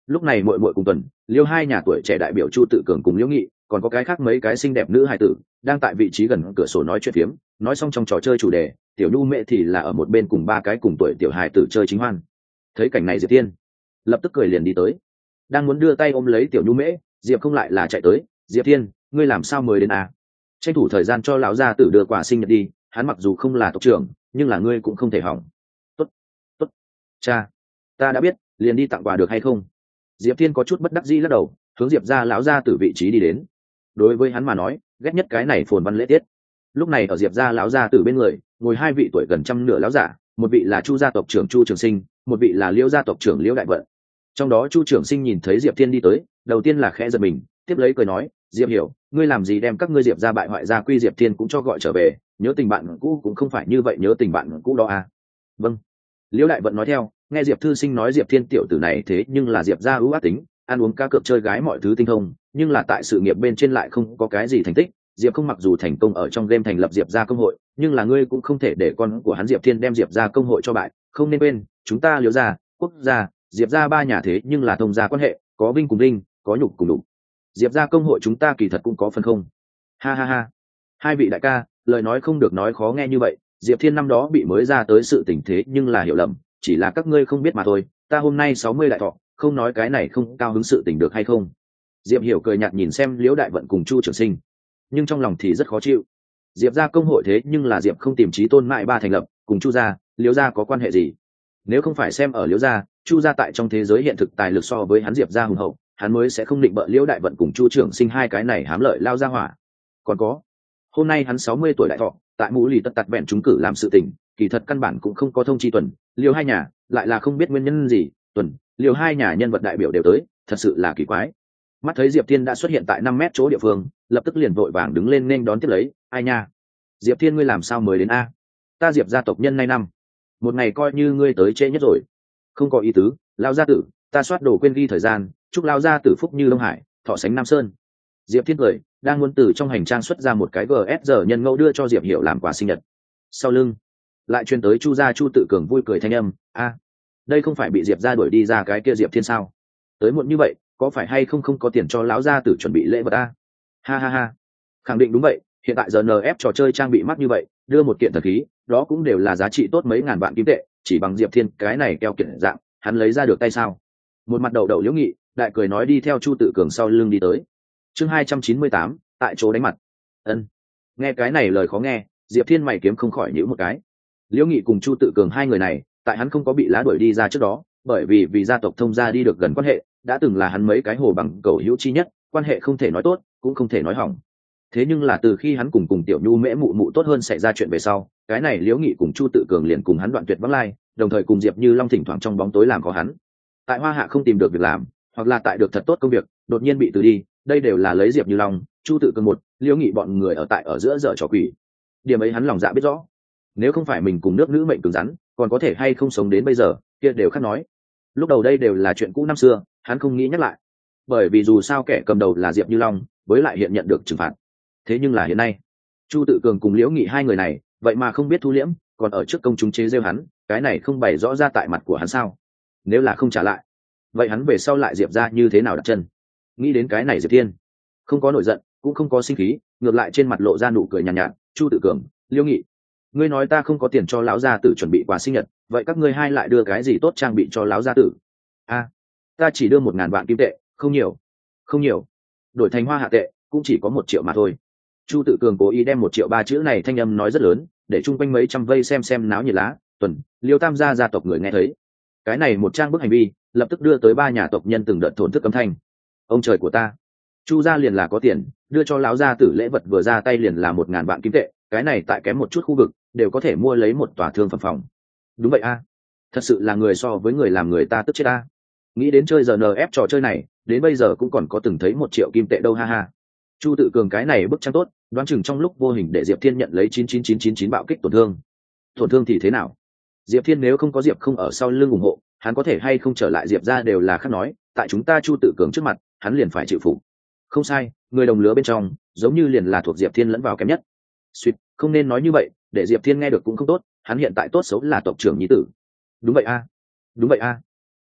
lúc này muội muội cùng Tuần, Liêu hai nhà tuổi trẻ đại biểu Chu Tự Cường cùng Liễu Nghị, còn có cái khác mấy cái xinh đẹp nữ hài tử đang tại vị trí gần cửa sổ nói chuyện phiếm. Nói xong trong trò chơi chủ đề, tiểu nhu mẹ thì là ở một bên cùng ba cái cùng tuổi tiểu hài tử chơi chính hoan. Thấy cảnh này Diệp Thiên lập tức cười liền đi tới, đang muốn đưa tay ôm lấy tiểu nhu mễ, Diệp không lại là chạy tới. Diệp Thiên, ngươi làm sao mới đến à? Tranh thủ thời gian cho lão gia tử đưa quà sinh nhật đi, hắn mặc dù không là tộc trưởng nhưng là ngươi cũng không thể hỏng. Tốt, tốt, cha, ta đã biết, liền đi tặng quà được hay không? Diệp Thiên có chút bất đắc dĩ lắc đầu, hướng Diệp gia lão gia tử vị trí đi đến. Đối với hắn mà nói, ghét nhất cái này phồn văn lễ tiết. Lúc này ở Diệp gia lão gia tử bên người ngồi hai vị tuổi gần trăm nửa lão giả, một vị là Chu gia tộc trưởng Chu Trường Sinh, một vị là Liễu gia tộc trưởng Liễu Đại Vận. Trong đó Chu Trường Sinh nhìn thấy Diệp Thiên đi tới, đầu tiên là khẽ giật mình, tiếp lấy cười nói, Diệp Hiểu, ngươi làm gì đem các ngươi Diệp gia bại hoại gia quy Diệp Thiên cũng cho gọi trở về, nhớ tình bạn cũ cũng không phải như vậy, nhớ tình bạn cũ đó à? Vâng. Liễu Đại Vận nói theo, nghe Diệp thư sinh nói Diệp Thiên tiểu tử này thế nhưng là Diệp gia ưu ác tính, ăn uống cá cược chơi gái mọi thứ tinh thông, nhưng là tại sự nghiệp bên trên lại không có cái gì thành tích. Diệp không mặc dù thành công ở trong game thành lập Diệp gia công hội, nhưng là ngươi cũng không thể để con của hắn Diệp Thiên đem Diệp gia công hội cho bại, không nên quên, chúng ta Liễu gia, Quốc gia, Diệp gia ba nhà thế nhưng là thông gia quan hệ, có vinh cùng vinh, có nhục cùng nhục. Diệp gia công hội chúng ta kỳ thật cũng có phần không. Ha ha ha. Hai vị đại ca, lời nói không được nói khó nghe như vậy, Diệp Thiên năm đó bị mới ra tới sự tình thế nhưng là hiểu lầm, chỉ là các ngươi không biết mà thôi, ta hôm nay sáu mươi đại thọ, không nói cái này không cao hứng sự tình được hay không? Diệp Hiểu cười nhạt nhìn xem Liễu Đại Vận cùng Chu Trường Sinh, nhưng trong lòng thì rất khó chịu. Diệp gia công hội thế nhưng là Diệp không tìm chí tôn mại ba thành lập, cùng Chu gia, Liễu gia có quan hệ gì? Nếu không phải xem ở Liễu gia, Chu gia tại trong thế giới hiện thực tài lực so với hắn Diệp gia hùng hậu, hắn mới sẽ không định bợ Liễu Đại Vận cùng Chu Trường Sinh hai cái này hám lợi lao ra hỏa. Còn có, hôm nay hắn sáu mươi tuổi đại thọ, tại Mũ Lì tất tật vẹn chúng cử làm sự tình, kỳ thật căn bản cũng không có thông chi Tuần, Liễu hai nhà, lại là không biết nguyên nhân gì, Tuần, Liễu hai nhà nhân vật đại biểu đều tới, thật sự là kỳ quái. Mắt thấy Diệp Thiên đã xuất hiện tại năm mét chỗ địa phương, lập tức liền vội vàng đứng lên nên đón tiếp lấy. Ai nha, Diệp Thiên ngươi làm sao mới đến a? Ta Diệp gia tộc nhân nay năm, một ngày coi như ngươi tới trễ nhất rồi. Không có ý tứ, lao gia tử, ta soát đồ quên ghi thời gian, chúc lao gia tử phúc như Đông Hải, thọ sánh Nam Sơn. Diệp Thiên cười, đang muốn từ trong hành trang xuất ra một cái giê ét giờ nhân ngẫu đưa cho Diệp Hiểu làm quà sinh nhật. Sau lưng lại truyền tới Chu gia Chu Tự Cường vui cười thanh âm, a, đây không phải bị Diệp gia đuổi đi ra cái kia Diệp Thiên sao? Tới muộn như vậy, có phải hay không không có tiền cho lão gia tử chuẩn bị lễ vật a? Ha ha ha, khẳng định đúng vậy, hiện tại giờ en ép trò chơi trang bị mắc như vậy, đưa một kiện thần khí, đó cũng đều là giá trị tốt mấy ngàn vạn kim tệ, chỉ bằng Diệp Thiên cái này keo kiệt dạng, hắn lấy ra được tay sao? Một mặt đầu đầu Liễu Nghị, đại cười nói đi theo Chu Tự Cường sau lưng đi tới. Chương hai trăm chín mươi tám, tại chỗ đánh mặt. Ân. Nghe cái này lời khó nghe, Diệp Thiên mày kiếm không khỏi nhíu một cái. Liễu Nghị cùng Chu Tự Cường hai người này, tại hắn không có bị lá đuổi đi ra trước đó, bởi vì vì gia tộc thông gia đi được gần quan hệ, đã từng là hắn mấy cái hồ bằng cầu hữu chi nhất, quan hệ không thể nói tốt, cũng không thể nói hỏng. Thế nhưng là từ khi hắn cùng cùng Tiểu Nhu Mễ mụ mụ tốt hơn xảy ra chuyện về sau, cái này Liễu Nghị cùng Chu Tự Cường liền cùng hắn đoạn tuyệt vắng lai, đồng thời cùng Diệp Như Long thỉnh thoảng trong bóng tối làm khó hắn. Tại Hoa Hạ không tìm được việc làm, hoặc là tại được thật tốt công việc, đột nhiên bị từ đi, đây đều là lấy Diệp Như Long, Chu Tự Cường một, Liễu Nghị bọn người ở tại ở giữa dở trò quỷ. Điểm ấy hắn lòng dạ biết rõ. Nếu không phải mình cùng nước nữ mệnh cứng rắn, còn có thể hay không sống đến bây giờ, kia đều khác nói. Lúc đầu đây đều là chuyện cũ năm xưa, hắn không nghĩ nhắc lại. Bởi vì dù sao kẻ cầm đầu là Diệp Như Long, với lại hiện nhận được trừng phạt. Thế nhưng là hiện nay, Chu Tự Cường cùng Liễu Nghị hai người này, vậy mà không biết thu liễm, còn ở trước công chúng chế giễu hắn, cái này không bày rõ ra tại mặt của hắn sao? Nếu là không trả lại, vậy hắn về sau lại Diệp ra như thế nào đặt chân? Nghĩ đến cái này Diệp Thiên, không có nổi giận, cũng không có sinh khí, ngược lại trên mặt lộ ra nụ cười nhàn nhạt, nhạt. Chu Tự Cường, Liễu Nghị, ngươi nói ta không có tiền cho lão gia tử chuẩn bị quà sinh nhật, vậy các ngươi hai lại đưa cái gì tốt trang bị cho lão gia tử? A, ta chỉ đưa một ngàn vạn kim tệ, không nhiều, không nhiều, đổi thành hoa hạ tệ cũng chỉ có một triệu mà thôi. Chu Tự Cường cố ý đem một triệu ba chữ này thanh âm nói rất lớn, để chung quanh mấy trăm vây xem xem náo nhiệt lá. Tuần, Liêu Tam gia gia tộc người nghe thấy, cái này một trang bức hành vi, lập tức đưa tới ba nhà tộc nhân từng đợt thổn thức âm thanh. Ông trời của ta, Chu gia liền là có tiền, đưa cho lão gia tử lễ vật vừa ra tay liền là một ngàn vạn kim tệ, cái này tại kém một chút khu vực đều có thể mua lấy một tòa thương phẩm phòng. Đúng vậy a, thật sự là người so với người làm người ta tức chết a. Nghĩ đến chơi giờ en ép trò chơi này, đến bây giờ cũng còn có từng thấy một triệu kim tệ đâu ha ha. Chu Tự Cường cái này bức trang tốt, đoán chừng trong lúc vô hình để Diệp Thiên nhận lấy chín chín chín chín chín bạo kích tổn thương. Tổn thương thì thế nào? Diệp Thiên nếu không có Diệp không ở sau lưng ủng hộ, hắn có thể hay không trở lại Diệp ra đều là khác nói, tại chúng ta Chu Tự Cường trước mặt, hắn liền phải chịu phục. Không sai, người đồng lứa bên trong, giống như liền là thuộc Diệp Thiên lẫn vào kém nhất. Suýt, không nên nói như vậy, để Diệp Thiên nghe được cũng không tốt, hắn hiện tại tốt xấu là tộc trưởng nhi tử. Đúng vậy a, đúng vậy a.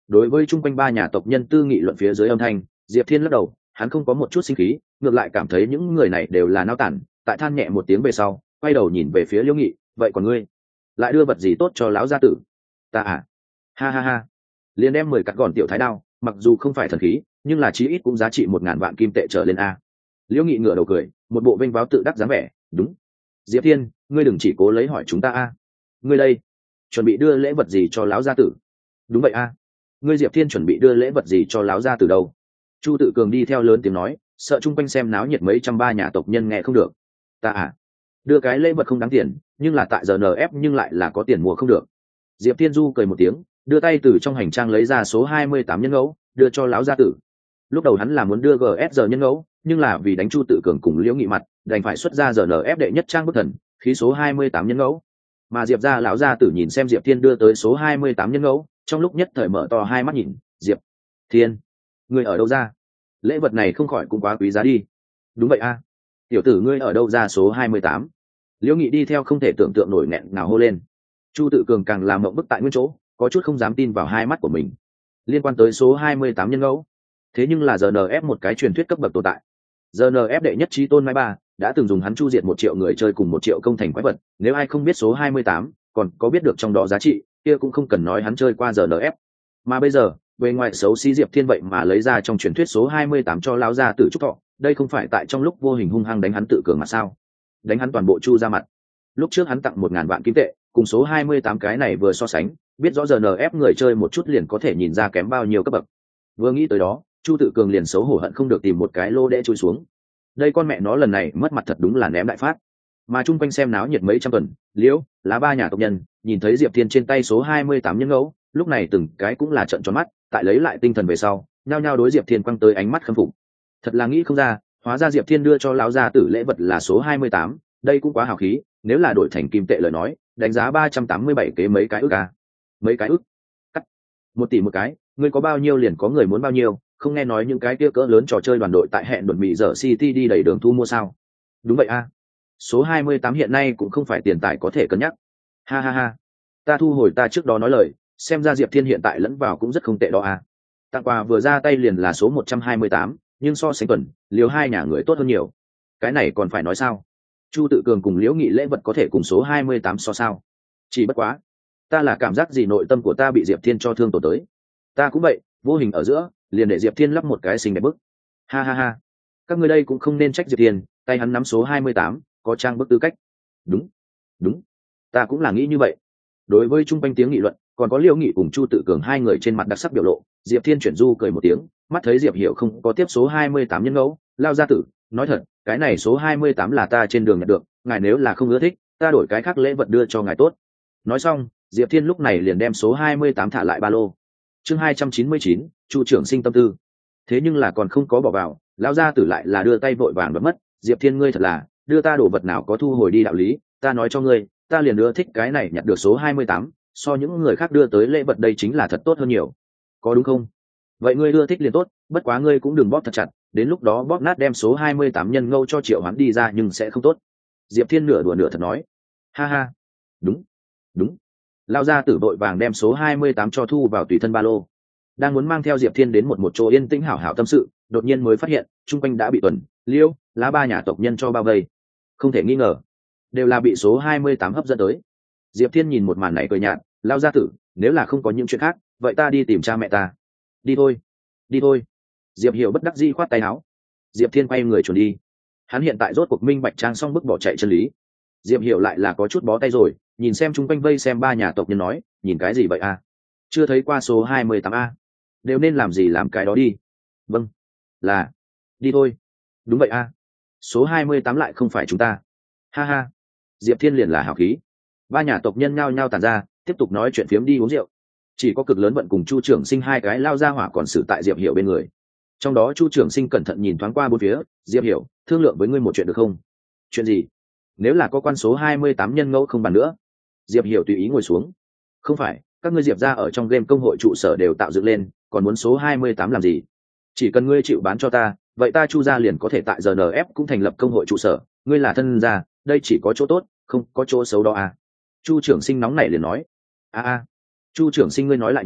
Đối với chung quanh ba nhà tộc nhân tư nghị luận phía dưới âm thanh, Diệp Thiên lắc đầu, hắn không có một chút sinh khí, ngược lại cảm thấy những người này đều là nao tản, tại than nhẹ một tiếng về sau, quay đầu nhìn về phía Liễu Nghị, vậy còn ngươi, lại đưa vật gì tốt cho lão gia tử? Ta à? Ha ha ha. Liền đem mười cắt gòn tiểu thái đao, mặc dù không phải thần khí, nhưng là chí ít cũng giá trị một ngàn vạn kim tệ trở lên a. Liễu Nghị ngửa đầu cười, một bộ vênh váo tự đắc dáng vẻ, đúng. Diệp Thiên, ngươi đừng chỉ cố lấy hỏi chúng ta a. Ngươi đây, chuẩn bị đưa lễ vật gì cho lão gia tử? Đúng vậy a. Ngươi Diệp Thiên chuẩn bị đưa lễ vật gì cho lão gia tử đâu? Chu Tự Cường đi theo lớn tiếng nói, sợ chung quanh xem náo nhiệt mấy trăm ba nhà tộc nhân nghe không được. Ta à, đưa cái lễ vật không đáng tiền, nhưng là tại giờ en ép nhưng lại là có tiền mua không được. Diệp Thiên Du cười một tiếng, đưa tay từ trong hành trang lấy ra số hai mươi tám nhân ngẫu, đưa cho lão gia tử. Lúc đầu hắn là muốn đưa giê ét giê nhân ngẫu, nhưng là vì đánh Chu Tự Cường cùng Liễu Nghị mặt, đành phải xuất ra giờ en ép đệ nhất trang bức thần, khí số hai mươi tám nhân ngẫu. Mà Diệp gia lão gia tử nhìn xem Diệp Thiên đưa tới số hai mươi tám nhân ngẫu, trong lúc nhất thời mở to hai mắt nhìn, Diệp Thiên, ngươi ở đâu ra? Lễ vật này không khỏi cũng quá quý giá đi. Đúng vậy a, tiểu tử ngươi ở đâu ra số hai mươi tám? Liễu Nghị đi theo không thể tưởng tượng nổi nghẹn ngào hô lên. Chu Tự Cường càng làm mộng bức tại nguyên chỗ, có chút không dám tin vào hai mắt của mình. Liên quan tới số hai mươi tám nhân ngẫu, thế nhưng là giờ en ép một cái truyền thuyết cấp bậc tồn tại. giờ en ép đệ nhất chí tôn mai ba đã từng dùng hắn chu diệt một triệu người chơi cùng một triệu công thành quái vật, nếu ai không biết số hai mươi tám, còn có biết được trong đó giá trị, kia cũng không cần nói hắn chơi qua giờ en ép. Mà bây giờ, bề ngoài xấu xí Diệp Thiên vậy mà lấy ra trong truyền thuyết số hai mươi tám cho lão gia tử chúc thọ, đây không phải tại trong lúc vô hình hung hăng đánh hắn Tự Cường mà sao? Đánh hắn toàn bộ chu ra mặt. Lúc trước hắn tặng một ngàn vạn kim tệ, cùng số hai mươi tám cái này vừa so sánh, biết rõ giờ en ép người chơi một chút liền có thể nhìn ra kém bao nhiêu cấp bậc. Vừa nghĩ tới đó, Chu Tự Cường liền xấu hổ hận không được tìm một cái lô đẽ chui xuống. Đây con mẹ nó lần này mất mặt thật đúng là ném đại phát. Mà chung quanh xem náo nhiệt mấy trăm tuần, Liễu, lá ba nhà tộc nhân, nhìn thấy Diệp Thiên trên tay số hai mươi tám nhân ngẫu, lúc này từng cái cũng là trợn tròn mắt, tại lấy lại tinh thần về sau, nhao nhao đối Diệp Thiên quăng tới ánh mắt khâm phục. Thật là nghĩ không ra, hóa ra Diệp Thiên đưa cho lão gia tử lễ vật là số hai mươi tám, đây cũng quá hào khí, nếu là đổi thành kim tệ lời nói, đánh giá ba trăm tám mươi bảy kế mấy cái ức a. Mấy cái ức? Cắt. Một tỷ một cái, ngươi có bao nhiêu liền có người muốn bao nhiêu, không nghe nói những cái kia cỡ lớn trò chơi đoàn đội tại hẹn đột mỹ giờ City đi đầy đường thu mua sao? Đúng vậy a. Số hai mươi tám hiện nay cũng không phải tiền tài có thể cân nhắc. Ha ha ha. Ta thu hồi ta trước đó nói lời, xem ra Diệp Thiên hiện tại lẫn vào cũng rất không tệ đó a. Tặng quà vừa ra tay liền là số một trăm hai mươi tám, nhưng so sánh tuần, Liễu hai nhà người tốt hơn nhiều. Cái này còn phải nói sao? Chu Tự Cường cùng Liễu Nghị lễ vật có thể cùng số hai mươi tám so sao? Chỉ bất quá, ta là cảm giác gì nội tâm của ta bị Diệp Thiên cho thương tổn tới. Ta cũng vậy, vô hình ở giữa, liền để Diệp Thiên lắp một cái xinh đẹp bức. Ha ha ha. Các ngươi đây cũng không nên trách Diệp Thiên, tay hắn nắm số hai mươi tám, có trang bức tư cách. Đúng, đúng. Ta cũng là nghĩ như vậy. Đối với trung quanh tiếng nghị luận, còn có Liễu Nghị cùng Chu Tự Cường hai người trên mặt đặc sắc biểu lộ, Diệp Thiên chuyển du cười một tiếng, mắt thấy Diệp Hiểu không có tiếp số hai mươi tám nhân ngẫu, lao ra tử, nói thật, cái này số hai mươi tám là ta trên đường nhận được, ngài nếu là không ưa thích, ta đổi cái khác lễ vật đưa cho ngài tốt. Nói xong, Diệp Thiên lúc này liền đem số hai mươi tám thả lại ba lô. Chương hai trăm chín mươi chín, Chu trưởng sinh tâm tư. Thế nhưng là còn không có bỏ vào, lão gia tử lại là đưa tay vội vàng đoạt mất, Diệp Thiên ngươi thật là, đưa ta đồ vật nào có thu hồi đi đạo lý, ta nói cho ngươi, ta liền ưa thích cái này nhặt được số hai mươi tám, so những người khác đưa tới lễ vật đây chính là thật tốt hơn nhiều. Có đúng không? Vậy ngươi ưa thích liền tốt, bất quá ngươi cũng đừng bóp thật chặt, đến lúc đó bóp nát đem số hai mươi tám nhân ngâu cho Triệu Hoán đi ra nhưng sẽ không tốt. Diệp Thiên nửa đùa nửa thật nói. Ha ha. Đúng, đúng. Lão gia tử vội vàng đem số hai mươi tám cho thu vào tùy thân ba lô. Đang muốn mang theo Diệp Thiên đến một một chỗ yên tĩnh hảo hảo tâm sự, đột nhiên mới phát hiện, chung quanh đã bị Tuần, Liễu, lá ba nhà tộc nhân cho bao vây. Không thể nghi ngờ, đều là bị số hai mươi tám hấp dẫn tới. Diệp Thiên nhìn một màn này cười nhạt, lão gia tử, nếu là không có những chuyện khác, vậy ta đi tìm cha mẹ ta. Đi thôi, đi thôi. Diệp Hiểu bất đắc dĩ khoát tay áo. Diệp Thiên quay người chuẩn đi. Hắn hiện tại rốt cuộc minh bạch trang xong bức bỏ chạy chân lý. Diệp Hiểu lại là có chút bó tay rồi, nhìn xem chung quanh vây xem ba nhà tộc nhân nói, nhìn cái gì vậy a? Chưa thấy qua số hai mươi tám a? Đều nên làm gì làm cái đó đi. Vâng, là, đi thôi. Đúng vậy a. Số hai mươi tám lại không phải chúng ta. Ha ha. Diệp Thiên liền là hào khí. Ba nhà tộc nhân nhao nhao tàn ra, tiếp tục nói chuyện phiếm đi uống rượu. Chỉ có Cực Lớn Vận cùng Chu trưởng sinh hai cái lao ra hỏa còn xử tại Diệp Hiểu bên người. Trong đó Chu trưởng sinh cẩn thận nhìn thoáng qua bốn phía, Diệp Hiểu, thương lượng với ngươi một chuyện được không? Chuyện gì? Nếu là có quan số hai mươi tám nhân ngẫu không bàn nữa. Diệp Hiểu tùy ý ngồi xuống. Không phải, các ngươi Diệp ra ở trong game công hội trụ sở đều tạo dựng lên, còn muốn số hai mươi tám làm gì? Chỉ cần ngươi chịu bán cho ta, vậy ta Chu gia liền có thể tại giờ en ép cũng thành lập công hội trụ sở, ngươi là thân gia, đây chỉ có chỗ tốt, không có chỗ xấu đó à? Chu trưởng sinh nóng nảy liền nói. A a. Chu trưởng sinh ngươi nói lại nhiều,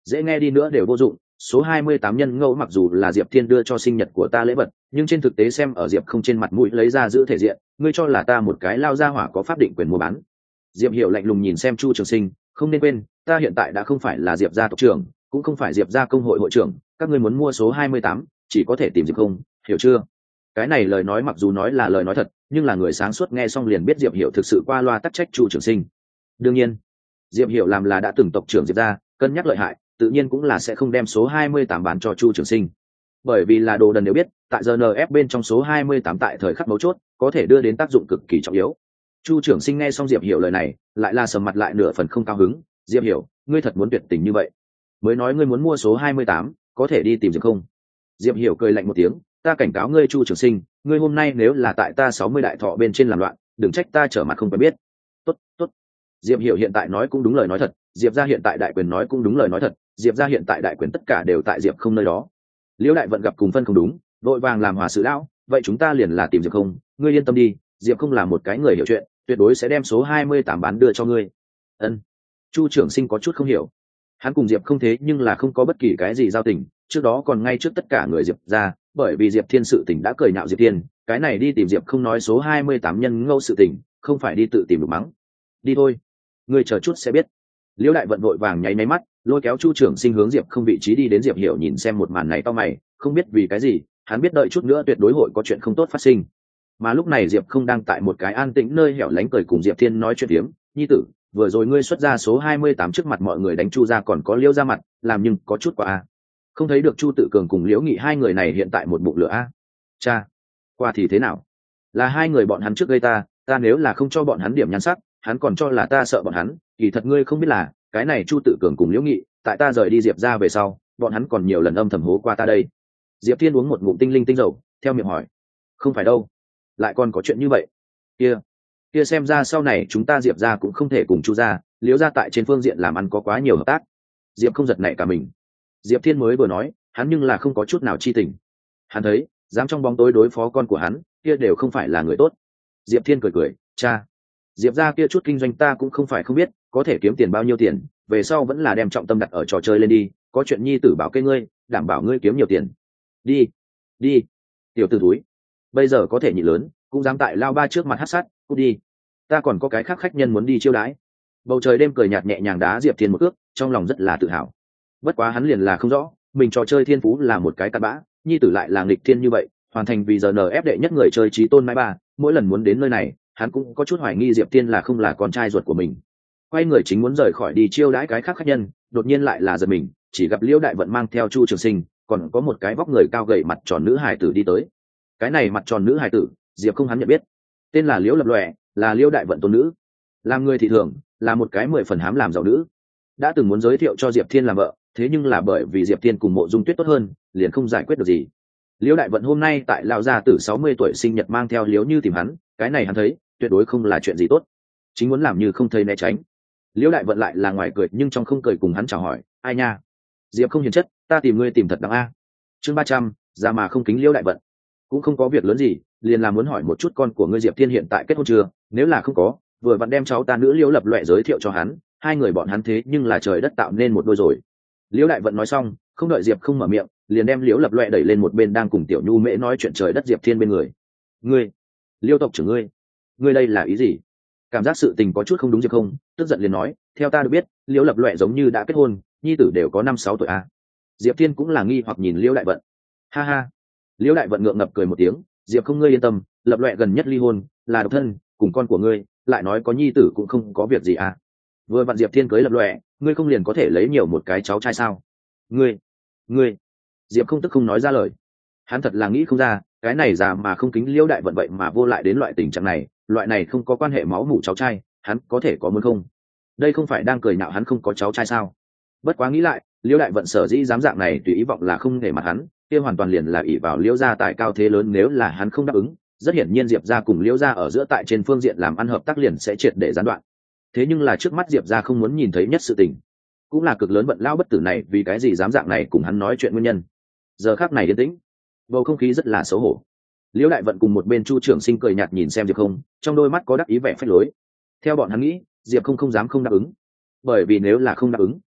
dễ nghe đi nữa đều vô dụng. Số hai mươi tám nhân ngẫu mặc dù là Diệp Thiên đưa cho sinh nhật của ta lễ vật, nhưng trên thực tế xem ở Diệp không trên mặt mũi lấy ra giữ thể diện, ngươi cho là ta một cái lao ra hỏa có pháp định quyền mua bán. Diệp Hiểu lạnh lùng nhìn xem Chu Trường Sinh, không nên quên, ta hiện tại đã không phải là Diệp gia tộc trưởng, cũng không phải Diệp gia công hội hội trưởng, các ngươi muốn mua số hai mươi tám, chỉ có thể tìm Diệp không, hiểu chưa? Cái này lời nói mặc dù nói là lời nói thật, nhưng là người sáng suốt nghe xong liền biết Diệp Hiểu thực sự qua loa tắc trách Chu Trường Sinh. Đương nhiên, Diệp Hiểu làm là đã từng tộc trưởng Diệp gia, cân nhắc lợi hại, tự nhiên cũng là sẽ không đem số hai mươi tám bán cho Chu Trường Sinh. Bởi vì là đồ đần đều biết, tại giê en ép bên trong số hai mươi tám tại thời khắc mấu chốt, có thể đưa đến tác dụng cực kỳ trọng yếu. Chu Trường Sinh nghe xong Diệp Hiểu lời này, lại là sầm mặt lại nửa phần không cao hứng, "Diệp Hiểu, ngươi thật muốn tuyệt tình như vậy? Mới nói ngươi muốn mua số hai mươi tám, có thể đi tìm Diệp không?" Diệp Hiểu cười lạnh một tiếng, "Ta cảnh cáo ngươi Chu Trường Sinh, ngươi hôm nay nếu là tại ta sáu mươi đại thọ bên trên làm loạn, đừng trách ta trở mặt không quen biết." "Tốt, tốt." Diệp Hiểu hiện tại nói cũng đúng lời nói thật, Diệp gia hiện tại đại quyền nói cũng đúng lời nói thật, Diệp gia hiện tại đại quyền tất cả đều tại Diệp không nơi đó. Liễu Đại Vận gặp cùng phân không đúng, vội vàng làm hòa sự lão, "Vậy chúng ta liền là tìm Diệp không, ngươi yên tâm đi, Diệp không là một cái người hiểu chuyện, tuyệt đối sẽ đem số hai mươi tám bán đưa cho ngươi." Ân. Chu Trường Sinh có chút không hiểu. Hắn cùng Diệp không thế nhưng là không có bất kỳ cái gì giao tình, trước đó còn ngay trước tất cả người Diệp gia, bởi vì Diệp Thiên sự tình đã cười nhạo Diệp Thiên, cái này đi tìm Diệp không nói số hai mươi tám nhân ngẫu sự tình, không phải đi tự tìm được mắng. "Đi thôi, ngươi chờ chút sẽ biết." Liễu Đại Vận vội vàng nháy máy mắt, lôi kéo Chu Trường Sinh hướng Diệp không vị trí đi đến. Diệp Hiểu nhìn xem một màn này cau mày, không biết vì cái gì, hắn biết đợi chút nữa tuyệt đối hội có chuyện không tốt phát sinh. Mà lúc này Diệp không đang tại một cái an tĩnh nơi hẻo lánh cười cùng Diệp Thiên nói chuyện phiếm, "Nhi tử, vừa rồi ngươi xuất ra số hai mươi tám trước mặt mọi người đánh Chu gia còn có Liễu gia mặt, làm nhưng có chút quá a. Không thấy được Chu Tự Cường cùng Liễu Nghị hai người này hiện tại một bụng lửa a. Cha, qua thì thế nào? Là hai người bọn hắn trước gây ta, ta nếu là không cho bọn hắn điểm nhan sắc, hắn còn cho là ta sợ bọn hắn, kỳ thật ngươi không biết là, cái này Chu Tự Cường cùng Liễu Nghị, tại ta rời đi Diệp gia về sau, bọn hắn còn nhiều lần âm thầm hố qua ta đây." Diệp Thiên uống một ngụm tinh linh tinh dầu, theo miệng hỏi, "Không phải đâu, lại còn có chuyện như vậy? Kia, kia xem ra sau này chúng ta Diệp gia cũng không thể cùng Chu gia, Liễu gia tại trên phương diện làm ăn có quá nhiều hợp tác." Diệp không giật nảy cả mình. Diệp Thiên mới vừa nói, hắn nhưng là không có chút nào chi tình. Hắn thấy, dám trong bóng tối đối phó con của hắn, kia đều không phải là người tốt. Diệp Thiên cười cười, "Cha, Diệp gia kia chút kinh doanh ta cũng không phải không biết, có thể kiếm tiền bao nhiêu tiền, về sau vẫn là đem trọng tâm đặt ở trò chơi lên đi, có chuyện nhi tử bảo kê ngươi, đảm bảo ngươi kiếm nhiều tiền." "Đi, đi, tiểu tử túi, bây giờ có thể nhị lớn, cũng dám tại lao ba trước mặt hắc sát, cút đi, ta còn có cái khác khách nhân muốn đi chiêu đãi." Bầu trời đêm cười nhạt nhẹ nhàng đá Diệp Thiên một cước, trong lòng rất là tự hào. Bất quá hắn liền là không rõ, mình trò chơi thiên phú là một cái cặn bã, nhi tử lại là nghịch thiên như vậy, hoàn thành vì giờ en ép đệ nhất người chơi trí tôn mãi ba, mỗi lần muốn đến nơi này, hắn cũng có chút hoài nghi Diệp Thiên là không là con trai ruột của mình. Quay người chính muốn rời khỏi đi chiêu đãi cái khác khách nhân, đột nhiên lại là giật mình, chỉ gặp Liễu Đại Vận mang theo Chu Trường Sinh, còn có một cái vóc người cao gầy mặt tròn nữ hài tử đi tới. Cái này mặt tròn nữ hài tử, Diệp không hắn nhận biết, tên là Liễu Lập Lòe, là Liễu Đại Vận tôn nữ. Làm người thị thường, là một cái mười phần hám làm giàu nữ. Đã từng muốn giới thiệu cho Diệp Thiên làm vợ, thế nhưng là bởi vì Diệp Thiên cùng Mộ Dung Tuyết tốt hơn, liền không giải quyết được gì. Liễu Đại Vận hôm nay tại lão gia tử sáu mươi tuổi sinh nhật mang theo Liễu Như tìm hắn, cái này hắn thấy, tuyệt đối không là chuyện gì tốt. Chính muốn làm như không thấy né tránh. Liễu Đại Vận lại là ngoài cười nhưng trong không cười cùng hắn chào hỏi, "Ai nha, Diệp không hiền chất, ta tìm ngươi tìm thật đáng a." Chương ba trăm, ra mà không kính Liễu Đại Vận. "Cũng không có việc lớn gì, liền là muốn hỏi một chút con của ngươi Diệp Thiên hiện tại kết hôn chưa, nếu là không có, vừa vặn đem cháu ta nữ Liễu Lập Loệ giới thiệu cho hắn, hai người bọn hắn thế nhưng là trời đất tạo nên một đôi rồi." Liễu Đại Vận nói xong, không đợi Diệp không mở miệng, liền đem Liễu Lập Loệ đẩy lên một bên đang cùng Tiểu Nhu Mễ nói chuyện trời đất Diệp Thiên bên người. "Ngươi, Liễu tộc trưởng ngươi, ngươi đây là ý gì?" Cảm giác sự tình có chút không đúng Diệp không, tức giận liền nói, "Theo ta được biết, Liễu Lập Loệ giống như đã kết hôn, nhi tử đều có năm sáu tuổi a." Diệp Thiên cũng là nghi hoặc nhìn Liễu Đại Vận. "Ha ha." Liễu Đại Vận ngượng ngập cười một tiếng, "Diệp không ngươi yên tâm, Lập Loệ gần nhất ly hôn, là độc thân, cùng con của ngươi, lại nói có nhi tử cũng không có việc gì à. Vừa vặn Diệp Thiên cưới Lập Loệ, ngươi không liền có thể lấy nhiều một cái cháu trai sao?" "Ngươi, ngươi." Diệp không tức không nói ra lời. Hắn thật là nghĩ không ra, cái này già mà không kính Liễu Đại Vận vậy mà vô lại đến loại tình trạng này, loại này không có quan hệ máu mủ cháu trai, hắn có thể có muốn không? Đây không phải đang cười nhạo hắn không có cháu trai sao? Bất quá nghĩ lại, Liễu Đại Vận sở dĩ dám dạng này tùy ý vọng là không để mặt hắn, kia hoàn toàn liền là ỷ vào Liễu gia tài cao thế lớn, nếu là hắn không đáp ứng, rất hiển nhiên Diệp gia cùng Liễu gia ở giữa tại trên phương diện làm ăn hợp tác liền sẽ triệt để gián đoạn. Thế nhưng là trước mắt Diệp gia không muốn nhìn thấy nhất sự tình, cũng là cực lớn bận lao bất tử này vì cái gì dám dạng này cùng hắn nói chuyện nguyên nhân. Giờ khắc này yên tĩnh, bầu không khí rất là xấu hổ. Liễu Đại Vận cùng một bên Chu Trường Sinh cười nhạt nhìn xem Diệp không, trong đôi mắt có đắc ý vẻ phách lối. Theo bọn hắn nghĩ, Diệp không không dám không đáp ứng, bởi vì nếu là không đáp ứng,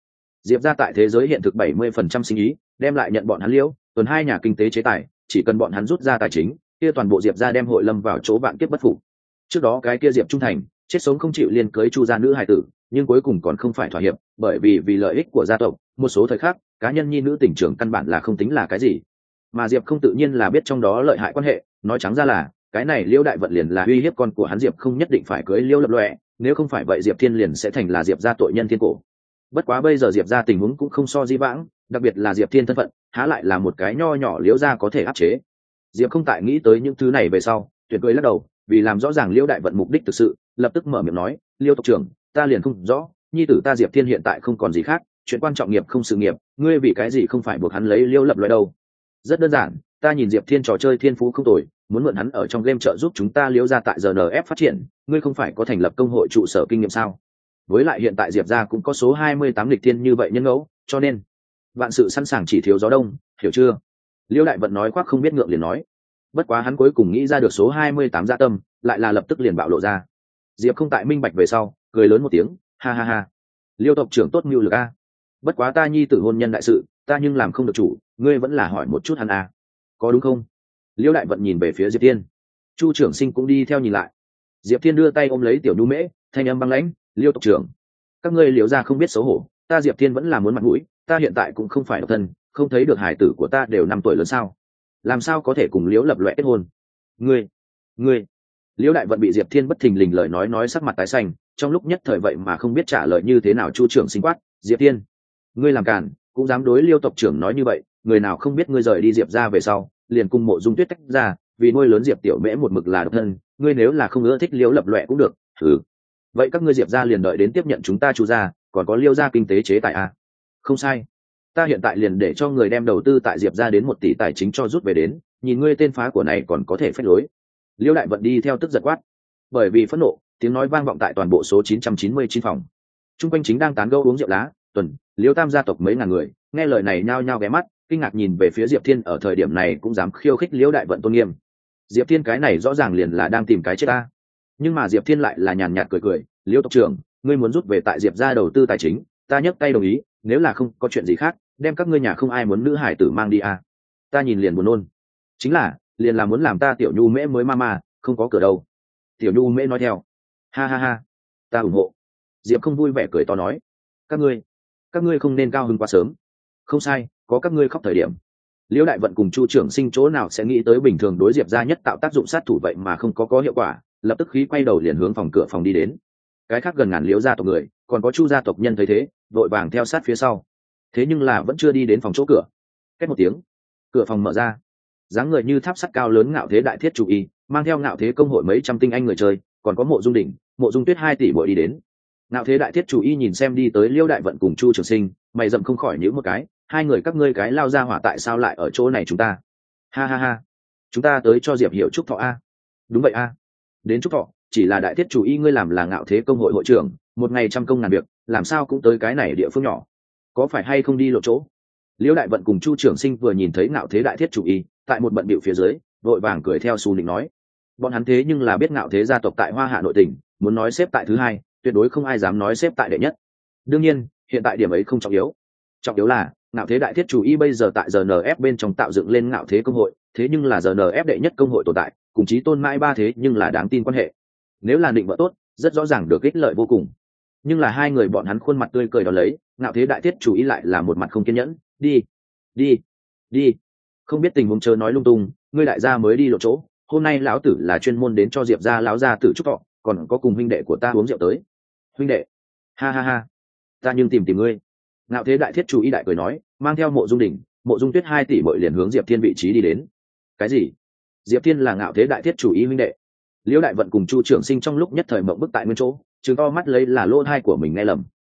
Diệp ra tại thế giới hiện thực bảy mươi phần trăm sinh ý đem lại nhận bọn hắn liễu tuần hai nhà kinh tế chế tài, chỉ cần bọn hắn rút ra tài chính kia toàn bộ Diệp ra đem hội lâm vào chỗ vạn kiếp bất phục. Trước đó cái kia Diệp Trung Thành chết sống không chịu liên cưới chu gia nữ hài tử, nhưng cuối cùng còn không phải thỏa hiệp, bởi vì vì lợi ích của gia tộc, một số thời khắc cá nhân nhi nữ tình trưởng căn bản là không tính là cái gì. Mà Diệp không tự nhiên là biết trong đó lợi hại quan hệ, nói trắng ra là cái này Liễu Đại Vận liền là uy hiếp con của hắn Diệp không nhất định phải cưới Liễu Lập Loè, nếu không phải vậy Diệp Thiên liền sẽ thành là Diệp gia tội nhân thiên cổ. Bất quá bây giờ Diệp gia tình huống cũng không so di vãng, đặc biệt là Diệp Thiên thân phận há lại là một cái nho nhỏ Liễu gia có thể áp chế. Diệp không tại nghĩ tới những thứ này về sau tuyệt cười lắc đầu, vì làm rõ ràng Liễu Đại Vận mục đích thực sự, lập tức mở miệng nói, Liễu tộc trưởng, ta liền không rõ, nhi tử ta Diệp Thiên hiện tại không còn gì khác, chuyện quan trọng nghiệp không sự nghiệp, ngươi vì cái gì không phải buộc hắn lấy Liễu Lập Loè đâu? Rất đơn giản, ta nhìn Diệp Thiên trò chơi thiên phú không tồi, muốn mượn hắn ở trong game trợ giúp chúng ta Liễu gia tại giê en ép phát triển, ngươi không phải có thành lập công hội trụ sở kinh nghiệm sao? Với lại hiện tại Diệp gia cũng có số hai mươi tám lịch thiên như vậy nhân ngẫu, cho nên vạn sự sẵn sàng chỉ thiếu gió đông, hiểu chưa? Liễu Đại Vận nói khoác không biết ngượng liền nói. Bất quá hắn cuối cùng nghĩ ra được số hai mươi tám dạ tâm, lại là lập tức liền bạo lộ ra. Diệp không tại minh bạch về sau, cười lớn một tiếng, ha ha ha. Liêu tộc trưởng tốt mưu lực a. Bất quá ta nhi tử hôn nhân đại sự, ta nhưng làm không được chủ, ngươi vẫn là hỏi một chút hắn a. Có đúng không? Liễu Đại Vận nhìn về phía Diệp Thiên. Chu trưởng sinh cũng đi theo nhìn lại. Diệp Thiên đưa tay ôm lấy tiểu nhu mễ, thanh âm băng lãnh, Liêu tộc trưởng, các ngươi Liễu gia không biết xấu hổ, ta Diệp Thiên vẫn là muốn mặt mũi, ta hiện tại cũng không phải độc thân, không thấy được hải tử của ta đều năm tuổi lớn sao? Làm sao có thể cùng Liễu Lập Loè kết hôn? Ngươi, ngươi. Liễu Đại Vận bị Diệp Thiên bất thình lình lời nói nói sắc mặt tái xanh, trong lúc nhất thời vậy mà không biết trả lời như thế nào. Chu trưởng sinh quát, Diệp Thiên, ngươi làm càn, cũng dám đối Liêu tộc trưởng nói như vậy, người nào không biết ngươi rời đi Diệp ra về sau liền cùng Mộ Dung Tuyết tách ra, vì nuôi lớn Diệp tiểu mễ một mực là độc thân, ngươi nếu là không ưa thích Liễu Lập Loè cũng được, thử. Vậy các ngươi Diệp ra liền đợi đến tiếp nhận chúng ta Chu gia, còn có Liêu gia kinh tế chế tài à? Không sai, ta hiện tại liền để cho người đem đầu tư tại Diệp ra đến một tỷ tài chính cho rút về đến, nhìn ngươi tên phá của này còn có thể phách lối. Liễu Đại Vận đi theo tức giật quát. Bởi vì phẫn nộ, tiếng nói vang vọng tại toàn bộ số chín trăm chín mươi chín phòng. Trung quanh chính đang tán gẫu uống rượu lá, Tuần, Liễu Tam gia tộc mấy ngàn người, nghe lời này nhao nhao ghé mắt, kinh ngạc nhìn về phía Diệp Thiên, ở thời điểm này cũng dám khiêu khích Liễu Đại Vận tôn nghiêm. Diệp Thiên cái này rõ ràng liền là đang tìm cái chết ta. Nhưng mà Diệp Thiên lại là nhàn nhạt cười cười, Liễu tộc trưởng, ngươi muốn rút về tại Diệp gia đầu tư tài chính, ta nhấc tay đồng ý, nếu là không có chuyện gì khác, đem các ngươi nhà không ai muốn nữ hải tử mang đi à. Ta nhìn liền buồn nôn. Chính là, liền là muốn làm ta tiểu nhu mễ mới mama, không có cửa đâu. Tiểu nhu mễ nói theo, ha ha ha, ta ủng hộ. Diệp không vui vẻ cười to nói, các ngươi các ngươi không nên cao hứng quá sớm. Không sai, có các ngươi khóc thời điểm. Liễu Đại Vận cùng Chu trưởng sinh chỗ nào sẽ nghĩ tới bình thường đối Diệp gia nhất tạo tác dụng sát thủ vậy mà không có có hiệu quả, lập tức khí quay đầu liền hướng phòng cửa phòng đi đến. Cái khác gần ngàn Liễu gia tộc người, còn có Chu gia tộc nhân thấy thế, vội vàng theo sát phía sau. Thế nhưng là vẫn chưa đi đến phòng chỗ cửa. Két một tiếng, cửa phòng mở ra. Dáng người như tháp sắt cao lớn Ngạo Thế Đại Thiết Chủ Y, mang theo Ngạo Thế công hội mấy trăm tinh anh người chơi, còn có Mộ Dung Đỉnh, Mộ Dung Tuyết hai tỷ bội đi đến. Ngạo Thế Đại Thiết Chủ Y nhìn xem đi tới Liễu Đại Vận cùng Chu trường sinh, mày rậm không khỏi nhíu một cái, hai người các ngươi cái lao ra hỏa tại sao lại ở chỗ này chúng ta? Ha ha ha, chúng ta tới cho Diệp Hiểu chúc thọ a. Đúng vậy a, đến chúc thọ, chỉ là Đại Thiết Chủ Y ngươi làm là Ngạo Thế công hội hội trưởng, một ngày trăm công ngàn việc, làm sao cũng tới cái này địa phương nhỏ, có phải hay không đi lộ chỗ? Liễu Đại Vận cùng Chu trường sinh vừa nhìn thấy Ngạo Thế Đại Thiết Chủ Y tại một bận bịu phía dưới, vội vàng cười theo xu nịnh nói, bọn hắn thế nhưng là biết Ngạo Thế gia tộc tại Hoa Hạ nội tỉnh, muốn nói xếp tại thứ hai, tuyệt đối không ai dám nói xếp tại đệ nhất. Đương nhiên, hiện tại điểm ấy không trọng yếu, trọng yếu là Ngạo Thế Đại Thiết Chủ Y bây giờ tại giê en ép bên trong tạo dựng lên Ngạo Thế công hội, thế nhưng là giê en ép đệ nhất công hội tồn tại, cùng chí tôn mãi ba thế nhưng là đáng tin quan hệ. Nếu là định vợ tốt, rất rõ ràng được ích lợi vô cùng. Nhưng là hai người bọn hắn khuôn mặt tươi cười đón lấy, Ngạo Thế Đại Thiết Chủ Y lại là một mặt không kiên nhẫn, đi, đi, đi, không biết tình huống chớ nói lung tung, ngươi đại gia mới đi lộ chỗ, hôm nay lão tử là chuyên môn đến cho Diệp gia lão gia tử chúc thọ, còn có cùng huynh đệ của ta uống rượu tới. Huynh đệ, ha ha ha, ta nhưng tìm tìm ngươi. Ngạo Thế Đại Thiết Chủ Y đại cười nói, mang theo Mộ Dung Đỉnh, Mộ Dung Tuyết hai tỷ bội liền hướng Diệp Thiên vị trí đi đến. Cái gì? Diệp Thiên là Ngạo Thế Đại Thiết Chủ Y huynh đệ? Liễu Đại Vận cùng Chu trưởng sinh trong lúc nhất thời mộng bức tại nguyên chỗ, trừng to mắt lấy là lỗ tai của mình nghe lầm.